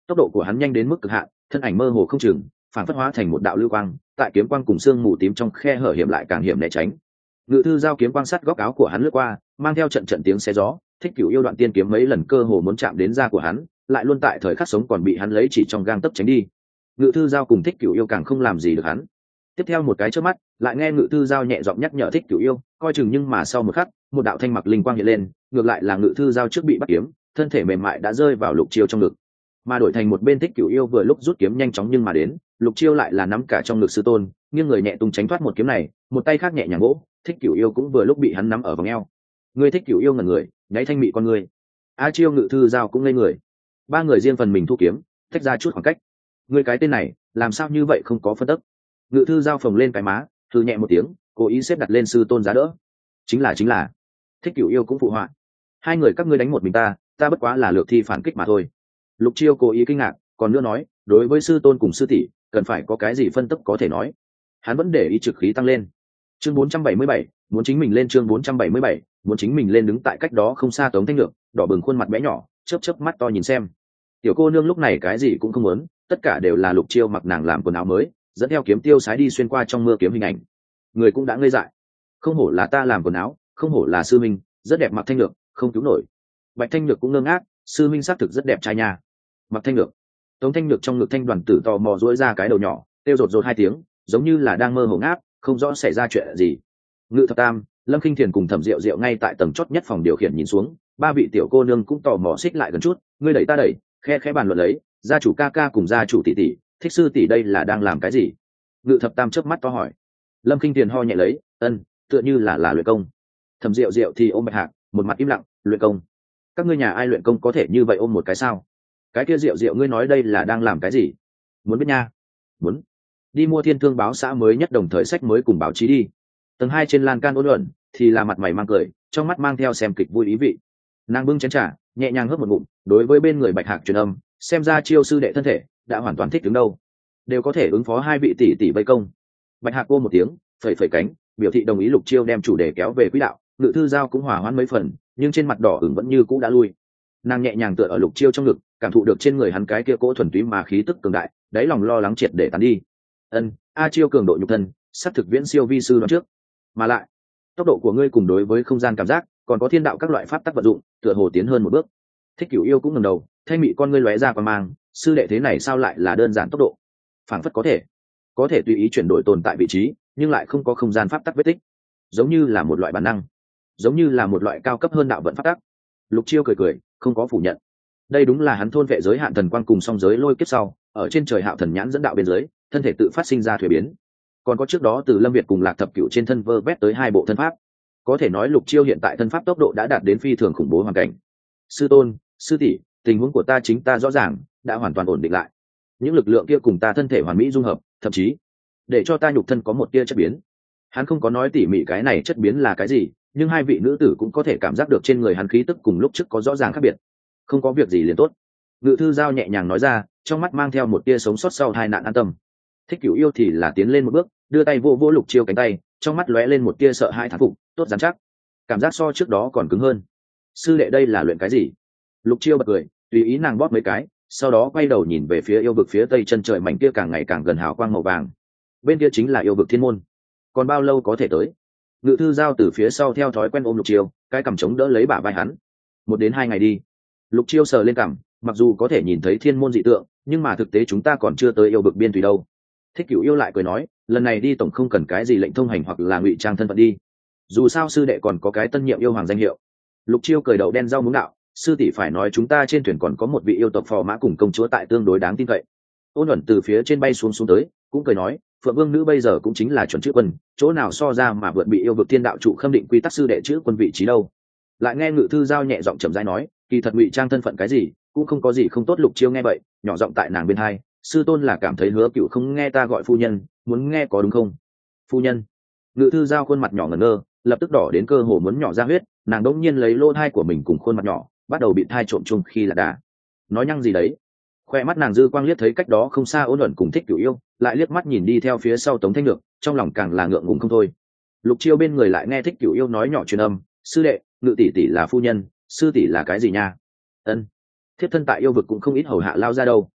tốc độ của hắn nhanh đến mức cực hạn, thân ảnh mơ hồ không chừng, phản phất hóa thành một đạo lưu quang, tại kiếm quang cùng xương mù tím trong khe hở hiểm lại càng hiểm né tránh. Ngự thư giao kiếm quang sắt góc áo của hắn lướt qua, mang theo trận trận tiếng xé gió. Thích Cửu Yêu đoạn tiên kiếm mấy lần cơ hồ muốn chạm đến da của hắn, lại luôn tại thời khắc sống còn bị hắn lấy chỉ trong gang tấc tránh đi. Ngự thư giao cùng Thích Cửu Yêu càng không làm gì được hắn. Tiếp theo một cái chớp mắt, lại nghe Ngự thư giao nhẹ giọng nhắc nhở Thích Cửu Yêu, coi chừng, nhưng mà sau một khắc, một đạo thanh mặc linh quang hiện lên, ngược lại là Ngự thư giao trước bị bắt kiếm, thân thể mềm mại đã rơi vào Lục Chiêu trong ngực. Mà đổi thành một bên Thích Cửu Yêu vừa lúc rút kiếm nhanh chóng nhưng mà đến, Lục Chiêu lại là nắm cả trong ngực sư tôn, nghiêng người nhẹ tung tránh thoát một kiếm này, một tay khác nhẹ nhàng vỗ, Thích Cửu Yêu cũng vừa lúc bị hắn nắm ở vòng eo. Người Thích Cửu Yêu ngẩn người, nháy thanh mị con người. A Chiêu Ngự thư giao cũng ngây người. Ba người riêng phần mình thu kiếm, tách ra chút khoảng cách. Người cái tên này, làm sao như vậy không có phân tức? Ngự thư giao phồng lên cái má, thư nhẹ một tiếng, cố ý xếp đặt lên sư tôn giá đỡ. Chính là chính là. Thích Cửu Yêu cũng phụ họa. Hai người các ngươi đánh một mình ta, ta bất quá là lược thi phản kích mà thôi. Lục Chiêu cố ý kinh ngạc, còn nữa nói, đối với sư tôn cùng sư tỷ, cần phải có cái gì phân tức có thể nói. Hắn vẫn để ý trực khí tăng lên. Chương bốn trăm bảy mươi bảy, muốn chính mình lên chương bốn trăm bảy mươi bảy, muốn chính mình lên đứng tại cách đó không xa Tống Thanh Nhược, đỏ bừng khuôn mặt bé nhỏ, chớp chớp mắt to nhìn xem. Tiểu cô nương lúc này cái gì cũng không muốn, tất cả đều là Lục Chiêu mặc nàng làm quần áo mới, dẫn theo kiếm tiêu sái đi xuyên qua trong mưa kiếm hình ảnh. Người cũng đã ngây dại. Không hổ là ta làm quần áo, không hổ là sư minh, rất đẹp. Mặc Thanh Nhược, không cứu nổi. Bạch Thanh Nhược cũng ngơ ngác, sư minh xác thực rất đẹp trai nha. Mặc Thanh Nhược. Tống Thanh Nhược trong ngực Thanh Đoàn Tử tò mò duỗi ra cái đầu nhỏ, kêu rột rột hai tiếng, giống như là đang mơ hồ ngáp, không rõ xảy ra chuyện gì. Ngự Thập Tam, Lâm Khinh Thiền cùng Thẩm Diệu Diệu ngay tại tầng chót nhất phòng điều khiển nhìn xuống, ba vị tiểu cô nương cũng tò mò xích lại gần chút, ngươi đẩy ta đẩy, khe khẽ bàn luận lấy, gia chủ ca ca cùng gia chủ tỷ tỷ, thích sư tỷ đây là đang làm cái gì? Ngự Thập Tam chớp mắt to hỏi. Lâm Khinh Thiền ho nhẹ lấy, ân, tựa như là là luyện công. Thẩm Diệu Diệu thì ôm Bạch Hạc, một mặt im lặng, luyện công. Các ngươi nhà ai luyện công có thể như vậy ôm một cái sao? Cái kia Diệu Diệu ngươi nói đây là đang làm cái gì? Muốn biết nha? Muốn. Đi mua Thiên Thương báo xã mới nhất đồng thời sách mới cùng báo chí đi. Tầng hai trên lan can ôn luận thì là mặt mày mang cười, trong mắt mang theo xem kịch vui ý vị. Nàng bưng chén trà, nhẹ nhàng hớp một ngụm, đối với bên người Bạch Hạc truyền âm, xem ra Chiêu sư đệ thân thể đã hoàn toàn thích đứng đâu, đều có thể ứng phó hai vị tỷ tỷ vây công. Bạch Hạc cô một tiếng, phẩy phẩy cánh, biểu thị đồng ý. Lục Chiêu đem chủ đề kéo về quỹ đạo, Ngự thư giao cũng hòa hoãn mấy phần, nhưng trên mặt đỏ ửng vẫn như cũ đã lui. Nàng nhẹ nhàng tựa ở Lục Chiêu trong ngực, cảm thụ được trên người hắn cái kia cỗ thuần túy mà khí tức cường đại, đáy lòng lo lắng triệt để tán đi. Ân, A Chiêu cường độ nhục thân, sắp thực viễn siêu vi sư đoán trước. Mà lại, tốc độ của ngươi cùng đối với không gian cảm giác, còn có thiên đạo các loại pháp tắc vận dụng, tựa hồ tiến hơn một bước. Thích Cửu Yêu cũng ngẩng đầu, thanh mị con ngươi lóe ra qua mang, sư đệ thế này sao lại là đơn giản tốc độ? Phảng phất có thể, có thể tùy ý chuyển đổi tồn tại vị trí, nhưng lại không có không gian pháp tắc vết tích, giống như là một loại bản năng, giống như là một loại cao cấp hơn đạo vận pháp tắc. Lục Chiêu cười cười, không có phủ nhận. Đây đúng là hắn thôn vệ giới hạn thần quang cùng song giới lôi kiếp sau, ở trên trời hạo thần nhãn dẫn đạo bên dưới, thân thể tự phát sinh ra thuế biến. Còn có trước đó từ Lâm Việt cùng Lạc Thập Cửu trên thân vơ vét tới hai bộ thân pháp. Có thể nói Lục Chiêu hiện tại thân pháp tốc độ đã đạt đến phi thường khủng bố hoàn cảnh. Sư tôn, sư tỷ, tình huống của ta chính ta rõ ràng, đã hoàn toàn ổn định lại. Những lực lượng kia cùng ta thân thể hoàn mỹ dung hợp, thậm chí để cho ta nhục thân có một tia chất biến. Hắn không có nói tỉ mỉ cái này chất biến là cái gì, nhưng hai vị nữ tử cũng có thể cảm giác được trên người hắn khí tức cùng lúc trước có rõ ràng khác biệt. Không có việc gì liền tốt. Ngự thư giao nhẹ nhàng nói ra, trong mắt mang theo một tia sống sót sau tai nạn an tâm. Thích Cửu Yêu thì là tiến lên một bước, đưa tay vô vô Lục Chiêu cánh tay, trong mắt lóe lên một tia sợ hãi thán phục, tốt rắn chắc, cảm giác so trước đó còn cứng hơn. Sư đệ đây là luyện cái gì? Lục Chiêu bật cười, tùy ý nàng bóp mấy cái, sau đó quay đầu nhìn về phía yêu vực phía tây chân trời mảnh kia càng ngày càng gần hào quang màu vàng. Bên kia chính là yêu vực thiên môn. Còn bao lâu có thể tới? Ngự thư giao từ phía sau theo thói quen ôm Lục Chiêu, cái cằm chống đỡ lấy bả vai hắn. Một đến hai ngày đi. Lục Chiêu sờ lên cằm, mặc dù có thể nhìn thấy thiên môn dị tượng, nhưng mà thực tế chúng ta còn chưa tới yêu vực biên thủy đâu. Thích Cửu Yêu lại cười nói, lần này đi tổng không cần cái gì lệnh thông hành hoặc là ngụy trang thân phận đi. Dù sao sư đệ còn có cái tân nhiệm yêu hoàng danh hiệu. Lục Chiêu cười đầu đen rau muống đạo, sư tỷ phải nói chúng ta trên thuyền còn có một vị yêu tộc phò mã cùng công chúa tại tương đối đáng tin cậy. Ôn Uẩn từ phía trên bay xuống xuống tới, cũng cười nói, Phượng Vương nữ bây giờ cũng chính là chuẩn chữ quân, chỗ nào so ra mà vượt bị yêu vực thiên đạo trụ khâm định quy tắc sư đệ chữ quân vị trí đâu. Lại nghe Ngự thư giao nhẹ giọng chậm rãi nói, kỳ thật ngụy trang thân phận cái gì, cũng không có gì không tốt. Lục Chiêu nghe vậy, nhỏ giọng tại nàng bên hai, sư tôn là cảm thấy Hứa Cựu không nghe ta gọi phu nhân, muốn nghe có đúng không? Phu nhân. Ngự thư giao khuôn mặt nhỏ ngẩn ngơ, lập tức đỏ đến cơ hồ muốn nhỏ ra huyết, nàng đống nhiên lấy lỗ thai của mình cùng khuôn mặt nhỏ, bắt đầu bị thai trộm chung khi là đà. Nói nhăng gì đấy? Khoe mắt nàng dư quang liếc thấy cách đó không xa Ôn Uẩn cùng Thích Cửu Yêu, lại liếc mắt nhìn đi theo phía sau Tống Thanh Nhược, trong lòng càng là ngượng ngùng không thôi. Lục Chiêu bên người lại nghe Thích Cửu Yêu nói nhỏ truyền âm, sư đệ, Ngự tỷ tỷ là phu nhân, sư tỷ là cái gì nha? Ân, thiếp thân tại yêu vực cũng không ít hầu hạ lao ra đâu.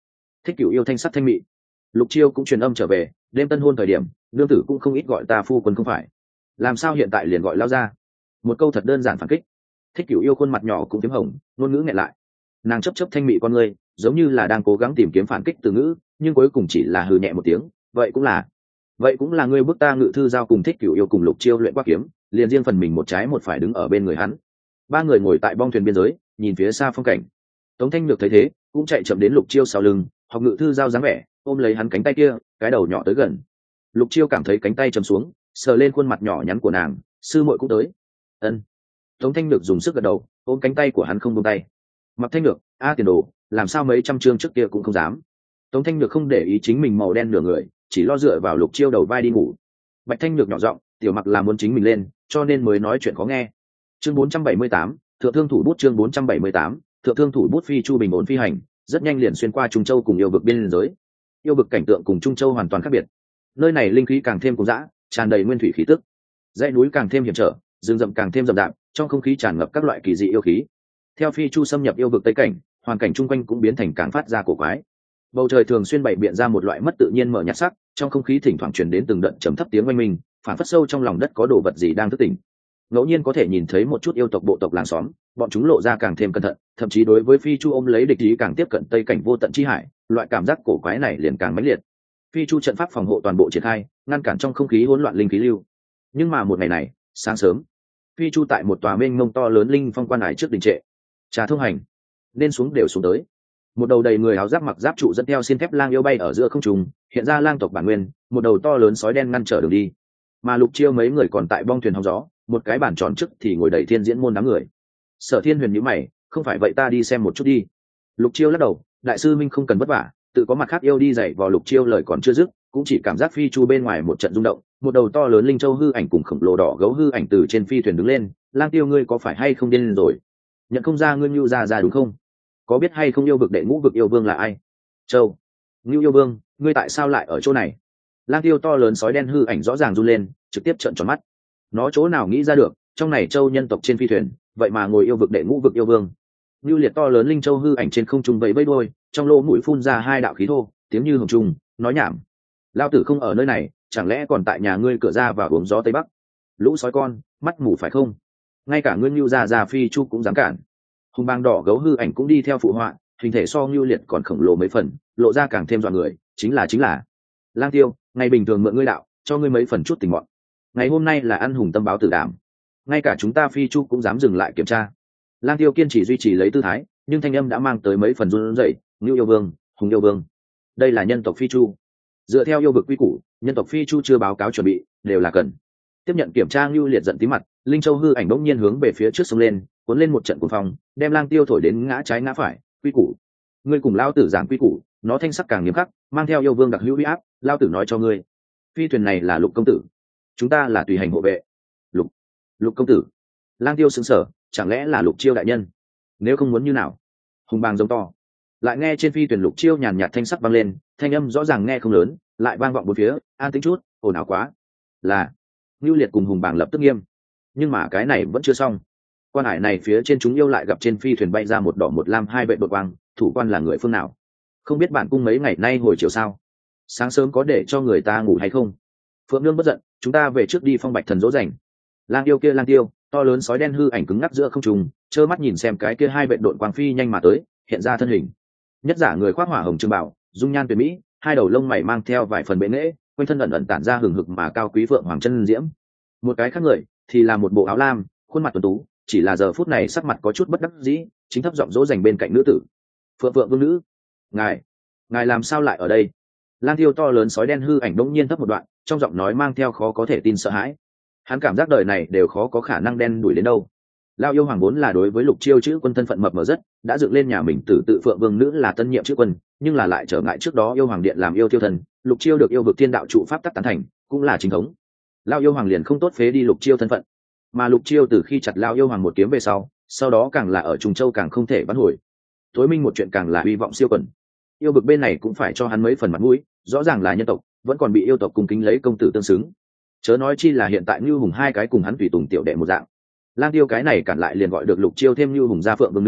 Thích Cửu yêu thanh sắc thanh mị. Lục Chiêu cũng truyền âm trở về, đêm tân hôn thời điểm nương tử cũng không ít gọi ta phu quân không phải, làm sao hiện tại liền gọi lao ra. Một câu thật đơn giản phản kích. Thích Cửu yêu khuôn mặt nhỏ cũng phím hồng, ngôn ngữ nghẹn lại. Nàng chấp chấp thanh mị con ngươi, giống như là đang cố gắng tìm kiếm phản kích từ ngữ, nhưng cuối cùng chỉ là hừ nhẹ một tiếng. Vậy cũng là vậy cũng là ngươi bức ta ngự thư giao cùng Thích Cửu yêu cùng Lục Chiêu luyện qua kiếm, liền riêng phần mình một trái một phải đứng ở bên người hắn. Ba người ngồi tại bong thuyền biên giới, nhìn phía xa phong cảnh. Tống Thanh Nhược thấy thế cũng chạy chậm đến Lục Chiêu sau lưng, học ngự thư giao dáng vẻ, ôm lấy hắn cánh tay kia, cái đầu nhỏ tới gần. Lục Chiêu cảm thấy cánh tay chầm xuống, sờ lên khuôn mặt nhỏ nhắn của nàng, sư muội cũng tới. Ân. Tống Thanh Nhược dùng sức gật đầu, ôm cánh tay của hắn không buông tay. Mặc Thanh Nhược, a tiền đồ, làm sao mấy trăm chương trước kia cũng không dám. Tống Thanh Nhược không để ý chính mình màu đen nửa người, chỉ lo dựa vào Lục Chiêu đầu vai đi ngủ. Bạch Thanh Nhược nhỏ giọng, tiểu Mặc là muốn chính mình lên, cho nên mới nói chuyện khó nghe. Chương bốn trăm bảy mươi tám, thượng thương thủ bút. Chương bốn trăm bảy mươi tám, thượng thương thủ bút. Phi chu bình ổn phi hành, rất nhanh liền xuyên qua Trung Châu cùng yêu vực biên giới. Yêu vực cảnh tượng cùng Trung Châu hoàn toàn khác biệt. Nơi này linh khí càng thêm cuồng dã, tràn đầy nguyên thủy khí tức. Dãy núi càng thêm hiểm trở, rừng rậm càng thêm rậm rạp, trong không khí tràn ngập các loại kỳ dị yêu khí. Theo phi chu xâm nhập yêu vực tây cảnh, hoàn cảnh chung quanh cũng biến thành càng phát ra cổ quái. Bầu trời thường xuyên bày biện ra một loại mất tự nhiên mở nhạt sắc, trong không khí thỉnh thoảng truyền đến từng đợt trầm thấp tiếng oanh minh, phản phất sâu trong lòng đất có đồ vật gì đang thức tỉnh. Ngẫu nhiên có thể nhìn thấy một chút yêu tộc bộ tộc làng xóm, bọn chúng lộ ra càng thêm cẩn thận, thậm chí đối với phi chu ôm lấy địch ý càng tiếp cận tây cảnh vô tận chi hải, loại cảm giác cổ quái này liền càng mãnh liệt. Phi chu trận pháp phòng hộ toàn bộ triển khai, ngăn cản trong không khí hỗn loạn linh khí lưu. Nhưng mà một ngày này, sáng sớm, phi chu tại một tòa mênh mông to lớn linh phong quan hải trước đình trệ. Trà thông hành, nên xuống đều xuống tới. Một đầu đầy người áo giáp mặc giáp trụ dẫn theo xiên thép lang yêu bay ở giữa không trung, hiện ra lang tộc bản nguyên, một đầu to lớn sói đen ngăn trở đường đi. Mà Lục Chiêu mấy người còn tại bong thuyền hóng gió, một cái bàn tròn trước thì ngồi đầy thiên diễn môn đám người. Sở Thiên Huyền nhíu mày, không phải vậy ta đi xem một chút đi. Lục Chiêu lắc đầu, đại sư minh không cần vất vả, tự có mặt khác yêu đi dạy vào. Lục Chiêu lời còn chưa dứt, cũng chỉ cảm giác phi chu bên ngoài một trận rung động, một đầu to lớn linh châu hư ảnh cùng khổng lồ đỏ gấu hư ảnh từ trên phi thuyền đứng lên. Lang Tiêu, ngươi có phải hay không điên rồi? Nhận không ra ngươi Nưu ra ra đúng không? Có biết hay không yêu vực đệ ngũ vực yêu vương là ai? Châu. Nưu yêu vương, ngươi tại sao lại ở chỗ này? Lang Tiêu to lớn sói đen hư ảnh rõ ràng run lên, trực tiếp trợn tròn mắt. Nó chỗ nào nghĩ ra được, trong này châu nhân tộc trên phi thuyền, vậy mà ngồi yêu vực đệ ngũ vực yêu vương. Nưu liệt to lớn linh châu hư ảnh trên không trung vẫy vẫy đôi, trong lỗ mũi phun ra hai đạo khí thô, tiếng như hồng trung, nói nhảm. Lao tử không ở nơi này, chẳng lẽ còn tại nhà ngươi cửa ra và uống gió tây bắc? Lũ sói con, mắt mù phải không? Ngay cả ngươi Nưu gia già phi chu cũng dám cản. Hùng bang đỏ gấu hư ảnh cũng đi theo phụ họa, hình thể so Nưu liệt còn khổng lồ mấy phần, lộ ra càng thêm dọa người, chính là chính là Lang Tiêu, ngày bình thường mượn ngươi đạo, cho ngươi mấy phần chút tình mọn. Ngày hôm nay là ăn hùng tâm báo tử đảm, ngay cả chúng ta phi chu cũng dám dừng lại kiểm tra. Lang Tiêu kiên trì duy trì lấy tư thái, nhưng thanh âm đã mang tới mấy phần run rẩy. Nưu yêu vương, Hùng yêu vương, đây là nhân tộc phi chu, dựa theo yêu vực quy củ, nhân tộc phi chu chưa báo cáo chuẩn bị đều là cần tiếp nhận kiểm tra. Nưu liệt giận tí mặt, linh châu hư ảnh bỗng nhiên hướng về phía trước sông lên, cuốn lên một trận cuồng phong, đem Lang Tiêu thổi đến ngã trái ngã phải. Quy củ, ngươi cùng lao tử giảng quy củ. Nó thanh sắc càng nghiêm khắc, mang theo yêu vương đặc hữu uy áp. Lao tử nói cho ngươi, phi thuyền này là Lục công tử, chúng ta là tùy hành hộ vệ. Lục Lục công tử. Lang Tiêu sững sờ, chẳng lẽ là Lục Chiêu đại nhân? Nếu không muốn như nào? Hùng bang giống to. Lại nghe trên phi thuyền Lục Chiêu nhàn nhạt thanh sắc vang lên, thanh âm rõ ràng nghe không lớn, lại vang vọng bốn phía. An tĩnh chút, ồn ào quá. Là. Nưu liệt cùng Hùng bang lập tức nghiêm. Nhưng mà cái này vẫn chưa xong. Quan hải này phía trên chúng yêu lại gặp trên phi thuyền bay ra một đỏ một lam hai vệ đội quang. Thủ quan là người phương nào? Không biết bản cung mấy ngày nay hồi chiều sao? Sáng sớm có để cho người ta ngủ hay không? Phượng Nương bất giận, chúng ta về trước đi phong bạch thần dỗ dành. Lang Tiêu kia Lang Tiêu, to lớn sói đen hư ảnh cứng ngắc giữa không trung, trơ mắt nhìn xem cái kia hai vệ đội quang phi nhanh mà tới, hiện ra thân hình. Nhất giả người khoác hỏa hồng trường bảo, dung nhan tuyệt mỹ, hai đầu lông mày mang theo vài phần bệ nghệ, quanh thân ẩn ẩn tản ra hừng hực mà cao quý phượng hoàng chân diễm. Một cái khác người thì là một bộ áo lam, khuôn mặt tuấn tú, chỉ là giờ phút này sắc mặt có chút bất đắc dĩ, chính thấp giọng dỗ dành bên cạnh nữ tử. Phượng Phượng vương nữ, ngài, ngài làm sao lại ở đây? Lang Tiêu to lớn sói đen hư ảnh đống nhiên thấp một đoạn, trong giọng nói mang theo khó có thể tin sợ hãi. Hắn cảm giác đời này đều khó có khả năng đen đuổi đến đâu. Lao yêu hoàng vốn là đối với Lục Chiêu chữ quân thân phận mập mờ rất, đã dựng lên nhà mình tử tự Phượng vương nữ là tân nhiệm chữ quân, nhưng là lại trở ngại trước đó yêu hoàng điện làm yêu tiêu thần, Lục Chiêu được yêu vực thiên đạo trụ pháp tắc tán thành, cũng là chính thống. Lao yêu hoàng liền không tốt phế đi Lục Chiêu thân phận, mà Lục Chiêu từ khi chặt Lao yêu hoàng một kiếm về sau, sau đó càng là ở Trùng Châu càng không thể vãn hồi. Tối minh một chuyện càng là hy vọng siêu quần. Yêu vực bên này cũng phải cho hắn mấy phần mặt mũi, rõ ràng là nhân tộc, vẫn còn bị yêu tộc cùng kính lấy công tử tương xứng. Chớ nói chi là hiện tại Nưu Hùng hai cái cùng hắn tùy tùng tiểu đệ một dạng. Lang Tiêu cái này cản lại liền gọi được Lục Chiêu thêm Nưu Hùng gia Phượng vương nữ,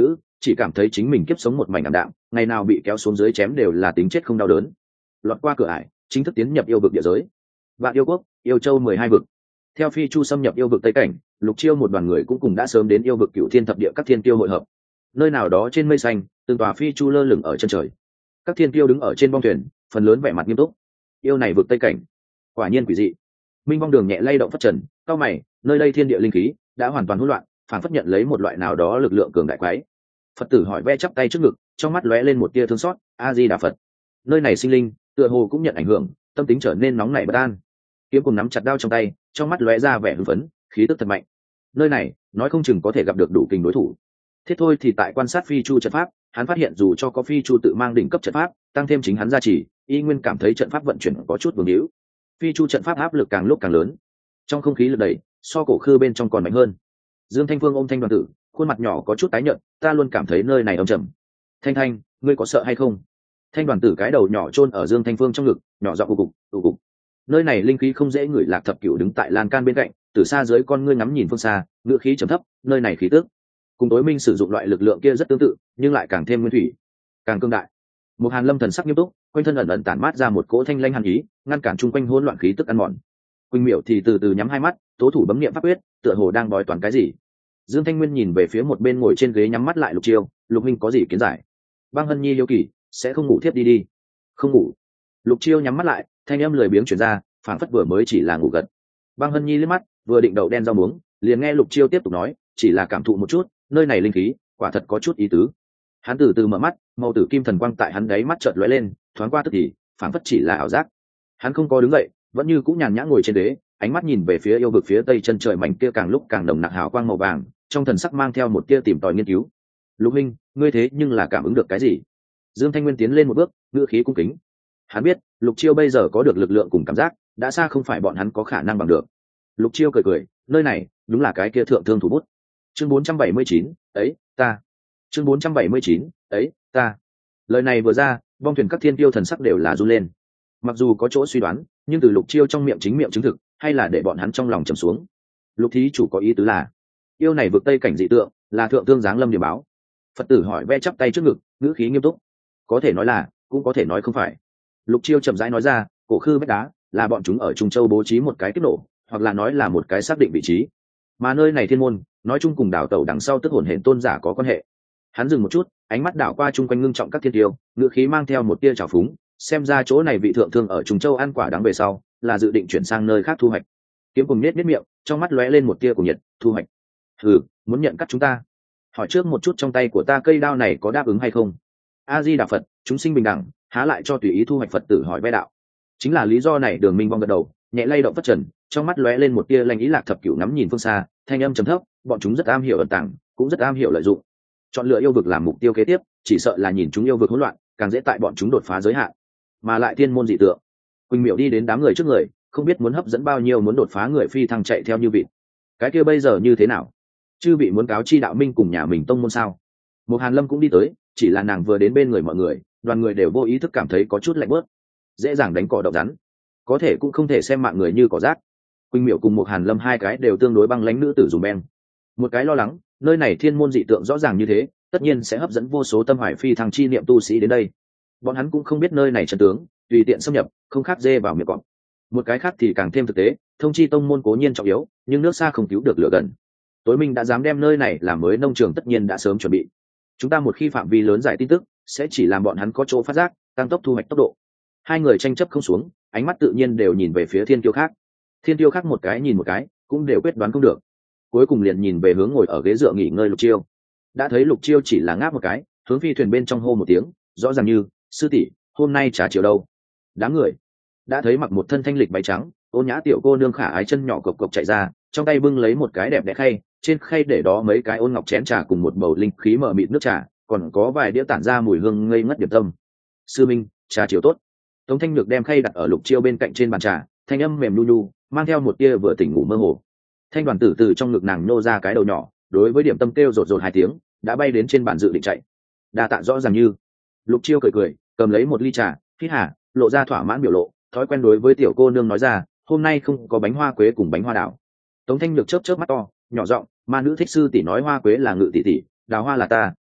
chỉ cảm thấy chính mình kiếp sống một mảnh ảm đạm, ngày nào bị kéo xuống dưới chém đều là tính chết không đau đớn. Lọt qua cửa ải, chính thức tiến nhập yêu vực địa giới. Vạn yêu quốc, yêu châu mười hai vực. Theo phi chu xâm nhập yêu vực tây cảnh, Lục Chiêu một đoàn người cũng cùng đã sớm đến yêu vực Cửu Thiên thập địa các thiên tiêu hội hợp. Nơi nào đó trên mây xanh, từng tòa phi chu lơ lửng ở chân trời. Các thiên tiêu đứng ở trên bong thuyền, phần lớn vẻ mặt nghiêm túc. Yêu này vực tây cảnh, quả nhiên quỷ dị. Minh Vong Đường nhẹ lay động phất trần, cao mày, nơi đây thiên địa linh khí đã hoàn toàn hỗn loạn, phản phất nhận lấy một loại nào đó lực lượng cường đại quái. Phật tử hỏi ve chắp tay trước ngực, trong mắt lóe lên một tia thương xót. A Di Đà Phật. Nơi này sinh linh tựa hồ cũng nhận ảnh hưởng, tâm tính trở nên nóng nảy bất an. Kiếm cùng nắm chặt đao trong tay, trong mắt lóe ra vẻ hưng phấn, khí tức thật mạnh. Nơi này nói không chừng có thể gặp được đủ kình đối thủ. Thế thôi thì tại quan sát phi chu trận pháp, hắn phát hiện dù cho có phi chu tự mang đỉnh cấp trận pháp, tăng thêm chính hắn gia trì, y nguyên cảm thấy trận pháp vận chuyển có chút vương hữu. Phi chu trận pháp áp lực càng lúc càng lớn, trong không khí lực đẩy so cổ khư bên trong còn mạnh hơn. Dương Thanh Phương ôm Thanh Đoàn Tử, khuôn mặt nhỏ có chút tái nhợt, ta luôn cảm thấy nơi này âm trầm. Thanh Thanh, ngươi có sợ hay không? Thanh Đoàn Tử cái đầu nhỏ chôn ở Dương Thanh Phương trong ngực, nhỏ giọng ù cục, ù cục. Nơi này linh khí không dễ ngửi. Lạc Thập Cửu đứng tại lan can bên cạnh, từ xa dưới con ngươi ngắm nhìn phương xa, ngựa khí trầm thấp, nơi này khí tức cùng tối minh sử dụng loại lực lượng kia rất tương tự, nhưng lại càng thêm nguyên thủy, càng cương đại. Một Hàn Lâm thần sắc nghiêm túc, quanh thân ẩn ẩn tản mát ra một cỗ thanh lanh hàn ý, ngăn cản chung quanh hỗn loạn khí tức ăn mòn. Quỳnh Miểu thì từ từ nhắm hai mắt, tố thủ bấm niệm pháp quyết, tựa hồ đang bói toán cái gì. Dương Thanh Nguyên nhìn về phía một bên ngồi trên ghế nhắm mắt lại Lục Chiêu, Lục Minh có gì kiến giải? Băng Hân Nhi yêu kỳ, sẽ không ngủ thiếp đi đi. Không ngủ. Lục Chiêu nhắm mắt lại, thanh âm lười biếng truyền ra, phảng phất vừa mới chỉ là ngủ gật. Băng Hân Nhi liếc mắt, vừa định đậu đen rau muống, liền nghe Lục Chiêu tiếp tục nói, chỉ là cảm thụ một chút, nơi này linh khí quả thật có chút ý tứ. Hắn từ từ mở mắt, màu tử kim thần quang tại hắn đáy mắt chợt lóe lên, thoáng qua tức thì phảng phất chỉ là ảo giác. Hắn không có đứng dậy, vẫn như cũng nhàn nhã ngồi trên ghế, ánh mắt nhìn về phía yêu vực phía tây chân trời mảnh kia càng lúc càng nồng nặc hào quang màu vàng, trong thần sắc mang theo một tia tìm tòi nghiên cứu. Lục Minh, ngươi thế nhưng là cảm ứng được cái gì? Dương Thanh Nguyên tiến lên một bước, ngữ khí cung kính. Hắn biết Lục Chiêu bây giờ có được lực lượng cùng cảm giác, đã xa không phải bọn hắn có khả năng bằng được. Lục Chiêu cười cười, nơi này đúng là cái kia thượng thương thủ bút. Chương bốn trăm bảy mươi chín, ấy ta. Chương bốn trăm bảy mươi chín, ấy ta. Lời này vừa ra, bong thuyền các thiên tiêu thần sắc đều là run lên. Mặc dù có chỗ suy đoán, nhưng từ Lục Chiêu trong miệng chính miệng chứng thực, hay là để bọn hắn trong lòng trầm xuống. Lục thí chủ có ý tứ là, yêu này vượt tây cảnh dị tượng, là thượng thương giáng lâm điểm báo. Phật tử hỏi ve chắp tay trước ngực, ngữ khí nghiêm túc. Có thể nói là, cũng có thể nói không phải. Lục Chiêu chậm rãi nói ra, cổ khư bách đá là bọn chúng ở Trung Châu bố trí một cái kích nổ, hoặc là nói là một cái xác định vị trí. Mà nơi này thiên môn, nói chung cùng đảo tẩu đằng sau tức hồn hển tôn giả có quan hệ. Hắn dừng một chút, ánh mắt đảo qua chung quanh ngưng trọng các thiên tiêu, ngữ khí mang theo một tia trào phúng, xem ra chỗ này vị thượng thương ở Trung Châu ăn quả đắng về sau, là dự định chuyển sang nơi khác thu hoạch. Kiếm cùng nết nết miệng, trong mắt lóe lên một tia cùng nhiệt, thu hoạch. Hừ, muốn nhận cắt chúng ta? Hỏi trước một chút trong tay của ta cây đao này có đáp ứng hay không? A Di Đà Phật, chúng sinh bình đẳng, há lại cho tùy ý thu hoạch. Phật tử hỏi ve đạo. Chính là lý do này, Đường Minh Vong gật đầu, nhẹ lay động phất trần, trong mắt lóe lên một tia lanh ý. Lạc Thập Cửu ngắm nhìn phương xa, thanh âm trầm thấp, bọn chúng rất am hiểu ẩn tàng, cũng rất am hiểu lợi dụng. Chọn lựa yêu vực làm mục tiêu kế tiếp, chỉ sợ là nhìn chúng yêu vực hỗn loạn, càng dễ tại bọn chúng đột phá giới hạn. Mà lại thiên môn dị tượng. Quỳnh Miểu đi đến đám người trước người, không biết muốn hấp dẫn bao nhiêu muốn đột phá người phi thăng chạy theo như vịt. Cái kia bây giờ như thế nào? Chư vị muốn cáo chi đạo minh cùng nhà mình tông môn sao? Một Hàn Lâm cũng đi tới, chỉ là nàng vừa đến bên người mọi người, đoàn người đều vô ý thức cảm thấy có chút lạnh bớt, dễ dàng đánh cỏ độc rắn, có thể cũng không thể xem mạng người như cỏ rác. Quỳnh Miểu cùng một Hàn Lâm hai cái đều tương đối băng lãnh nữ tử dùm beng, một cái lo lắng nơi này thiên môn dị tượng rõ ràng như thế, tất nhiên sẽ hấp dẫn vô số tâm hải phi thăng chi niệm tu sĩ đến đây. Bọn hắn cũng không biết nơi này trận tướng, tùy tiện xâm nhập không khác dê vào miệng cọp. Một cái khác thì càng thêm thực tế, thông chi tông môn cố nhiên trọng yếu, nhưng nước xa không cứu được lửa gần. Tối minh đã dám đem nơi này làm mới nông trường, tất nhiên đã sớm chuẩn bị. Chúng ta một khi phạm vi lớn giải tin tức, sẽ chỉ làm bọn hắn có chỗ phát giác, tăng tốc thu hoạch tốc độ. Hai người tranh chấp không xuống, ánh mắt tự nhiên đều nhìn về phía thiên tiêu khác. Thiên tiêu khác một cái nhìn một cái, cũng đều quyết đoán không được. Cuối cùng liền nhìn về hướng ngồi ở ghế dựa nghỉ ngơi Lục Chiêu. Đã thấy Lục Chiêu chỉ là ngáp một cái, hướng phi thuyền bên trong hô một tiếng, rõ ràng như, sư tỷ, hôm nay trà chiều đâu? Đám người đã thấy mặc một thân thanh lịch váy trắng, ôn nhã tiểu cô nương khả ái chân nhỏ cộc cộc chạy ra, trong tay bưng lấy một cái đẹp đẽ khay, trên khay để đó mấy cái ôn ngọc chén trà cùng một bầu linh khí mờ mịt nước trà, còn có vài đĩa tản ra mùi hương ngây ngất điểm tâm. Sư minh, trà chiều tốt. Tống Thanh Nhược đem khay đặt ở Lục Chiêu bên cạnh trên bàn trà, thanh âm mềm nu nu, mang theo một tia vừa tỉnh ngủ mơ hồ. Thanh Đoàn Tử từ trong ngực nàng nô ra cái đầu nhỏ, đối với điểm tâm kêu rột rột hai tiếng, đã bay đến trên bàn dự định chạy. Đa tạ rõ ràng như. Lục Chiêu cười cười, cầm lấy một ly trà, hít hà, lộ ra thỏa mãn biểu lộ, thói quen đối với tiểu cô nương nói ra, hôm nay không có bánh hoa quế cùng bánh hoa đào. Tống Thanh Nhược chớp chớp mắt to, nhỏ giọng, ma nữ thích sư tỷ nói hoa quế là ngự tỷ tỷ, đào hoa là ta,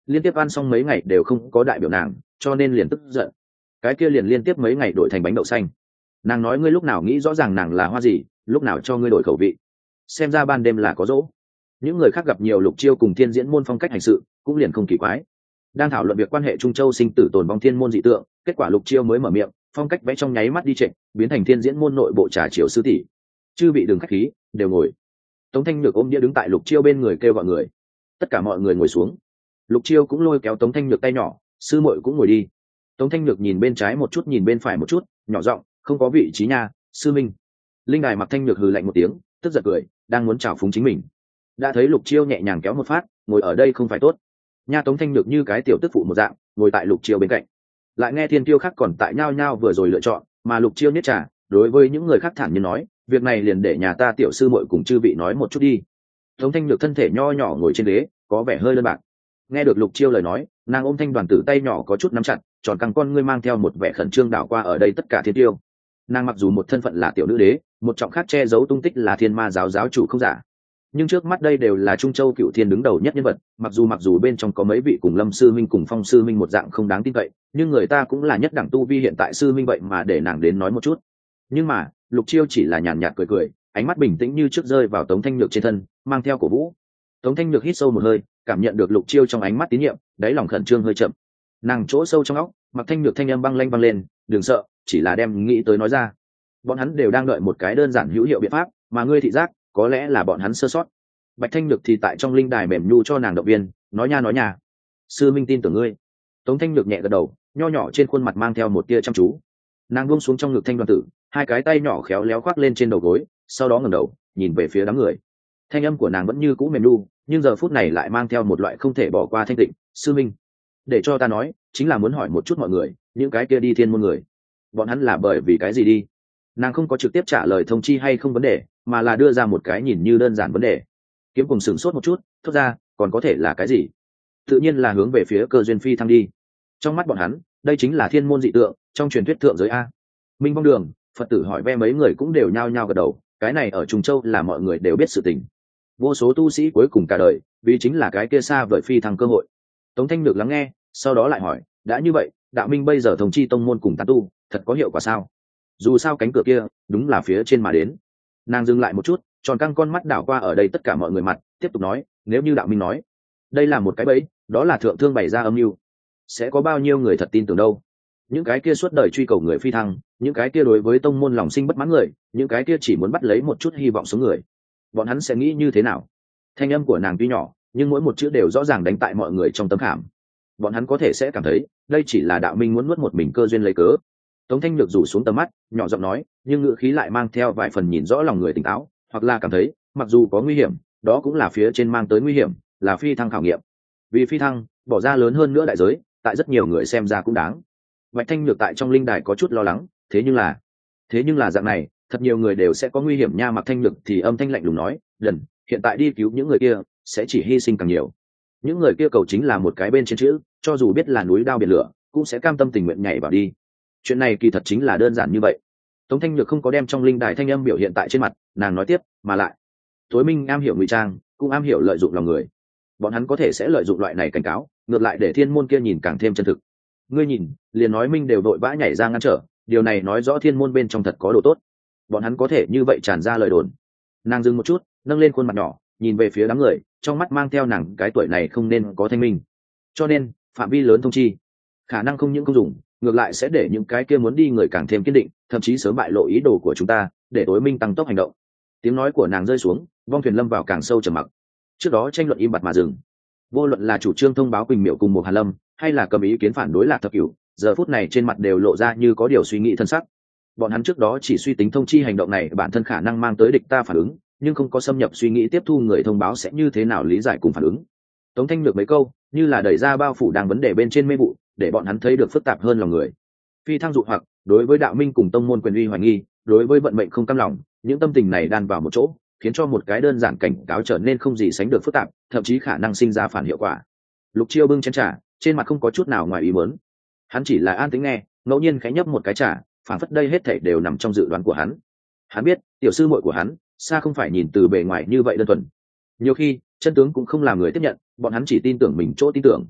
liên tiếp ăn xong mấy ngày đều không có đại biểu nàng, cho nên liền tức giận. Cái kia liền liên tiếp mấy ngày đổi thành bánh đậu xanh. Nàng nói ngươi lúc nào nghĩ rõ ràng nàng là hoa gì, lúc nào cho ngươi đổi khẩu vị. Xem ra ban đêm là có dỗ. Những người khác gặp nhiều Lục Chiêu cùng Thiên Diễn môn phong cách hành sự, cũng liền không kỳ quái. Đang thảo luận việc quan hệ Trung Châu sinh tử tồn vong Thiên môn dị tượng, kết quả Lục Chiêu mới mở miệng, phong cách vẽ trong nháy mắt đi trệ, biến thành Thiên Diễn môn nội bộ trà chiều sư tỷ. Chư vị đừng khách khí, đều ngồi. Tống Thanh Nhược ôm đĩa đứng tại Lục Chiêu bên người kêu gọi người. Tất cả mọi người ngồi xuống. Lục Chiêu cũng lôi kéo Tống Thanh Nhược tay nhỏ, sư muội cũng ngồi đi. Tống Thanh Nhược nhìn bên trái một chút nhìn bên phải một chút, nhỏ giọng, không có vị trí nha, sư minh. Linh Đài Mặc Thanh Nhược hừ lạnh một tiếng, tức giận cười, đang muốn chào phúng chính mình. Đã thấy Lục Chiêu nhẹ nhàng kéo một phát, ngồi ở đây không phải tốt. Nha Tống Thanh Nhược như cái tiểu tức phụ một dạng, ngồi tại Lục Chiêu bên cạnh. Lại nghe Thiên Tiêu khác còn tại nhao nhao vừa rồi lựa chọn, mà Lục Chiêu nhếch trà, đối với những người khác thản nhiên nói, việc này liền để nhà ta tiểu sư muội cùng chư vị nói một chút đi. Tống Thanh Nhược thân thể nho nhỏ ngồi trên ghế, có vẻ hơi đơn bạc. Nghe được Lục Chiêu lời nói, nàng ôm Thanh Đoàn Tử tay nhỏ có chút nắm chặt, tròn căng con ngươi mang theo một vẻ khẩn trương đảo qua ở đây tất cả thiên tiêu. Nàng mặc dù một thân phận là tiểu nữ đế, một trọng khác che giấu tung tích là Thiên Ma giáo giáo chủ không giả, nhưng trước mắt đây đều là Trung Châu Cựu Thiên đứng đầu nhất nhân vật. Mặc dù mặc dù bên trong có mấy vị cùng Lâm sư minh cùng Phong sư minh một dạng không đáng tin cậy, nhưng người ta cũng là nhất đẳng tu vi hiện tại sư minh vậy mà để nàng đến nói một chút. Nhưng mà Lục Chiêu chỉ là nhàn nhạt cười cười, ánh mắt bình tĩnh như trước rơi vào Tống Thanh Nhược trên thân, mang theo cổ vũ. Tống Thanh Nhược hít sâu một hơi, cảm nhận được Lục Chiêu trong ánh mắt tín nhiệm, đáy lòng khẩn trương hơi chậm. Nàng chỗ sâu trong óc, Mặc Thanh Nhược thanh âm băng lanh băng lên, đừng sợ, chỉ là đem nghĩ tới nói ra. Bọn hắn đều đang đợi một cái đơn giản hữu hiệu biện pháp, mà ngươi thị giác, có lẽ là bọn hắn sơ sót. Bạch Thanh Nhược thì tại trong linh đài mềm nhu cho nàng động viên, nói nha nói nhà, sư minh tin tưởng ngươi. Tống Thanh Nhược nhẹ gật đầu, nho nhỏ trên khuôn mặt mang theo một tia chăm chú. Nàng buông xuống trong ngực Thanh Đoàn Tử, hai cái tay nhỏ khéo léo khoác lên trên đầu gối, sau đó ngẩng đầu nhìn về phía đám người. Thanh âm của nàng vẫn như cũ mềm nhu, nhưng giờ phút này lại mang theo một loại không thể bỏ qua thanh tịnh. Sư minh, để cho ta nói, chính là muốn hỏi một chút mọi người, những cái kia đi thiên môn người, bọn hắn là bởi vì cái gì đi? Nàng không có trực tiếp trả lời thông chi hay không vấn đề, mà là đưa ra một cái nhìn như đơn giản vấn đề. Kiếm cùng sửng sốt một chút, thốt ra, còn có thể là cái gì? Tự nhiên là hướng về phía Cơ Duyên Phi thăng đi. Trong mắt bọn hắn, đây chính là thiên môn dị tượng, trong truyền thuyết thượng giới a. Minh Vong Đường, Phật tử hỏi ve mấy người cũng đều nhao nhao gật đầu, cái này ở Trùng Châu là mọi người đều biết sự tình. Vô số tu sĩ cuối cùng cả đời, vì chính là cái kia xa vời phi thăng cơ hội. Tống Thanh được lắng nghe, sau đó lại hỏi, đã như vậy, đạo minh bây giờ thống chi tông môn cùng tán tu, thật có hiệu quả sao? Dù sao cánh cửa kia, đúng là phía trên mà đến. Nàng dừng lại một chút, tròn căng con mắt đảo qua ở đây tất cả mọi người mặt, tiếp tục nói, nếu như đạo minh nói, đây là một cái bẫy, đó là thượng thương bày ra âm mưu, sẽ có bao nhiêu người thật tin tưởng đâu? Những cái kia suốt đời truy cầu người phi thăng, những cái kia đối với tông môn lòng sinh bất mãn người, những cái kia chỉ muốn bắt lấy một chút hy vọng số người, bọn hắn sẽ nghĩ như thế nào? Thanh âm của nàng tuy nhỏ, nhưng mỗi một chữ đều rõ ràng đánh tại mọi người trong tấm khảm. Bọn hắn có thể sẽ cảm thấy, đây chỉ là đạo minh muốn nuốt một mình Cơ Duyên lấy cớ. Tống Thanh Nhược rủ xuống tầm mắt, nhỏ giọng nói, nhưng ngữ khí lại mang theo vài phần nhìn rõ lòng người tỉnh táo, hoặc là cảm thấy, mặc dù có nguy hiểm, đó cũng là phía trên mang tới nguy hiểm, là phi thăng khảo nghiệm. Vì phi thăng, bỏ ra lớn hơn nữa đại giới, tại rất nhiều người xem ra cũng đáng. Bạch Thanh Nhược tại trong linh đài có chút lo lắng, thế nhưng là, thế nhưng là dạng này, thật nhiều người đều sẽ có nguy hiểm nha. Mặc Thanh Nhược thì âm thanh lạnh lùng nói, lần hiện tại đi cứu những người kia, sẽ chỉ hy sinh càng nhiều. Những người kia cầu chính là một cái bên trên chữ, cho dù biết là núi đao biển lửa, cũng sẽ cam tâm tình nguyện nhảy vào đi. Chuyện này kỳ thật chính là đơn giản như vậy. Tống Thanh Nhược không có đem trong linh đài thanh âm biểu hiện tại trên mặt, nàng nói tiếp, mà lại, Tối Minh am hiểu ngụy trang, cũng am hiểu lợi dụng lòng người. Bọn hắn có thể sẽ lợi dụng loại này cảnh cáo, ngược lại để thiên môn kia nhìn càng thêm chân thực. Ngươi nhìn, liền nói Minh đều đội vã nhảy ra ngăn trở, điều này nói rõ thiên môn bên trong thật có đồ tốt. Bọn hắn có thể như vậy tràn ra lời đồn. Nàng dừng một chút, nâng lên khuôn mặt nhỏ, nhìn về phía đám người, trong mắt mang theo nàng cái tuổi này không nên có thanh minh. Cho nên, phạm vi lớn thông chi, khả năng không những không dùng, ngược lại sẽ để những cái kia muốn đi người càng thêm kiên định, thậm chí sớm bại lộ ý đồ của chúng ta, để Tối Minh tăng tốc hành động. Tiếng nói của nàng rơi xuống, vong thuyền lâm vào càng sâu trầm mặc. Trước đó tranh luận im bặt mà dừng. Vô luận là chủ trương thông báo Quỳnh Miệu cùng một Hàn Lâm, hay là cầm ý kiến phản đối Lạc Thập Cửu, giờ phút này trên mặt đều lộ ra như có điều suy nghĩ thân sắc. Bọn hắn trước đó chỉ suy tính thông chi hành động này bản thân khả năng mang tới địch ta phản ứng, nhưng không có xâm nhập suy nghĩ tiếp thu người thông báo sẽ như thế nào lý giải cùng phản ứng. Tống Thanh Nhược mấy câu, như là đẩy ra bao phủ đang vấn đề bên trên mê vụ, để bọn hắn thấy được phức tạp hơn lòng người. Phi thăng dụ hoặc, đối với đạo minh cùng tông môn quyền uy hoài nghi, đối với vận mệnh không cam lòng, những tâm tình này đan vào một chỗ, khiến cho một cái đơn giản cảnh cáo trở nên không gì sánh được phức tạp, thậm chí khả năng sinh ra phản hiệu quả. Lục Chiêu bưng chén trà, trên mặt không có chút nào ngoài ý muốn. Hắn chỉ là an tĩnh nghe, ngẫu nhiên khẽ nhấp một cái trà, phản phất đây hết thảy đều nằm trong dự đoán của hắn. Hắn biết, tiểu sư muội của hắn, xa không phải nhìn từ bề ngoài như vậy đơn thuần. Nhiều khi, chân tướng cũng không làm người tiếp nhận, bọn hắn chỉ tin tưởng mình chỗ tin tưởng.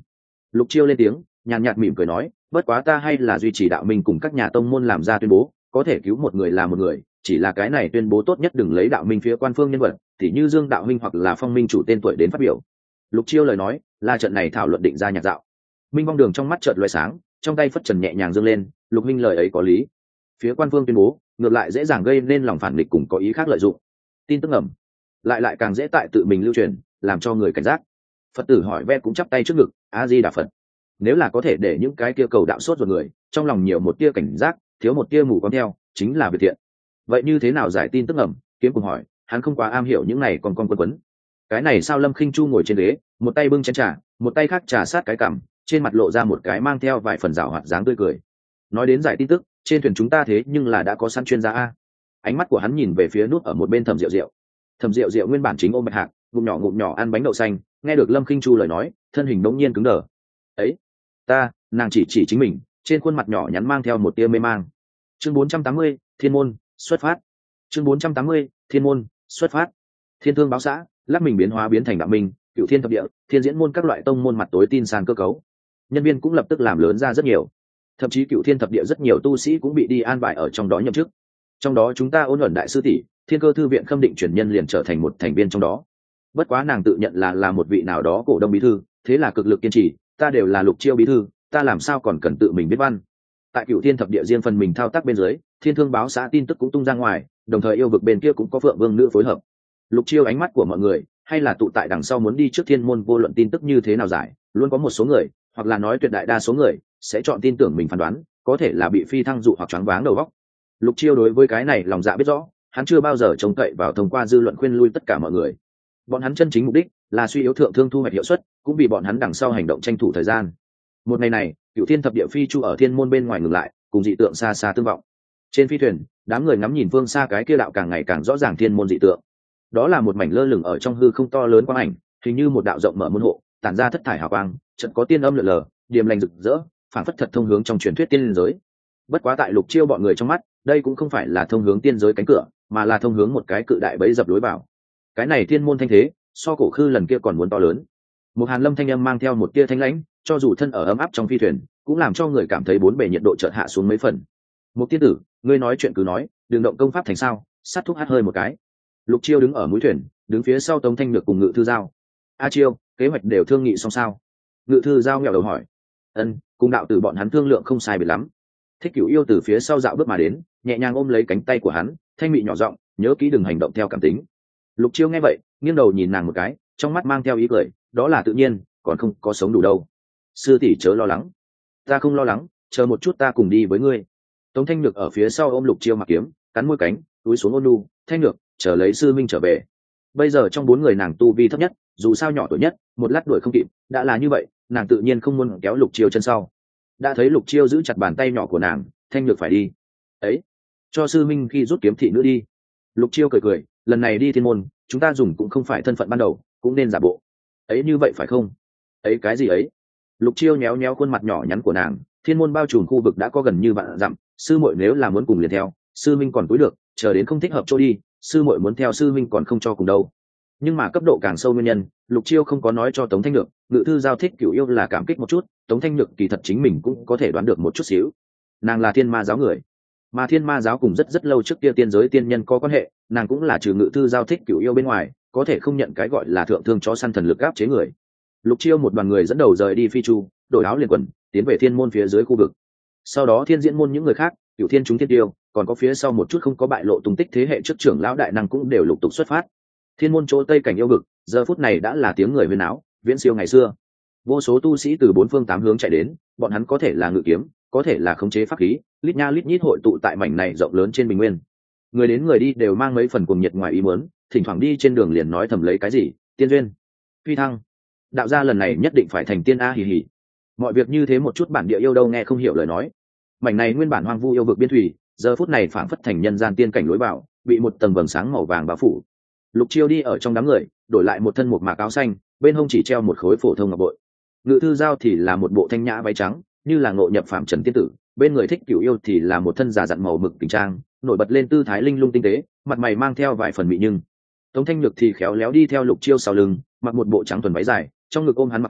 Lục Chiêu lên tiếng, nhàn nhạt mỉm cười nói, bất quá ta hay là duy trì đạo minh cùng các nhà tông môn làm ra tuyên bố, có thể cứu một người là một người, chỉ là cái này tuyên bố tốt nhất đừng lấy đạo minh phía quan phương nhân vật, thì như Dương đạo minh hoặc là Phong Minh chủ tên tuổi đến phát biểu. Lục Chiêu lời nói là trận này thảo luận định ra nhạc dạo. Minh Vong Đường trong mắt chợt lóe sáng, trong tay phất trần nhẹ nhàng giơ lên, Lục minh lời ấy có lý. Phía quan phương tuyên bố ngược lại dễ dàng gây nên lòng phản nghịch cùng có ý khác lợi dụng. Tin tức ẩm lại lại càng dễ tại tự mình lưu truyền, làm cho người cảnh giác. Phật tử hỏi ve cũng chắp tay trước ngực, A Di Đà Phật. Nếu là có thể để những cái kia cầu đạo sốt ruột người trong lòng nhiều một tia cảnh giác, thiếu một tia mù quáng theo, chính là việc thiện. Vậy như thế nào giải tin tức ẩm? Kiếm cùng hỏi, hắn không quá am hiểu những này còn con quân quấn. Cái này sao? Lâm Khinh Chu ngồi trên ghế, một tay bưng chén trà, một tay khác trà sát cái cằm, trên mặt lộ ra một cái mang theo vài phần giảo hoạt dáng tươi cười. Nói đến giải tin tức, trên thuyền chúng ta thế nhưng là đã có sẵn chuyên gia a. Ánh mắt của hắn nhìn về phía nút ở một bên Thẩm Diệu Diệu. Thẩm Diệu Diệu nguyên bản chính ôm bạch hạc, ngụm nhỏ ngụm nhỏ ăn bánh đậu xanh, nghe được Lâm Khinh Chu lời nói, thân hình đống nhiên cứng đờ. Ấy, ta, nàng chỉ chỉ chính mình, trên khuôn mặt nhỏ nhắn mang theo một tia mê mang. Chương bốn trăm tám mươi, Thiên môn, xuất phát. Chương bốn trăm tám mươi, Thiên môn, xuất phát. Thiên Thương báo xã, lắc mình biến hóa biến thành đạo minh, Cửu Thiên thập địa, Thiên diễn môn các loại tông môn mặt tối tin sàn cơ cấu. Nhân viên cũng lập tức làm lớn ra rất nhiều. Thậm chí Cửu Thiên thập địa rất nhiều tu sĩ cũng bị đi an bài ở trong đó nhậm chức. Trong đó chúng ta Ôn Ẩn đại sư tỷ, Thiên Cơ thư viện khâm định truyền nhân liền trở thành một thành viên trong đó. Bất quá nàng tự nhận là là một vị nào đó cổ đông bí thư, thế là cực lực kiên trì, ta đều là Lục Chiêu bí thư, ta làm sao còn cần tự mình biết văn. Tại Cửu Thiên thập địa riêng phần mình thao tác bên dưới, Thiên Thương báo xã tin tức cũng tung ra ngoài, đồng thời yêu vực bên kia cũng có Phượng Vương nữ phối hợp. Lục Chiêu ánh mắt của mọi người hay là tụ tại đằng sau muốn đi trước thiên môn, vô luận tin tức như thế nào giải, luôn có một số người, hoặc là nói tuyệt đại đa số người sẽ chọn tin tưởng mình phán đoán, có thể là bị phi thăng dụ hoặc choáng váng đầu óc. Lục Chiêu đối với cái này lòng dạ biết rõ, hắn chưa bao giờ trông cậy vào thông qua dư luận khuyên lui tất cả mọi người. Bọn hắn chân chính mục đích là suy yếu thượng thương thu hoạch hiệu suất, cũng vì bọn hắn đằng sau hành động tranh thủ thời gian. Một ngày này, Cửu Thiên thập địa phi chu ở thiên môn bên ngoài ngừng lại, cùng dị tượng xa xa tương vọng. Trên phi thuyền, đám người ngắm nhìn phương xa cái kia đạo càng ngày càng rõ ràng thiên môn dị tượng. Đó là một mảnh lơ lửng ở trong hư không to lớn quang ảnh, hình như một đạo rộng mở môn hộ, tản ra thất thải hào quang, chợt có tiên âm lượn lờ, điềm lành rực rỡ, phảng phất thật thông hướng trong truyền thuyết tiên giới. Bất quá tại Lục Chiêu bọn người trong mắt, đây cũng không phải là thông hướng tiên giới cánh cửa, mà là thông hướng một cái cự đại bẫy dập lối vào. Cái này thiên môn thanh thế, so cổ khư lần kia còn muốn to lớn. Một Hàn Lâm thanh âm mang theo một tia thanh lãnh, cho dù thân ở ấm áp trong phi thuyền, cũng làm cho người cảm thấy bốn bề nhiệt độ chợt hạ xuống mấy phần. Một tiên tử, ngươi nói chuyện cứ nói, đừng động công pháp thành sao? Sát thúc hát hơi một cái. Lục Chiêu đứng ở mũi thuyền, đứng phía sau Tống Thanh Nhược cùng Ngự Thư Giao. A Chiêu, kế hoạch đều thương nghị xong sao? Ngự Thư Giao nghèo đầu hỏi. Ân, cùng đạo tử bọn hắn thương lượng không sai biệt lắm. Thích Cửu Yêu từ phía sau dạo bước mà đến, nhẹ nhàng ôm lấy cánh tay của hắn, thanh mị nhỏ giọng, nhớ kỹ đừng hành động theo cảm tính. Lục Chiêu nghe vậy, nghiêng đầu nhìn nàng một cái, trong mắt mang theo ý cười, đó là tự nhiên, còn không có sống đủ đâu. Sư tỷ chớ lo lắng. Ta không lo lắng, chờ một chút ta cùng đi với ngươi. Tống Thanh Nhược ở phía sau ôm Lục Chiêu mặc kiếm, cắn môi cánh, túi xuống ôn nhu, Thanh Nhược, chờ lấy sư minh trở về. Bây giờ trong bốn người nàng tu vi thấp nhất, dù sao nhỏ tuổi nhất, một lát đuổi không kịp, đã là như vậy, nàng tự nhiên không muốn kéo Lục Chiêu chân sau. Đã thấy Lục Chiêu giữ chặt bàn tay nhỏ của nàng, Thanh Nhược phải đi. Ấy, cho sư minh khi rút kiếm thị nữ đi. Lục Chiêu cười cười, lần này đi thiên môn, chúng ta dùng cũng không phải thân phận ban đầu, cũng nên giả bộ. Ấy như vậy phải không? Ấy cái gì ấy? Lục Chiêu nhéo nhéo khuôn mặt nhỏ nhắn của nàng, thiên môn bao trùm khu vực đã có gần như vạn dặm, sư muội nếu là muốn cùng liền theo, sư minh còn túi được, chờ đến không thích hợp chỗ đi, sư muội muốn theo sư minh còn không cho cùng đâu. Nhưng mà cấp độ càng sâu nguyên nhân, Lục Chiêu không có nói cho Tống Thanh Nhược. Ngự Thư Giao thích Cửu Yêu là cảm kích một chút, Tống Thanh Nhược kỳ thật chính mình cũng có thể đoán được một chút xíu. Nàng là Thiên Ma giáo người, mà Thiên Ma giáo cùng rất rất lâu trước kia tiên giới tiên nhân có quan hệ, nàng cũng là trừ Ngự Thư Giao thích Cửu Yêu bên ngoài, có thể không nhận cái gọi là thượng thương chó săn thần lực áp chế người. Lục Chiêu một đoàn người dẫn đầu rời đi phi chu, đổi áo liền quần, tiến về thiên môn phía dưới khu vực. Sau đó Thiên diễn môn những người khác, Cửu Thiên chúng Thiên Tiêu, còn có phía sau một chút không có bại lộ tung tích thế hệ trước trưởng lão đại năng cũng đều lục tục xuất phát. Thiên môn chỗ tây cảnh yêu vực, giờ phút này đã là tiếng người huyên náo, viễn siêu ngày xưa. Vô số tu sĩ từ bốn phương tám hướng chạy đến, bọn hắn có thể là ngự kiếm, có thể là khống chế pháp khí, lít nha lít nhít hội tụ tại mảnh này rộng lớn trên bình nguyên. Người đến người đi đều mang mấy phần cuồng nhiệt ngoài ý muốn, thỉnh thoảng đi trên đường liền nói thầm lấy cái gì, tiên duyên, phi thăng, đạo gia lần này nhất định phải thành tiên a hì hì. Mọi việc như thế một chút bản địa yêu đâu nghe không hiểu lời nói. Mảnh này nguyên bản hoang vu yêu vực biên thủy, giờ phút này phảng phất thành nhân gian tiên cảnh lối vào, bị một tầng vầng sáng màu vàng bao phủ. Lục Chiêu đi ở trong đám người, đổi lại một thân một mạc áo xanh, bên hông chỉ treo một khối phổ thông ngọc bội. Ngự Thư Giao thì là một bộ thanh nhã váy trắng, như là ngộ nhập phạm trần tiên tử, bên người thích Cửu Yêu thì là một thân giả dặn màu mực tình trang, nổi bật lên tư thái linh lung tinh tế, mặt mày mang theo vài phần mị nhưng. Tống Thanh Nhược thì khéo léo đi theo Lục Chiêu sau lưng, mặc một bộ trắng thuần váy dài, trong ngực ôm hắn mặc kiếm,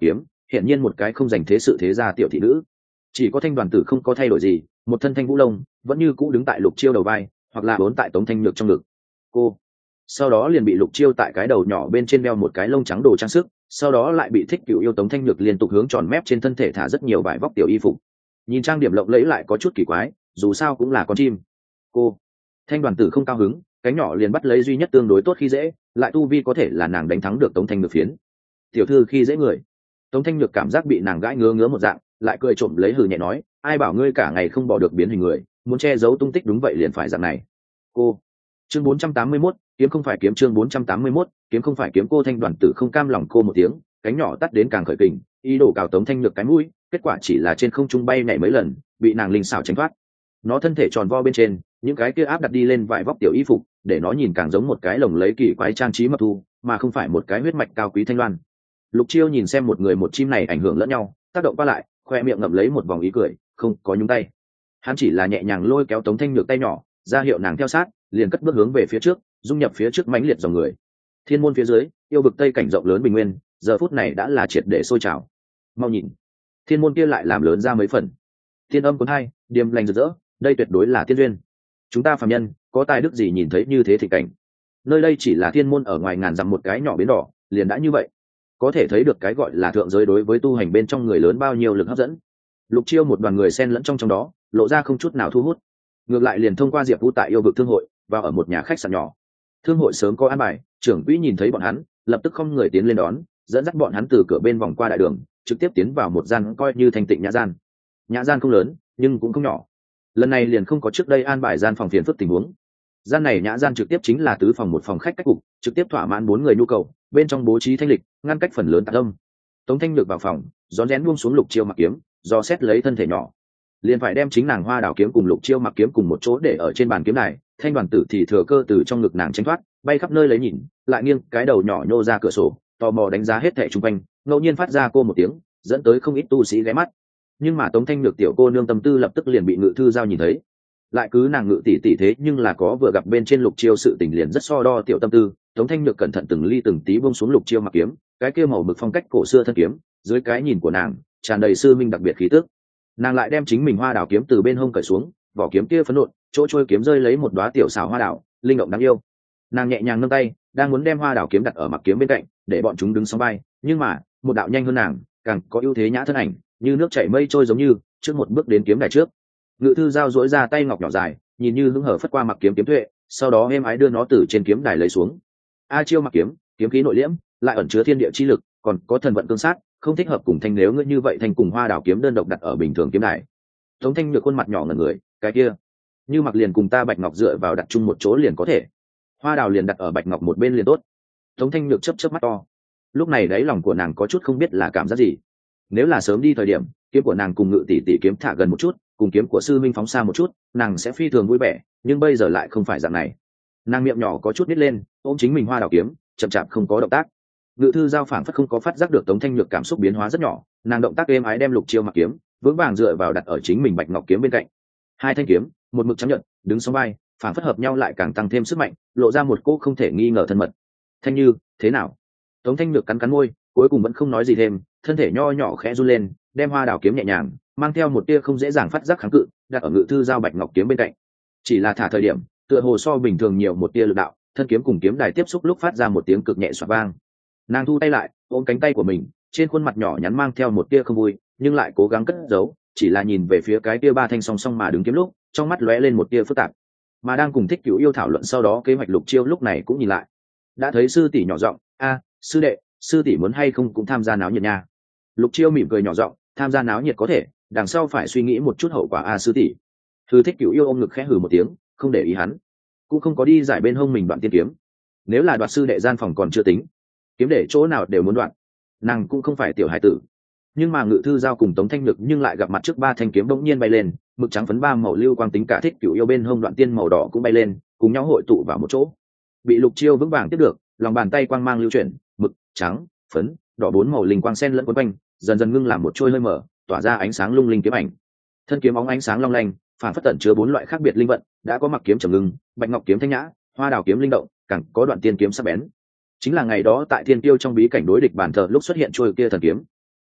hiển nhiên một cái không dành thế sự thế gia tiểu thị nữ. Chỉ có Thanh Đoàn Tử không có thay đổi gì, một thân thanh vũ lông vẫn như cũ đứng tại Lục Chiêu đầu vai, hoặc là bốn tại Tống Thanh Nhược trong ngực. Cô sau đó liền bị Lục Chiêu tại cái đầu nhỏ bên trên đeo một cái lông trắng đồ trang sức, sau đó lại bị Thích Cửu Yêu Tống Thanh Nhược liên tục hướng tròn mép trên thân thể thả rất nhiều vải vóc tiểu y phục. Nhìn trang điểm lộng lẫy lại có chút kỳ quái, dù sao cũng là con chim. Cô Thanh Đoàn Tử không cao hứng, cánh nhỏ liền bắt lấy duy nhất tương đối tốt khi dễ, lại tu vi có thể là nàng đánh thắng được Tống Thanh Nhược phiến. Tiểu thư khi dễ người. Tống Thanh Nhược cảm giác bị nàng gãi ngứa ngứa một dạng, lại cười trộm lấy hừ nhẹ nói, ai bảo ngươi cả ngày không bỏ được biến hình người, muốn che giấu tung tích đúng vậy liền phải dạng này. Cô chương bốn trăm tám mươi mốt, kiếm không phải kiếm chương bốn trăm tám mươi mốt, kiếm không phải kiếm. Cô Thanh Đoàn Tử không cam lòng cô một tiếng, cánh nhỏ tắt đến càng khởi kình, ý đồ cào Tống Thanh Nhược cái mũi, kết quả chỉ là trên không trung bay nhảy mấy lần, bị nàng linh xảo tránh thoát. Nó thân thể tròn vo bên trên, những cái kia áp đặt đi lên vải vóc tiểu y phục, để nó nhìn càng giống một cái lồng lấy kỳ quái trang trí mập thu, mà không phải một cái huyết mạch cao quý thanh loan. Lục Chiêu nhìn xem một người một chim này ảnh hưởng lẫn nhau, tác động qua lại, khoe miệng ngậm lấy một vòng ý cười, không có nhúng tay. Hắn chỉ là nhẹ nhàng lôi kéo Tống Thanh Nhược tay nhỏ, ra hiệu nàng theo sát, liền cất bước hướng về phía trước, dung nhập phía trước mãnh liệt dòng người. Thiên môn phía dưới, yêu vực tây cảnh rộng lớn bình nguyên, giờ phút này đã là triệt để sôi trào. Mau nhìn, thiên môn kia lại làm lớn ra mấy phần. Thiên âm cuốn hai, điềm lành rực rỡ, đây tuyệt đối là tiên duyên. Chúng ta phàm nhân, có tài đức gì nhìn thấy như thế thì cảnh. Nơi đây chỉ là thiên môn ở ngoài ngàn dặm một cái nhỏ bến đỏ, liền đã như vậy. Có thể thấy được cái gọi là thượng giới đối với tu hành bên trong người lớn bao nhiêu lực hấp dẫn. Lục Chiêu một đoàn người xen lẫn trong trong đó, lộ ra không chút nào thu hút. Ngược lại liền thông qua Diệp Vũ tại yêu vực thương hội, vào ở một nhà khách sạn nhỏ. Thương hội sớm có an bài, trưởng quỹ nhìn thấy bọn hắn, lập tức không người tiến lên đón, dẫn dắt bọn hắn từ cửa bên vòng qua đại đường, trực tiếp tiến vào một gian coi như thanh tịnh nhã gian. Nhã gian không lớn, nhưng cũng không nhỏ. Lần này liền không có trước đây an bài gian phòng phiền phức tình huống. Gian này nhã gian trực tiếp chính là tứ phòng một phòng khách cách cục, trực tiếp thỏa mãn bốn người nhu cầu, bên trong bố trí thanh lịch, ngăn cách phần lớn tạp âm. Tống Thanh Nhược vào phòng, rón rén buông xuống Lục Chiêu mặc kiếm, do xét lấy thân thể nhỏ, liền phải đem chính nàng Hoa Đào kiếm cùng Lục Chiêu mặc kiếm cùng một chỗ để ở trên bàn kiếm này. Thanh Đoàn Tử thì thừa cơ từ trong ngực nàng tránh thoát, bay khắp nơi lấy nhìn, lại nghiêng cái đầu nhỏ nhô ra cửa sổ, tò mò đánh giá hết thảy xung quanh, ngẫu nhiên phát ra cô một tiếng, dẫn tới không ít tu sĩ ghé mắt. Nhưng mà Tống Thanh Nhược tiểu cô nương tâm tư lập tức liền bị Ngự Thư Giao nhìn thấy. Lại cứ nàng Ngự tỷ tỷ thế nhưng là có vừa gặp bên trên Lục Chiêu sự tình liền rất so đo tiểu tâm tư. Tống Thanh Nhược cẩn thận từng ly từng tí buông xuống Lục Chiêu mặc kiếm, cái kia màu mực phong cách cổ xưa thân kiếm, dưới cái nhìn của nàng, tràn đầy sư minh đặc biệt khí tức. Nàng lại đem chính mình Hoa Đào kiếm từ bên hông cởi xuống, vỏ kiếm kia phấn nộn, chỗ trôi kiếm rơi lấy một đóa tiểu xảo hoa đào, linh động đáng yêu. Nàng nhẹ nhàng nâng tay, đang muốn đem Hoa Đào kiếm đặt ở mặc kiếm bên cạnh, để bọn chúng đứng song vai, nhưng mà, một đạo nhanh hơn nàng, càng có ưu thế nhã thân ảnh, như nước chảy mây trôi giống như, trước một bước đến kiếm đài trước. Ngự Thư Giao duỗi ra tay ngọc nhỏ dài, nhìn như hứng hở phất qua mặc kiếm kiếm tuệ, sau đó êm ái đưa nó từ trên kiếm đài lấy xuống. A Chiêu mặc kiếm, kiếm khí nội liễm, lại ẩn chứa thiên địa chi lực, còn có thần vận cương sát, không thích hợp cùng thanh, nếu ngươi như vậy thành cùng Hoa Đào kiếm đơn độc đặt ở bình thường kiếm đài. Tống Thanh Nhược khuôn mặt nhỏ ngẩn người, cái kia, như mặc liền cùng ta Bạch Ngọc dựa vào đặt chung một chỗ liền có thể. Hoa Đào liền đặt ở Bạch Ngọc một bên liền tốt. Tống Thanh Nhược chớp chớp mắt to. Lúc này đáy lòng của nàng có chút không biết là cảm giác gì. Nếu là sớm đi thời điểm, kiếm của nàng cùng Ngự tỷ tỷ kiếm thả gần một chút, cùng kiếm của sư minh phóng xa một chút, nàng sẽ phi thường vui vẻ, nhưng bây giờ lại không phải dạng này. Nàng miệng nhỏ có chút nít lên, ôm chính mình Hoa Đào kiếm, chậm chạp không có động tác. Ngự Thư Giao phảng phất không có phát giác được Tống Thanh Nhược cảm xúc biến hóa rất nhỏ, nàng động tác êm ái đem Lục Chiêu mặc kiếm vững vàng dựa vào đặt ở chính mình Bạch Ngọc kiếm bên cạnh. Hai thanh kiếm, một mực trắng nhận, đứng song vai, phảng phất hợp nhau lại càng tăng thêm sức mạnh, lộ ra một cô không thể nghi ngờ thân mật. Thanh Như, thế nào? Tống Thanh Nhược cắn cắn môi, cuối cùng vẫn không nói gì thêm, thân thể nho nhỏ khẽ run lên, đem Hoa Đào kiếm nhẹ nhàng, mang theo một tia không dễ dàng phát giác kháng cự, đặt ở Ngự Thư Giao Bạch Ngọc kiếm bên cạnh. Chỉ là thả thời điểm, tựa hồ so bình thường nhiều một tia lực đạo, thân kiếm cùng kiếm đài tiếp xúc lúc phát ra một tiếng cực nhẹ xoạc vang. Nàng thu tay lại, ôm cánh tay của mình, trên khuôn mặt nhỏ nhắn mang theo một tia không vui, nhưng lại cố gắng cất giấu, chỉ là nhìn về phía cái tia ba thanh song song mà đứng kiếm lúc, trong mắt lóe lên một tia phức tạp. Mà đang cùng Thích Cửu Yêu thảo luận sau đó kế hoạch Lục Chiêu lúc này cũng nhìn lại, đã thấy sư tỷ nhỏ giọng, a sư đệ, sư tỷ muốn hay không cũng tham gia náo nhiệt nha. Lục Chiêu mỉm cười nhỏ giọng, tham gia náo nhiệt có thể, đằng sau phải suy nghĩ một chút hậu quả a sư tỷ. Thư Thích Cửu Yêu ôm ngực khẽ hừ một tiếng, không để ý hắn, cũng không có đi giải bên hông mình đoạn tiên kiếm. Nếu là đoạt sư đệ gian phòng còn chưa tính, kiếm để chỗ nào đều muốn đoạn, nàng cũng không phải tiểu hải tử. Nhưng mà Ngự Thư Giao cùng Tống Thanh Nhược nhưng lại gặp mặt trước ba thanh kiếm bỗng nhiên bay lên, mực trắng phấn ba màu lưu quang tính cả Thích Cửu Yêu bên hông đoạn tiên màu đỏ cũng bay lên, cùng nhau hội tụ vào một chỗ. Bị Lục Chiêu vững vàng tiếp được, lòng bàn tay quang mang lưu chuyển, mực trắng, phấn, đỏ bốn màu linh quang xen lẫn quấn quanh, dần dần ngưng làm một trôi hơi mở, tỏa ra ánh sáng lung linh kiếm ảnh. Thân kiếm óng ánh sáng long lanh, phản phất tẩn chứa bốn loại khác biệt linh vận, đã có mặc kiếm trầm ngưng, Bạch Ngọc kiếm thanh nhã, Hoa Đào kiếm linh động, càng có đoạn tiên kiếm sắc bén. Chính là ngày đó tại Thiên Tiêu trong bí cảnh đối địch bàn thờ lúc xuất hiện trôi kia thần kiếm.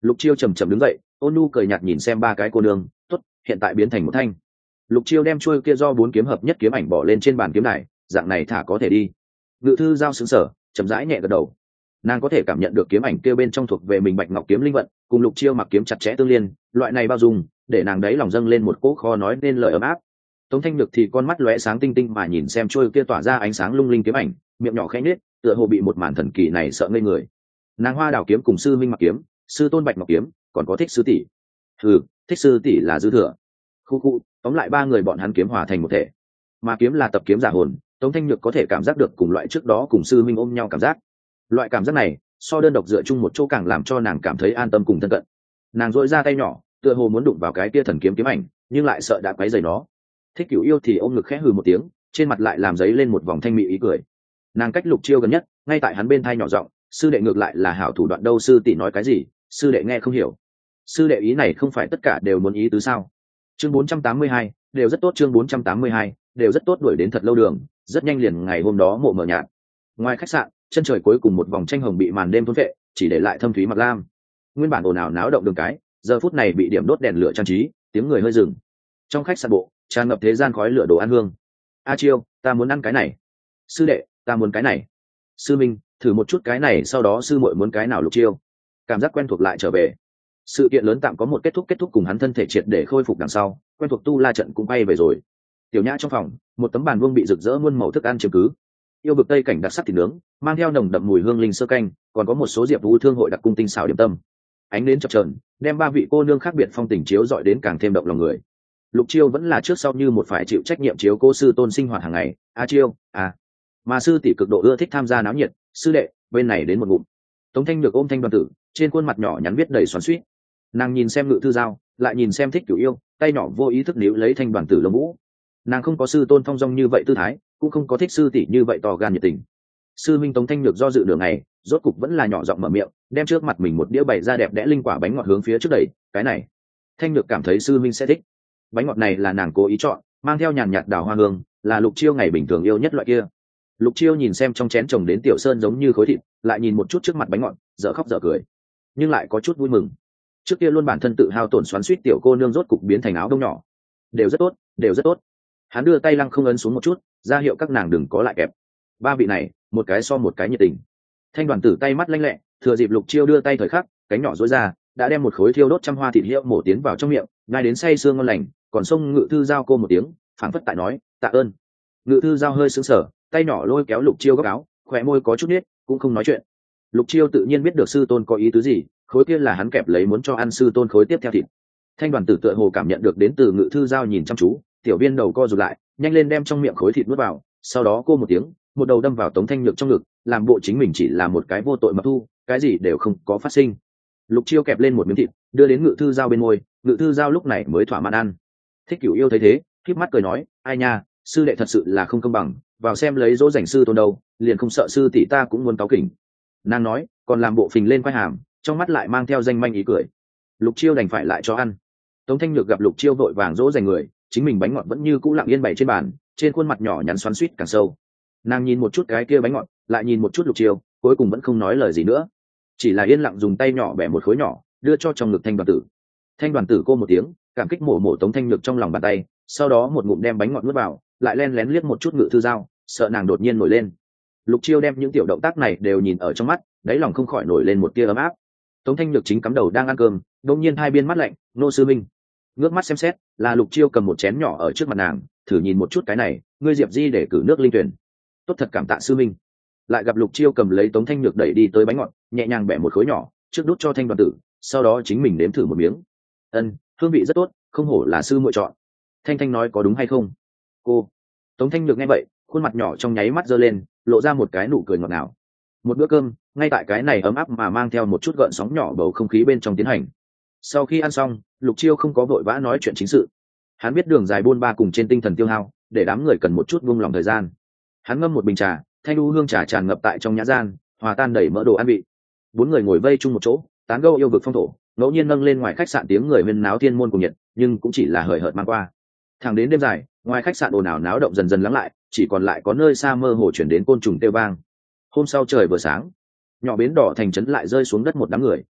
Lục Chiêu chầm chậm đứng dậy, ôn nhu cười nhạt nhìn xem ba cái cô nương, tốt, hiện tại biến thành một thanh. Lục Chiêu đem chuôi kia do bốn kiếm hợp nhất kiếm ảnh bỏ lên trên bàn kiếm này, dạng này thả có thể đi. Ngự thư giao sững sờ, chậm rãi nhẹ gật đầu. Nàng có thể cảm nhận được kiếm ảnh kia bên trong thuộc về mình bạch ngọc kiếm linh vận, cùng Lục Chiêu mặc kiếm chặt chẽ tương liên, loại này bao dung, để nàng đấy lòng dâng lên một cỗ khó nói nên lời ấm áp. Tống Thanh Nhược thì con mắt lóe sáng tinh tinh mà nhìn xem chuôi kia tỏa ra ánh sáng lung linh kiếm ảnh, miệng nhỏ khẽ nhếch, tựa hồ bị một màn thần kỳ này sợ ngây người. Nàng Hoa Đào kiếm cùng sư minh mặc kiếm, sư tôn bạch ngọc kiếm, còn có thích sư tỷ. Ừ, thích sư tỷ là dư thừa. Khu khu, tóm lại ba người bọn hắn kiếm hòa thành một thể. Mà kiếm là tập kiếm giả hồn, Tống Thanh Nhược có thể cảm giác được cùng loại trước đó cùng sư minh ôm nhau cảm giác. Loại cảm giác này, so đơn độc dựa chung một chỗ càng làm cho nàng cảm thấy an tâm cùng thân cận. Nàng duỗi ra tay nhỏ, tựa hồ muốn đụng vào cái kia thần kiếm kiếm ảnh, nhưng lại sợ đã quấy rầy nó. Thích Cửu Yêu thì ôm ngực khẽ hừ một tiếng, trên mặt lại làm giấy lên một vòng thanh mị ý cười. Nàng cách Lục Chiêu gần nhất, ngay tại hắn bên thai nhỏ giọng, sư đệ ngược lại là hảo thủ đoạn đâu, sư tỷ nói cái gì, sư đệ nghe không hiểu. Sư đệ ý này không phải tất cả đều muốn ý tứ sao? Chương bốn trăm tám mươi hai, đều rất tốt, chương bốn trăm tám mươi hai, đều rất tốt, đuổi đến thật lâu đường, rất nhanh liền ngày hôm đó mộ mở nhạt. Ngoài khách sạn, chân trời cuối cùng một vòng tranh hồng bị màn đêm thôn phệ, chỉ để lại thâm thúy mặc lam. Nguyên bản ồn ào náo động đường cái, giờ phút này bị điểm đốt đèn lửa trang trí, tiếng người hơi dừng. Trong khách sạn bộ, tràn ngập thế gian khói lửa đồ ăn hương. A Chiêu, ta muốn ăn cái này. Sư đệ, ta muốn cái này. Sư Minh, thử một chút cái này, sau đó sư muội muốn cái nào. Lục Chiêu cảm giác quen thuộc lại trở về. Sự kiện lớn tạm có một kết thúc, kết thúc cùng hắn thân thể triệt để khôi phục đằng sau, quen thuộc tu la trận cũng bay về rồi. Tiểu Nhã trong phòng, một tấm bàn vuông bị rực rỡ muôn màu thức ăn chiếm cứ. Yêu vực tây cảnh đặc sắc thịt nướng, mang theo nồng đậm mùi hương linh sơ canh, còn có một số diệp vũ thương hội đặc cung tinh xảo điểm tâm. Ánh đến chập chờn, đem ba vị cô nương khác biệt phong tình chiếu dọi đến càng thêm động lòng người. Lục Chiêu vẫn là trước sau như một phải chịu trách nhiệm chiếu cố sư tôn sinh hoạt hàng ngày. A Chiêu, à, mà sư tỷ cực độ ưa thích tham gia náo nhiệt. Sư đệ, bên này đến một ngụm. Tống Thanh Nhược ôm Thanh Đoàn Tử, trên khuôn mặt nhỏ nhắn viết đầy xoắn xuýt. Nàng nhìn xem Ngự Thư Giao, lại nhìn xem Thích Cửu Yêu, tay nhỏ vô ý thức níu lấy Thanh Đoàn Tử lông vũ. Nàng không có sư tôn phong dong như vậy tư thái, cũng không có thích sư tỷ như vậy to gan nhiệt tình. Sư minh Tống Thanh Nhược do dự đường này, rốt cục vẫn là nhỏ giọng mở miệng, đem trước mặt mình một đĩa bày ra đẹp đẽ linh quả bánh ngọt hướng phía trước đẩy. Cái này, Thanh Nhược cảm thấy sư minh sẽ thích. Bánh ngọt này là nàng cố ý chọn, mang theo nhàn nhạt đào hoa hương, là Lục Chiêu ngày bình thường yêu nhất loại kia. Lục Chiêu nhìn xem trong chén trồng đến tiểu sơn giống như khối thịt, lại nhìn một chút trước mặt bánh ngọt, dở khóc dở cười, nhưng lại có chút vui mừng. Trước kia luôn bản thân tự hao tổn xoắn xuýt tiểu cô nương rốt cục biến thành áo đông nhỏ. Đều rất tốt, đều rất tốt. Hắn đưa tay lăng không ấn xuống một chút, ra hiệu các nàng đừng có lại kẹp. Ba vị này, một cái so một cái nhiệt tình. Thanh Đoàn Tử tay mắt lanh lẹ, thừa dịp Lục Chiêu đưa tay thời khắc, cánh nhỏ duỗi ra, đã đem một khối thiêu đốt trăm hoa thịt hiệu mổ tiến vào trong miệng, ngay đến say sương ngon lành. Còn xông Ngự Thư Giao cô một tiếng, phảng phất tại nói tạ ơn. Ngự Thư Giao hơi sững sờ, tay nhỏ lôi kéo Lục Chiêu góc áo, khóe môi có chút nết, cũng không nói chuyện. Lục Chiêu tự nhiên biết được sư tôn có ý tứ gì, khối kia là hắn kẹp lấy muốn cho ăn sư tôn khối tiếp theo thịt. Thanh Đoàn Tử tựa hồ cảm nhận được đến từ Ngự Thư Giao nhìn chăm chú, tiểu viên đầu co rụt lại, nhanh lên đem trong miệng khối thịt nuốt vào, sau đó cô một tiếng, một đầu đâm vào Tống Thanh Nhược trong ngực, làm bộ chính mình chỉ là một cái vô tội mập thu, cái gì đều không có phát sinh. Lục Chiêu kẹp lên một miếng thịt, đưa đến Ngự Thư Giao bên môi, Ngự Thư Giao lúc này mới thỏa mãn ăn. Thích Cửu Yêu thấy thế, khép mắt cười nói, ai nha, sư đệ thật sự là không công bằng, vào xem lấy dỗ dành sư tôn đâu, liền không sợ sư tỷ ta cũng muốn cáu kỉnh. Nàng nói, còn làm bộ phình lên quai hàm, trong mắt lại mang theo danh manh ý cười. Lục Chiêu đành phải lại cho ăn. Tống Thanh Nhược gặp Lục Chiêu vội vàng dỗ dành người, chính mình bánh ngọt vẫn như cũ lặng yên bày trên bàn, trên khuôn mặt nhỏ nhắn xoắn xuýt càng sâu. Nàng nhìn một chút cái kia bánh ngọt, lại nhìn một chút Lục Chiêu, cuối cùng vẫn không nói lời gì nữa, chỉ là yên lặng dùng tay nhỏ bẻ một khối nhỏ, đưa cho trong ngực Thanh Đoàn Tử. Thanh Đoàn Tử cô một tiếng, cảm kích mổ mổ Tống Thanh Nhược trong lòng bàn tay, sau đó một ngụm đem bánh ngọt nuốt vào, lại len lén liếc một chút Ngự Thư Giao, sợ nàng đột nhiên nổi lên. Lục Chiêu đem những tiểu động tác này đều nhìn ở trong mắt, đáy lòng không khỏi nổi lên một tia ấm áp. Tống Thanh Nhược chính cắm đầu đang ăn cơm, đột nhiên hai biên mắt lạnh, nô sư minh. Ngước mắt xem xét, là Lục Chiêu cầm một chén nhỏ ở trước mặt nàng, thử nhìn một chút cái này, ngươi Diệp Di để cử nước linh tuyển. Tốt thật, cảm tạ sư minh. Lại gặp Lục Chiêu cầm lấy Tống Thanh Nhược đẩy đi tới bánh ngọt, nhẹ nhàng bẻ một khối nhỏ, trước đút cho Thanh Đoàn Tử, sau đó chính mình nếm thử một miếng. Ân, hương vị rất tốt, không hổ là sư muội chọn. Thanh Thanh nói có đúng hay không? Cô. Tống Thanh Nhược nghe vậy, khuôn mặt nhỏ trong nháy mắt giơ lên, lộ ra một cái nụ cười ngọt ngào. Một bữa cơm, ngay tại cái này ấm áp mà mang theo một chút gợn sóng nhỏ bầu không khí bên trong tiến hành. Sau khi ăn xong, Lục Chiêu không có vội vã nói chuyện chính sự. Hắn biết đường dài buôn ba cùng trên tinh thần tiêu hao, để đám người cần một chút buông lòng thời gian. Hắn ngâm một bình trà, thanh đu hương trà tràn ngập tại trong nhã gian, hòa tan đẩy mỡ đồ ăn vị. Bốn người ngồi vây chung một chỗ, tán gẫu yêu vực phong thổ, ngẫu nhiên nâng lên ngoài khách sạn tiếng người huyên náo thiên môn cùng nhiệt, nhưng cũng chỉ là hời hợt mang qua. Thẳng đến đêm dài, ngoài khách sạn ồn ào náo động dần dần lắng lại, chỉ còn lại có nơi xa mơ hồ chuyển đến côn trùng kêu vang. Hôm sau trời vừa sáng, nhỏ bến đỏ thành trấn lại rơi xuống đất một đám người.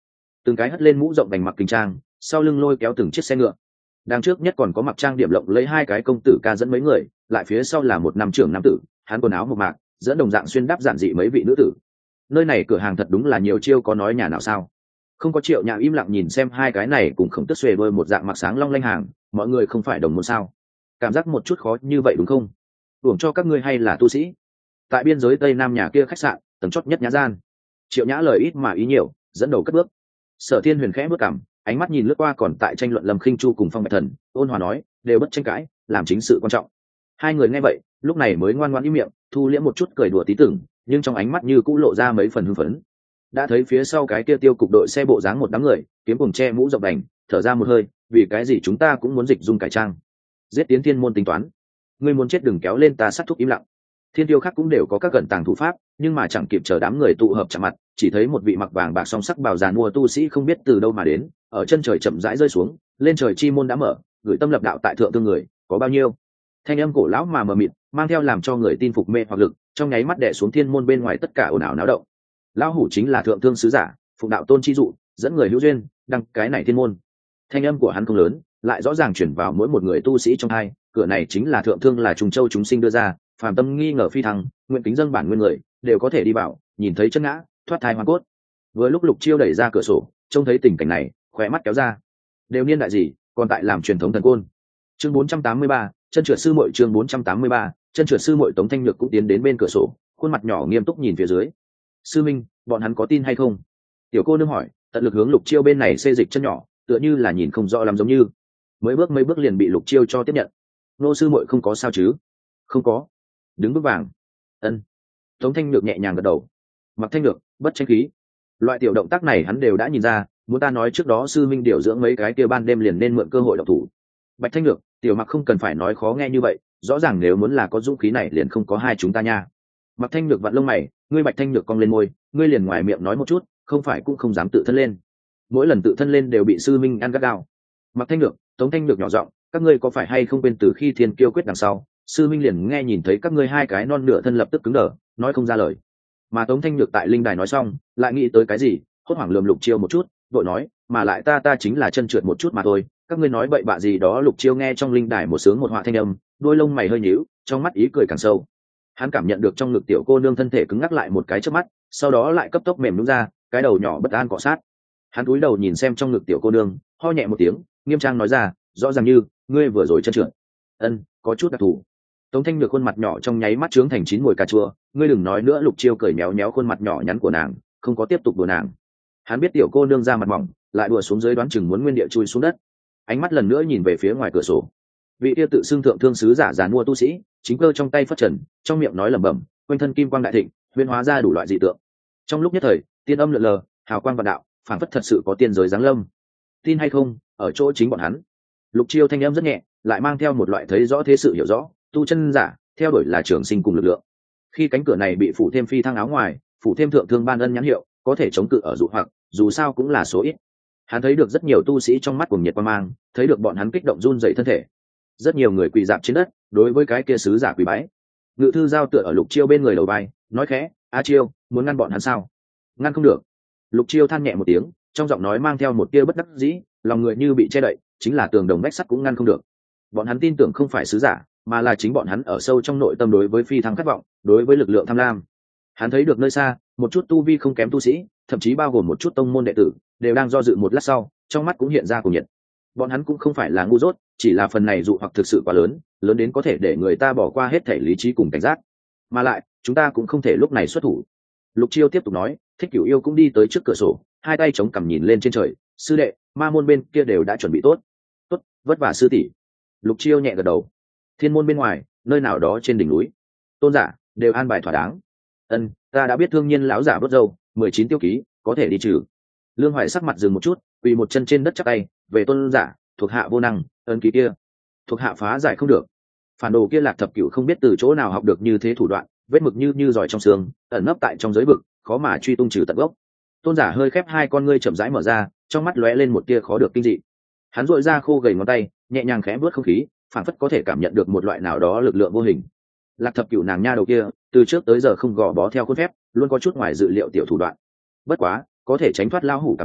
từng cái hất lên mũ rộng đành mặc kinh trang, sau lưng lôi kéo từng chiếc xe ngựa. Đằng trước nhất còn có mặc trang điểm lộng lấy hai cái công tử ca dẫn mấy người, lại phía sau là một nam trưởng nam tử, hắn quần áo mộc mạc, dẫn đồng dạng xuyên đáp giản dị mấy vị nữ tử. Nơi này cửa hàng thật đúng là nhiều chiêu, có nói nhà nào sao. Không có Triệu Nhã im lặng nhìn xem hai cái này cùng Khổng Tước xuề đôi một dạng mặc sáng long lanh hàng, mọi người không phải đồng môn sao? Cảm giác một chút khó như vậy đúng không? Đuổi cho các ngươi hay là tu sĩ? Tại biên giới tây nam nhà kia khách sạn tầng chót nhất nhã gian, Triệu Nhã lời ít mà ý nhiều, dẫn đầu cất bước. Sở Thiên Huyền khẽ bước cằm, ánh mắt nhìn lướt qua còn tại tranh luận Lâm Khinh Chu cùng Phong Bạch Thần, ôn hòa nói, đều bất tranh cãi, làm chính sự quan trọng. Hai người nghe vậy, lúc này mới ngoan ngoãn im miệng, thu liễm một chút cười đùa tí tưởng, nhưng trong ánh mắt như cũng lộ ra mấy phần hưng phấn. Đã thấy phía sau cái kia tiêu cục đội xe bộ dáng một đám người, kiếm cùng che mũ rộng đành, thở ra một hơi, vì cái gì chúng ta cũng muốn dịch dung cải trang, giết tiến thiên môn tính toán. Ngươi muốn chết đừng kéo lên ta, sát thúc im lặng. Thiên tiêu khác cũng đều có các gần tàng thủ pháp, nhưng mà chẳng kịp chờ đám người tụ hợp chạm mặt, chỉ thấy một vị mặc vàng bạc song sắc bào giàn mua tu sĩ không biết từ đâu mà đến, ở chân trời chậm rãi rơi xuống, lên trời chi môn đã mở, gửi tâm lập đạo tại thượng tương người, có bao nhiêu? Thanh âm cổ lão mà mờ mịt, mang theo làm cho người tin phục mê hoặc lực, trong nháy mắt đè xuống thiên môn bên ngoài tất cả ồn ào náo động. Lão hủ chính là thượng thương sứ giả, phụng đạo tôn chi dụ, dẫn người hữu duyên, đăng cái này thiên môn. Thanh âm của hắn không lớn, lại rõ ràng chuyển vào mỗi một người tu sĩ trong hai, cửa này chính là thượng thương, là trùng châu chúng sinh đưa ra, phàm tâm nghi ngờ phi thăng, nguyện kính dâng bản nguyên người, đều có thể đi vào, nhìn thấy chân ngã, thoát thai hoàn cốt. Vừa lúc Lục Chiêu đẩy ra cửa sổ, trông thấy tình cảnh này, khóe mắt kéo ra. Đều niên đại gì, còn tại làm truyền thống thần côn. Chương bốn trăm tám mươi ba, chân trượt sư muội. Chương bốn trăm tám mươi ba, chân trượt sư muội. Tống Thanh Nhược cũng tiến đến bên cửa sổ, khuôn mặt nhỏ nghiêm túc nhìn phía dưới. Sư minh, bọn hắn có tin hay không? Tiểu cô nương hỏi, tận lực hướng Lục Chiêu bên này xê dịch chân nhỏ, tựa như là nhìn không rõ lắm, giống như mới bước mấy bước liền bị Lục Chiêu cho tiếp nhận. Nô sư muội không có sao chứ? Không có. Đứng bước vàng. Ân. Tống Thanh Nhược nhẹ nhàng gật đầu. Mặc Thanh Nhược, bất tranh khí. Loại tiểu động tác này hắn đều đã nhìn ra, muốn ta nói trước đó sư minh điều dưỡng mấy cái kia ban đêm liền nên mượn cơ hội độc thủ. Bạch Thanh Nhược, tiểu Mặc không cần phải nói khó nghe như vậy, rõ ràng nếu muốn là có dũng khí này liền không có hai chúng ta nha. Mặc Thanh Nhược vặn lông mày, ngươi Bạch Thanh Nhược cong lên môi, ngươi liền ngoài miệng nói một chút, không phải cũng không dám tự thân lên. Mỗi lần tự thân lên đều bị sư minh ăn gắt gao. Mặc Thanh Nhược, Tống Thanh Nhược nhỏ giọng, các ngươi có phải hay không quên từ khi Thiên Kiêu quyết đằng sau, sư minh liền nghe nhìn thấy các ngươi hai cái non nửa thân lập tức cứng đờ, nói không ra lời. Mà Tống Thanh Nhược tại linh đài nói xong, lại nghĩ tới cái gì, hốt hoảng lườm Lục Chiêu một chút, vội nói, mà lại ta ta chính là chân trượt một chút mà thôi, các ngươi nói bậy bạ gì đó. Lục Chiêu nghe trong linh đài một sướng một họa thanh âm, đôi lông mày hơi nhíu, trong mắt ý cười càng sâu. Hắn cảm nhận được trong ngực tiểu cô nương thân thể cứng ngắc lại một cái chớp mắt, sau đó lại cấp tốc mềm nhũn ra, cái đầu nhỏ bất an cọ sát. Hắn cúi đầu nhìn xem trong ngực tiểu cô nương, ho nhẹ một tiếng, nghiêm trang nói ra, rõ ràng như ngươi vừa rồi chân trượt. Ân, có chút đặc thù. Tống Thanh Nhược khuôn mặt nhỏ trong nháy mắt trướng thành chín mùi cà chua, ngươi đừng nói nữa. Lục Chiêu cười méo méo khuôn mặt nhỏ nhắn của nàng, không có tiếp tục đùa nàng. Hắn biết tiểu cô nương ra mặt mỏng, lại đùa xuống dưới đoán chừng muốn nguyên địa chui xuống đất. Ánh mắt lần nữa nhìn về phía ngoài cửa sổ. Vị kia tự xưng thượng thương sứ giả giàn mua tu sĩ, chính cơ trong tay phất trần, trong miệng nói lẩm bẩm, quanh thân kim quang đại thịnh, huyễn hóa ra đủ loại dị tượng. Trong lúc nhất thời, tiên âm lượn lờ, hào quang vạn đạo, phảng phất thật sự có tiên giới giáng lâm. Tin hay không, ở chỗ chính bọn hắn. Lục Chiêu thanh âm rất nhẹ, lại mang theo một loại thấy rõ thế sự hiểu rõ, tu chân giả theo đuổi là trường sinh cùng lực lượng. Khi cánh cửa này bị phủ thêm phi thăng áo ngoài, phủ thêm thượng thương ban ân nhãn hiệu, có thể chống cự ở dụ hoặc, dù sao cũng là số ít. Hắn thấy được rất nhiều tu sĩ trong mắt cuồng nhiệt quan mang, thấy được bọn hắn kích động run rẩy thân thể. Rất nhiều người quỳ dạp trên đất, đối với cái kia sứ giả quỳ bái. Ngự thư giao tựa ở Lục Chiêu bên người đầu vai, nói khẽ, "A Chiêu, muốn ngăn bọn hắn sao?" "Ngăn không được." Lục Chiêu than nhẹ một tiếng, trong giọng nói mang theo một tia bất đắc dĩ, lòng người như bị che đậy, chính là tường đồng vách sắt cũng ngăn không được. Bọn hắn tin tưởng không phải sứ giả, mà là chính bọn hắn ở sâu trong nội tâm đối với phi thăng khát vọng, đối với lực lượng tham lam. Hắn thấy được nơi xa, một chút tu vi không kém tu sĩ, thậm chí bao gồm một chút tông môn đệ tử, đều đang do dự một lát sau, trong mắt cũng hiện ra cuồng nhiệt. Bọn hắn cũng không phải là ngu dốt, chỉ là phần này dụ hoặc thực sự quá lớn, lớn đến có thể để người ta bỏ qua hết thể lý trí cùng cảnh giác. Mà lại, chúng ta cũng không thể lúc này xuất thủ. Lục Chiêu tiếp tục nói, Thích Cửu Yêu cũng đi tới trước cửa sổ, hai tay chống cằm nhìn lên trên trời, sư đệ, ma môn bên kia đều đã chuẩn bị tốt. Tốt, vất vả sư tỷ. Lục Chiêu nhẹ gật đầu. Thiên môn bên ngoài, nơi nào đó trên đỉnh núi, tôn giả đều an bài thỏa đáng. Ân, ta đã biết thương nhiên lão giả đốt dâu, mười chín tiêu ký, có thể đi trừ. Lương Hoài sắc mặt dừng một chút, quỳ một chân trên đất chắp tay, về tôn giả, thuộc hạ vô năng, ân ký kia, thuộc hạ phá giải không được. Phản đồ kia Lạc Thập Cửu không biết từ chỗ nào học được như thế thủ đoạn, vết mực như như giỏi trong xương, ẩn nấp tại trong giới vực, khó mà truy tung trừ tận gốc. Tôn giả hơi khép hai con ngươi chậm rãi mở ra, trong mắt lóe lên một tia khó được kinh dị. Hắn duỗi ra khô gầy ngón tay, nhẹ nhàng khẽ vuốt không khí, phản phất có thể cảm nhận được một loại nào đó lực lượng vô hình. Lạc Thập Cửu nàng nha đầu kia, từ trước tới giờ không gò bó theo khuôn phép, luôn có chút ngoài dự liệu tiểu thủ đoạn. Bất quá, có thể tránh thoát lao hủ cảm giác,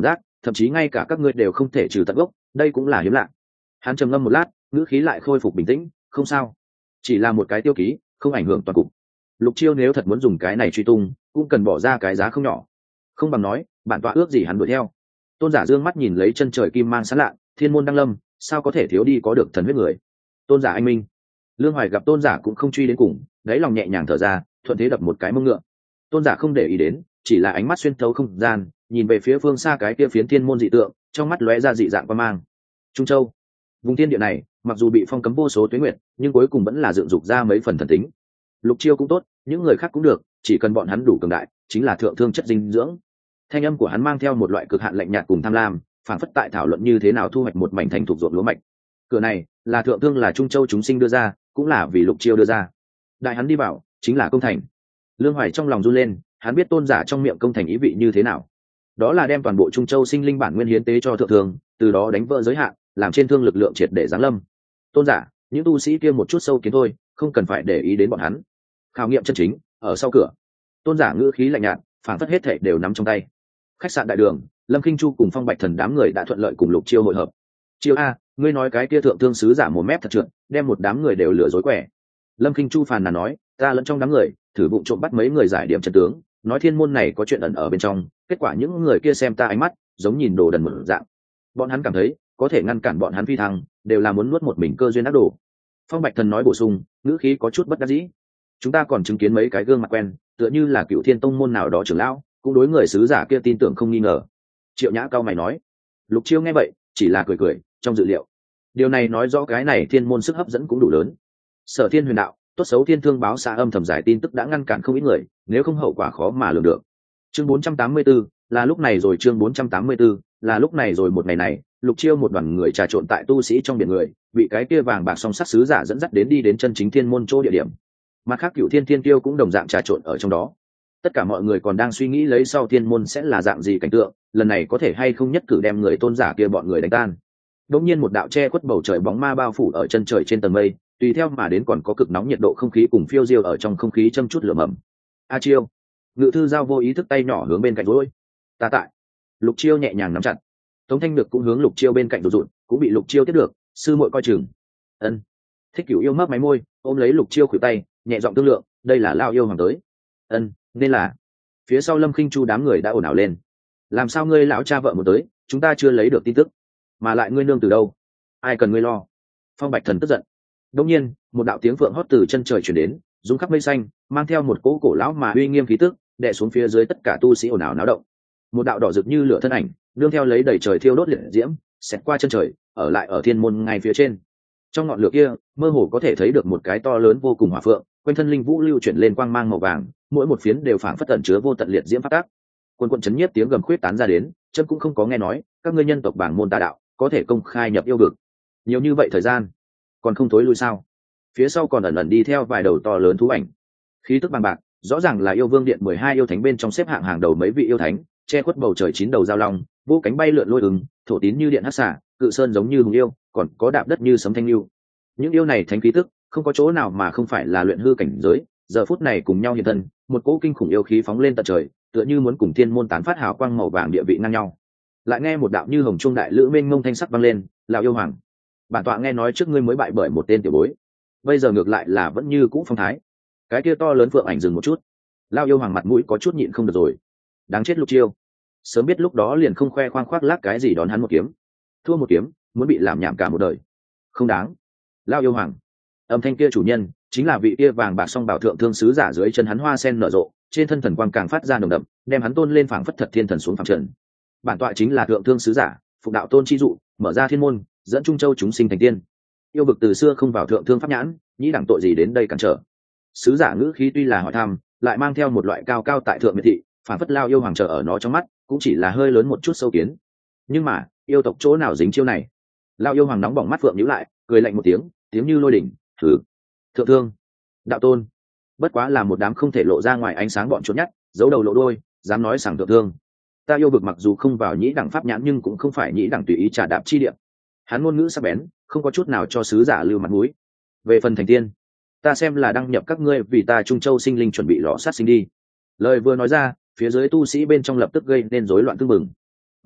thậm chí ngay cả các ngươi đều không thể trừ tận gốc, đây cũng là hiếm lạ. Hắn trầm ngâm một lát, ngữ khí lại khôi phục bình tĩnh, không sao, chỉ là một cái tiêu ký, không ảnh hưởng toàn cục. Lục Chiêu nếu thật muốn dùng cái này truy tung, cũng cần bỏ ra cái giá không nhỏ. Không bằng nói, bản tọa ước gì hắn đuổi theo. Tôn giả dương mắt nhìn lấy chân trời kim mang sáng lạ, thiên môn đăng lâm, sao có thể thiếu đi có được thần huyết người. Tôn giả anh minh. Lương Hoài gặp tôn giả cũng không truy đến cùng, đáy lòng nhẹ nhàng thở ra, thuận thế đập một cái mông ngựa. Tôn giả không để ý đến, chỉ là ánh mắt xuyên thấu không gian, nhìn về phía phương xa cái kia phiến thiên môn dị tượng, trong mắt lóe ra dị dạng quan mang. Trung Châu, vùng thiên địa này, mặc dù bị phong cấm vô số tuế nguyệt, nhưng cuối cùng vẫn là dựng dục ra mấy phần thần tính. Lục Chiêu cũng tốt, những người khác cũng được, chỉ cần bọn hắn đủ cường đại, chính là thượng thương chất dinh dưỡng. Thanh âm của hắn mang theo một loại cực hạn lạnh nhạt cùng tham lam, phản phất tại thảo luận như thế nào thu hoạch một mảnh thành thuộc ruộng lúa mạch. Cửa này là thượng thương là Trung Châu chúng sinh đưa ra, cũng là vì Lục Chiêu đưa ra. Đại hắn đi vào, chính là công thành. Lương Hoài trong lòng run lên, hắn biết tôn giả trong miệng công thành ý vị như thế nào. Đó là đem toàn bộ Trung Châu sinh linh bản nguyên hiến tế cho thượng thương, từ đó đánh vỡ giới hạn, làm trên thương lực lượng triệt để giáng lâm. Tôn giả, những tu sĩ kia một chút sâu kiến thôi, không cần phải để ý đến bọn hắn. Khảo nghiệm chân chính ở sau cửa. Tôn giả ngữ khí lạnh nhạt, phản phất hết thảy đều nắm trong tay. Khách sạn đại đường, Lâm Kinh Chu cùng Phong Bạch Thần đám người đã thuận lợi cùng Lục Chiêu hội hợp. Chiêu a, ngươi nói cái kia thượng thương sứ giả một mép thật trượt, đem một đám người đều lừa dối quẻ. Lâm Kinh Chu phàn nàn nói, ta lẫn trong đám người, thử bụng trộm bắt mấy người giải điểm trận tướng, nói thiên môn này có chuyện ẩn ở bên trong, kết quả những người kia xem ta ánh mắt, giống nhìn đồ đần một dạng. Bọn hắn cảm thấy, có thể ngăn cản bọn hắn phi thăng, đều là muốn nuốt một mình cơ duyên ác đồ. Phong Bạch Thần nói bổ sung, ngữ khí có chút bất đắc dĩ. Chúng ta còn chứng kiến mấy cái gương mặt quen, tựa như là Cựu Thiên Tông môn nào đó trưởng lão, cũng đối người sứ giả kia tin tưởng không nghi ngờ. Triệu Nhã cao mày nói. Lục Chiêu nghe vậy, chỉ là cười cười, trong dự liệu. Điều này nói rõ cái này thiên môn sức hấp dẫn cũng đủ lớn. Sở Thiên Huyền Đạo, tốt xấu thiên thương báo xã âm thầm giải tin tức đã ngăn cản không ít người, nếu không hậu quả khó mà lường được. Chương bốn trăm tám mươi 4, là lúc này rồi chương bốn trăm tám mươi 4, là lúc này rồi một ngày này, Lục Chiêu một đoàn người trà trộn tại tu sĩ trong biển người, bị cái kia vàng bạc song sắc sứ giả dẫn dắt đến đi đến chân chính thiên môn chỗ địa điểm. Mặt khác Cửu Thiên Thiên Tiêu cũng đồng dạng trà trộn ở trong đó. Tất cả mọi người còn đang suy nghĩ lấy sau thiên môn sẽ là dạng gì cảnh tượng, lần này có thể hay không nhất cử đem người tôn giả kia bọn người đánh tan. Đột nhiên một đạo che khuất bầu trời bóng ma bao phủ ở chân trời trên tầng mây, tùy theo mà đến còn có cực nóng nhiệt độ không khí cùng phiêu diêu ở trong không khí châm chút lửa mầm. A Chiêu, Ngự Thư Giao vô ý thức tay nhỏ hướng bên cạnh rối. Ta tại. Lục Chiêu nhẹ nhàng nắm chặt. Tống Thanh Nhược cũng hướng Lục Chiêu bên cạnh rụt rụt, cũng bị Lục Chiêu tiếp được, sư muội coi chừng. Ân. Thích Cửu yêu mấp máy môi, ôm lấy Lục Chiêu khuỷu tay, nhẹ giọng thương lượng, đây là lao yêu hoàng tới. Ân, nên là. Phía sau Lâm Khinh Chu đám người đã ồn ào lên. Làm sao ngươi lão cha vợ một tới, chúng ta chưa lấy được tin tức, mà lại ngươi nương từ đâu? Ai cần ngươi lo? Phong Bạch Thần tức giận. Đột nhiên, một đạo tiếng phượng hót từ chân trời truyền đến, rung khắp mây xanh, mang theo một cỗ cổ lão mà uy nghiêm khí tức, đè xuống phía dưới tất cả tu sĩ ồn ào náo động. Một đạo đỏ rực như lửa thân ảnh, nương theo lấy đầy trời thiêu đốt liệt diễm, xẹt qua chân trời, ở lại ở thiên môn ngay phía trên. Trong ngọn lửa kia, mơ hồ có thể thấy được một cái to lớn vô cùng hỏa phượng, quanh thân linh vũ lưu chuyển lên quang mang màu vàng, mỗi một phiến đều phảng phất ẩn chứa vô tận liệt diễm phát tác. Quân quân chấn nhiếp tiếng gầm khuyết tán ra đến, chân cũng không có nghe nói, các ngươi nhân tộc bảng môn tà đạo, có thể công khai nhập yêu vực. Nhiều như vậy thời gian, còn không thối lui sao? Phía sau còn ẩn ẩn đi theo vài đầu to lớn thú ảnh. Khí tức bằng bạc, rõ ràng là yêu vương điện mười hai yêu thánh bên trong xếp hạng hàng đầu mấy vị yêu thánh, che khuất bầu trời chín đầu giao long, vô cánh bay lượn lôi ứng, thổ tín như điện hắc xả, cự sơn giống như hùng yêu, còn có đạp đất như sấm thanh lưu. Những yêu này thánh khí tức, không có chỗ nào mà không phải là luyện hư cảnh giới, giờ phút này cùng nhau hiện thân, một cỗ kinh khủng yêu khí phóng lên tận trời, tựa như muốn cùng thiên môn tán phát hào quang màu vàng địa vị ngang nhau. Lại nghe một đạo như hồng trung đại lữ mênh mông thanh sắc vang lên, lão yêu hoàng, bản tọa nghe nói trước ngươi mới bại bởi một tên tiểu bối, bây giờ ngược lại là vẫn như cũ phong thái. Cái kia to lớn phượng ảnh dừng một chút, lão yêu hoàng mặt mũi có chút nhịn không được rồi. Đáng chết Lục Chiêu, sớm biết lúc đó liền không khoe khoang khoác lác cái gì đón hắn một kiếm, thua một kiếm muốn bị làm nhảm cả một đời, không đáng. Lão yêu hoàng, âm thanh kia chủ nhân chính là vị kia vàng bạc song bảo thượng thương sứ giả, dưới chân hắn hoa sen nở rộ, trên thân thần quang càng phát ra nồng đậm, đem hắn tôn lên phảng phất thật thiên thần xuống phẳng trần. Bản tọa chính là thượng thương sứ giả, phục đạo tôn chi dụ, mở ra thiên môn, dẫn Trung Châu chúng sinh thành tiên. Yêu vực từ xưa không vào thượng thương pháp nhãn, nhĩ đẳng tội gì đến đây cản trở. Sứ giả ngữ khí tuy là hỏi thăm, lại mang theo một loại cao cao tại thượng miệt thị, phảng phất lao yêu hoàng chờ ở nó trong mắt, cũng chỉ là hơi lớn một chút sâu kiến. Nhưng mà, yêu tộc chỗ nào dính chiêu này? Lao yêu hoàng nóng bỏng mắt phượng nhíu lại, cười lạnh một tiếng, tiếng như lôi đỉnh, thử. Thượng thương, đạo tôn, bất quá là một đám không thể lộ ra ngoài ánh sáng bọn trốn nhát, giấu đầu lộ đôi, dám nói sảng thượng thương. Ta yêu vực mặc dù không vào nhĩ đẳng pháp nhãn, nhưng cũng không phải nhĩ đẳng tùy ý trả đạp chi địa. Hắn ngôn ngữ sắc bén, không có chút nào cho sứ giả lưu mặt mũi. Về phần thành tiên, ta xem là đăng nhập các ngươi vì ta Trung Châu sinh linh chuẩn bị lò sát sinh đi. Lời vừa nói ra, phía dưới tu sĩ bên trong lập tức gây nên rối loạn tương mừng.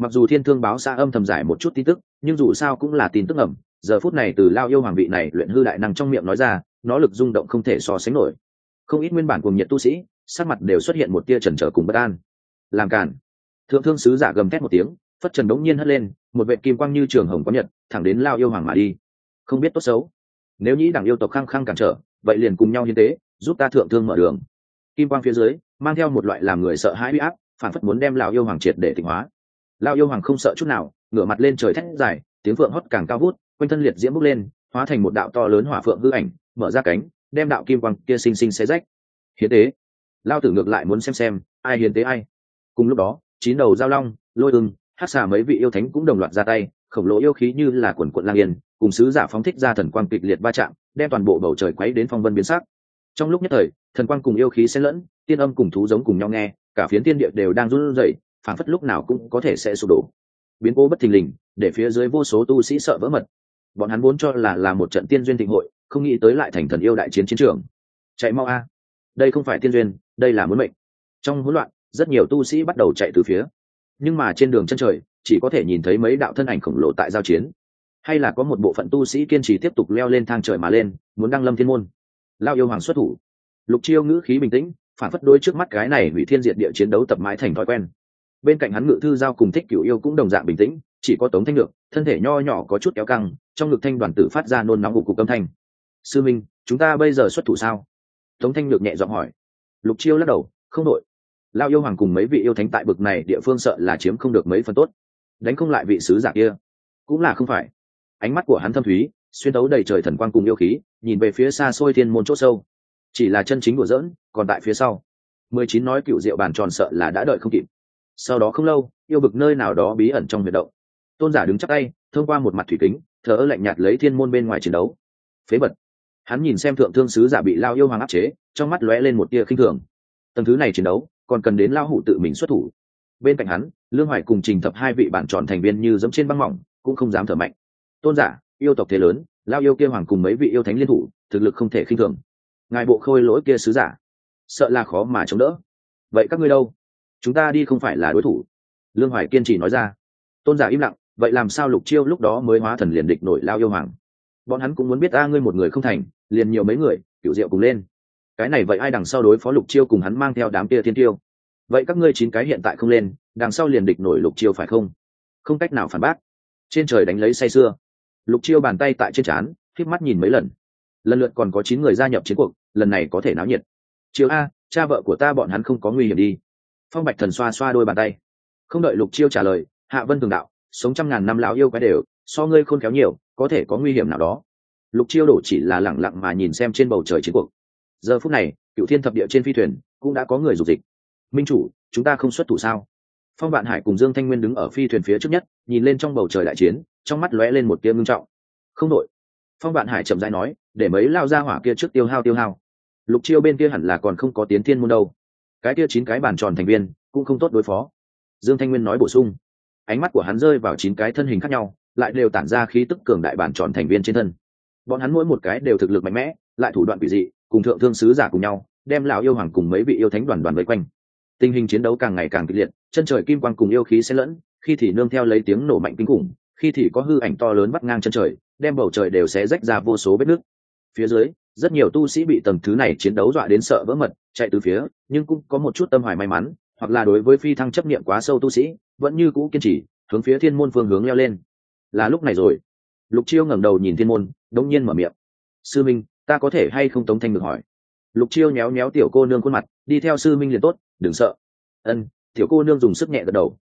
Mặc dù thiên thương báo xã âm thầm giải một chút tin tức, nhưng dù sao cũng là tin tức ẩm, giờ phút này từ Lao Yêu Hoàng vị này luyện hư đại năng trong miệng nói ra, nó lực rung động không thể so sánh nổi. Không ít nguyên bản cuồng nhiệt tu sĩ sắc mặt đều xuất hiện một tia chần chờ cùng bất an. Làm cản! Thượng thương sứ giả gầm thét một tiếng, phất trần đống nhiên hất lên, một vệ kim quang như trường hồng có nhật thẳng đến Lao Yêu Hoàng mà đi. Không biết tốt xấu, nếu nhĩ đẳng yêu tộc khăng khăng cản trở, vậy liền cùng nhau hiến tế, giúp ta thượng thương mở đường. Kim quang phía dưới mang theo một loại làm người sợ hãi uy áp, phản phất muốn đem Lão Yêu Hoàng triệt để tịnh hóa. Lão Yêu Hoàng không sợ chút nào, ngửa mặt lên trời thét dài, tiếng phượng hót càng cao vút, quanh thân liệt diễm bốc lên, hóa thành một đạo to lớn hỏa phượng hư ảnh, mở ra cánh, đem đạo kim quang kia sinh sinh xé rách. Hiến tế! Lao tử ngược lại muốn xem xem ai hiến tế ai. Cùng lúc đó, chín đầu giao long, lôi ưng, hắc xà mấy vị yêu thánh cũng đồng loạt ra tay, khổng lồ yêu khí như là quần quận lang yên, cùng sứ giả phóng thích ra thần quang kịch liệt va chạm, đem toàn bộ bầu trời quấy đến phong vân biến sắc. Trong lúc nhất thời, thần quang cùng yêu khí xen lẫn, tiên âm cùng thú giống cùng nhau nghe, cả phiến tiên địa đều đang run rẩy, phản phất lúc nào cũng có thể sẽ sụp đổ. Biến cố bất thình lình, để phía dưới vô số tu sĩ sợ vỡ mật. Bọn hắn vốn cho là là một trận tiên duyên thịnh hội, không nghĩ tới lại thành thần yêu đại chiến chiến trường. Chạy mau a! Đây không phải tiên duyên, đây là muốn mệnh. Trong hỗn loạn, rất nhiều tu sĩ bắt đầu chạy từ phía, nhưng mà trên đường chân trời chỉ có thể nhìn thấy mấy đạo thân ảnh khổng lồ tại giao chiến, hay là có một bộ phận tu sĩ kiên trì tiếp tục leo lên thang trời mà lên, muốn đăng lâm thiên môn. Lao Yêu Hoàng xuất thủ. Lục Chiêu ngữ khí bình tĩnh, phản phất đối trước mắt cái này hủy thiên diệt địa chiến đấu tập mãi thành thói quen. Bên cạnh hắn Ngự Thư Giao cùng Thích Cửu Yêu cũng đồng dạng bình tĩnh, chỉ có Tống Thanh Nhược thân thể nho nhỏ có chút kéo căng, trong ngực thanh đoàn tử phát ra nôn nóng ngục cục âm thanh. Sư minh, chúng ta bây giờ xuất thủ sao? Tống Thanh Nhược nhẹ giọng hỏi. Lục Chiêu lắc đầu, không đội. Lao Yêu Hoàng cùng mấy vị yêu thánh tại bực này địa phương sợ là chiếm không được mấy phần tốt, đánh không lại vị sứ giả kia cũng là không phải. Ánh mắt của hắn thâm thúy, xuyên tấu đầy trời thần quang cùng yêu khí, nhìn về phía xa xôi thiên môn chỗ sâu. Chỉ là chân chính đùa giỡn, còn tại phía sau. Mười chín nói cựu diệu bàn tròn sợ là đã đợi không kịp. Sau đó không lâu, yêu vực nơi nào đó bí ẩn trong huyệt động, Tôn Giả đứng chắp tay, thông qua một mặt thủy kính, thờ ơ lạnh nhạt lấy thiên môn bên ngoài chiến đấu. Phế vật! Hắn nhìn xem thượng thương sứ giả bị Lao Yêu Hoàng áp chế, trong mắt lóe lên một tia khinh thường. Tầng thứ này chiến đấu, còn cần đến Lao Hủ tự mình xuất thủ. Bên cạnh hắn, Lương Hoài cùng Trình Thập hai vị bản tròn thành viên như dẫm trên băng mỏng, cũng không dám thở mạnh. Tôn Giả, yêu tộc thế lớn, Lao Yêu kia hoàng cùng mấy vị yêu thánh liên thủ, thực lực không thể khinh thường. Ngài bộ khôi lỗi kia sứ giả, sợ là khó mà chống đỡ. Vậy các ngươi đâu? Chúng ta đi không phải là đối thủ. Lương Hoài kiên trì nói ra. Tôn Giả im lặng, vậy làm sao Lục Chiêu lúc đó mới hóa thần liền địch nổi Lao Yêu hoàng? Bọn hắn cũng muốn biết a, ngươi một người không thành, liền nhiều mấy người, cựu diệu cùng lên. Cái này vậy ai đằng sau đối phó Lục Chiêu cùng hắn mang theo đám kia thiên tiêu? Vậy các ngươi chín cái hiện tại không lên, đằng sau liền địch nổi Lục Chiêu phải không? Không cách nào phản bác. Trên trời đánh lấy say sưa. Lục Chiêu bàn tay tại trên trán, khép mắt nhìn mấy lần. Lần lượt còn có chín người gia nhập chiến cuộc, lần này có thể náo nhiệt. Chiêu a, cha vợ của ta bọn hắn không có nguy hiểm đi. Phong Bạch Thần xoa xoa đôi bàn tay. Không đợi Lục Chiêu trả lời, Hạ Vân Tường đạo, sống trăm ngàn năm lão yêu quái đều, so ngươi khôn khéo nhiều, có thể có nguy hiểm nào đó. Lục Chiêu đổ chỉ là lẳng lặng mà nhìn xem trên bầu trời chiến cuộc. Giờ phút này, Cựu Thiên thập địa trên phi thuyền cũng đã có người dục dịch. Minh chủ, chúng ta không xuất thủ sao? Phong Vạn Hải cùng Dương Thanh Nguyên đứng ở phi thuyền phía trước nhất, nhìn lên trong bầu trời đại chiến, trong mắt lóe lên một tia ngưng trọng. Không đội. Phong Vạn Hải chậm rãi nói, để mấy lao ra hỏa kia trước tiêu hao tiêu hao. Lục Chiêu bên kia hẳn là còn không có tiến thiên môn đâu. Cái kia chín cái bàn tròn thành viên cũng không tốt đối phó. Dương Thanh Nguyên nói bổ sung. Ánh mắt của hắn rơi vào chín cái thân hình khác nhau, lại đều tản ra khí tức cường đại bàn tròn thành viên trên thân. Bọn hắn mỗi một cái đều thực lực mạnh mẽ, lại thủ đoạn quỷ dị, cùng thượng thương sứ giả cùng nhau, đem lão yêu hoàng cùng mấy vị yêu thánh đoàn đoàn vây quanh. Tình hình chiến đấu càng ngày càng kịch liệt, chân trời kim quang cùng yêu khí xen lẫn, khi thì nương theo lấy tiếng nổ mạnh kinh khủng, khi thì có hư ảnh to lớn vắt ngang chân trời, đem bầu trời đều xé rách ra vô số vết nứt. Phía dưới, rất nhiều tu sĩ bị tầng thứ này chiến đấu dọa đến sợ vỡ mật, chạy từ phía, nhưng cũng có một chút tâm hoài may mắn, hoặc là đối với phi thăng chấp niệm quá sâu tu sĩ, vẫn như cũ kiên trì, hướng phía thiên môn phương hướng leo lên. Là lúc này rồi. Lục Chiêu ngẩng đầu nhìn thiên môn, đống nhiên mở miệng. Sư minh, ta có thể hay không? Tống Thanh Ngược hỏi. Lục Chiêu nhéo nhéo tiểu cô nương khuôn mặt, đi theo sư minh liền tốt, đừng sợ. Ân. Tiểu cô nương dùng sức nhẹ gật đầu,